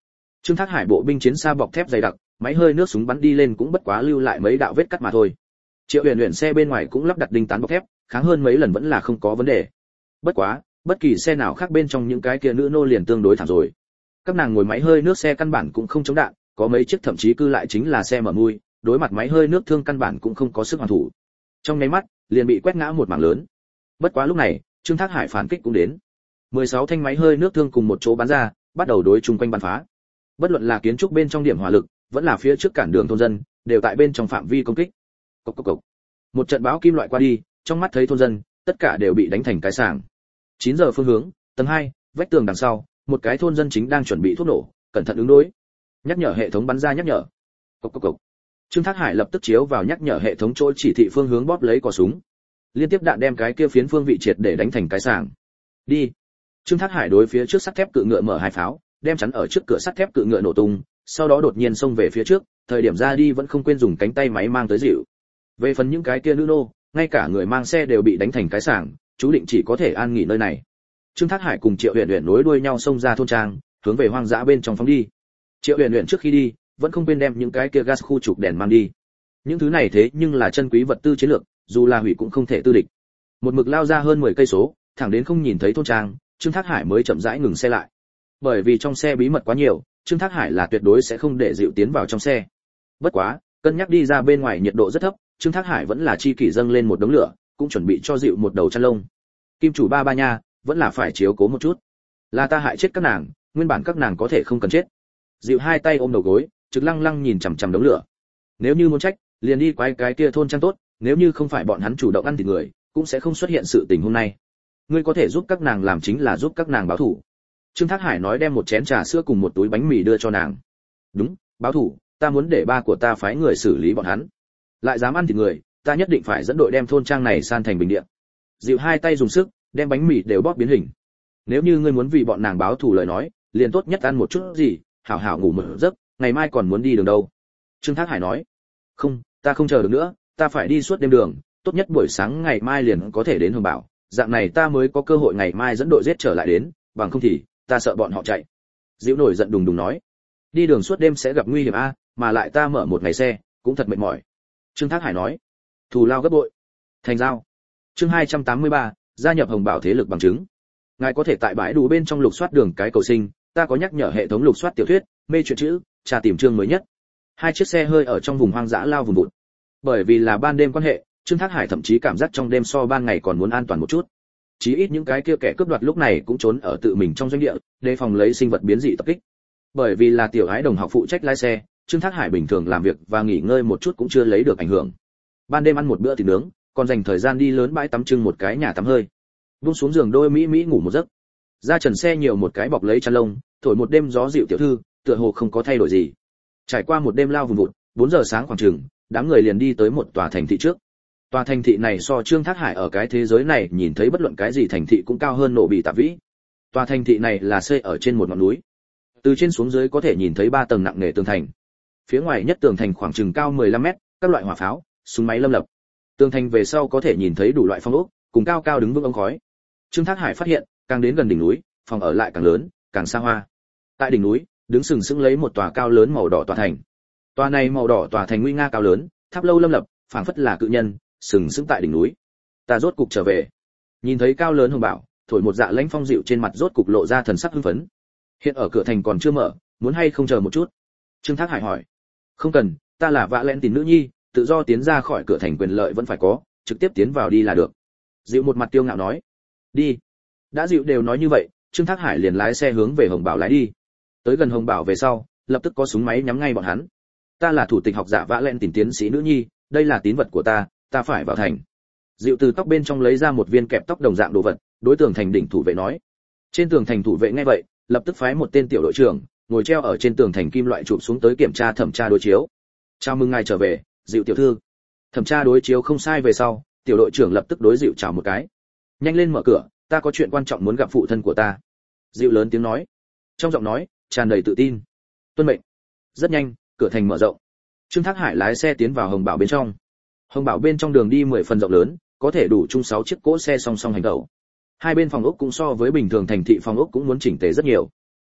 Trương Thác Hải bộ binh chiến xa bọc thép dày đặc, máy hơi nước súng bắn đi lên cũng bất quá lưu lại mấy đạo vết cắt mà thôi. Triệu Huyền Huyền xe bên ngoài cũng lắp đặt đinh tán bọc thép, kháng hơn mấy lần vẫn là không có vấn đề. Bất quá, bất kỳ xe nào khác bên trong những cái kia nữ nô liền tương đối thảm rồi. Các nàng ngồi máy hơi nước xe căn bản cũng không chống đạn, có mấy chiếc thậm chí cư lại chính là xe mở mui, đối mặt máy hơi nước thương căn bản cũng không có sức hoàn thủ. Trong nháy mắt, liền bị quét ngã một mảng lớn. Bất quá lúc này, Trương Thác Hải phản kích cũng đến. mười sáu thanh máy hơi nước thương cùng một chỗ bắn ra, bắt đầu đối chung quanh bắn phá. Bất luận là kiến trúc bên trong điểm hỏa lực, vẫn là phía trước cản đường thôn dân, đều tại bên trong phạm vi công kích. Cộc cộc cộc. Một trận bão kim loại qua đi, trong mắt thấy thôn dân, tất cả đều bị đánh thành cái sàng. chín giờ phương hướng, tầng hai, vách tường đằng sau, một cái thôn dân chính đang chuẩn bị thuốc nổ, cẩn thận ứng đối. Nhắc nhở hệ thống bắn ra nhắc nhở. Cộc cộc cộc. Trương Thác Hải lập tức chiếu vào nhắc nhở hệ thống chỗ chỉ thị phương hướng bóp lấy cò súng. Liên tiếp đạn đem cái kia phiến phương vị triệt để đánh thành cái sàng. Đi. Trương Thác Hải đối phía trước sắt thép cự ngựa mở hai pháo, đem chắn ở trước cửa sắt thép cự ngựa nổ tung, sau đó đột nhiên xông về phía trước, thời điểm ra đi vẫn không quên dùng cánh tay máy mang tới dịu. Về phần những cái kia nữ nô, ngay cả người mang xe đều bị đánh thành cái sàng, chú định chỉ có thể an nghỉ nơi này. Trương Thác Hải cùng Triệu Huyền Huyền nối đuôi nhau xông ra thôn trang, hướng về hoang dã bên trong phóng đi. Triệu Huyền Huyền trước khi đi, vẫn không quên đem những cái kia gas khu trục đèn mang đi. Những thứ này thế nhưng là chân quý vật tư chiến lược, dù là hủy cũng không thể tư địch. Một mực lao ra hơn mười cây số, thẳng đến không nhìn thấy thôn trang, Trương Thác Hải mới chậm rãi ngừng xe lại. Bởi vì trong xe bí mật quá nhiều, Trương Thác Hải là tuyệt đối sẽ không để Dịu tiến vào trong xe. Bất quá, cân nhắc đi ra bên ngoài nhiệt độ rất thấp, Trương Thác Hải vẫn là chi kỷ dâng lên một đống lửa, cũng chuẩn bị cho Dịu một đầu chăn lông. Kim chủ ba ba nha, vẫn là phải chiếu cố một chút. Là ta hại chết các nàng, nguyên bản các nàng có thể không cần chết. Dịu hai tay ôm đầu gối, trực lăng lăng nhìn chằm chằm đống lửa. Nếu như muốn trách, liền đi quay cái kia thôn trang tốt, nếu như không phải bọn hắn chủ động ăn thịt người, cũng sẽ không xuất hiện sự tình hôm nay. Ngươi có thể giúp các nàng làm chính là giúp các nàng báo thù. Trương Thác Hải nói đem một chén trà sữa cùng một túi bánh mì đưa cho nàng. Đúng, báo thù, ta muốn để ba của ta phái người xử lý bọn hắn. Lại dám ăn thịt người, ta nhất định phải dẫn đội đem thôn trang này san thành bình địa. Dịu hai tay dùng sức, đem bánh mì đều bóp biến hình. Nếu như ngươi muốn vì bọn nàng báo thù lời nói, liền tốt nhất ăn một chút gì, hảo hảo ngủ một giấc, ngày mai còn muốn đi đường đâu. Trương Thác Hải nói. Không, ta không chờ được nữa, ta phải đi suốt đêm đường, tốt nhất buổi sáng ngày mai liền có thể đến Hồng Bảo, dạng này ta mới có cơ hội ngày mai dẫn đội giết trở lại đến, bằng không thì ta sợ bọn họ chạy. Diễu nổi giận đùng đùng nói. Đi đường suốt đêm sẽ gặp nguy hiểm a, mà lại ta mở một ngày xe, cũng thật mệt mỏi. Trương Thác Hải nói. Thù lao gấp bội. Thành giao. Chương hai trăm tám mươi ba, gia nhập Hồng Bảo thế lực bằng chứng. Ngài có thể tại bãi đủ bên trong lục soát đường cái cầu sinh, ta có nhắc nhở hệ thống lục soát tiểu thuyết, mê truyện chữ, tra tìm chương mới nhất. Hai chiếc xe hơi ở trong vùng hoang dã lao vùng vụt. Bởi vì là ban đêm quan hệ, Trương Thác Hải thậm chí cảm giác trong đêm so ban ngày còn muốn an toàn một chút. Chí ít những cái kia kẻ cướp đoạt lúc này cũng trốn ở tự mình trong doanh địa, đề phòng lấy sinh vật biến dị tập kích. Bởi vì là tiểu ái đồng học phụ trách lái xe, Trương Thác Hải bình thường làm việc và nghỉ ngơi một chút cũng chưa lấy được ảnh hưởng. Ban đêm ăn một bữa thịt nướng, còn dành thời gian đi lớn bãi tắm trưng một cái nhà tắm hơi. Buông xuống giường đôi mỹ mỹ ngủ một giấc. Ra trần xe nhiều một cái bọc lấy chăn lông, thổi một đêm gió dịu tiểu thư, tựa hồ không có thay đổi gì. Trải qua một đêm lao vùng vụt, bốn giờ sáng khoảng chừng, đám người liền đi tới một tòa thành thị trước. Tòa thành thị này so Trương Thác Hải ở cái thế giới này nhìn thấy bất luận cái gì thành thị cũng cao hơn nổ bị tạ vĩ. Tòa thành thị này là xây ở trên một ngọn núi. Từ trên xuống dưới có thể nhìn thấy ba tầng nặng nề tường thành. Phía ngoài nhất tường thành khoảng chừng cao mười lăm mét, các loại hỏa pháo, súng máy lâm lập. Tường thành về sau có thể nhìn thấy đủ loại phong ốc, cùng cao cao đứng vững ống khói. Trương Thác Hải phát hiện, càng đến gần đỉnh núi, phòng ở lại càng lớn, càng xa hoa. Tại đỉnh núi, đứng sừng sững lấy một tòa cao lớn màu đỏ tòa thành. Tòa này màu đỏ tòa thành nguy nga cao lớn, tháp lâu lâm lập, phảng phất là cự nhân, sừng sững tại đỉnh núi. Ta rốt cục trở về. Nhìn thấy cao lớn Hồng Bảo, thổi một dạ lãnh phong dịu trên mặt rốt cục lộ ra thần sắc hưng phấn. Hiện ở cửa thành còn chưa mở, muốn hay không chờ một chút? Trương Thác Hải hỏi. Không cần, ta là vạ lén tín nữ nhi, tự do tiến ra khỏi cửa thành quyền lợi vẫn phải có, trực tiếp tiến vào đi là được. Dịu một mặt tiêu ngạo nói. Đi. Đã Dịu đều nói như vậy, Trương Thác Hải liền lái xe hướng về Hồng Bảo lái đi. Tới gần Hồng Bảo về sau, lập tức có súng máy nhắm ngay bọn hắn. Ta là thủ tịch học giả vạ lén tín tiến sĩ nữ nhi, đây là tín vật của ta, ta phải vào thành. Dịu từ tóc bên trong lấy ra một viên kẹp tóc đồng dạng đồ vật, đối tường thành đỉnh thủ vệ nói. Trên tường thành thủ vệ nghe vậy, lập tức phái một tên tiểu đội trưởng, ngồi treo ở trên tường thành kim loại chụp xuống tới kiểm tra thẩm tra đối chiếu. Chào mừng ngài trở về, Dịu tiểu thư. Thẩm tra đối chiếu không sai về sau, tiểu đội trưởng lập tức đối Dịu chào một cái. Nhanh lên mở cửa, ta có chuyện quan trọng muốn gặp phụ thân của ta. Dịu lớn tiếng nói. Trong giọng nói tràn đầy tự tin. Tuân mệnh. Rất nhanh, cửa thành mở rộng. Trương Thác Hải lái xe tiến vào Hồng Bảo bên trong. Hồng Bảo bên trong đường đi mười phần rộng lớn, có thể đủ chung sáu chiếc cỗ xe song song hành tẩu. Hai bên phòng ốc cũng so với bình thường thành thị phòng ốc cũng muốn chỉnh tề rất nhiều.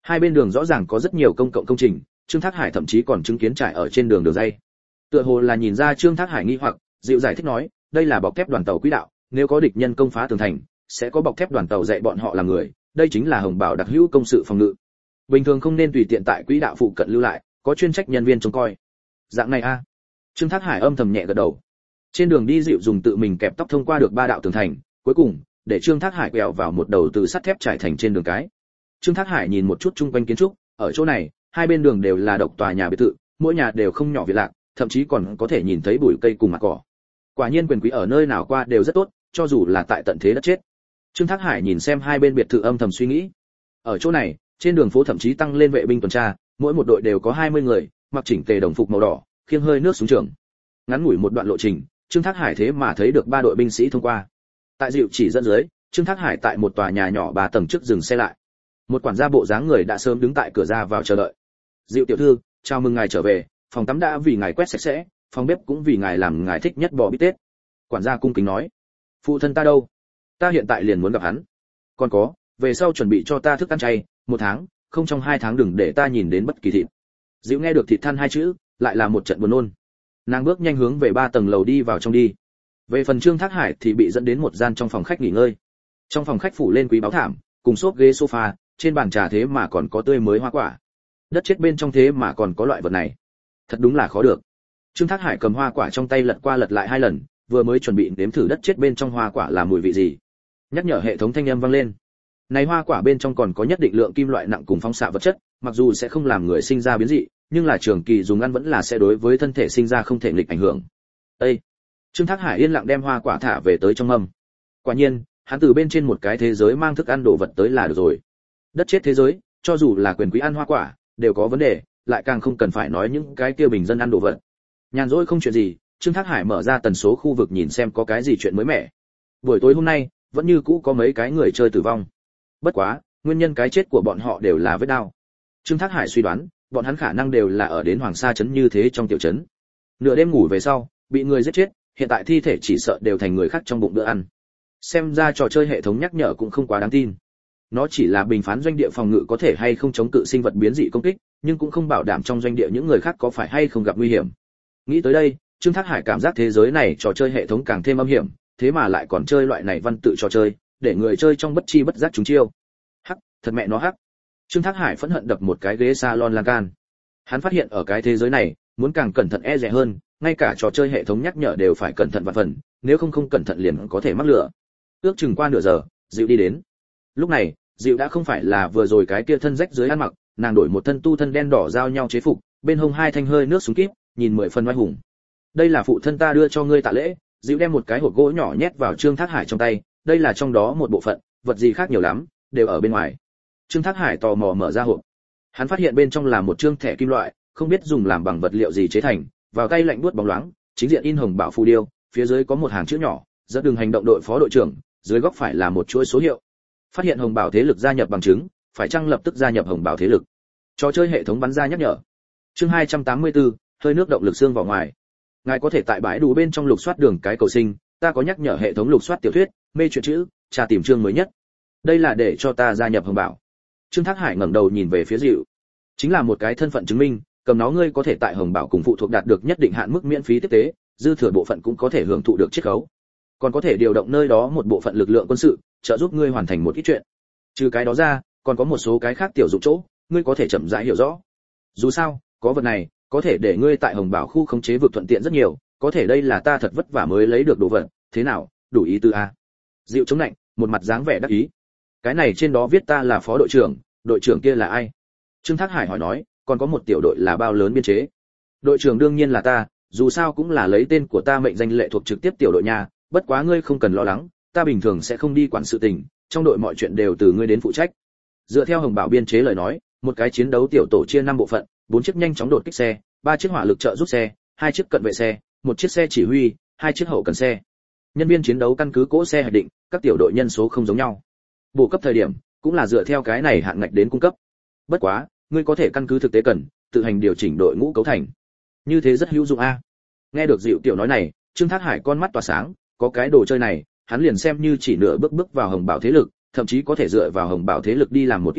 Hai bên đường rõ ràng có rất nhiều công cộng công trình, Trương Thác Hải thậm chí còn chứng kiến trải ở trên đường đường dây. Tựa hồ là nhìn ra Trương Thác Hải nghi hoặc, dịu giải thích nói, đây là bọc thép đoàn tàu quỹ đạo, nếu có địch nhân công phá tường thành, sẽ có bọc thép đoàn tàu dạy bọn họ làm người, đây chính là Hồng Bảo đặc hữu công sự phòng ngự. Bình thường không nên tùy tiện tại quỹ đạo phụ cận lưu lại, có chuyên trách nhân viên trông coi. Dạng này a. Trương Thác Hải âm thầm nhẹ gật đầu. Trên đường đi dịu dùng tự mình kẹp tóc thông qua được ba đạo tường thành, cuối cùng để Trương Thác Hải quẹo vào một đầu từ sắt thép trải thành trên đường cái. Trương Thác Hải nhìn một chút chung quanh kiến trúc, ở chỗ này, hai bên đường đều là độc tòa nhà biệt thự, mỗi nhà đều không nhỏ việt lạc, thậm chí còn có thể nhìn thấy bụi cây cùng mặt cỏ. Quả nhiên quyền quý ở nơi nào qua đều rất tốt, cho dù là tại tận thế đất chết. Trương Thác Hải nhìn xem hai bên biệt thự âm thầm suy nghĩ. Ở chỗ này, trên đường phố thậm chí tăng lên vệ binh tuần tra, mỗi một đội đều có hai mươi người, mặc chỉnh tề đồng phục màu đỏ, khiêng hơi nước súng trường. Ngắn ngủi một đoạn lộ trình, Trương Thác Hải thế mà thấy được ba đội binh sĩ thông qua. Tại dịu chỉ dẫn dưới, Trương Thác Hải tại một tòa nhà nhỏ ba tầng trước dừng xe lại. Một quản gia bộ dáng người đã sớm đứng tại cửa ra vào chờ đợi. Dịu tiểu thư, chào mừng ngài trở về, phòng tắm đã vì ngài quét sạch sẽ, phòng bếp cũng vì ngài làm ngài thích nhất bò bít tết. Quản gia cung kính nói. Phụ thân ta đâu? Ta hiện tại liền muốn gặp hắn. Còn có, về sau chuẩn bị cho ta thức ăn chay, một tháng, không trong hai tháng đừng để ta nhìn đến bất kỳ thịt. Dịu nghe được thịt than hai chữ, lại là một trận buồn nôn. Nàng bước nhanh hướng về ba tầng lầu đi vào trong đi. Về phần Trương Thác Hải thì bị dẫn đến một gian trong phòng khách nghỉ ngơi. Trong phòng khách phủ lên quý báo thảm, cùng xốp ghế sofa, trên bàn trà thế mà còn có tươi mới hoa quả. Đất chết bên trong thế mà còn có loại vật này. Thật đúng là khó được. Trương Thác Hải cầm hoa quả trong tay lật qua lật lại hai lần, vừa mới chuẩn bị nếm thử đất chết bên trong hoa quả là mùi vị gì. Nhắc nhở hệ thống thanh âm vang lên. Này hoa quả bên trong còn có nhất định lượng kim loại nặng cùng phóng xạ vật chất, mặc dù sẽ không làm người sinh ra biến dị, nhưng là trường kỳ dùng ăn vẫn là sẽ đối với thân thể sinh ra không thể nghịch ảnh hưởng. Ê! Trương Thác Hải yên lặng đem hoa quả thả về tới trong mâm. Quả nhiên, hắn từ bên trên một cái thế giới mang thức ăn đồ vật tới là được rồi. Đất chết thế giới, cho dù là quyền quý ăn hoa quả, đều có vấn đề, lại càng không cần phải nói những cái kia bình dân ăn đồ vật. Nhàn rỗi không chuyện gì, Trương Thác Hải mở ra tần số khu vực nhìn xem có cái gì chuyện mới mẻ. Buổi tối hôm nay, vẫn như cũ có mấy cái người chơi tử vong. Bất quá, nguyên nhân cái chết của bọn họ đều là vết đao. Trương Thác Hải suy đoán, bọn hắn khả năng đều là ở đến Hoàng Sa trấn như thế trong tiểu trấn. Nửa đêm ngủ về sau, bị người giết chết, hiện tại thi thể chỉ sợ đều thành người khác trong bụng bữa ăn. Xem ra trò chơi hệ thống nhắc nhở cũng không quá đáng tin. Nó chỉ là bình phán doanh địa phòng ngự có thể hay không chống cự sinh vật biến dị công kích, nhưng cũng không bảo đảm trong doanh địa những người khác có phải hay không gặp nguy hiểm. Nghĩ tới đây, Trương Thác Hải cảm giác thế giới này trò chơi hệ thống càng thêm âm hiểm, thế mà lại còn chơi loại này văn tự trò chơi, để người chơi trong bất chi bất giác trúng chiêu. Hắc, thật mẹ nó hắc. Trương Thác Hải phẫn hận đập một cái ghế salon lan can. Hắn phát hiện ở cái thế giới này, muốn càng cẩn thận e dè hơn, ngay cả trò chơi hệ thống nhắc nhở đều phải cẩn thận vạn phần, nếu không không cẩn thận liền có thể mắc lửa. Ước chừng qua nửa giờ, Dịu đi đến. Lúc này, Dịu đã không phải là vừa rồi cái kia thân rách dưới ăn mặc, nàng đổi một thân tu thân đen đỏ giao nhau chế phục, bên hông hai thanh hơi nước súng kíp, nhìn mười phần oai hùng. Đây là phụ thân ta đưa cho ngươi tạ lễ. Dịu đem một cái hộp gỗ nhỏ nhét vào Trương Thác Hải trong tay, đây là trong đó một bộ phận, vật gì khác nhiều lắm, đều ở bên ngoài. Trương Thác Hải tò mò mở ra hộp. Hắn phát hiện bên trong là một trương thẻ kim loại, không biết dùng làm bằng vật liệu gì chế thành, vào tay lạnh buốt bóng loáng, chính diện in Hồng Bảo phù điêu, phía dưới có một hàng chữ nhỏ, dẫn đường hành động đội phó đội trưởng, dưới góc phải là một chuỗi số hiệu. Phát hiện Hồng Bảo thế lực gia nhập bằng chứng, phải chăng lập tức gia nhập Hồng Bảo thế lực. Trò chơi hệ thống bắn ra nhắc nhở. Chương hai trăm tám mươi tư, hơi nước động lực xương vào ngoài. Ngài có thể tại bãi đủ bên trong lục soát đường cái cầu sinh, ta có nhắc nhở hệ thống lục soát tiểu thuyết, mê truyện chữ, tra tìm chương mới nhất. Đây là để cho ta gia nhập Hồng Bảo. Trương Thác Hải ngẩng đầu nhìn về phía Dịu. Chính là một cái thân phận chứng minh, cầm nó ngươi có thể tại Hồng Bảo cùng phụ thuộc đạt được nhất định hạn mức miễn phí tiếp tế, dư thừa bộ phận cũng có thể hưởng thụ được chiết khấu. Còn có thể điều động nơi đó một bộ phận lực lượng quân sự, trợ giúp ngươi hoàn thành một ít chuyện. Trừ cái đó ra, còn có một số cái khác tiểu dụng chỗ, ngươi có thể chậm rãi hiểu rõ. Dù sao, có vật này, có thể để ngươi tại Hồng Bảo khu khống chế vực thuận tiện rất nhiều, có thể đây là ta thật vất vả mới lấy được đồ vật, thế nào, đủ ý tứ a? Dịu chống lạnh, một mặt dáng vẻ đắc ý. Cái này trên đó viết ta là phó đội trưởng, đội trưởng kia là ai? Trương Thác Hải hỏi nói, còn có một tiểu đội là bao lớn biên chế? Đội trưởng đương nhiên là ta, dù sao cũng là lấy tên của ta mệnh danh lệ thuộc trực tiếp tiểu đội nhà, bất quá ngươi không cần lo lắng, ta bình thường sẽ không đi quản sự tình, trong đội mọi chuyện đều từ ngươi đến phụ trách. Dựa theo Hồng Bảo biên chế lời nói, một cái chiến đấu tiểu tổ chia năm bộ phận, bốn chiếc nhanh chóng đột kích xe, ba chiếc hỏa lực trợ giúp xe, hai chiếc cận vệ xe, một chiếc xe chỉ huy, hai chiếc hậu cần xe. Nhân viên chiến đấu căn cứ cỗ xe hoạch định, các tiểu đội nhân số không giống nhau. Bổ cấp thời điểm cũng là dựa theo cái này hạng ngạch đến cung cấp. Bất quá, ngươi có thể căn cứ thực tế cần, tự hành điều chỉnh đội ngũ cấu thành. Như thế rất hữu dụng a. Nghe được Dịu tiểu nói này, Trương Thác Hải con mắt tỏa sáng, có cái đồ chơi này, hắn liền xem như chỉ nửa bước bước vào Hồng Bảo thế lực, thậm chí có thể dựa vào Hồng Bảo thế lực đi làm một ít chuyện,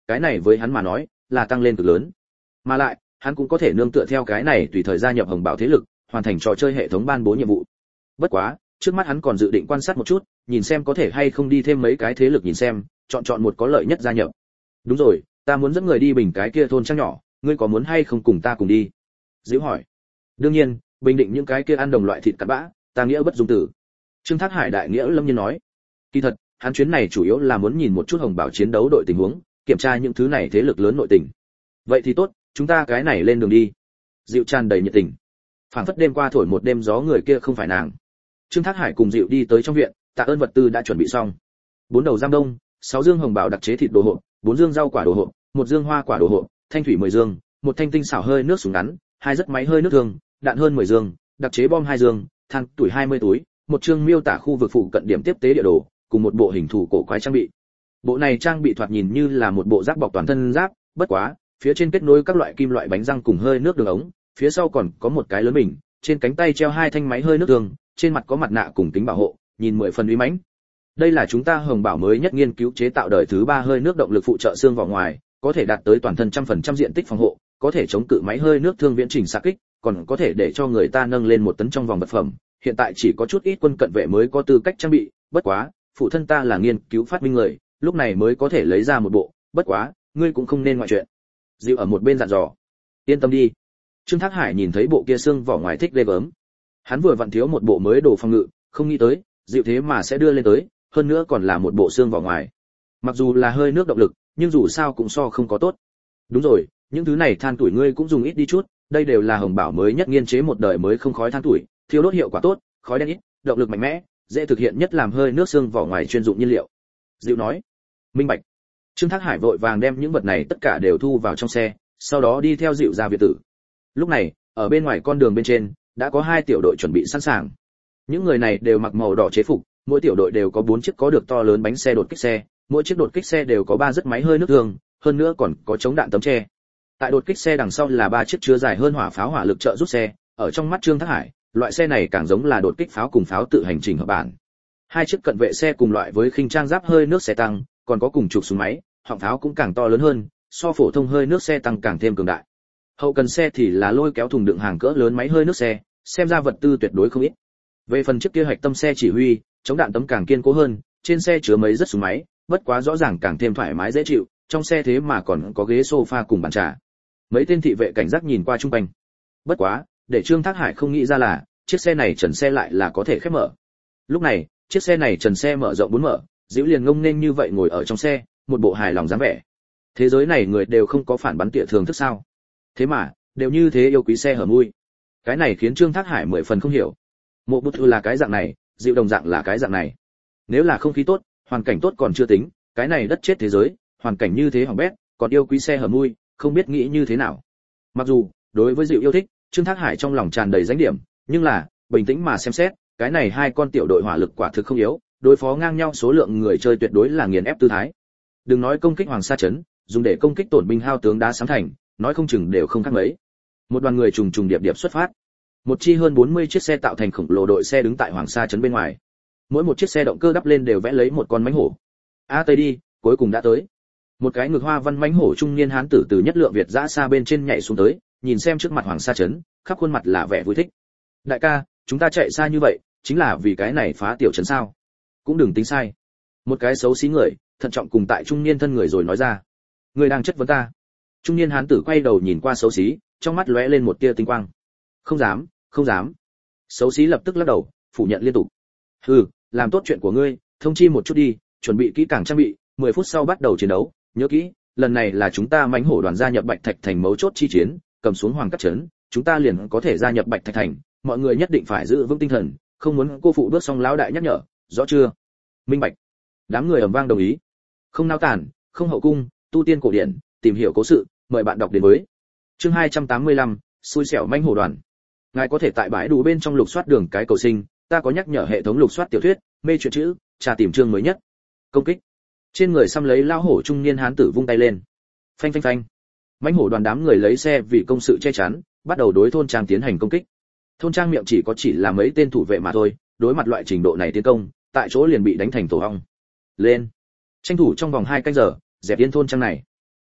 cái này với hắn mà nói là tăng lên cực lớn. Mà lại, hắn cũng có thể nương tựa theo cái này tùy thời gia nhập Hồng Bảo thế lực, hoàn thành trò chơi hệ thống ban bố nhiệm vụ. Bất quá, trước mắt hắn còn dự định quan sát một chút, nhìn xem có thể hay không đi thêm mấy cái thế lực nhìn xem, chọn chọn một có lợi nhất gia nhập. Đúng rồi, ta muốn dẫn người đi Bình cái kia thôn trang nhỏ, ngươi có muốn hay không cùng ta cùng đi? Diễu hỏi. Đương nhiên, Bình Định những cái kia ăn đồng loại thịt cặn bã, ta nghĩa bất dung tử. Trương Thác Hải đại nghĩa lâm nhiên nói. Kỳ thật, hắn chuyến này chủ yếu là muốn nhìn một chút Hồng Bảo chiến đấu đội tình huống, kiểm tra những thứ này thế lực lớn nội tình. Vậy thì tốt, chúng ta cái này lên đường đi. Diệu tràn đầy nhiệt tình. Phảng phất đêm qua thổi một đêm gió người kia không phải nàng. Trương Thác Hải cùng Diệu đi tới trong viện, tạ ơn vật tư đã chuẩn bị xong. Bốn đầu giam đông, sáu dương Hồng Bảo đặc chế thịt đồ hộp, bốn dương rau quả đồ hộp, một dương hoa quả đồ hộp, thanh thủy mười dương, một thanh tinh xảo hơi nước súng ngắn, hai rất máy hơi nước thường, đạn hơn mười dương, đặc chế bom hai dương, than tuổi hai mươi túi, một chương miêu tả khu vực phụ cận điểm tiếp tế địa đồ, cùng một bộ hình thù cổ quái trang bị. Bộ này trang bị thoạt nhìn như là một bộ giáp bọc toàn thân giáp, bất quá, phía trên kết nối các loại kim loại bánh răng cùng hơi nước đường ống, phía sau còn có một cái lớn bình, trên cánh tay treo hai thanh máy hơi nước thường, trên mặt có mặt nạ cùng kính bảo hộ, nhìn mười phần uy mãnh. Đây là chúng ta Hồng Bảo mới nhất nghiên cứu chế tạo đời thứ ba hơi nước động lực phụ trợ xương vỏ ngoài, có thể đạt tới toàn thân trăm phần trăm diện tích phòng hộ, có thể chống cự máy hơi nước thương viễn trình xạ kích, còn có thể để cho người ta nâng lên một tấn trong vòng vật phẩm. Hiện tại chỉ có chút ít quân cận vệ mới có tư cách trang bị, bất quá, phụ thân ta là nghiên cứu phát minh người, lúc này mới có thể lấy ra một bộ, bất quá, ngươi cũng không nên ngoại chuyện. Dịu ở một bên dặn dò. Yên tâm đi. Trương Thác Hải nhìn thấy bộ kia xương vỏ ngoài thích ghê gớm. Hắn vừa vặn thiếu một bộ mới đồ phòng ngự, không nghĩ tới, dịu thế mà sẽ đưa lên tới, hơn nữa còn là một bộ xương vỏ ngoài. Mặc dù là hơi nước động lực, nhưng dù sao cũng so không có tốt. Đúng rồi, những thứ này than tuổi ngươi cũng dùng ít đi chút, đây đều là Hồng Bảo mới nhất nghiên chế một đời mới không khói than tuổi, thiêu đốt hiệu quả tốt, khói đen ít, động lực mạnh mẽ, dễ thực hiện nhất làm hơi nước xương vỏ ngoài chuyên dụng nhiên liệu. Dịu nói. Minh bạch. Trương Thác Hải vội vàng đem những vật này tất cả đều thu vào trong xe, sau đó đi theo Dịu ra biệt tử. Lúc này, ở bên ngoài con đường bên trên, đã có hai tiểu đội chuẩn bị sẵn sàng. Những người này đều mặc màu đỏ chế phục, mỗi tiểu đội đều có bốn chiếc có được to lớn bánh xe đột kích xe, mỗi chiếc đột kích xe đều có ba rất máy hơi nước thường, hơn nữa còn có chống đạn tấm che. Tại đột kích xe đằng sau là ba chiếc chứa dài hơn hỏa pháo hỏa lực trợ giúp xe, ở trong mắt Trương Thác Hải, loại xe này càng giống là đột kích pháo cùng pháo tự hành trình hợp bản. Hai chiếc cận vệ xe cùng loại với khinh trang giáp hơi nước xe tăng, còn có cùng trục súng máy, họng pháo cũng càng to lớn hơn, so phổ thông hơi nước xe tăng càng thêm cường đại. Hậu cần xe thì là lôi kéo thùng đựng hàng cỡ lớn máy hơi nước xe, xem ra vật tư tuyệt đối không ít. Về phần chiếc kia hạch tâm xe chỉ huy, chống đạn tấm càng kiên cố hơn, trên xe chứa mấy rất súng máy, bất quá rõ ràng càng thêm thoải mái dễ chịu, trong xe thế mà còn có ghế sofa cùng bàn trà. Mấy tên thị vệ cảnh giác nhìn qua chung quanh. Bất quá, để Trương Thác Hải không nghĩ ra là, chiếc xe này trần xe lại là có thể khép mở. Lúc này, chiếc xe này trần xe mở rộng bốn mở, Diễu liền ngông nên như vậy ngồi ở trong xe, một bộ hài lòng dáng vẻ. Thế giới này người đều không có phản bắn tỉa thường thức sao? Thế mà, đều như thế yêu quý xe hở mui. Cái này khiến Trương Thác Hải mười phần không hiểu. Mộ Bút Thư là cái dạng này, Diệu đồng dạng là cái dạng này. Nếu là không khí tốt, hoàn cảnh tốt còn chưa tính, cái này đất chết thế giới, hoàn cảnh như thế hỏng bét, còn yêu quý xe hở mui, không biết nghĩ như thế nào. Mặc dù, đối với Diệu yêu thích, Trương Thác Hải trong lòng tràn đầy danh điểm, nhưng là, bình tĩnh mà xem xét, cái này hai con tiểu đội hỏa lực quả thực không yếu, đối phó ngang nhau số lượng người chơi tuyệt đối là nghiền ép tư thái. Đừng nói công kích Hoàng Sa trấn, dùng để công kích tổn binh hao tướng đá sáng thành, nói không chừng đều không khác mấy. Một đoàn người trùng trùng điệp điệp xuất phát. Một chi hơn bốn mươi chiếc xe tạo thành khổng lồ đội xe đứng tại Hoàng Sa trấn bên ngoài. Mỗi một chiếc xe động cơ đắp lên đều vẽ lấy một con mãnh hổ. A à, tới đi, cuối cùng đã tới. Một cái ngực hoa văn mãnh hổ trung niên hán tử từ nhất lượng Việt dã xa bên trên nhảy xuống tới, nhìn xem trước mặt Hoàng Sa trấn, khắp khuôn mặt là vẻ vui thích. Đại ca, chúng ta chạy xa như vậy, chính là vì cái này phá tiểu trấn sao? Cũng đừng tính sai. Một cái xấu xí người, thận trọng cùng tại trung niên thân người rồi nói ra. Người đang chất vấn ta. Trung niên hán tử quay đầu nhìn qua xấu xí, trong mắt lóe lên một tia tinh quang. Không dám, không dám. Xấu xí lập tức lắc đầu, phủ nhận liên tục. Hừ, làm tốt chuyện của ngươi, thông chi một chút đi, chuẩn bị kỹ càng trang bị, mười phút sau bắt đầu chiến đấu, nhớ kỹ, lần này là chúng ta mãnh hổ đoàn gia nhập Bạch Thạch thành mấu chốt chi chiến, cầm xuống Hoàng Cát trấn, chúng ta liền có thể gia nhập Bạch Thạch thành, mọi người nhất định phải giữ vững tinh thần, không muốn cô phụ bước xong lão đại nhắc nhở, rõ chưa? Minh bạch. Đám người ầm vang đồng ý. Không nao tản, không hậu cung, tu tiên cổ điển, tìm hiểu cố sự, mời bạn đọc đến với. Chương hai trăm tám mươi lăm, xui xẻo mãnh hổ đoàn. Ngài có thể tại bãi đủ bên trong lục soát đường cái cầu sinh, ta có nhắc nhở hệ thống lục soát tiểu thuyết, mê truyện chữ, tra tìm chương mới nhất. Công kích. Trên người xăm lấy lao hổ trung niên hán tử vung tay lên. Phanh phanh phanh. Mãnh hổ đoàn đám người lấy xe vì công sự che chắn, bắt đầu đối thôn trang tiến hành công kích. Thôn trang miệng chỉ có chỉ là mấy tên thủ vệ mà thôi, đối mặt loại trình độ này tiến công, tại chỗ liền bị đánh thành tổ ong. Lên. Tranh thủ trong vòng hai canh giờ, dẹp yên thôn trang này.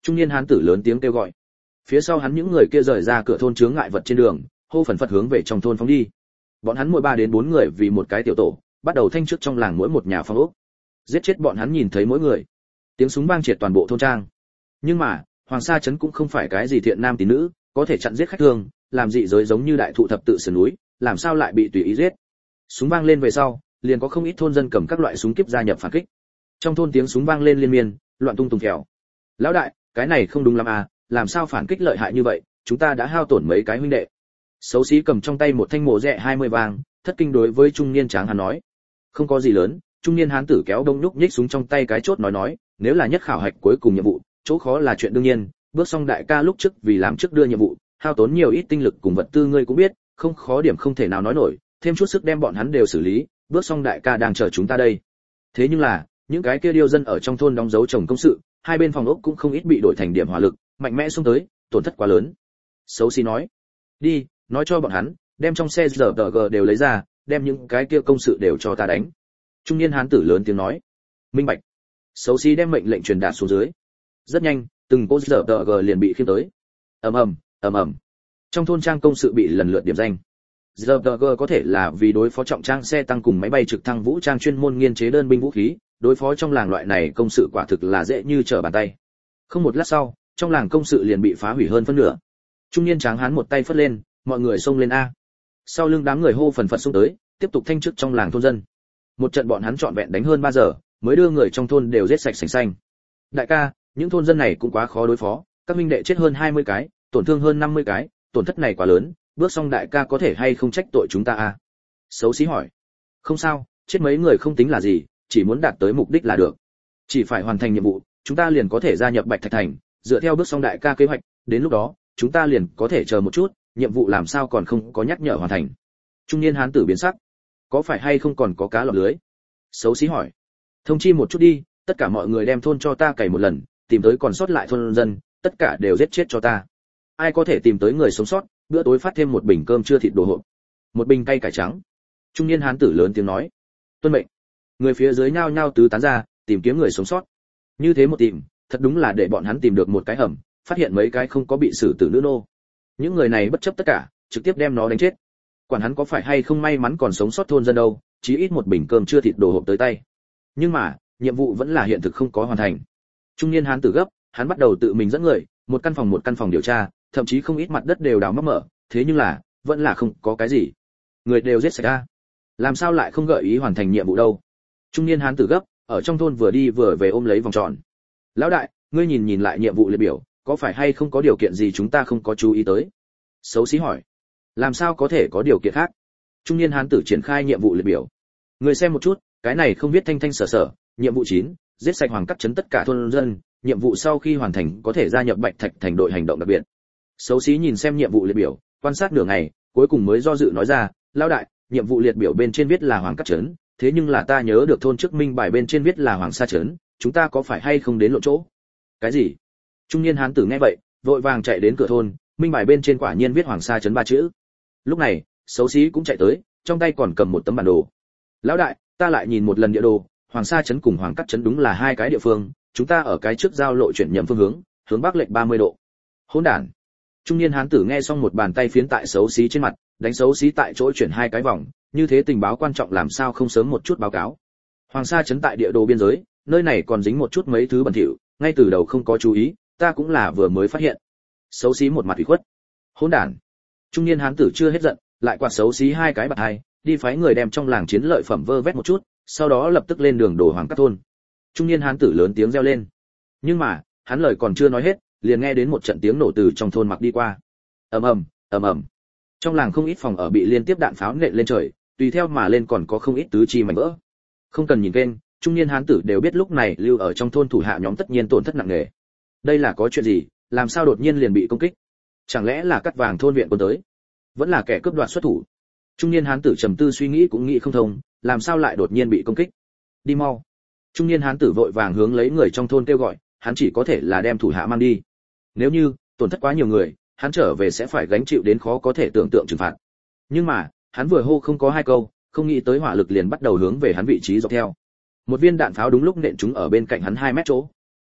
Trung niên hán tử lớn tiếng kêu gọi. Phía sau hắn những người kia rời ra cửa thôn chướng ngại vật trên đường, hô phần phật hướng về trong thôn phóng đi. Bọn hắn mỗi ba đến bốn người vì một cái tiểu tổ, bắt đầu thanh trước trong làng mỗi một nhà phòng ốc. Giết chết bọn hắn nhìn thấy mỗi người. Tiếng súng vang triệt toàn bộ thôn trang. Nhưng mà, Hoàng Sa trấn cũng không phải cái gì thiện nam tín nữ, có thể chặn giết khách thương, làm dị giới giống như đại thụ thập tự sườn núi, làm sao lại bị tùy ý giết. Súng vang lên về sau, liền có không ít thôn dân cầm các loại súng kíp gia nhập phản kích. Trong thôn tiếng súng vang lên liên miên, loạn tung tung kèo. Lão đại, cái này không đúng lắm à, làm sao phản kích lợi hại như vậy, chúng ta đã hao tổn mấy cái huynh đệ. Xấu xí cầm trong tay một thanh mổ rẻ hai mươi vàng, thất kinh đối với trung niên tráng hán nói. Không có gì lớn, trung niên hán tử kéo đông nhúc nhích súng trong tay cái chốt nói nói, nếu là nhất khảo hạch cuối cùng nhiệm vụ, chỗ khó là chuyện đương nhiên, bước xong đại ca lúc trước vì làm trước đưa nhiệm vụ, hao tốn nhiều ít tinh lực cùng vật tư ngươi cũng biết, không khó điểm không thể nào nói nổi, thêm chút sức đem bọn hắn đều xử lý, bước xong đại ca đang chờ chúng ta đây. Thế nhưng là, những cái kia điêu dân ở trong thôn đóng dấu trồng công sự, hai bên phòng ốc cũng không ít bị đổi thành điểm hỏa lực, mạnh mẽ xông tới, tổn thất quá lớn. Xấu xí nói, đi, nói cho bọn hắn, đem trong xe giê tê giê đều lấy ra, đem những cái kia công sự đều cho ta đánh. Trung niên hán tử lớn tiếng nói, minh bạch. Xấu xí đem mệnh lệnh truyền đạt xuống dưới. Rất nhanh, từng cô giê tê giê liền bị khiêng tới. ầm ầm, ầm ầm. Trong thôn trang công sự bị lần lượt điểm danh. giê tê giê có thể là vì đối phó trọng trang xe tăng cùng máy bay trực thăng vũ trang chuyên môn nghiên chế đơn binh vũ khí, đối phó trong làng loại này công sự quả thực là dễ như trở bàn tay. Không một lát sau, trong làng công sự liền bị phá hủy hơn phân nửa. Trung niên tráng hán một tay phất lên, mọi người xông lên a. Sau lưng đám người hô phần phật xông tới, tiếp tục thanh chức trong làng thôn dân. Một trận bọn hắn trọn vẹn đánh hơn ba giờ, mới đưa người trong thôn đều giết sạch sành xanh. Đại ca, những thôn dân này cũng quá khó đối phó, các minh đệ chết hơn hai mươi cái, tổn thương hơn năm mươi cái, tổn thất này quá lớn, bước xong đại ca có thể hay không trách tội chúng ta a? Xấu xí hỏi. Không sao, chết mấy người không tính là gì, chỉ muốn đạt tới mục đích là được. Chỉ phải hoàn thành nhiệm vụ, chúng ta liền có thể gia nhập Bạch Thạch Thành, dựa theo bước xong đại ca kế hoạch, đến lúc đó, chúng ta liền có thể chờ một chút, nhiệm vụ làm sao còn không có nhắc nhở hoàn thành. Trung niên hán tử biến sắc. Có phải hay không còn có cá lọt lưới? Xấu xí hỏi. Thông chi một chút đi, tất cả mọi người đem thôn cho ta cày một lần, tìm tới còn sót lại thôn dân, tất cả đều giết chết cho ta. Ai có thể tìm tới người sống sót, bữa tối phát thêm một bình cơm trưa thịt đồ hộp, một bình cay cải trắng. Trung niên hán tử lớn tiếng nói. Tuân mệnh. Người phía dưới nhao nhao tứ tán ra, tìm kiếm người sống sót. Như thế một tìm, thật đúng là để bọn hắn tìm được một cái hầm, phát hiện mấy cái không có bị xử tử nữ nô. Những người này bất chấp tất cả, trực tiếp đem nó đánh chết. Quản hắn có phải hay không may mắn còn sống sót thôn dân đâu, chí ít một bình cơm trưa thịt đồ hộp tới tay. Nhưng mà, nhiệm vụ vẫn là hiện thực không có hoàn thành. Trung niên hán tử gấp, hắn bắt đầu tự mình dẫn người, một căn phòng một căn phòng điều tra, thậm chí không ít mặt đất đều đào móc mở, thế nhưng là, vẫn là không có cái gì. Người đều giết sạch ra. Làm sao lại không gợi ý hoàn thành nhiệm vụ đâu? Trung niên hán tử gấp, ở trong thôn vừa đi vừa về ôm lấy vòng tròn. Lão đại, ngươi nhìn nhìn lại nhiệm vụ liệt biểu, có phải hay không có điều kiện gì chúng ta không có chú ý tới? Xấu xí hỏi. Làm sao có thể có điều kiện khác? Trung niên hán tử triển khai nhiệm vụ liệt biểu. Người xem một chút, cái này không biết thanh thanh sở sở, nhiệm vụ chín, giết sạch hoàng cắt trấn tất cả thôn dân, nhiệm vụ sau khi hoàn thành có thể gia nhập Bạch Thạch Thành đội hành động đặc biệt. Xấu xí nhìn xem nhiệm vụ liệt biểu, quan sát nửa ngày, cuối cùng mới do dự nói ra, lão đại, nhiệm vụ liệt biểu bên trên viết là hoàng cắt trấn, thế nhưng là ta nhớ được thôn trước minh bài bên trên viết là hoàng sa trấn, chúng ta có phải hay không đến lộn chỗ? Cái gì? Trung niên hán tử nghe vậy, vội vàng chạy đến cửa thôn, minh bài bên trên quả nhiên viết hoàng sa trấn ba chữ. Lúc này, xấu xí cũng chạy tới, trong tay còn cầm một tấm bản đồ. Lão đại, ta lại nhìn một lần địa đồ, hoàng sa trấn cùng hoàng cắt trấn đúng là hai cái địa phương, chúng ta ở cái trước giao lộ chuyển nhầm phương hướng, hướng bắc lệch ba mươi độ. Hỗn đản. Trung niên hán tử nghe xong một bàn tay phiến tại xấu xí trên mặt, đánh xấu xí tại chỗ chuyển hai cái vòng, như thế tình báo quan trọng làm sao không sớm một chút báo cáo. Hoàng sa trấn tại địa đồ biên giới, nơi này còn dính một chút mấy thứ bẩn thỉu, ngay từ đầu không có chú ý, ta cũng là vừa mới phát hiện. Xấu xí một mặt ủy khuất. Hỗn đản. Trung niên hán tử chưa hết giận, lại quạt xấu xí hai cái bạt hai, đi phái người đem trong làng chiến lợi phẩm vơ vét một chút, sau đó lập tức lên đường đổ hoàng cắt thôn. Trung niên hán tử lớn tiếng reo lên. Nhưng mà, hắn lời còn chưa nói hết, liền nghe đến một trận tiếng nổ từ trong thôn mặc đi qua. Ầm ầm, ầm ầm. Trong làng không ít phòng ở bị liên tiếp đạn pháo nện lên trời, tùy theo mà lên còn có không ít tứ chi mảnh vỡ. Không cần nhìn kênh, trung niên hán tử đều biết lúc này lưu ở trong thôn thủ hạ nhóm tất nhiên tổn thất nặng nề. Đây là có chuyện gì, làm sao đột nhiên liền bị công kích? Chẳng lẽ là cắt vàng thôn viện quân tới? Vẫn là kẻ cướp đoạt xuất thủ? Trung niên hán tử trầm tư suy nghĩ cũng nghĩ không thông, làm sao lại đột nhiên bị công kích? Đi mau. Trung niên hán tử vội vàng hướng lấy người trong thôn kêu gọi, hắn chỉ có thể là đem thủ hạ mang đi. Nếu như tổn thất quá nhiều người, hắn trở về sẽ phải gánh chịu đến khó có thể tưởng tượng trừng phạt. Nhưng mà, hắn vừa hô không có hai câu, không nghĩ tới hỏa lực liền bắt đầu hướng về hắn vị trí dọc theo. Một viên đạn pháo đúng lúc nện trúng ở bên cạnh hắn hai mét chỗ.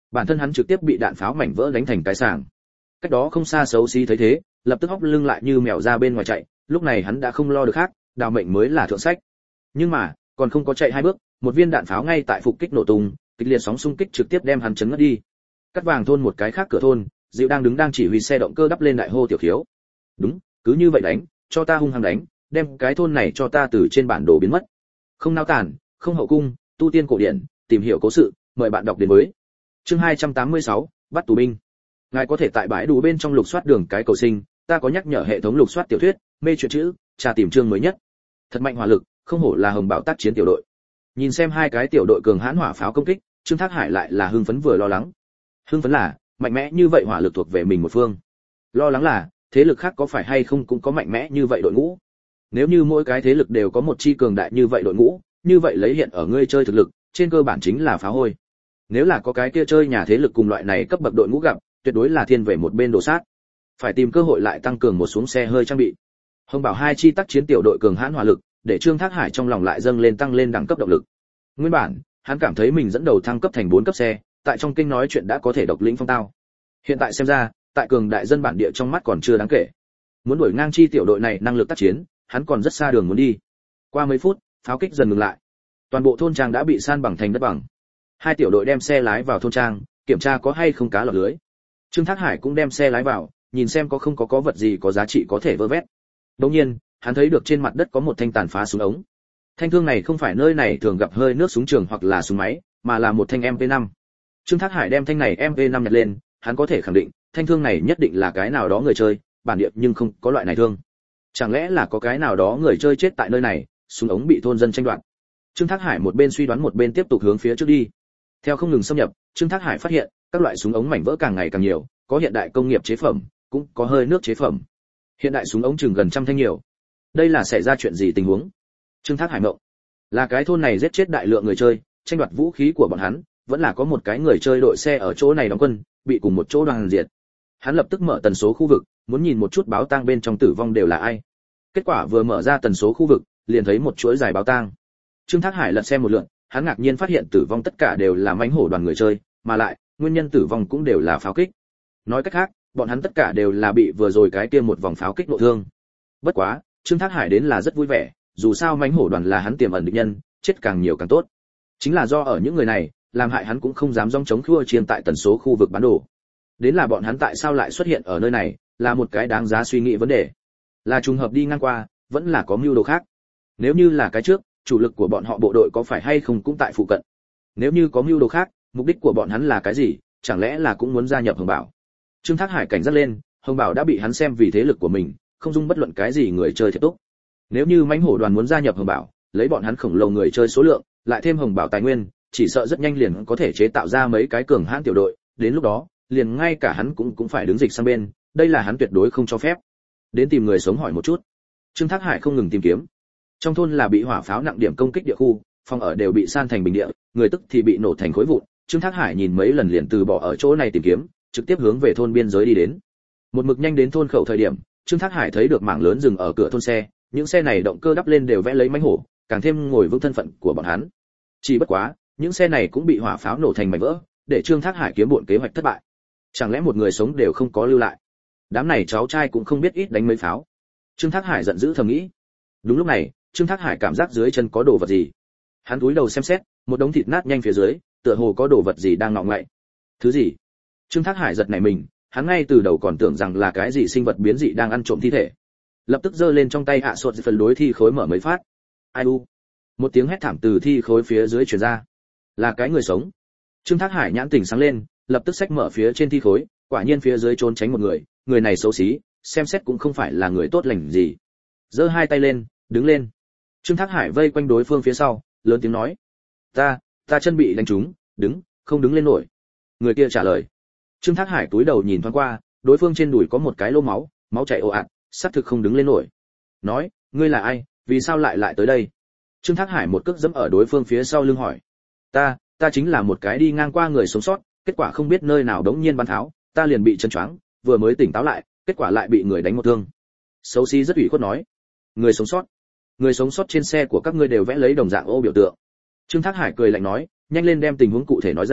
Bản thân hắn trực tiếp bị đạn pháo mảnh vỡ đánh thành cái sàng. Cách đó không xa xấu xí thấy thế, lập tức hóc lưng lại như mèo ra bên ngoài chạy, lúc này hắn đã không lo được khác, đào mệnh mới là thượng sách. Nhưng mà, còn không có chạy hai bước, một viên đạn pháo ngay tại phục kích nổ tung, kịch liệt sóng xung kích trực tiếp đem hắn chấn ngất đi. Cắt vàng thôn một cái khác cửa thôn, Diệu đang đứng đang chỉ huy xe động cơ đắp lên đại hô tiểu khiếu. Đúng, cứ như vậy đánh, cho ta hung hăng đánh, đem cái thôn này cho ta từ trên bản đồ biến mất. Không nao tản, không hậu cung, tu tiên cổ điển, tìm hiểu cố sự, mời bạn đọc đến với. Chương hai trăm tám mươi sáu, bắt tù binh. Ngài có thể tại bãi đủ bên trong lục soát đường cái cầu sinh, ta có nhắc nhở hệ thống lục soát tiểu thuyết, mê truyện chữ, tra tìm chương mới nhất. Thật mạnh hỏa lực, không hổ là Hồng Bảo tác chiến tiểu đội. Nhìn xem hai cái tiểu đội cường hãn hỏa pháo công kích, Trương Thác Hải lại là hưng phấn vừa lo lắng. Hưng phấn là, mạnh mẽ như vậy hỏa lực thuộc về mình một phương. Lo lắng là, thế lực khác có phải hay không cũng có mạnh mẽ như vậy đội ngũ. Nếu như mỗi cái thế lực đều có một chi cường đại như vậy đội ngũ, như vậy lấy hiện ở ngươi chơi thực lực, trên cơ bản chính là phá hôi. Nếu là có cái kia chơi nhà thế lực cùng loại này cấp bậc đội ngũ gặp, tuyệt đối là thiên về một bên đổ sát. Phải tìm cơ hội lại tăng cường một xuống xe hơi trang bị. Hồng Bảo hai chi tác chiến tiểu đội cường hãn hỏa lực, để Trương Thác Hải trong lòng lại dâng lên tăng lên đẳng cấp động lực. Nguyên bản, hắn cảm thấy mình dẫn đầu thăng cấp thành bốn cấp xe, tại trong kinh nói chuyện đã có thể độc lĩnh phong tao. Hiện tại xem ra, tại cường đại dân bản địa trong mắt còn chưa đáng kể. Muốn đuổi ngang chi tiểu đội này năng lực tác chiến, hắn còn rất xa đường muốn đi. Qua mấy phút, pháo kích dần ngừng lại. Toàn bộ thôn trang đã bị san bằng thành đất bằng. Hai tiểu đội đem xe lái vào thôn trang, kiểm tra có hay không cá lọt lưới. Trương Thác Hải cũng đem xe lái vào, nhìn xem có không có có vật gì có giá trị có thể vơ vét. Đột nhiên, hắn thấy được trên mặt đất có một thanh tàn phá súng ống. Thanh thương này không phải nơi này thường gặp hơi nước súng trường hoặc là súng máy, mà là một thanh em pê năm. Trương Thác Hải đem thanh này em pê năm nhặt lên, hắn có thể khẳng định, thanh thương này nhất định là cái nào đó người chơi, bản địa nhưng không có loại này thương. Chẳng lẽ là có cái nào đó người chơi chết tại nơi này, súng ống bị thôn dân tranh đoạt. Trương Thác Hải một bên suy đoán một bên tiếp tục hướng phía trước đi. Theo không ngừng xâm nhập, Trương Thác Hải phát hiện, các loại súng ống mảnh vỡ càng ngày càng nhiều, có hiện đại công nghiệp chế phẩm, cũng có hơi nước chế phẩm. Hiện đại súng ống chừng gần trăm thanh nhiều. Đây là xảy ra chuyện gì tình huống? Trương Thác Hải mộng. Là cái thôn này giết chết đại lượng người chơi, tranh đoạt vũ khí của bọn hắn, vẫn là có một cái người chơi đội xe ở chỗ này đóng quân, bị cùng một chỗ đoàn diệt. Hắn lập tức mở tần số khu vực, muốn nhìn một chút báo tang bên trong tử vong đều là ai. Kết quả vừa mở ra tần số khu vực, liền thấy một chuỗi dài báo tang. Trương Thác Hải lật xem một lượt, hắn ngạc nhiên phát hiện tử vong tất cả đều là mãnh hổ đoàn người chơi, mà lại, nguyên nhân tử vong cũng đều là pháo kích. Nói cách khác, bọn hắn tất cả đều là bị vừa rồi cái kia một vòng pháo kích nội thương. Bất quá, Trương Thác Hải đến là rất vui vẻ, dù sao mãnh hổ đoàn là hắn tiềm ẩn địch nhân, chết càng nhiều càng tốt. Chính là do ở những người này, làm hại hắn cũng không dám dòng chống khua chiên tại tần số khu vực bán đồ. Đến là bọn hắn tại sao lại xuất hiện ở nơi này, là một cái đáng giá suy nghĩ vấn đề. Là trùng hợp đi ngang qua, vẫn là có mưu đồ khác. Nếu như là cái trước, chủ lực của bọn họ bộ đội có phải hay không cũng tại phụ cận. Nếu như có mưu đồ khác, mục đích của bọn hắn là cái gì, chẳng lẽ là cũng muốn gia nhập Hồng Bảo. Trương Thác Hải cảnh giác lên, Hồng Bảo đã bị hắn xem vì thế lực của mình, không dung bất luận cái gì người chơi thiệt túc. Nếu như mãnh hổ đoàn muốn gia nhập Hồng Bảo, lấy bọn hắn khổng lồ người chơi số lượng, lại thêm Hồng Bảo tài nguyên, chỉ sợ rất nhanh liền có thể chế tạo ra mấy cái cường hãn tiểu đội, đến lúc đó, liền ngay cả hắn cũng cũng phải đứng dịch sang bên, đây là hắn tuyệt đối không cho phép. Đến tìm người sống hỏi một chút. Trương Thác Hải không ngừng tìm kiếm. Trong thôn là bị hỏa pháo nặng điểm công kích địa khu, phòng ở đều bị san thành bình địa, người tức thì bị nổ thành khối vụn. Trương Thác Hải nhìn mấy lần liền từ bỏ ở chỗ này tìm kiếm, trực tiếp hướng về thôn biên giới đi đến. Một mực nhanh đến thôn khẩu thời điểm, Trương Thác Hải thấy được mảng lớn dừng ở cửa thôn xe, những xe này động cơ đắp lên đều vẽ lấy mãnh hổ, càng thêm ngồi vững thân phận của bọn hắn. Chỉ bất quá, những xe này cũng bị hỏa pháo nổ thành mảnh vỡ, để Trương Thác Hải kiếm bộn kế hoạch thất bại. Chẳng lẽ một người sống đều không có lưu lại? Đám này cháu trai cũng không biết ít đánh mấy pháo. Trương Thác Hải giận dữ thầm nghĩ. Đúng lúc này, Trương Thác Hải cảm giác dưới chân có đồ vật gì. Hắn cúi đầu xem xét, một đống thịt nát nhanh phía dưới, tựa hồ có đồ vật gì đang ngọ ngậy. Thứ gì? Trương Thác Hải giật nảy mình, hắn ngay từ đầu còn tưởng rằng là cái gì sinh vật biến dị đang ăn trộm thi thể. Lập tức giơ lên trong tay hạ sột phần đối thi khối mở mấy phát. Ai u? Một tiếng hét thảm từ thi khối phía dưới truyền ra. Là cái người sống. Trương Thác Hải nhãn tỉnh sáng lên, lập tức xách mở phía trên thi khối, quả nhiên phía dưới trốn tránh một người, người này xấu xí, xem xét cũng không phải là người tốt lành gì. Giơ hai tay lên, đứng lên. Trương Thác Hải vây quanh đối phương phía sau, lớn tiếng nói: "Ta, ta chân bị đánh trúng, đứng, không đứng lên nổi." Người kia trả lời. Trương Thác Hải cúi đầu nhìn thoáng qua, đối phương trên đùi có một cái lỗ máu, máu chảy ồ ạt, xác thực không đứng lên nổi. Nói: "Ngươi là ai, vì sao lại lại tới đây?" Trương Thác Hải một cước giẫm ở đối phương phía sau lưng hỏi: "Ta, ta chính là một cái đi ngang qua người sống sót, kết quả không biết nơi nào đống nhiên bắn tháo, ta liền bị chân choáng, vừa mới tỉnh táo lại, kết quả lại bị người đánh một thương." Xấu xí rất ủy khuất nói: "Người sống sót? Người sống sót trên xe của các ngươi đều vẽ lấy đồng dạng ô biểu tượng." Trương Thác Hải cười lạnh nói: "Nhanh lên đem tình huống cụ thể nói ra,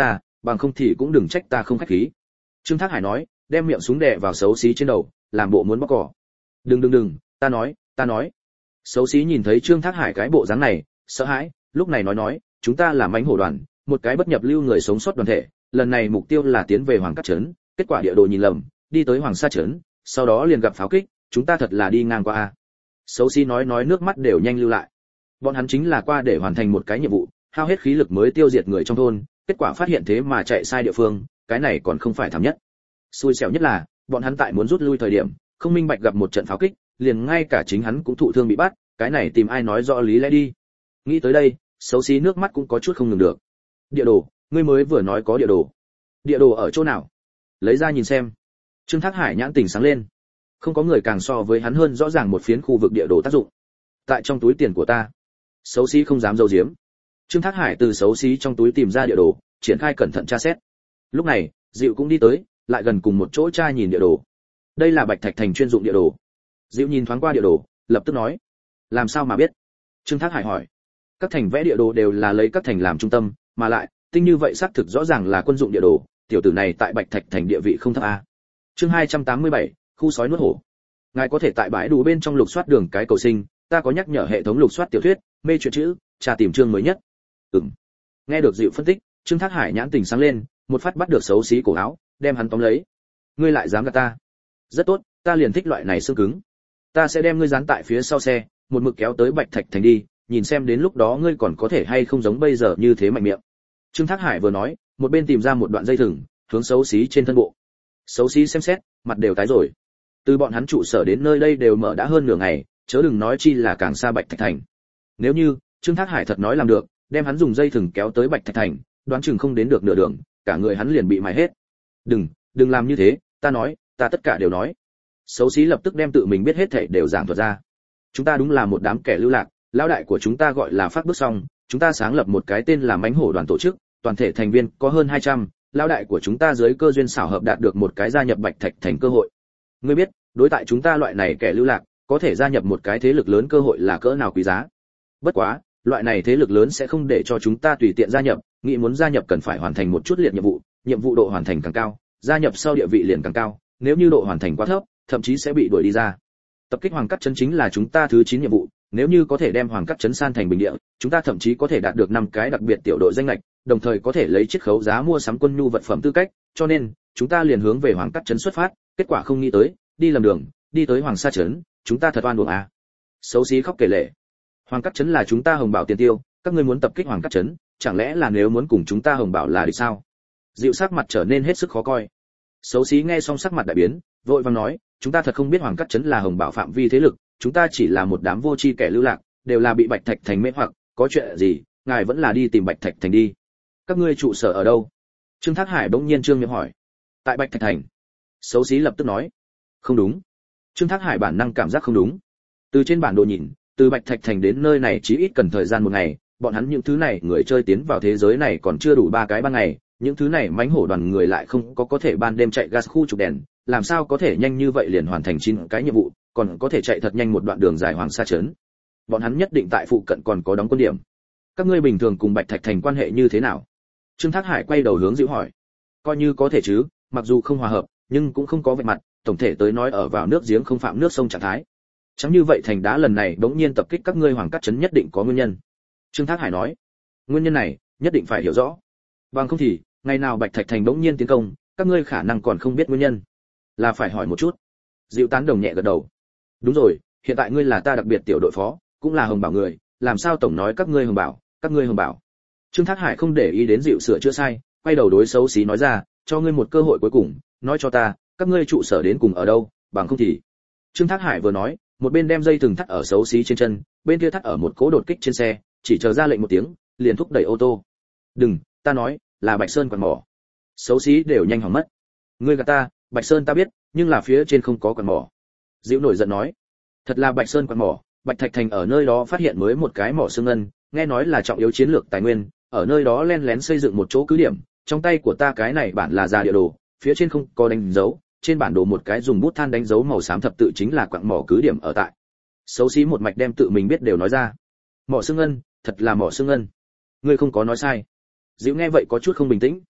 bằng không thì cũng đừng trách ta không khách khí. Trương Thác Hải nói, đem miệng súng đè vào xấu xí trên đầu, làm bộ muốn bóc cỏ. Đừng đừng đừng, ta nói, ta nói. Xấu xí nhìn thấy Trương Thác Hải cái bộ dáng này, sợ hãi, lúc này nói nói, chúng ta là mãnh hổ đoàn, một cái bất nhập lưu người sống sót đoàn thể, lần này mục tiêu là tiến về Hoàng Cát trấn, kết quả địa đồ nhìn lầm, đi tới Hoàng Sa trấn, sau đó liền gặp pháo kích, chúng ta thật là đi ngang qua a. Xấu xí nói nói nước mắt đều nhanh lưu lại. Bọn hắn chính là qua để hoàn thành một cái nhiệm vụ, hao hết khí lực mới tiêu diệt người trong thôn, kết quả phát hiện thế mà chạy sai địa phương, cái này còn không phải thảm nhất. Xui xẻo nhất là, bọn hắn tại muốn rút lui thời điểm, không minh bạch gặp một trận pháo kích, liền ngay cả chính hắn cũng thụ thương bị bắt, cái này tìm ai nói rõ lý lẽ đi. Nghĩ tới đây, xấu xí nước mắt cũng có chút không ngừng được. Địa đồ, ngươi mới vừa nói có địa đồ. Địa đồ ở chỗ nào? Lấy ra nhìn xem. Trương Thác Hải nhãn tình sáng lên. Không có người càng so với hắn hơn rõ ràng một phiến khu vực địa đồ tác dụng. Tại trong túi tiền của ta. Xấu xí không dám giấu giếm. Trương Thác Hải từ xấu xí trong túi tìm ra địa đồ, triển khai cẩn thận tra xét. Lúc này, Dịu cũng đi tới, lại gần cùng một chỗ tra nhìn địa đồ. Đây là Bạch Thạch thành chuyên dụng địa đồ. Dịu nhìn thoáng qua địa đồ, lập tức nói: "Làm sao mà biết?" Trương Thác Hải hỏi. Các thành vẽ địa đồ đều là lấy các thành làm trung tâm, mà lại, tinh như vậy xác thực rõ ràng là quân dụng địa đồ, tiểu tử này tại Bạch Thạch thành địa vị không thấp a. Chương hai trăm tám mươi bảy, khu sói nuốt hổ. Ngài có thể tại bãi đủ bên trong lục soát đường cái cầu sinh, ta có nhắc nhở hệ thống lục soát tiểu thuyết, mê truyện chữ, tra tìm chương mới nhất. Ừm. Nghe được Dịu phân tích, Trương Thác Hải nhãn tình sáng lên, một phát bắt được xấu xí cổ áo, đem hắn tóm lấy. Ngươi lại dám gạt ta? Rất tốt, ta liền thích loại này xương cứng. Ta sẽ đem ngươi dán tại phía sau xe, một mực kéo tới Bạch Thạch thành đi, nhìn xem đến lúc đó ngươi còn có thể hay không giống bây giờ như thế mạnh miệng. Trương Thác Hải vừa nói, một bên tìm ra một đoạn dây thừng, hướng xấu xí trên thân bộ. Xấu xí xem xét, mặt đều tái rồi. Từ bọn hắn trụ sở đến nơi đây đều mở đã hơn nửa ngày, chớ đừng nói chi là càng xa Bạch Thạch thành. Nếu như Trương Thác Hải thật nói làm được, đem hắn dùng dây thừng kéo tới Bạch Thạch thành, đoán chừng không đến được nửa đường, cả người hắn liền bị mài hết. Đừng, đừng làm như thế, ta nói, ta tất cả đều nói. Xấu xí lập tức đem tự mình biết hết thảy đều giảng thuật ra. Chúng ta đúng là một đám kẻ lưu lạc, lão đại của chúng ta gọi là Phát Bước Xong, chúng ta sáng lập một cái tên là Mãnh Hổ đoàn tổ chức, toàn thể thành viên có hơn hai trăm, lão đại của chúng ta dưới cơ duyên xảo hợp đạt được một cái gia nhập Bạch Thạch thành cơ hội. Ngươi biết, đối tại chúng ta loại này kẻ lưu lạc, có thể gia nhập một cái thế lực lớn cơ hội là cỡ nào quý giá. Bất quá, loại này thế lực lớn sẽ không để cho chúng ta tùy tiện gia nhập, nghĩ muốn gia nhập cần phải hoàn thành một chút liệt nhiệm vụ, nhiệm vụ độ hoàn thành càng cao, gia nhập sau địa vị liền càng cao, nếu như độ hoàn thành quá thấp, thậm chí sẽ bị đuổi đi ra. Tập kích Hoàng Cát trấn chính là chúng ta thứ chín nhiệm vụ, nếu như có thể đem Hoàng Cát trấn san thành bình địa, chúng ta thậm chí có thể đạt được năm cái đặc biệt tiểu đội danh lệch, đồng thời có thể lấy chiết khấu giá mua sắm quân nhu vật phẩm tư cách, cho nên, chúng ta liền hướng về Hoàng Cát trấn xuất phát, kết quả không nghĩ tới, đi lầm đường, đi tới Hoàng Sa trấn, chúng ta thật oan uổng à. Xấu xí khóc kể lể. Hoàng Cát trấn là chúng ta Hồng Bảo tiền tiêu, các ngươi muốn tập kích Hoàng Cát trấn, chẳng lẽ là nếu muốn cùng chúng ta Hồng Bảo là địch sao? Dịu sắc mặt trở nên hết sức khó coi. Xấu xí nghe xong sắc mặt đại biến, vội vàng nói, chúng ta thật không biết Hoàng Cát trấn là Hồng Bảo phạm vi thế lực, chúng ta chỉ là một đám vô tri kẻ lưu lạc, đều là bị Bạch Thạch thành mê hoặc, có chuyện gì, ngài vẫn là đi tìm Bạch Thạch thành đi. Các ngươi trụ sở ở đâu? Trương Thác Hải bỗng nhiên trương miệng hỏi. Tại Bạch Thạch thành. Xấu xí lập tức nói. Không đúng. Trương Thác Hải bản năng cảm giác không đúng. Từ trên bản đồ nhìn, từ Bạch Thạch thành đến nơi này chỉ ít cần thời gian một ngày, bọn hắn những thứ này người chơi tiến vào thế giới này còn chưa đủ ba cái ban ngày, những thứ này mãnh hổ đoàn người lại không có có thể ban đêm chạy gas khu trục đèn, làm sao có thể nhanh như vậy liền hoàn thành chín cái nhiệm vụ, còn có thể chạy thật nhanh một đoạn đường dài Hoàng Sa trấn. Bọn hắn nhất định tại phụ cận còn có đóng quân điểm. Các ngươi bình thường cùng Bạch Thạch thành quan hệ như thế nào? Trương Thác Hải quay đầu hướng Dịu hỏi. Coi như có thể chứ, mặc dù không hòa hợp, nhưng cũng không có vạch mặt, tổng thể tới nói ở vào nước giếng không phạm nước sông trạng thái. Chẳng như vậy thành đá lần này bỗng nhiên tập kích các ngươi Hoàng Cát trấn nhất định có nguyên nhân. Trương Thác Hải nói. Nguyên nhân này, nhất định phải hiểu rõ. Bằng không thì, ngày nào Bạch Thạch thành bỗng nhiên tiến công, các ngươi khả năng còn không biết nguyên nhân. Là phải hỏi một chút. Dịu tán đồng nhẹ gật đầu. Đúng rồi, hiện tại ngươi là ta đặc biệt tiểu đội phó, cũng là Hồng Bảo người, làm sao tổng nói các ngươi Hồng Bảo, các ngươi Hồng Bảo. Trương Thác Hải không để ý đến Dịu sửa chữa sai, quay đầu đối xấu xí nói ra, cho ngươi một cơ hội cuối cùng, nói cho ta, các ngươi trụ sở đến cùng ở đâu, bằng không thì. Trương Thác Hải vừa nói, một bên đem dây thừng thắt ở xấu xí trên chân, bên kia thắt ở một cố đột kích trên xe, chỉ chờ ra lệnh một tiếng, liền thúc đẩy ô tô. Đừng, ta nói, là Bạch Sơn quạt mỏ. Xấu xí đều nhanh hỏng mất. Ngươi gạt ta, Bạch Sơn ta biết, nhưng là phía trên không có quạt mỏ. Dịu nổi giận nói, thật là Bạch Sơn quạt mỏ, Bạch Thạch thành ở nơi đó phát hiện mới một cái mỏ xương ngân, nghe nói là trọng yếu chiến lược tài nguyên, ở nơi đó len lén xây dựng một chỗ cứ điểm, trong tay của ta cái này bản là ra địa đồ, phía trên không có đánh dấu, trên bản đồ một cái dùng bút than đánh dấu màu xám thập tự chính là quặng mỏ cứ điểm ở tại. Xấu xí một mạch đem tự mình biết đều nói ra. Mỏ xương ngân, thật là mỏ xương ngân. Ngươi không có nói sai. Dịu nghe vậy có chút không bình tĩnh.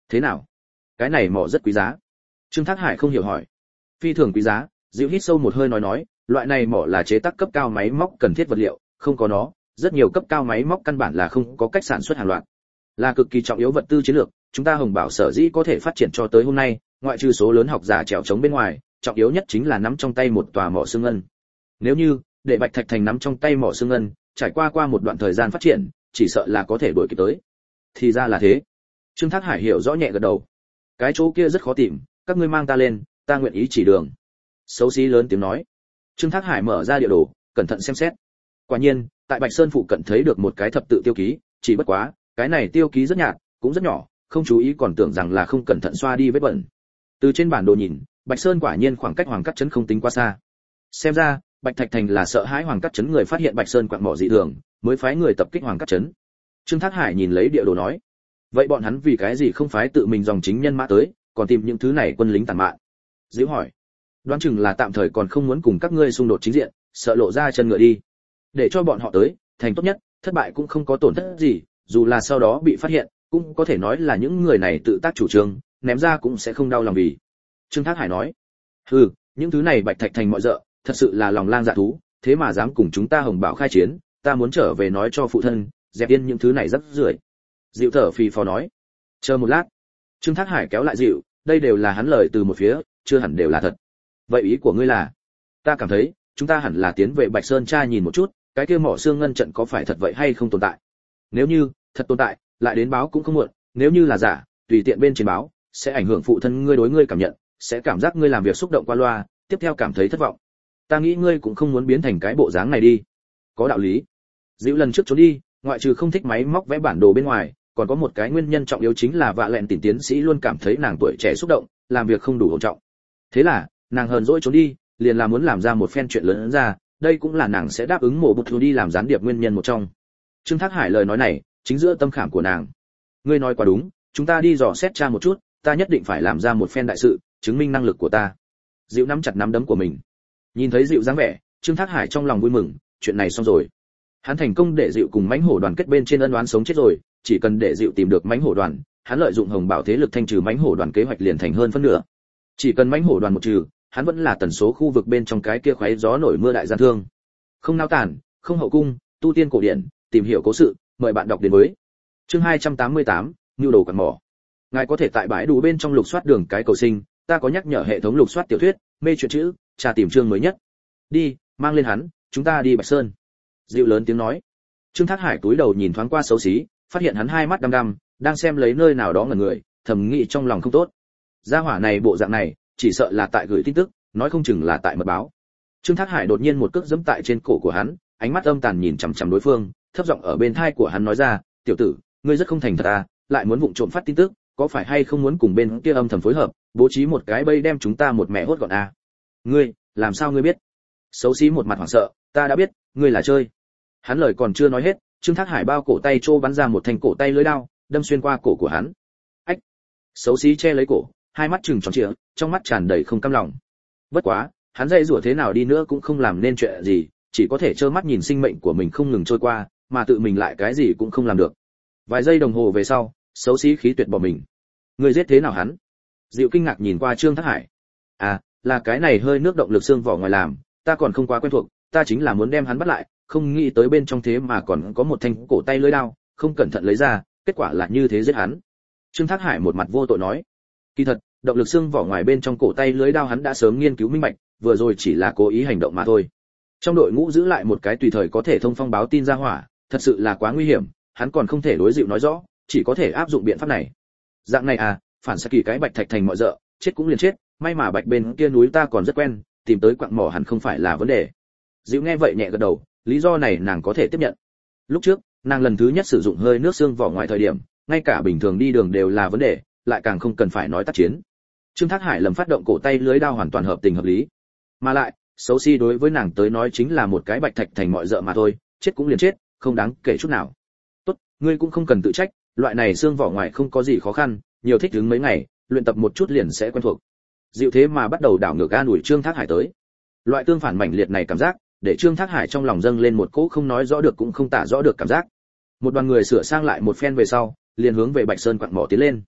Thế nào? Cái này mỏ rất quý giá. Trương Thác Hải không hiểu hỏi. Phi thường quý giá. Dịu hít sâu một hơi nói nói, loại này mỏ là chế tác cấp cao máy móc cần thiết vật liệu, không có nó, rất nhiều cấp cao máy móc căn bản là không có cách sản xuất hàng loạt. Là cực kỳ trọng yếu vật tư chiến lược, chúng ta Hồng Bảo sở dĩ có thể phát triển cho tới hôm nay, ngoại trừ số lớn học giả trèo chống bên ngoài, trọng yếu nhất chính là nắm trong tay một tòa mỏ xương ngân. Nếu như để Bạch Thạch Thành nắm trong tay mỏ xương ngân, trải qua qua một đoạn thời gian phát triển, chỉ sợ là có thể đuổi kịp tới. Thì ra là thế. Trương Thác Hải hiểu rõ nhẹ gật đầu. Cái chỗ kia rất khó tìm, các ngươi mang ta lên, ta nguyện ý chỉ đường. Xấu xí lớn tiếng nói. Trương Thác Hải mở ra địa đồ, cẩn thận xem xét. Quả nhiên, tại Bạch Sơn phụ cận thấy được một cái thập tự tiêu ký, chỉ bất quá, cái này tiêu ký rất nhạt, cũng rất nhỏ, không chú ý còn tưởng rằng là không cẩn thận xoa đi vết bẩn. Từ trên bản đồ nhìn, Bạch Sơn quả nhiên khoảng cách Hoàng Cát trấn không tính quá xa. Xem ra, Bạch Thạch Thành là sợ hãi Hoàng Cát trấn người phát hiện Bạch Sơn quặng mỏ dị thường, mới phái người tập kích Hoàng Cát trấn. Trương Thác Hải nhìn lấy địa đồ nói, vậy bọn hắn vì cái gì không phái tự mình dòng chính nhân mã tới, còn tìm những thứ này quân lính tàn mạn? Diễu hỏi. Đoán chừng là tạm thời còn không muốn cùng các ngươi xung đột chính diện, sợ lộ ra chân ngựa đi. Để cho bọn họ tới, thành tốt nhất, thất bại cũng không có tổn thất gì, dù là sau đó bị phát hiện, cũng có thể nói là những người này tự tác chủ trương, ném ra cũng sẽ không đau lòng vì. Trương Thác Hải nói, hừ, những thứ này Bạch Thạch Thành mọi dợ, thật sự là lòng lang dạ thú, thế mà dám cùng chúng ta Hồng Bảo khai chiến, ta muốn trở về nói cho phụ thân, dẹp yên những thứ này rất rưởi. Dịu thở phì phò nói, chờ một lát. Trương Thác Hải kéo lại Dịu, đây đều là hắn lời từ một phía, chưa hẳn đều là thật. Vậy ý của ngươi là? Ta cảm thấy, chúng ta hẳn là tiến về Bạch Sơn tra nhìn một chút, cái kia mỏ xương ngân trận có phải thật vậy hay không tồn tại. Nếu như thật tồn tại, lại đến báo cũng không muộn, nếu như là giả, tùy tiện bên trên báo, sẽ ảnh hưởng phụ thân ngươi đối ngươi cảm nhận, sẽ cảm giác ngươi làm việc xúc động qua loa, tiếp theo cảm thấy thất vọng. Ta nghĩ ngươi cũng không muốn biến thành cái bộ dáng này đi. Có đạo lý. Dịu lần trước trốn đi, ngoại trừ không thích máy móc vẽ bản đồ bên ngoài, còn có một cái nguyên nhân trọng yếu chính là Vạ Lẹn Tỉnh tiến sĩ luôn cảm thấy nàng tuổi trẻ xúc động, làm việc không đủ ổn trọng. Thế là, nàng hờn dỗi trốn đi, liền là muốn làm ra một phen chuyện lớn ra, đây cũng là nàng sẽ đáp ứng mổ bụt đi làm gián điệp nguyên nhân một trong. Trương Thác Hải lời nói này, chính giữa tâm khảm của nàng. Ngươi nói quá đúng, chúng ta đi dò xét tra một chút, ta nhất định phải làm ra một phen đại sự, chứng minh năng lực của ta. Dịu nắm chặt nắm đấm của mình. Nhìn thấy Dịu dáng vẻ, Trương Thác Hải trong lòng vui mừng, chuyện này xong rồi. Hắn thành công để Dịu cùng mãnh hổ đoàn kết bên trên ân oán sống chết rồi, chỉ cần để Dịu tìm được mãnh hổ đoàn, hắn lợi dụng Hồng Bảo thế lực thanh trừ mãnh hổ đoàn kế hoạch liền thành hơn phân nửa. Chỉ cần mãnh hổ đoàn một trừ, hắn vẫn là tần số khu vực bên trong cái kia khoáy gió nổi mưa đại gian thương. Không nao tản, không hậu cung, tu tiên cổ điển, tìm hiểu cố sự, mời bạn đọc đến với. Chương hai trăm tám mươi tám, nhu đồ quặng mỏ. Ngài có thể tại bãi đủ bên trong lục soát đường cái cầu sinh, ta có nhắc nhở hệ thống lục soát tiểu thuyết, mê truyện chữ, tra tìm chương mới nhất. Đi, mang lên hắn, chúng ta đi Bạch Sơn. Dịu lớn tiếng nói. Trương Thác Hải cúi đầu nhìn thoáng qua xấu xí, phát hiện hắn hai mắt đăm đăm, đang xem lấy nơi nào đó ngẩn người, thầm nghĩ trong lòng không tốt. Gia hỏa này bộ dạng này, chỉ sợ là tại gửi tin tức, nói không chừng là tại mật báo. Trương Thác Hải đột nhiên một cước giẫm tại trên cổ của hắn, ánh mắt âm tàn nhìn chằm chằm đối phương, thấp giọng ở bên tai của hắn nói ra, "Tiểu tử, ngươi rất không thành thật à, lại muốn vụng trộm phát tin tức, có phải hay không muốn cùng bên kia âm thầm phối hợp, bố trí một cái bẫy đem chúng ta một mẹ hốt gọn à? Ngươi, làm sao ngươi biết?" Xấu xí một mặt hoảng sợ, "Ta đã biết, ngươi là chơi." Hắn lời còn chưa nói hết, Trương Thác Hải bao cổ tay trô bắn ra một thanh cổ tay lưỡi dao, đâm xuyên qua cổ của hắn. Ách! Xấu xí che lấy cổ, hai mắt trừng tròn trịa, trong mắt tràn đầy không cam lòng. Bất quá, hắn dây rủa thế nào đi nữa cũng không làm nên chuyện gì, chỉ có thể trơ mắt nhìn sinh mệnh của mình không ngừng trôi qua, mà tự mình lại cái gì cũng không làm được. Vài giây đồng hồ về sau, xấu xí khí tuyệt bỏ mình. Người giết thế nào hắn? Diệu kinh ngạc nhìn qua Trương Thác Hải. À, là cái này hơi nước động lực xương vỏ ngoài làm, ta còn không quá quen thuộc, ta chính là muốn đem hắn bắt lại, không nghĩ tới bên trong thế mà còn có một thanh cổ tay lưỡi dao, không cẩn thận lấy ra, kết quả là như thế giết hắn. Trương Thác Hải một mặt vô tội nói, kỳ thật, động lực xương vỏ ngoài bên trong cổ tay lưỡi dao hắn đã sớm nghiên cứu minh bạch, vừa rồi chỉ là cố ý hành động mà thôi. Trong đội ngũ giữ lại một cái tùy thời có thể thông phong báo tin ra hỏa, thật sự là quá nguy hiểm, hắn còn không thể đối dịu nói rõ, chỉ có thể áp dụng biện pháp này. Dạng này à, phản xạ kỳ cái Bạch Thạch Thành mọi dợ, chết cũng liền chết, may mà Bạch bên kia núi ta còn rất quen, tìm tới quặng mỏ hẳn không phải là vấn đề. Dịu nghe vậy nhẹ gật đầu, lý do này nàng có thể tiếp nhận. Lúc trước, nàng lần thứ nhất sử dụng hơi nước xương vỏ ngoài thời điểm, ngay cả bình thường đi đường đều là vấn đề, lại càng không cần phải nói tác chiến. Trương Thác Hải lầm phát động cổ tay lưới đao hoàn toàn hợp tình hợp lý. Mà lại, xấu xí đối với nàng tới nói chính là một cái Bạch Thạch Thành mọi dợ mà thôi, chết cũng liền chết, không đáng kể chút nào. Tốt, ngươi cũng không cần tự trách, loại này xương vỏ ngoài không có gì khó khăn, nhiều thích đứng mấy ngày, luyện tập một chút liền sẽ quen thuộc. Dịu thế mà bắt đầu đảo ngược an ủi Trương Thác Hải tới. Loại tương phản mãnh liệt này cảm giác, để Trương Thác Hải trong lòng dâng lên một cỗ không nói rõ được cũng không tả rõ được cảm giác. Một đoàn người sửa sang lại một phen về sau, liền hướng về Bạch Sơn quặng mỏ tiến lên.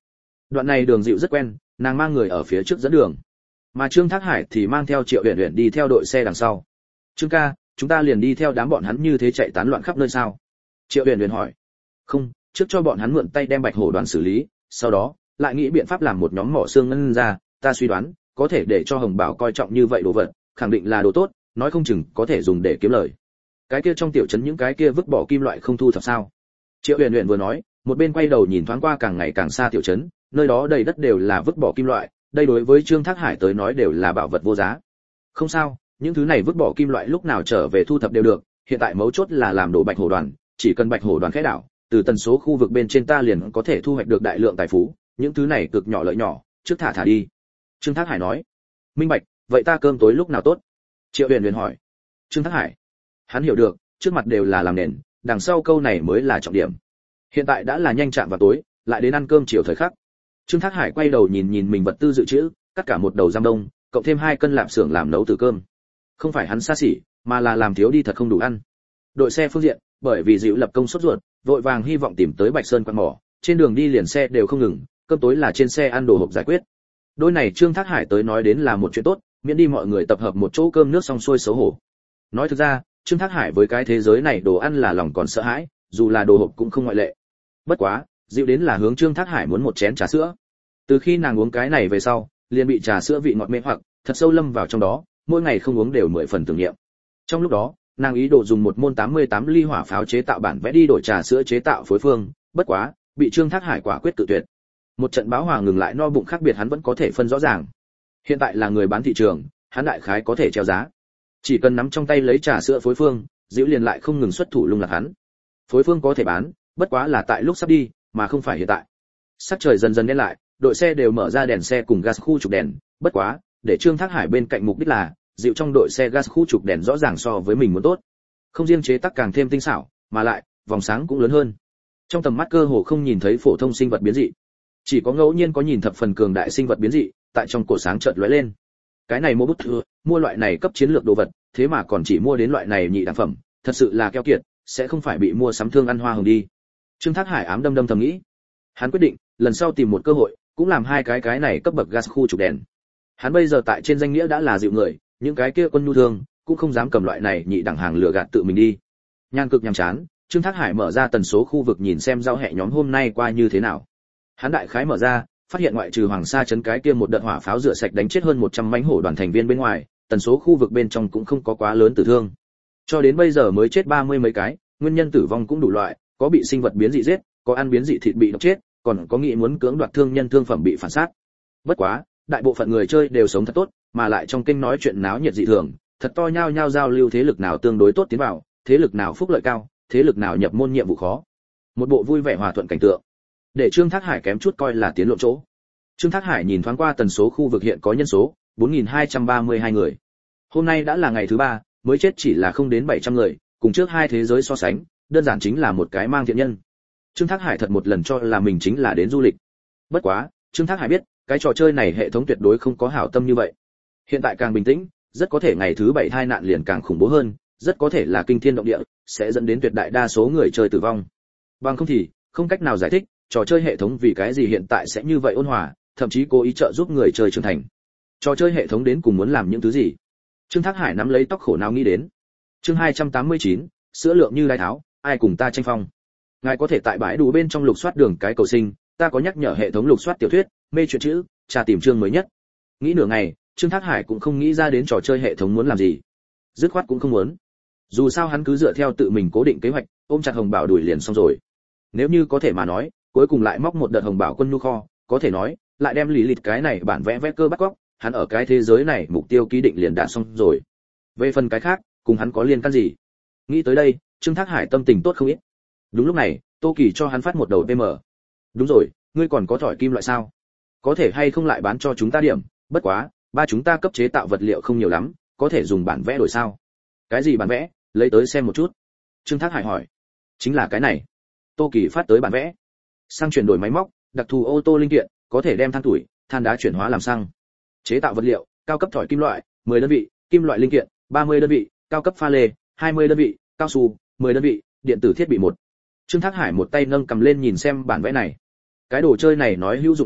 Đoạn này đường dịu rất quen, nàng mang người ở phía trước dẫn đường, mà Trương Thác Hải thì mang theo Triệu Uyển Uyển đi theo đội xe đằng sau. Trương ca, chúng ta liền đi theo đám bọn hắn như thế chạy tán loạn khắp nơi sao? Triệu Uyển Uyển hỏi. Không, trước cho bọn hắn mượn tay đem Bạch Hổ đoàn xử lý, sau đó lại nghĩ biện pháp làm một nhóm mỏ xương ngân ra, ta suy đoán có thể để cho Hồng Bảo coi trọng như vậy đồ vật, khẳng định là đồ tốt, nói không chừng có thể dùng để kiếm lời. Cái kia trong tiểu trấn những cái kia vứt bỏ kim loại không thu thập sao? Triệu Uyển Uyển vừa nói, một bên quay đầu nhìn thoáng qua càng ngày càng xa tiểu trấn, nơi đó đầy đất đều là vứt bỏ kim loại, đây đối với Trương Thác Hải tới nói đều là bảo vật vô giá. Không sao, những thứ này vứt bỏ kim loại lúc nào trở về thu thập đều được, hiện tại mấu chốt là làm đổ Bạch Hổ đoàn, chỉ cần Bạch Hổ đoàn khẽ đảo, từ tần số khu vực bên trên ta liền có thể thu hoạch được đại lượng tài phú, những thứ này cực nhỏ lợi nhỏ, trước thả thả đi. Trương Thác Hải nói. Minh bạch, vậy ta cơm tối lúc nào tốt? Triệu Uyển Uyển hỏi. Trương Thác Hải. Hắn hiểu được, trước mặt đều là làm nền, đằng sau câu này mới là trọng điểm. Hiện tại đã là nhanh chạm vào tối, lại đến ăn cơm chiều thời khắc. Trương Thác Hải quay đầu nhìn nhìn mình vật tư dự trữ, tất cả một đầu giam đông, cộng thêm hai cân lạp xưởng làm nấu từ cơm. Không phải hắn xa xỉ, mà là làm thiếu đi thật không đủ ăn. Đội xe phương diện, bởi vì dịu lập công sốt ruột, vội vàng hy vọng tìm tới Bạch Sơn quan mỏ, trên đường đi liền xe đều không ngừng, cơm tối là trên xe ăn đồ hộp giải quyết. Đôi này Trương Thác Hải tới nói đến là một chuyện tốt, miễn đi mọi người tập hợp một chỗ cơm nước xong xuôi xấu hổ. Nói thực ra, Trương Thác Hải với cái thế giới này đồ ăn là lòng còn sợ hãi, dù là đồ hộp cũng không ngoại lệ. Bất quá, dịu đến là hướng Trương Thác Hải muốn một chén trà sữa. Từ khi nàng uống cái này về sau, liền bị trà sữa vị ngọt mê hoặc, thật sâu lâm vào trong đó, mỗi ngày không uống đều mười phần tưởng niệm. Trong lúc đó, nàng ý đồ dùng một môn tám mươi tám ly hỏa pháo chế tạo bản vẽ đi đổi trà sữa chế tạo phối phương, bất quá, bị Trương Thác Hải quả quyết tự tuyệt. Một trận báo hòa ngừng lại no bụng khác biệt hắn vẫn có thể phân rõ ràng. Hiện tại là người bán thị trường, hắn đại khái có thể treo giá. Chỉ cần nắm trong tay lấy trà sữa phối phương, Diễu liền lại không ngừng xuất thủ lung lạc hắn. Phối phương có thể bán, bất quá là tại lúc sắp đi, mà không phải hiện tại. Sắc trời dần dần đen lại, đội xe đều mở ra đèn xe cùng gas khu trục đèn, bất quá, để Trương Thác Hải bên cạnh mục đích là, Diệu trong đội xe gas khu trục đèn rõ ràng so với mình muốn tốt. Không riêng chế tác càng thêm tinh xảo, mà lại, vòng sáng cũng lớn hơn. Trong tầm mắt cơ hồ không nhìn thấy phổ thông sinh vật biến dị, chỉ có ngẫu nhiên có nhìn thập phần cường đại sinh vật biến dị, tại trong cổ sáng chợt lóe lên. Cái này mua bút thừa, mua loại này cấp chiến lược đồ vật, thế mà còn chỉ mua đến loại này nhị đẳng phẩm, thật sự là keo kiệt, sẽ không phải bị mua sắm thương ăn hoa hồng đi. Trương Thác Hải ám đâm đâm thầm nghĩ. Hắn quyết định, lần sau tìm một cơ hội, cũng làm hai cái cái này cấp bậc gas khu trục đèn. Hắn bây giờ tại trên danh nghĩa đã là dịu người, những cái kia quân nhu thương cũng không dám cầm loại này nhị đẳng hàng lừa gạt tự mình đi. Nhan cực nhàm chán, Trương Thác Hải mở ra tần số khu vực nhìn xem giao hẹ nhóm hôm nay qua như thế nào. Hắn đại khái mở ra, phát hiện ngoại trừ Hoàng Sa trấn cái kia một đợt hỏa pháo rửa sạch đánh chết hơn một trăm mãnh hổ đoàn thành viên bên ngoài, tần số khu vực bên trong cũng không có quá lớn tử thương. Cho đến bây giờ mới chết ba mươi mấy cái, nguyên nhân tử vong cũng đủ loại, có bị sinh vật biến dị giết, có ăn biến dị thịt bị độc chết, còn có nghĩ muốn cưỡng đoạt thương nhân thương phẩm bị phản sát. Bất quá, đại bộ phận người chơi đều sống thật tốt, mà lại trong kênh nói chuyện náo nhiệt dị thường, thật to nhau nhau giao lưu thế lực nào tương đối tốt tiến vào, thế lực nào phúc lợi cao, thế lực nào nhập môn nhiệm vụ khó. Một bộ vui vẻ hòa thuận cảnh tượng, để Trương Thác Hải kém chút coi là tiến lộ chỗ. Trương Thác Hải nhìn thoáng qua tần số khu vực hiện có nhân số bốn nghìn hai trăm ba mươi hai người. Hôm nay đã là ngày thứ ba, mới chết chỉ là không đến bảy trăm người, cùng trước hai thế giới so sánh, đơn giản chính là một cái mang thiện nhân. Trương Thác Hải thật một lần cho là mình chính là đến du lịch. Bất quá, Trương Thác Hải biết, cái trò chơi này hệ thống tuyệt đối không có hảo tâm như vậy. Hiện tại càng bình tĩnh, rất có thể ngày thứ bảy tai nạn liền càng khủng bố hơn, rất có thể là kinh thiên động địa, sẽ dẫn đến tuyệt đại đa số người chơi tử vong. Bằng không thì, không cách nào giải thích, trò chơi hệ thống vì cái gì hiện tại sẽ như vậy ôn hòa, thậm chí cố ý trợ giúp người chơi trưởng thành. Trò chơi hệ thống đến cùng muốn làm những thứ gì? Trương Thác Hải nắm lấy tóc khổ não nghĩ đến. Chương hai trăm tám mươi chín, sữa lượng như đai tháo, ai cùng ta tranh phong. Ngài có thể tại bãi đủ bên trong lục soát đường cái cầu sinh, ta có nhắc nhở hệ thống lục soát tiểu thuyết, mê chuyện chữ, tra tìm chương mới nhất. Nghĩ nửa ngày, Trương Thác Hải cũng không nghĩ ra đến trò chơi hệ thống muốn làm gì. Dứt khoát cũng không muốn. Dù sao hắn cứ dựa theo tự mình cố định kế hoạch, ôm chặt Hồng Bảo đuổi liền xong rồi. Nếu như có thể mà nói, cuối cùng lại móc một đợt Hồng Bảo quân nhu kho, có thể nói, lại đem lý lịch cái này bản vẽ vẽ cơ bắt góc, hắn ở cái thế giới này mục tiêu ký định liền đã xong rồi. Về phần cái khác, cùng hắn có liên can gì? Nghĩ tới đây, Trương Thác Hải tâm tình tốt không ít. Đúng lúc này, Tô Kỳ cho hắn phát một đầu pê em. Đúng rồi, ngươi còn có thỏi kim loại sao? Có thể hay không lại bán cho chúng ta điểm, bất quá, ba chúng ta cấp chế tạo vật liệu không nhiều lắm, có thể dùng bản vẽ đổi sao? Cái gì bản vẽ, lấy tới xem một chút. Trương Thác Hải hỏi. Chính là cái này. Tô Kỳ phát tới bản vẽ. Sang chuyển đổi máy móc, đặc thù ô tô linh kiện, có thể đem than tuổi, than đá chuyển hóa làm xăng. Chế tạo vật liệu, cao cấp thỏi kim loại, mười đơn vị, kim loại linh kiện, ba mươi đơn vị, cao cấp pha lê, hai mươi đơn vị, cao su, mười đơn vị, điện tử thiết bị một. Trương Thác Hải một tay nâng cầm lên nhìn xem bản vẽ này. Cái đồ chơi này nói hữu dụng đi,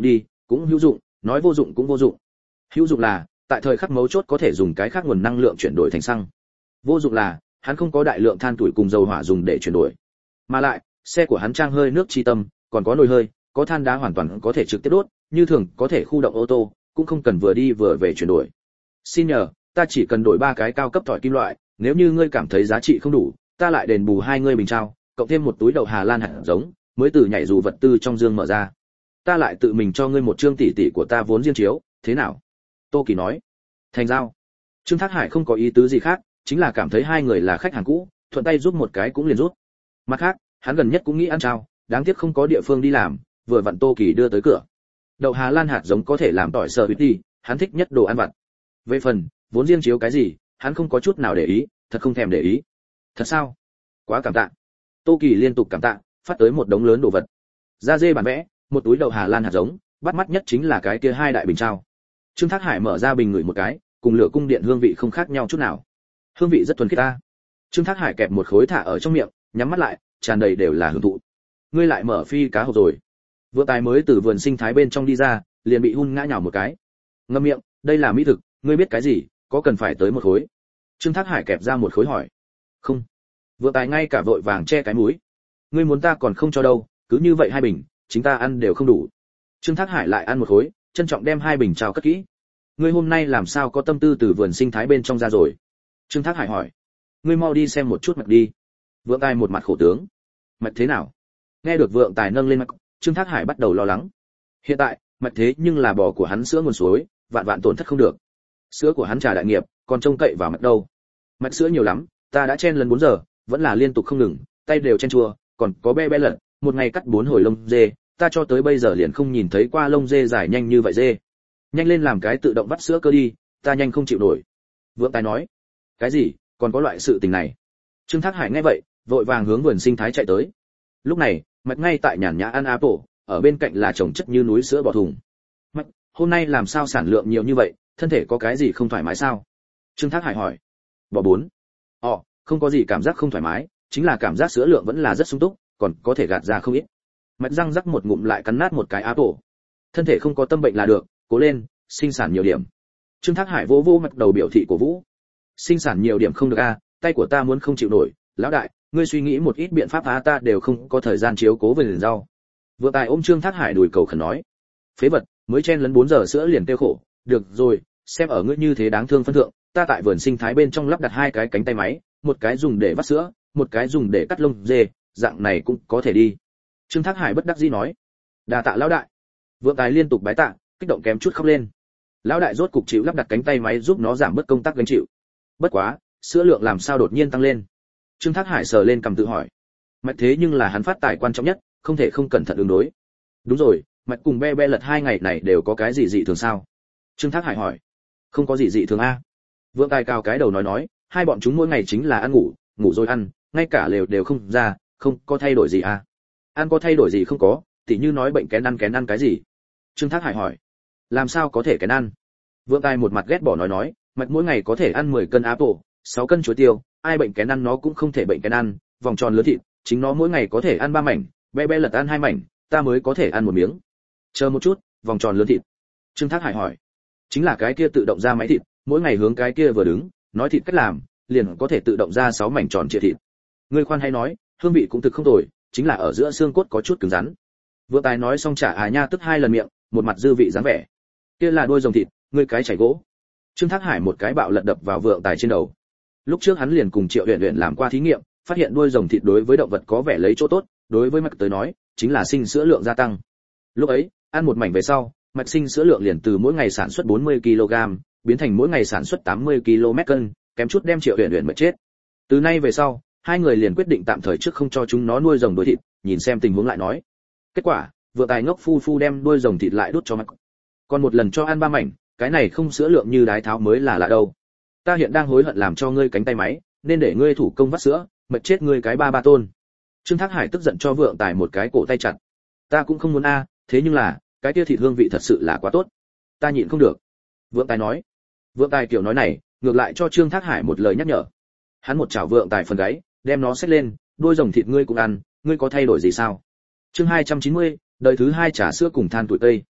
cũng hữu dụng, nói vô dụng cũng vô dụng. Hữu dụng là tại thời khắc mấu chốt có thể dùng cái khác nguồn năng lượng chuyển đổi thành xăng. Vô dụng là hắn không có đại lượng than tuổi cùng dầu hỏa dùng để chuyển đổi. Mà lại, xe của hắn trang hơi nước chi tâm, còn có nồi hơi, có than đá hoàn toàn có thể trực tiếp đốt, như thường có thể khu động ô tô, cũng không cần vừa đi vừa về chuyển đổi. Xin nhờ, ta chỉ cần đổi ba cái cao cấp thỏi kim loại, nếu như ngươi cảm thấy giá trị không đủ, ta lại đền bù hai ngươi bình trao, cộng thêm một túi đậu Hà Lan hạt giống, mới từ nhảy dù vật tư trong dương mở ra. Ta lại tự mình cho ngươi một trương tỷ tỷ của ta vốn riêng chiếu, thế nào? Tô Kỳ nói. Thành giao. Trương Thác Hải không có ý tứ gì khác, chính là cảm thấy hai người là khách hàng cũ, thuận tay giúp một cái cũng liền rút. Mặt khác, hắn gần nhất cũng nghĩ ăn trao, đáng tiếc không có địa phương đi làm, vừa vặn Tô Kỳ đưa tới cửa. Đậu Hà Lan hạt giống có thể làm tỏi sở huyết đi, hắn thích nhất đồ ăn vặt. Về phần vốn riêng chiếu cái gì, hắn không có chút nào để ý, thật không thèm để ý. Thật sao? Quá cảm tạ. Tô Kỳ liên tục cảm tạ, phát tới một đống lớn đồ vật. Da dê bản vẽ, một túi đậu Hà Lan hạt giống, bắt mắt nhất chính là cái kia hai đại bình trao. Trương Thác Hải mở ra bình ngửi một cái, cùng lửa cung điện hương vị không khác nhau chút nào. Hương vị rất thuần khiết ta. Trương Thác Hải kẹp một khối thả ở trong miệng, nhắm mắt lại, tràn đầy đều là hưởng thụ. Ngươi lại mở phi cá hộp rồi. Vượng Tài mới từ vườn sinh thái bên trong đi ra, liền bị hun ngã nhào một cái. Ngậm miệng, đây là mỹ thực, ngươi biết cái gì, có cần phải tới một khối. Trương Thác Hải kẹp ra một khối hỏi. Không. Vượng Tài ngay cả vội vàng che cái mũi. Ngươi muốn ta còn không cho đâu, cứ như vậy hai bình, chính ta ăn đều không đủ. Trương Thác Hải lại ăn một khối, trân trọng đem hai bình trao cất kỹ. Ngươi hôm nay làm sao có tâm tư từ vườn sinh thái bên trong ra rồi? Trương Thác Hải hỏi. Ngươi mau đi xem một chút Mạch đi. Vượng Tài một mặt khổ tướng. Mạch thế nào? Nghe được Vượng Tài nâng lên Mạch, Trương Thác Hải bắt đầu lo lắng. Hiện tại, Mạch thế nhưng là bò của hắn sữa nguồn suối, vạn vạn tổn thất không được. Sữa của hắn trả đại nghiệp, còn trông cậy vào Mạch đâu? Mạch sữa nhiều lắm, ta đã chen lần bốn giờ, vẫn là liên tục không ngừng, tay đều chen chua, còn có be be lật, một ngày cắt bốn hồi lông dê, ta cho tới bây giờ liền không nhìn thấy qua lông dê dài nhanh như vậy dê. Nhanh lên làm cái tự động vắt sữa cơ đi, ta nhanh không chịu nổi. Vượng Tài nói. Cái gì, còn có loại sự tình này? Trương Thác Hải nghe vậy, vội vàng hướng vườn sinh thái chạy tới. Lúc này, Mạch ngay tại nhàn nhã ăn apple, ở bên cạnh là chồng chất như núi sữa bò thùng. Mạch, hôm nay làm sao sản lượng nhiều như vậy, thân thể có cái gì không thoải mái sao? Trương Thác Hải hỏi. Bò bốn. Ồ, không có gì cảm giác không thoải mái, chính là cảm giác sữa lượng vẫn là rất sung túc, còn có thể gạt ra không ít. Mạch răng rắc một ngụm lại cắn nát một cái apple. Thân thể không có tâm bệnh là được, cố lên, sinh sản nhiều điểm. Trương Thác Hải vỗ vỗ Mạch đầu biểu thị của Vũ. Sinh sản nhiều điểm không được a, tay của ta muốn không chịu nổi, lão đại, ngươi suy nghĩ một ít biện pháp á, ta đều không có thời gian chiếu cố vườn rau. Vượng Tài ôm Trương Thác Hải đùi cầu khẩn nói. Phế vật, mới chen lấn bốn giờ sữa liền tiêu khổ, được rồi, xem ở ngươi như thế đáng thương phân thượng, ta tại vườn sinh thái bên trong lắp đặt hai cái cánh tay máy, một cái dùng để vắt sữa, một cái dùng để cắt lông dê, dạng này cũng có thể đi. Trương Thác Hải bất đắc dĩ nói. Đa tạ lão đại. Vượng Tài liên tục bái tạ, kích động kém chút khóc lên. Lão đại rốt cục chịu lắp đặt cánh tay máy giúp nó giảm bớt công tác gánh chịu. Bất quá, sữa lượng làm sao đột nhiên tăng lên? Trương Thác Hải sờ lên cầm tự hỏi. Mạch thế nhưng là hắn phát tài quan trọng nhất, không thể không cẩn thận ứng đối. Đúng rồi, Mạch cùng be be lật hai ngày này đều có cái gì dị thường sao? Trương Thác Hải hỏi. Không có gì dị thường a. Vượng Tài cao cái đầu nói nói, hai bọn chúng mỗi ngày chính là ăn ngủ, ngủ rồi ăn, ngay cả lều đều không ra, không có thay đổi gì a. Ăn có thay đổi gì không có, tỉ như nói bệnh kén ăn kén ăn cái gì? Trương Thác Hải hỏi. Làm sao có thể kén ăn? Vượng Tài một mặt ghét bỏ nói nói, Mạch mỗi ngày có thể ăn mười cân apple, sáu cân chuối tiêu, ai bệnh kén ăn nó cũng không thể bệnh kén ăn, vòng tròn lớn thịt, chính nó mỗi ngày có thể ăn ba mảnh, be be lật ăn hai mảnh, ta mới có thể ăn một miếng. Chờ một chút, vòng tròn lớn thịt. Trương Thác Hải hỏi. Chính là cái kia tự động ra máy thịt, mỗi ngày hướng cái kia vừa đứng, nói thịt cách làm, liền có thể tự động ra sáu mảnh tròn chia thịt. Ngươi khoan hay nói, hương vị cũng thực không tồi, chính là ở giữa xương cốt có chút cứng rắn. Vượng Tài nói xong trả à nha tức hai lần miệng, một mặt dư vị dáng vẻ. Kia là đuôi rồng thịt, ngươi cái chảy gỗ. Trương Thác Hải một cái bạo lật đập vào Vượng Tài trên đầu. Lúc trước hắn liền cùng Triệu Uyển Uyển làm qua thí nghiệm, phát hiện đuôi rồng thịt đối với động vật có vẻ lấy chỗ tốt, đối với Mạch tới nói, chính là sinh sữa lượng gia tăng. Lúc ấy, ăn một mảnh về sau, Mạch sinh sữa lượng liền từ mỗi ngày sản xuất bốn mươi ki lô gam, biến thành mỗi ngày sản xuất tám mươi ki lô mét cân, kém chút đem Triệu Uyển Uyển mệt chết. Từ nay về sau, hai người liền quyết định tạm thời trước không cho chúng nó nuôi rồng đuôi thịt, nhìn xem tình huống lại nói. Kết quả, Vượng Tài ngốc phu phu đem đuôi rồng thịt lại đút cho Mạch. Còn một lần cho ăn ba mảnh, cái này không sữa lượng như đái tháo mới là lạ đâu. Ta hiện đang hối hận làm cho ngươi cánh tay máy, nên để ngươi thủ công vắt sữa, mệt chết ngươi cái ba ba tôn. Trương Thác Hải tức giận cho Vượng Tài một cái cổ tay chặt. Ta cũng không muốn a, thế nhưng là, cái kia thịt hương vị thật sự là quá tốt. Ta nhịn không được. Vượng Tài nói. Vượng Tài kiểu nói này, ngược lại cho Trương Thác Hải một lời nhắc nhở. Hắn một chảo Vượng Tài phần gáy, đem nó xách lên, đuôi rồng thịt ngươi cũng ăn, ngươi có thay đổi gì sao? Chương hai trăm chín mươi, đời thứ hai trà sữa cùng than tuổi tây.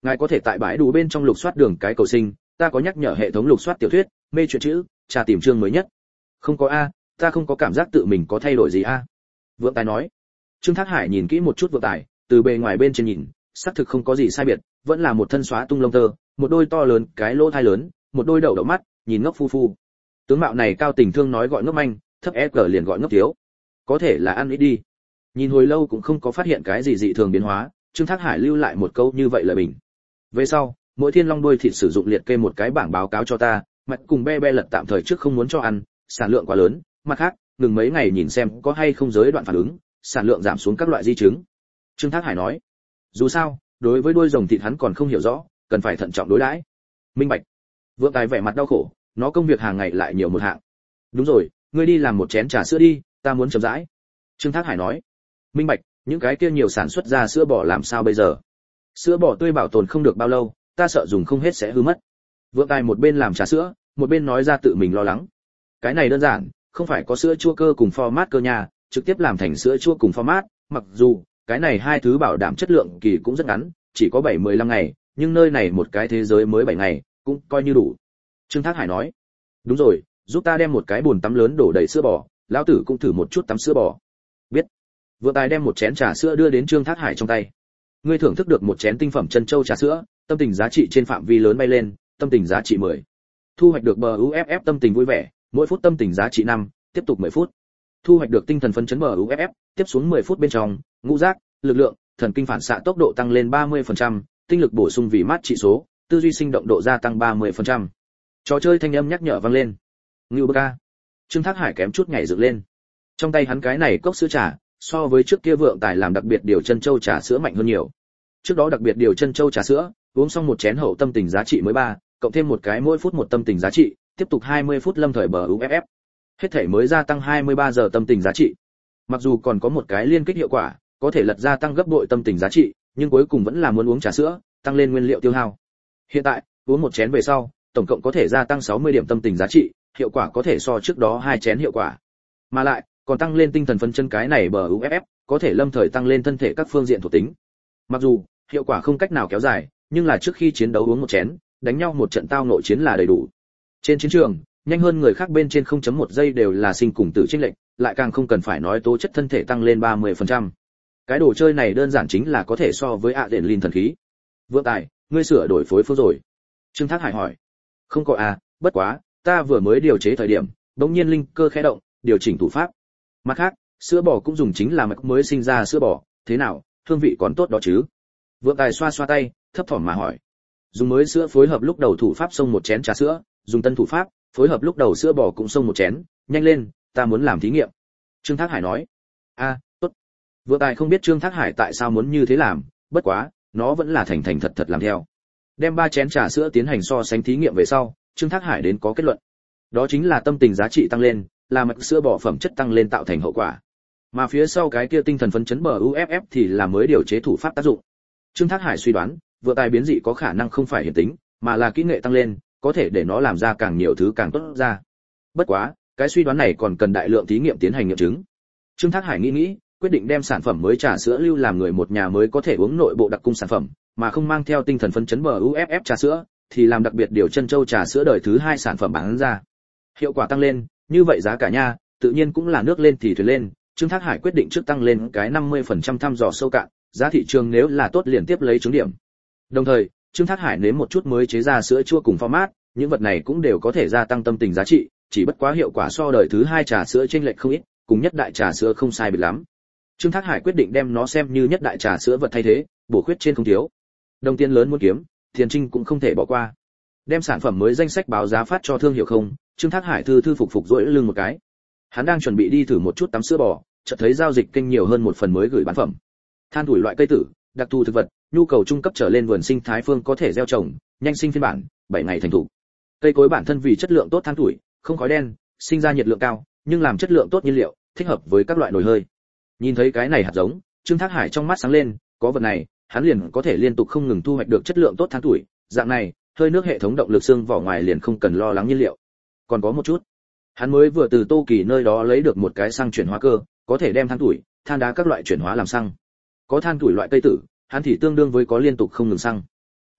Ngài có thể tại bãi đủ bên trong lục soát đường cái cầu sinh, ta có nhắc nhở hệ thống lục soát tiểu thuyết, mê truyện chữ, tra tìm chương mới nhất. Không có a, ta không có cảm giác tự mình có thay đổi gì a. Vượng Tài nói. Trương Thác Hải nhìn kỹ một chút Vượng Tài, từ bề ngoài bên trên nhìn, xác thực không có gì sai biệt, vẫn là một thân xóa tung lông tơ, một đôi to lớn, cái lỗ thai lớn, một đôi đậu đậu mắt, nhìn ngốc phu phu. Tướng mạo này Cao Tình Thương nói gọi ngốc manh, thấp ép cờ liền gọi ngốc thiếu. Có thể là ăn ít đi. Nhìn hồi lâu cũng không có phát hiện cái gì dị thường biến hóa, Trương Thác Hải lưu lại một câu như vậy lời bình. Về sau, mỗi thiên long đuôi thịt sử dụng liệt kê một cái bảng báo cáo cho ta, mạch cùng be be lật tạm thời trước không muốn cho ăn, sản lượng quá lớn, mặt khác, ngừng mấy ngày nhìn xem có hay không giới đoạn phản ứng, sản lượng giảm xuống các loại di chứng. Trương Thác Hải nói, dù sao, đối với đuôi rồng thịt hắn còn không hiểu rõ, cần phải thận trọng đối đãi. Minh bạch. Vượng Tài vẻ mặt đau khổ, nó công việc hàng ngày lại nhiều một hạng. Đúng rồi, ngươi đi làm một chén trà sữa đi, ta muốn chậm rãi. Trương Thác Hải nói, minh bạch, những cái kia nhiều sản xuất ra sữa bò làm sao bây giờ? Sữa bò tươi bảo tồn không được bao lâu, ta sợ dùng không hết sẽ hư mất. Vượng Tài một bên làm trà sữa, một bên nói ra tự mình lo lắng. Cái này đơn giản, không phải có sữa chua cơ cùng format cơ nhà, trực tiếp làm thành sữa chua cùng format, mặc dù cái này hai thứ bảo đảm chất lượng kỳ cũng rất ngắn, chỉ có bảy mười lăm ngày, nhưng nơi này một cái thế giới mới bảy ngày, cũng coi như đủ. Trương Thác Hải nói, đúng rồi, giúp ta đem một cái bồn tắm lớn đổ đầy sữa bò, lão tử cũng thử một chút tắm sữa bò. Biết. Vượng Tài đem một chén trà sữa đưa đến Trương Thác Hải trong tay. Ngươi thưởng thức được một chén tinh phẩm chân châu trà sữa, tâm tình giá trị trên phạm vi lớn bay lên, tâm tình giá trị mười. Thu hoạch được bờ u ép ép tâm tình vui vẻ, mỗi phút tâm tình giá trị năm, tiếp tục mười phút. Thu hoạch được tinh thần phấn chấn bờ u ép ép, tiếp xuống mười phút bên trong, ngũ giác, lực lượng, thần kinh phản xạ tốc độ tăng lên ba mươi phần trăm, tinh lực bổ sung vì mát trị số, tư duy sinh động độ gia tăng ba mươi phần trăm. Trò chơi thanh âm nhắc nhở vang lên. Ngưu bơ ca. Trương Thác Hải kém chút nhảy dựng lên. Trong tay hắn cái này cốc sữa trà, so với trước kia Vượng Tài làm đặc biệt điều chân châu trà sữa mạnh hơn nhiều. Trước đó đặc biệt điều chân châu trà sữa, uống xong một chén hậu tâm tình giá trị mới ba, cộng thêm một cái mỗi phút một tâm tình giá trị, tiếp tục hai mươi phút lâm thời bờ u ép ép. Hết thể mới gia tăng hai mươi ba giờ tâm tình giá trị. Mặc dù còn có một cái liên kích hiệu quả, có thể lật gia tăng gấp bội tâm tình giá trị, nhưng cuối cùng vẫn là muốn uống trà sữa, tăng lên nguyên liệu tiêu hao. Hiện tại, uống một chén về sau, tổng cộng có thể gia tăng sáu mươi điểm tâm tình giá trị, hiệu quả có thể so trước đó hai chén hiệu quả. Mà lại, còn tăng lên tinh thần phấn chân cái này bờ u ép ép, có thể lâm thời tăng lên thân thể các phương diện thuộc tính. Mặc dù, hiệu quả không cách nào kéo dài, nhưng là trước khi chiến đấu uống một chén, đánh nhau một trận tao nội chiến là đầy đủ. Trên chiến trường, nhanh hơn người khác bên trên không chấm một giây đều là sinh cùng tử chênh lệch, lại càng không cần phải nói tố chất thân thể tăng lên ba mươi phần trăm. Cái đồ chơi này đơn giản chính là có thể so với ạ đền linh thần khí. Vượng Tài, ngươi sửa đổi phối phương rồi? Trương Thác Hải hỏi. Không có à, bất quá, ta vừa mới điều chế thời điểm, đống nhiên linh cơ khẽ động, điều chỉnh thủ pháp. Mặt khác, sữa bò cũng dùng chính là mạch mới sinh ra sữa bò, thế nào, hương vị còn tốt đó chứ? Vượng Tài xoa xoa tay, thấp thỏm mà hỏi. Dùng mới sữa phối hợp lúc đầu thủ pháp xông một chén trà sữa, dùng tân thủ pháp, phối hợp lúc đầu sữa bò cũng xông một chén, nhanh lên, ta muốn làm thí nghiệm. Trương Thác Hải nói. A, tốt. Vượng Tài không biết Trương Thác Hải tại sao muốn như thế làm, bất quá, nó vẫn là thành thành thật thật làm theo. Đem ba chén trà sữa tiến hành so sánh thí nghiệm về sau, Trương Thác Hải đến có kết luận. Đó chính là tâm tình giá trị tăng lên, là mạch sữa bò phẩm chất tăng lên tạo thành hậu quả. Mà phía sau cái kia tinh thần phấn chấn bờ u ép ép thì là mới điều chế thủ pháp tác dụng. Trương Thác Hải suy đoán, Vượng Tài biến dị có khả năng không phải hiển tính, mà là kỹ nghệ tăng lên, có thể để nó làm ra càng nhiều thứ càng tốt ra. Bất quá, cái suy đoán này còn cần đại lượng thí nghiệm tiến hành nghiệm chứng. Trương Thác Hải nghĩ nghĩ, quyết định đem sản phẩm mới trà sữa lưu làm người một nhà mới có thể uống nội bộ đặc cung sản phẩm, mà không mang theo tinh thần phấn chấn bờ u ép ép trà sữa, thì làm đặc biệt điều chân châu trà sữa đời thứ hai sản phẩm bán ra. Hiệu quả tăng lên, như vậy giá cả nha, tự nhiên cũng là nước lên thì thuyền lên. Trương Thác Hải quyết định trước tăng lên cái năm mươi phần trăm thăm dò sâu cạn, giá thị trường nếu là tốt liền tiếp lấy trứng điểm. Đồng thời, Trương Thác Hải nếm một chút mới chế ra sữa chua cùng format, những vật này cũng đều có thể gia tăng tâm tình giá trị, chỉ bất quá hiệu quả so đời thứ hai trà sữa chênh lệch không ít, cùng nhất đại trà sữa không sai biệt lắm. Trương Thác Hải quyết định đem nó xem như nhất đại trà sữa vật thay thế, bổ khuyết trên không thiếu. Đồng tiền lớn muốn kiếm, Thiền Trinh cũng không thể bỏ qua. Đem sản phẩm mới danh sách báo giá phát cho thương hiệu không, Trương Thác Hải thư thư phục phục duỗi lưng một cái. Hắn đang chuẩn bị đi thử một chút tắm sữa bò, chợt thấy giao dịch kênh nhiều hơn một phần mới gửi bán phẩm. Than tuổi loại cây tử, đặc thù thực vật, nhu cầu trung cấp trở lên vườn sinh thái phương có thể gieo trồng, nhanh sinh phiên bản, bảy ngày thành thủ. Cây cối bản thân vì chất lượng tốt than tuổi, không khói đen, sinh ra nhiệt lượng cao, nhưng làm chất lượng tốt nhiên liệu, thích hợp với các loại nồi hơi. Nhìn thấy cái này hạt giống, Trương Thác Hải trong mắt sáng lên, có vật này, hắn liền có thể liên tục không ngừng thu hoạch được chất lượng tốt than tuổi, dạng này, hơi nước hệ thống động lực xương vỏ ngoài liền không cần lo lắng nhiên liệu. Còn có một chút, hắn mới vừa từ Tô Kỳ nơi đó lấy được một cái xăng chuyển hóa cơ, có thể đem than tuổi, than đá các loại chuyển hóa làm xăng. Có than tuổi loại cây tử, hắn thì tương đương với có liên tục không ngừng xăng.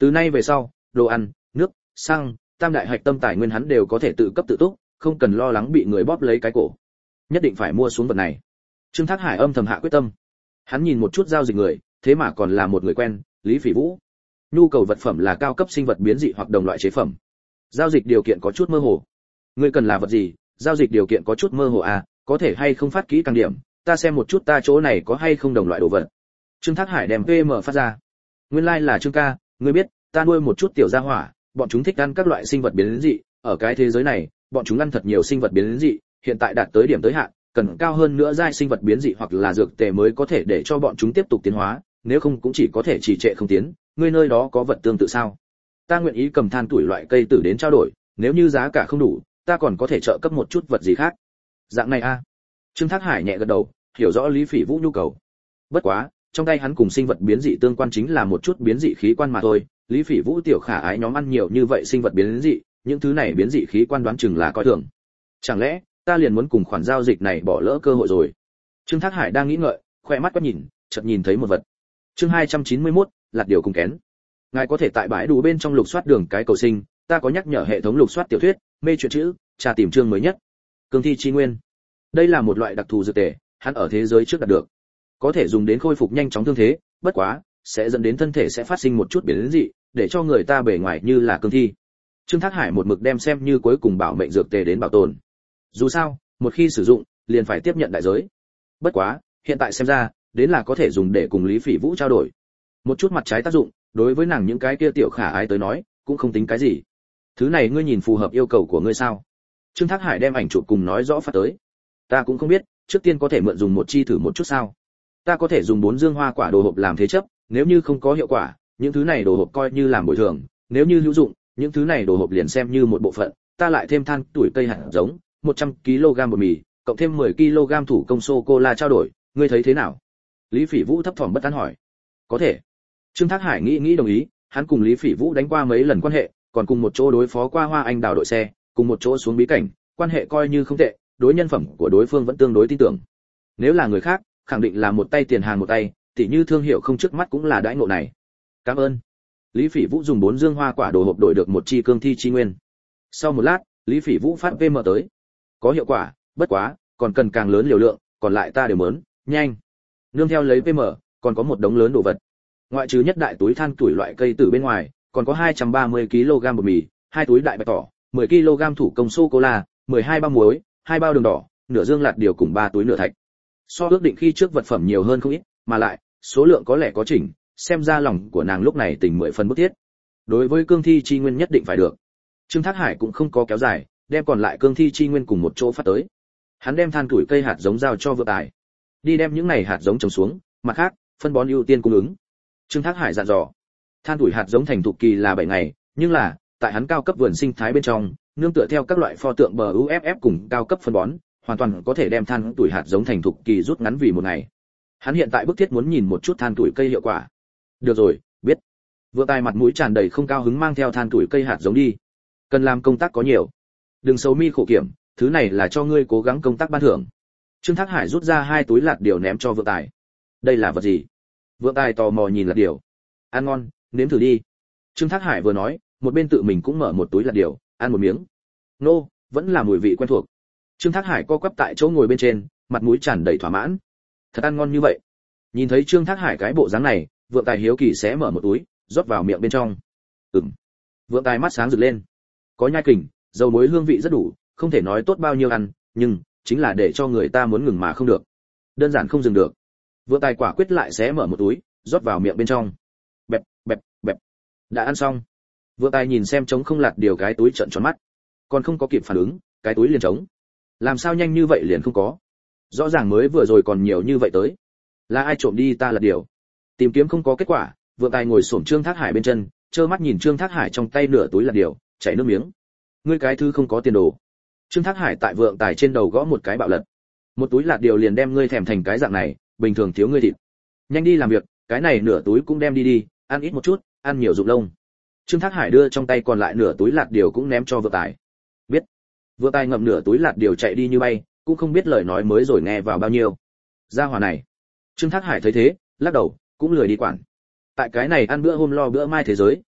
Từ nay về sau, đồ ăn, nước, xăng, tam đại hạch tâm tài nguyên hắn đều có thể tự cấp tự túc, không cần lo lắng bị người bóp lấy cái cổ. Nhất định phải mua xuống vật này. Trương Thác Hải âm thầm hạ quyết tâm. Hắn nhìn một chút giao dịch người, thế mà còn là một người quen, Lý Phỉ Vũ. Nhu cầu vật phẩm là cao cấp sinh vật biến dị hoặc đồng loại chế phẩm. Giao dịch điều kiện có chút mơ hồ. Ngươi cần là vật gì? Giao dịch điều kiện có chút mơ hồ à, có thể hay không phát kỹ càng điểm, ta xem một chút ta chỗ này có hay không đồng loại đồ vật. Trương Thác Hải đem pê em phát ra. Nguyên lai like là Trương ca, ngươi biết, ta nuôi một chút tiểu gia hỏa, bọn chúng thích ăn các loại sinh vật biến dị, ở cái thế giới này, bọn chúng ăn thật nhiều sinh vật biến dị, hiện tại đạt tới điểm tới hạn, cần cao hơn nữa giai sinh vật biến dị hoặc là dược tề mới có thể để cho bọn chúng tiếp tục tiến hóa, nếu không cũng chỉ có thể trì trệ không tiến. Ngươi nơi đó có vật tương tự sao? Ta nguyện ý cầm than tuổi loại cây tử đến trao đổi, nếu như giá cả không đủ, ta còn có thể trợ cấp một chút vật gì khác. Dạng này a. À. Trương Thác Hải nhẹ gật đầu, hiểu rõ Lý Phỉ Vũ nhu cầu. Bất quá, trong tay hắn cùng sinh vật biến dị tương quan chính là một chút biến dị khí quan mà thôi, Lý Phỉ Vũ tiểu khả ái nhóm ăn nhiều như vậy sinh vật biến dị, những thứ này biến dị khí quan đoán chừng là coi thường. Chẳng lẽ, ta liền muốn cùng khoản giao dịch này bỏ lỡ cơ hội rồi? Trương Thác Hải đang nghĩ ngợi, khỏe mắt quét nhìn, chợt nhìn thấy một vật. Chương hai trăm chín mươi mốt, lạt điều cùng kén. Ngài có thể tại bãi đủ bên trong lục soát đường cái cầu sinh, ta có nhắc nhở hệ thống lục soát tiểu thuyết, mê truyện chữ, tra tìm chương mới nhất. Cương thi chi nguyên. Đây là một loại đặc thù dược tề, hắn ở thế giới trước đạt được. Có thể dùng đến khôi phục nhanh chóng thương thế, bất quá, sẽ dẫn đến thân thể sẽ phát sinh một chút biến dị, để cho người ta bề ngoài như là cương thi. Trương Thác Hải một mực đem xem như cuối cùng bảo mệnh dược tề đến bảo tồn. Dù sao, một khi sử dụng, liền phải tiếp nhận đại giới. Bất quá, hiện tại xem ra, đến là có thể dùng để cùng Lý Phỉ Vũ trao đổi. Một chút mặt trái tác dụng, đối với nàng những cái kia tiểu khả ái tới nói, cũng không tính cái gì. Thứ này ngươi nhìn phù hợp yêu cầu của ngươi sao? Trương Thác Hải đem ảnh chụp cùng nói rõ phát tới. Ta cũng không biết, trước tiên có thể mượn dùng một chi thử một chút sao? Ta có thể dùng bốn dương hoa quả đồ hộp làm thế chấp, nếu như không có hiệu quả, những thứ này đồ hộp coi như làm bồi thường, nếu như hữu dụng, những thứ này đồ hộp liền xem như một bộ phận, ta lại thêm than tuổi cây hạt giống, một trăm ki lô gam bột mì, cộng thêm mười ki lô gam thủ công sô cô la trao đổi, ngươi thấy thế nào? Lý Phỉ Vũ thấp thỏm bất an hỏi. Có thể. Trương Thác Hải nghĩ nghĩ đồng ý, hắn cùng Lý Phỉ Vũ đánh qua mấy lần quan hệ, còn cùng một chỗ đối phó qua Hoa Anh đào đội xe, cùng một chỗ xuống bí cảnh, quan hệ coi như không tệ, đối nhân phẩm của đối phương vẫn tương đối tin tưởng. Nếu là người khác, khẳng định là một tay tiền hàng một tay, tỉ như thương hiệu không trước mắt cũng là đãi ngộ này. Cảm ơn. Lý Phỉ Vũ dùng bốn dương hoa quả đồ hộp đổi được một chi cương thi chi nguyên. Sau một lát, Lý Phỉ Vũ phát pê em tới. Có hiệu quả, bất quá, còn cần càng lớn liều lượng, còn lại ta đều mớn, nhanh. Nương theo lấy pê em, còn có một đống lớn đồ vật. Ngoại trừ nhất đại túi than tuổi loại cây từ bên ngoài, còn có hai trăm ba mươi ki lô gam bột mì, hai túi đại bạch tỏ, mười ki lô gam thủ công sô cô la, mười hai bao muối, hai bao đường đỏ, nửa dương lạt điều cùng ba túi nửa thạch. So ước định khi trước vật phẩm nhiều hơn không ít, mà lại, số lượng có lẽ có chỉnh, xem ra lòng của nàng lúc này tình mười phần bức thiết. Đối với cương thi chi nguyên nhất định phải được. Trương Thác Hải cũng không có kéo dài, đem còn lại cương thi chi nguyên cùng một chỗ phát tới. Hắn đem than tuổi cây hạt giống giao cho Vượng Tài. Đi đem những này hạt giống trồng xuống, mặt khác, phân bón ưu tiên cung ứng. Trương Thác Hải dặn dò. Than tuổi hạt giống thành thục kỳ là bảy ngày, nhưng là, tại hắn cao cấp vườn sinh thái bên trong, nương tựa theo các loại pho tượng bờ u ép ép cùng cao cấp phân bón, hoàn toàn có thể đem than tuổi hạt giống thành thục kỳ rút ngắn vì một ngày. Hắn hiện tại bức thiết muốn nhìn một chút than tuổi cây hiệu quả. Được rồi, biết. Vượng Tài mặt mũi tràn đầy không cao hứng mang theo than tuổi cây hạt giống đi. Cần làm công tác có nhiều. Đừng xấu mi khổ kiểm, thứ này là cho ngươi cố gắng công tác ban thưởng. Trương Thác Hải rút ra hai túi lạt điều ném cho Vượng Tài. Đây là vật gì? Vượng Tài tò mò nhìn lạt điều. Ăn ngon, nếm thử đi. Trương Thác Hải vừa nói, một bên tự mình cũng mở một túi lạt điều, ăn một miếng. Nô, vẫn là mùi vị quen thuộc. Trương Thác Hải co quắp tại chỗ ngồi bên trên, mặt mũi tràn đầy thỏa mãn. Thật ăn ngon như vậy. Nhìn thấy Trương Thác Hải cái bộ dáng này, Vượng Tài hiếu kỳ xé mở một túi, rót vào miệng bên trong. Ừm. Vượng Tài mắt sáng rực lên. Có nhai kình, dầu muối hương vị rất đủ, không thể nói tốt bao nhiêu ăn, nhưng chính là để cho người ta muốn ngừng mà không được. Đơn giản không dừng được. Vượng Tài quả quyết lại xé mở một túi, rót vào miệng bên trong. Bẹp, bẹp, bẹp. Đã ăn xong. Vượng Tài nhìn xem trống không lạt điều cái túi trợn tròn mắt. Còn không có kịp phản ứng, cái túi liền trống. Làm sao nhanh như vậy liền không có? Rõ ràng mới vừa rồi còn nhiều như vậy tới. Là ai trộm đi ta lạt điều? Tìm kiếm không có kết quả, Vượng Tài ngồi xổm Trương Thác Hải bên chân, trơ mắt nhìn Trương Thác Hải trong tay nửa túi lạt điều, chảy nước miếng. Ngươi cái thứ không có tiền đồ. Trương Thác Hải tại Vượng Tài trên đầu gõ một cái bạo lật. Một túi lạt điều liền đem ngươi thèm thành cái dạng này, bình thường thiếu ngươi thịt. Nhanh đi làm việc, cái này nửa túi cũng đem đi đi, ăn ít một chút, ăn nhiều dụng lông. Trương Thác Hải đưa trong tay còn lại nửa túi lạt điều cũng ném cho Vượng Tài. Biết. Vượng Tài ngậm nửa túi lạt điều chạy đi như bay, cũng không biết lời nói mới rồi nghe vào bao nhiêu. Gia hỏa này. Trương Thác Hải thấy thế, lắc đầu, cũng lười đi quản. Tại cái này ăn bữa hôm lo bữa mai thế giới,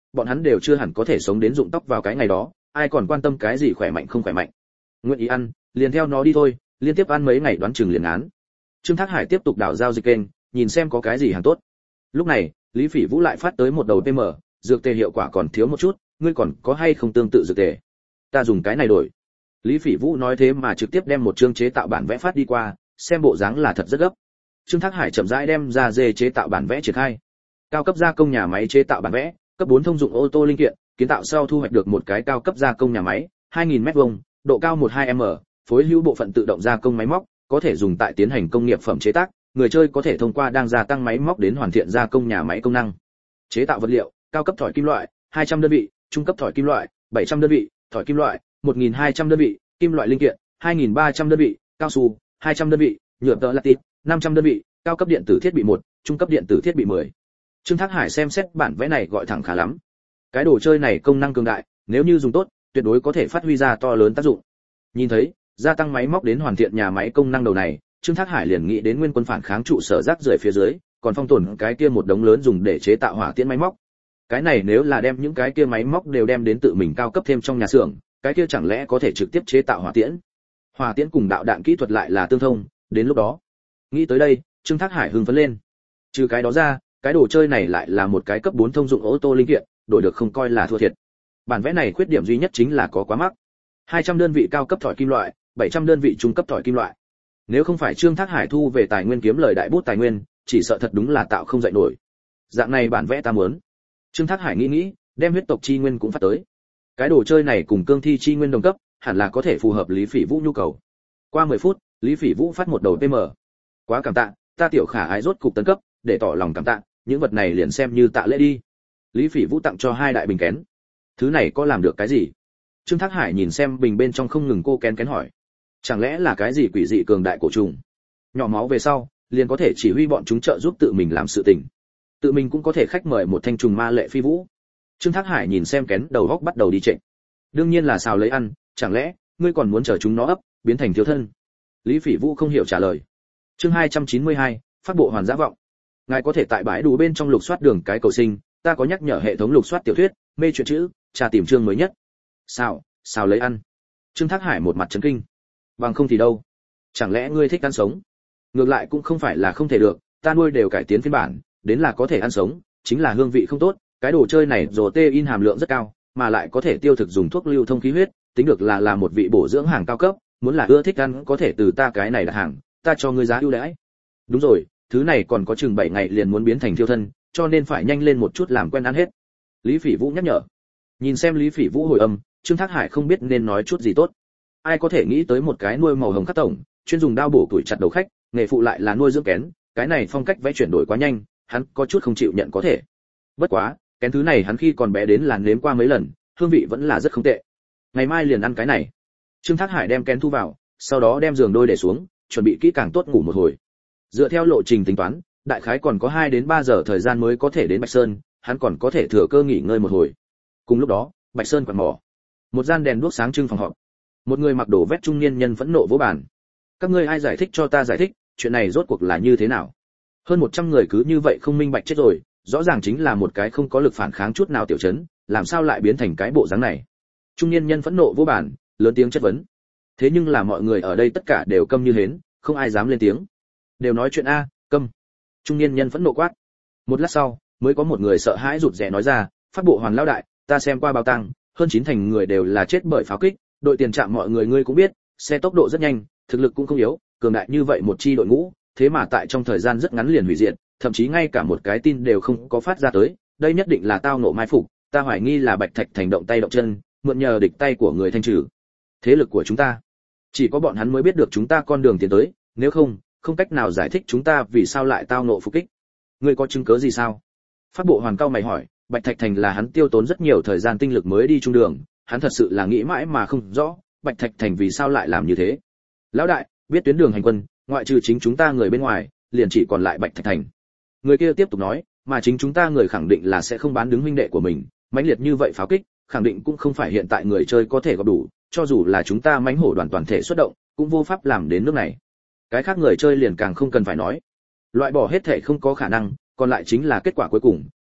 bọn hắn đều chưa hẳn có thể sống đến rụng tóc vào cái ngày đó, ai còn quan tâm cái gì khỏe mạnh không khỏe mạnh. Nguyện ý ăn, liền theo nó đi thôi, liên tiếp ăn mấy ngày đoán chừng liền án. Trương Thác Hải tiếp tục đảo giao dịch kênh, nhìn xem có cái gì hàng tốt. Lúc này, Lý Phỉ Vũ lại phát tới một đầu pê em, dược tề hiệu quả còn thiếu một chút, ngươi còn có hay không tương tự dược tề? Ta dùng cái này đổi. Lý Phỉ Vũ nói thế mà trực tiếp đem một chương chế tạo bản vẽ phát đi qua, xem bộ dáng là thật rất gấp. Trương Thác Hải chậm rãi đem ra dê chế tạo bản vẽ triển khai. Cao cấp gia công nhà máy chế tạo bản vẽ, cấp bốn thông dụng ô tô linh kiện, kiến tạo sau thu hoạch được một cái cao cấp gia công nhà máy, hai nghìn mét vuông, độ cao mười hai mét, phối hữu bộ phận tự động gia công máy móc, có thể dùng tại tiến hành công nghiệp phẩm chế tác, người chơi có thể thông qua đang gia tăng máy móc đến hoàn thiện gia công nhà máy công năng. Chế tạo vật liệu, cao cấp thỏi kim loại, hai trăm đơn vị, trung cấp thỏi kim loại, bảy trăm đơn vị, thỏi kim loại, một nghìn hai trăm đơn vị, kim loại linh kiện, hai nghìn ba trăm đơn vị, cao su, hai trăm đơn vị, nhựa tợ latit, năm trăm đơn vị, cao cấp điện tử thiết bị một, trung cấp điện tử thiết bị mười. Trương Thác Hải xem xét bản vẽ này gọi thẳng khá lắm. Cái đồ chơi này công năng cường đại, nếu như dùng tốt, tuyệt đối có thể phát huy ra to lớn tác dụng. Nhìn thấy, gia tăng máy móc đến hoàn thiện nhà máy công năng đầu này, Trương Thác Hải liền nghĩ đến nguyên quân phản kháng trụ sở rác rưởi phía dưới, còn phong tồn cái kia một đống lớn dùng để chế tạo hỏa tiễn máy móc. Cái này nếu là đem những cái kia máy móc đều đem đến tự mình cao cấp thêm trong nhà xưởng, cái kia chẳng lẽ có thể trực tiếp chế tạo hỏa tiễn? Hỏa tiễn cùng đạo đạn kỹ thuật lại là tương thông, đến lúc đó. Nghĩ tới đây, Trương Thác Hải hưng phấn lên. Trừ cái đó ra, cái đồ chơi này lại là một cái cấp bốn thông dụng ô tô linh kiện, đổi được không coi là thua thiệt. Bản vẽ này khuyết điểm duy nhất chính là có quá mắc. hai trăm đơn vị cao cấp thỏi kim loại, bảy trăm đơn vị trung cấp thỏi kim loại. Nếu không phải Trương Thác Hải thu về tài nguyên kiếm lời đại bút tài nguyên, chỉ sợ thật đúng là tạo không dậy nổi. Dạng này bản vẽ ta muốn. Trương Thác Hải nghĩ nghĩ, đem huyết tộc chi nguyên cũng phát tới. Cái đồ chơi này cùng cương thi chi nguyên đồng cấp, hẳn là có thể phù hợp Lý Phỉ Vũ nhu cầu. Qua mười phút, Lý Phỉ Vũ phát một đầu pê em. Quá cảm tạ, ta tiểu khả ái rốt cục tấn cấp, để tỏ lòng cảm tạ, những vật này liền xem như tạ lễ đi. Lý Phỉ Vũ tặng cho hai đại bình kén. Thứ này có làm được cái gì? Trương Thác Hải nhìn xem bình bên trong không ngừng cô kén kén hỏi. Chẳng lẽ là cái gì quỷ dị cường đại cổ trùng? Nhỏ máu về sau, liền có thể chỉ huy bọn chúng trợ giúp tự mình làm sự tình. Tự mình cũng có thể khách mời một thanh trùng ma lệ phi vũ. Trương Thác Hải nhìn xem kén đầu góc bắt đầu đi trệ. Đương nhiên là xào lấy ăn, chẳng lẽ ngươi còn muốn chờ chúng nó ấp, biến thành thiếu thân? Lý Phỉ Vũ không hiểu trả lời. Chương hai trăm chín mươi hai, phát bộ hoàn giá vọng. Ngài có thể tại bãi đủ bên trong lục soát đường cái cầu sinh, ta có nhắc nhở hệ thống lục soát tiểu thuyết, mê truyện chữ, tra tìm chương mới nhất. Sao, sao lấy ăn? Trương Thác Hải một mặt chấn kinh. Bằng không thì đâu? Chẳng lẽ ngươi thích ăn sống? Ngược lại cũng không phải là không thể được, ta nuôi đều cải tiến phiên bản, đến là có thể ăn sống, chính là hương vị không tốt, cái đồ chơi này protein hàm lượng rất cao, mà lại có thể tiêu thực dùng thuốc lưu thông khí huyết, tính được là là một vị bổ dưỡng hàng cao cấp, muốn là ưa thích ăn có thể từ ta cái này đặt hàng, ta cho ngươi giá ưu đãi. Đúng rồi, thứ này còn có chừng bảy ngày liền muốn biến thành thiêu thân, cho nên phải nhanh lên một chút làm quen ăn hết. Lý Phỉ Vũ nhắc nhở. Nhìn xem Lý Phỉ Vũ hồi âm, Trương Thác Hải không biết nên nói chút gì tốt. Ai có thể nghĩ tới một cái nuôi màu hồng khắc tổng, chuyên dùng đao bổ tuổi chặt đầu khách, nghề phụ lại là nuôi dưỡng kén, cái này phong cách vẽ chuyển đổi quá nhanh, hắn có chút không chịu nhận có thể. Bất quá, kén thứ này hắn khi còn bé đến là nếm qua mấy lần, hương vị vẫn là rất không tệ. Ngày mai liền ăn cái này. Trương Thác Hải đem kén thu vào, sau đó đem giường đôi để xuống, chuẩn bị kỹ càng tốt ngủ một hồi. Dựa theo lộ trình tính toán, đại khái còn có hai đến ba giờ thời gian mới có thể đến Bạch Sơn, hắn còn có thể thừa cơ nghỉ ngơi một hồi. Cùng lúc đó, Bạch Sơn quạt mỏ. Một gian đèn đuốc sáng trưng phòng họp. Một người mặc đồ vest trung niên nhân phẫn nộ vỗ bàn. Các ngươi ai giải thích cho ta giải thích, chuyện này rốt cuộc là như thế nào? Hơn một trăm người cứ như vậy không minh bạch chết rồi, rõ ràng chính là một cái không có lực phản kháng chút nào tiểu trấn, làm sao lại biến thành cái bộ dáng này? Trung niên nhân phẫn nộ vỗ bàn, lớn tiếng chất vấn. Thế nhưng là mọi người ở đây tất cả đều câm như hến, không ai dám lên tiếng. Đều nói chuyện a, câm. Trung niên nhân phẫn nộ quát. Một lát sau, mới có một người sợ hãi rụt rè nói ra, phát bộ hoàn lão đại, ta xem qua báo tăng, hơn chín thành người đều là chết bởi pháo kích, đội tiền trạm mọi người ngươi cũng biết, xe tốc độ rất nhanh, thực lực cũng không yếu, cường đại như vậy một chi đội ngũ, thế mà tại trong thời gian rất ngắn liền hủy diệt, thậm chí ngay cả một cái tin đều không có phát ra tới, đây nhất định là tao ngộ mai phục, ta hoài nghi là Bạch Thạch Thành động tay động chân, mượn nhờ địch tay của người thanh trừ. Thế lực của chúng ta, chỉ có bọn hắn mới biết được chúng ta con đường tiến tới, nếu không, không cách nào giải thích chúng ta vì sao lại tao ngộ phục kích. Ngươi có chứng cứ gì sao? Phát bộ hoàn cao mày hỏi, Bạch Thạch Thành là hắn tiêu tốn rất nhiều thời gian tinh lực mới đi trung đường, hắn thật sự là nghĩ mãi mà không rõ, Bạch Thạch Thành vì sao lại làm như thế. Lão đại, biết tuyến đường hành quân, ngoại trừ chính chúng ta người bên ngoài, liền chỉ còn lại Bạch Thạch Thành. Người kia tiếp tục nói, mà chính chúng ta người khẳng định là sẽ không bán đứng huynh đệ của mình, mãnh liệt như vậy pháo kích, khẳng định cũng không phải hiện tại người chơi có thể gặp đủ, cho dù là chúng ta mãnh hổ đoàn toàn thể xuất động, cũng vô pháp làm đến nước này. Cái khác người chơi liền càng không cần phải nói. Loại bỏ hết thể không có khả năng, còn lại chính là kết quả cuối cùng,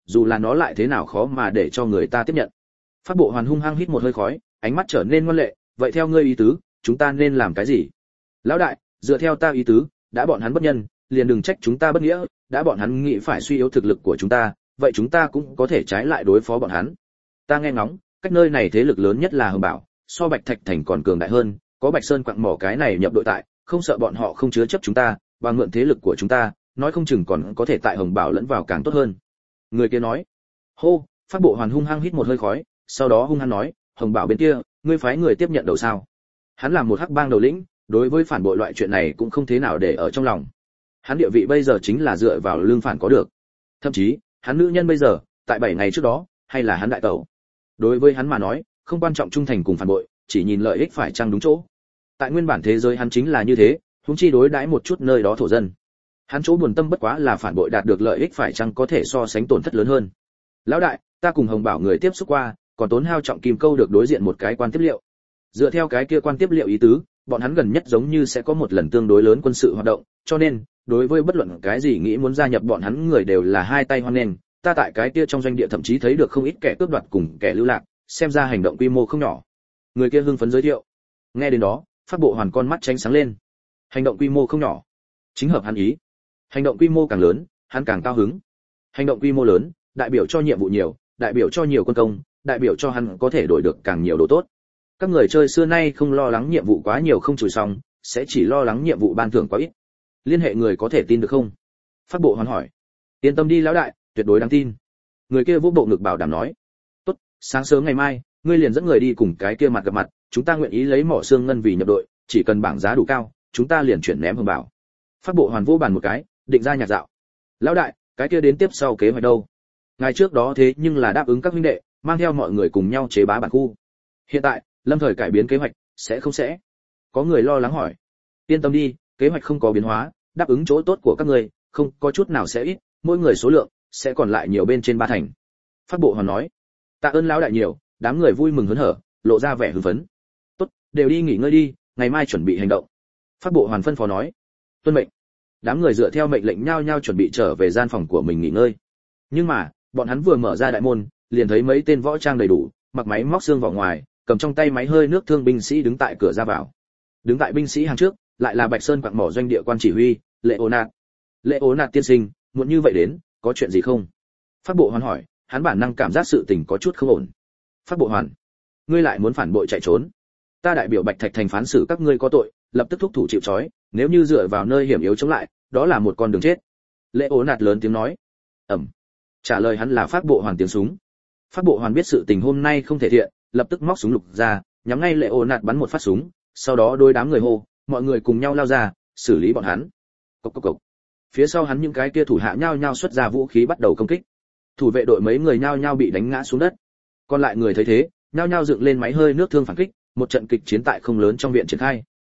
dù là nó lại thế nào khó mà để cho người ta tiếp nhận. Pháp bộ hoàn hung hăng hít một hơi khói, ánh mắt trở nên ngoan lệ, vậy theo ngươi ý tứ, chúng ta nên làm cái gì? Lão đại, dựa theo ta ý tứ, đã bọn hắn bất nhân, liền đừng trách chúng ta bất nghĩa, đã bọn hắn nghĩ phải suy yếu thực lực của chúng ta, vậy chúng ta cũng có thể trái lại đối phó bọn hắn. Ta nghe ngóng, cách nơi này thế lực lớn nhất là Hồng Bảo, so Bạch Thạch thành còn cường đại hơn, có Bạch Sơn quặng mỏ cái này nhập đội tại, không sợ bọn họ không chứa chấp chúng ta, bằng mượn thế lực của chúng ta, nói không chừng còn có thể tại Hồng Bảo lẫn vào càng tốt hơn. Người kia nói. Hô, Pháp bộ hoàn hung hăng hít một hơi khói, sau đó hung hăng nói, Hồng Bảo bên kia, ngươi phái người tiếp nhận đầu sao? Hắn là một hắc bang đầu lĩnh, đối với phản bội loại chuyện này cũng không thế nào để ở trong lòng. Hắn địa vị bây giờ chính là dựa vào lương phản có được. Thậm chí, hắn nữ nhân bây giờ, tại bảy ngày trước đó, hay là hắn đại tẩu. Đối với hắn mà nói, không quan trọng trung thành cùng phản bội, chỉ nhìn lợi ích phải chăng đúng chỗ. Tại nguyên bản thế giới hắn chính là như thế, huống chi đối đãi một chút nơi đó thổ dân. Hắn chỗ buồn tâm bất quá là phản bội đạt được lợi ích phải chăng có thể so sánh tổn thất lớn hơn. Lão đại, ta cùng Hồng Bảo người tiếp xúc qua, còn tốn hao trọng kim câu được đối diện một cái quan tiếp liệu. Dựa theo cái kia quan tiếp liệu ý tứ, bọn hắn gần nhất giống như sẽ có một lần tương đối lớn quân sự hoạt động, cho nên, đối với bất luận cái gì nghĩ muốn gia nhập bọn hắn người đều là hai tay hoan nghênh. Ta tại cái kia trong doanh địa thậm chí thấy được không ít kẻ cướp đoạt cùng kẻ lưu lạc, xem ra hành động quy mô không nhỏ. Người kia hưng phấn giới thiệu. Nghe đến đó, Pháp bộ hoàn con mắt tránh sáng lên. Hành động quy mô không nhỏ, chính hợp hắn ý. Hành động quy mô càng lớn, hắn càng cao hứng. Hành động quy mô lớn, đại biểu cho nhiệm vụ nhiều, đại biểu cho nhiều quân công, đại biểu cho hắn có thể đổi được càng nhiều đồ tốt. Các người chơi xưa nay không lo lắng nhiệm vụ quá nhiều không chùi xong, sẽ chỉ lo lắng nhiệm vụ ban thưởng quá ít. Liên hệ người có thể tin được không? Pháp bộ hoàn hỏi. Yên tâm đi lão đại, tuyệt đối đáng tin. Người kia vỗ bộ ngực bảo đảm nói. Tốt, sáng sớm ngày mai, ngươi liền dẫn người đi cùng cái kia mặt gặp mặt, chúng ta nguyện ý lấy mỏ xương ngân vì nhập đội, chỉ cần bảng giá đủ cao, chúng ta liền chuyển ném Hồng Bảo. Pháp bộ hoàn vô bàn một cái, định ra nhạc dạo. Lão đại, cái kia đến tiếp sau kế hoạch đâu? Ngày trước đó thế nhưng là đáp ứng các huynh đệ, mang theo mọi người cùng nhau chế bá bản khu. Hiện tại, lâm thời cải biến kế hoạch, sẽ không sẽ? Có người lo lắng hỏi. Yên tâm đi, kế hoạch không có biến hóa, đáp ứng chỗ tốt của các người, không có chút nào sẽ ít, mỗi người số lượng sẽ còn lại nhiều bên trên ba thành. Pháp bộ hoàn nói. Tạ ơn lão đại nhiều, đám người vui mừng hớn hở, lộ ra vẻ hưng phấn. Tốt, đều đi nghỉ ngơi đi, ngày mai chuẩn bị hành động. Pháp bộ hoàn phân phó nói. Tuân mệnh. Đám người dựa theo mệnh lệnh nhao nhao chuẩn bị trở về gian phòng của mình nghỉ ngơi. Nhưng mà, bọn hắn vừa mở ra đại môn, liền thấy mấy tên võ trang đầy đủ, mặc máy móc xương vào ngoài, cầm trong tay máy hơi nước thương binh sĩ đứng tại cửa ra vào. Đứng tại binh sĩ hàng trước, lại là Bạch Sơn quặng mỏ doanh địa quan chỉ huy, Lệ Ố Nạt. Lệ Ố Nạt tiên sinh, muộn như vậy đến, có chuyện gì không? Pháp bộ hoàn hỏi, hắn bản năng cảm giác sự tình có chút không ổn. Pháp bộ hoàn, ngươi lại muốn phản bội chạy trốn? Ta đại biểu Bạch Thạch thành phán xử các ngươi có tội, lập tức thúc thủ chịu trói, nếu như dựa vào nơi hiểm yếu chống lại, đó là một con đường chết. Lệ Ố Nạt lớn tiếng nói. Ẩm. Trả lời hắn là Pháp bộ hoàn tiếng súng. Pháp bộ hoàn biết sự tình hôm nay không thể thiện, lập tức móc súng lục ra, nhắm ngay Lệ Ố Nạt bắn một phát súng, sau đó đôi đám người hô, mọi người cùng nhau lao ra, xử lý bọn hắn. Cốc cốc cốc. Phía sau hắn những cái kia thủ hạ nhao nhao xuất ra vũ khí bắt đầu công kích. Thủ vệ đội mấy người nhao nhao bị đánh ngã xuống đất. Còn lại người thấy thế, nhao nhao dựng lên máy hơi nước thương phản kích, một trận kịch chiến tại không lớn trong viện triển khai.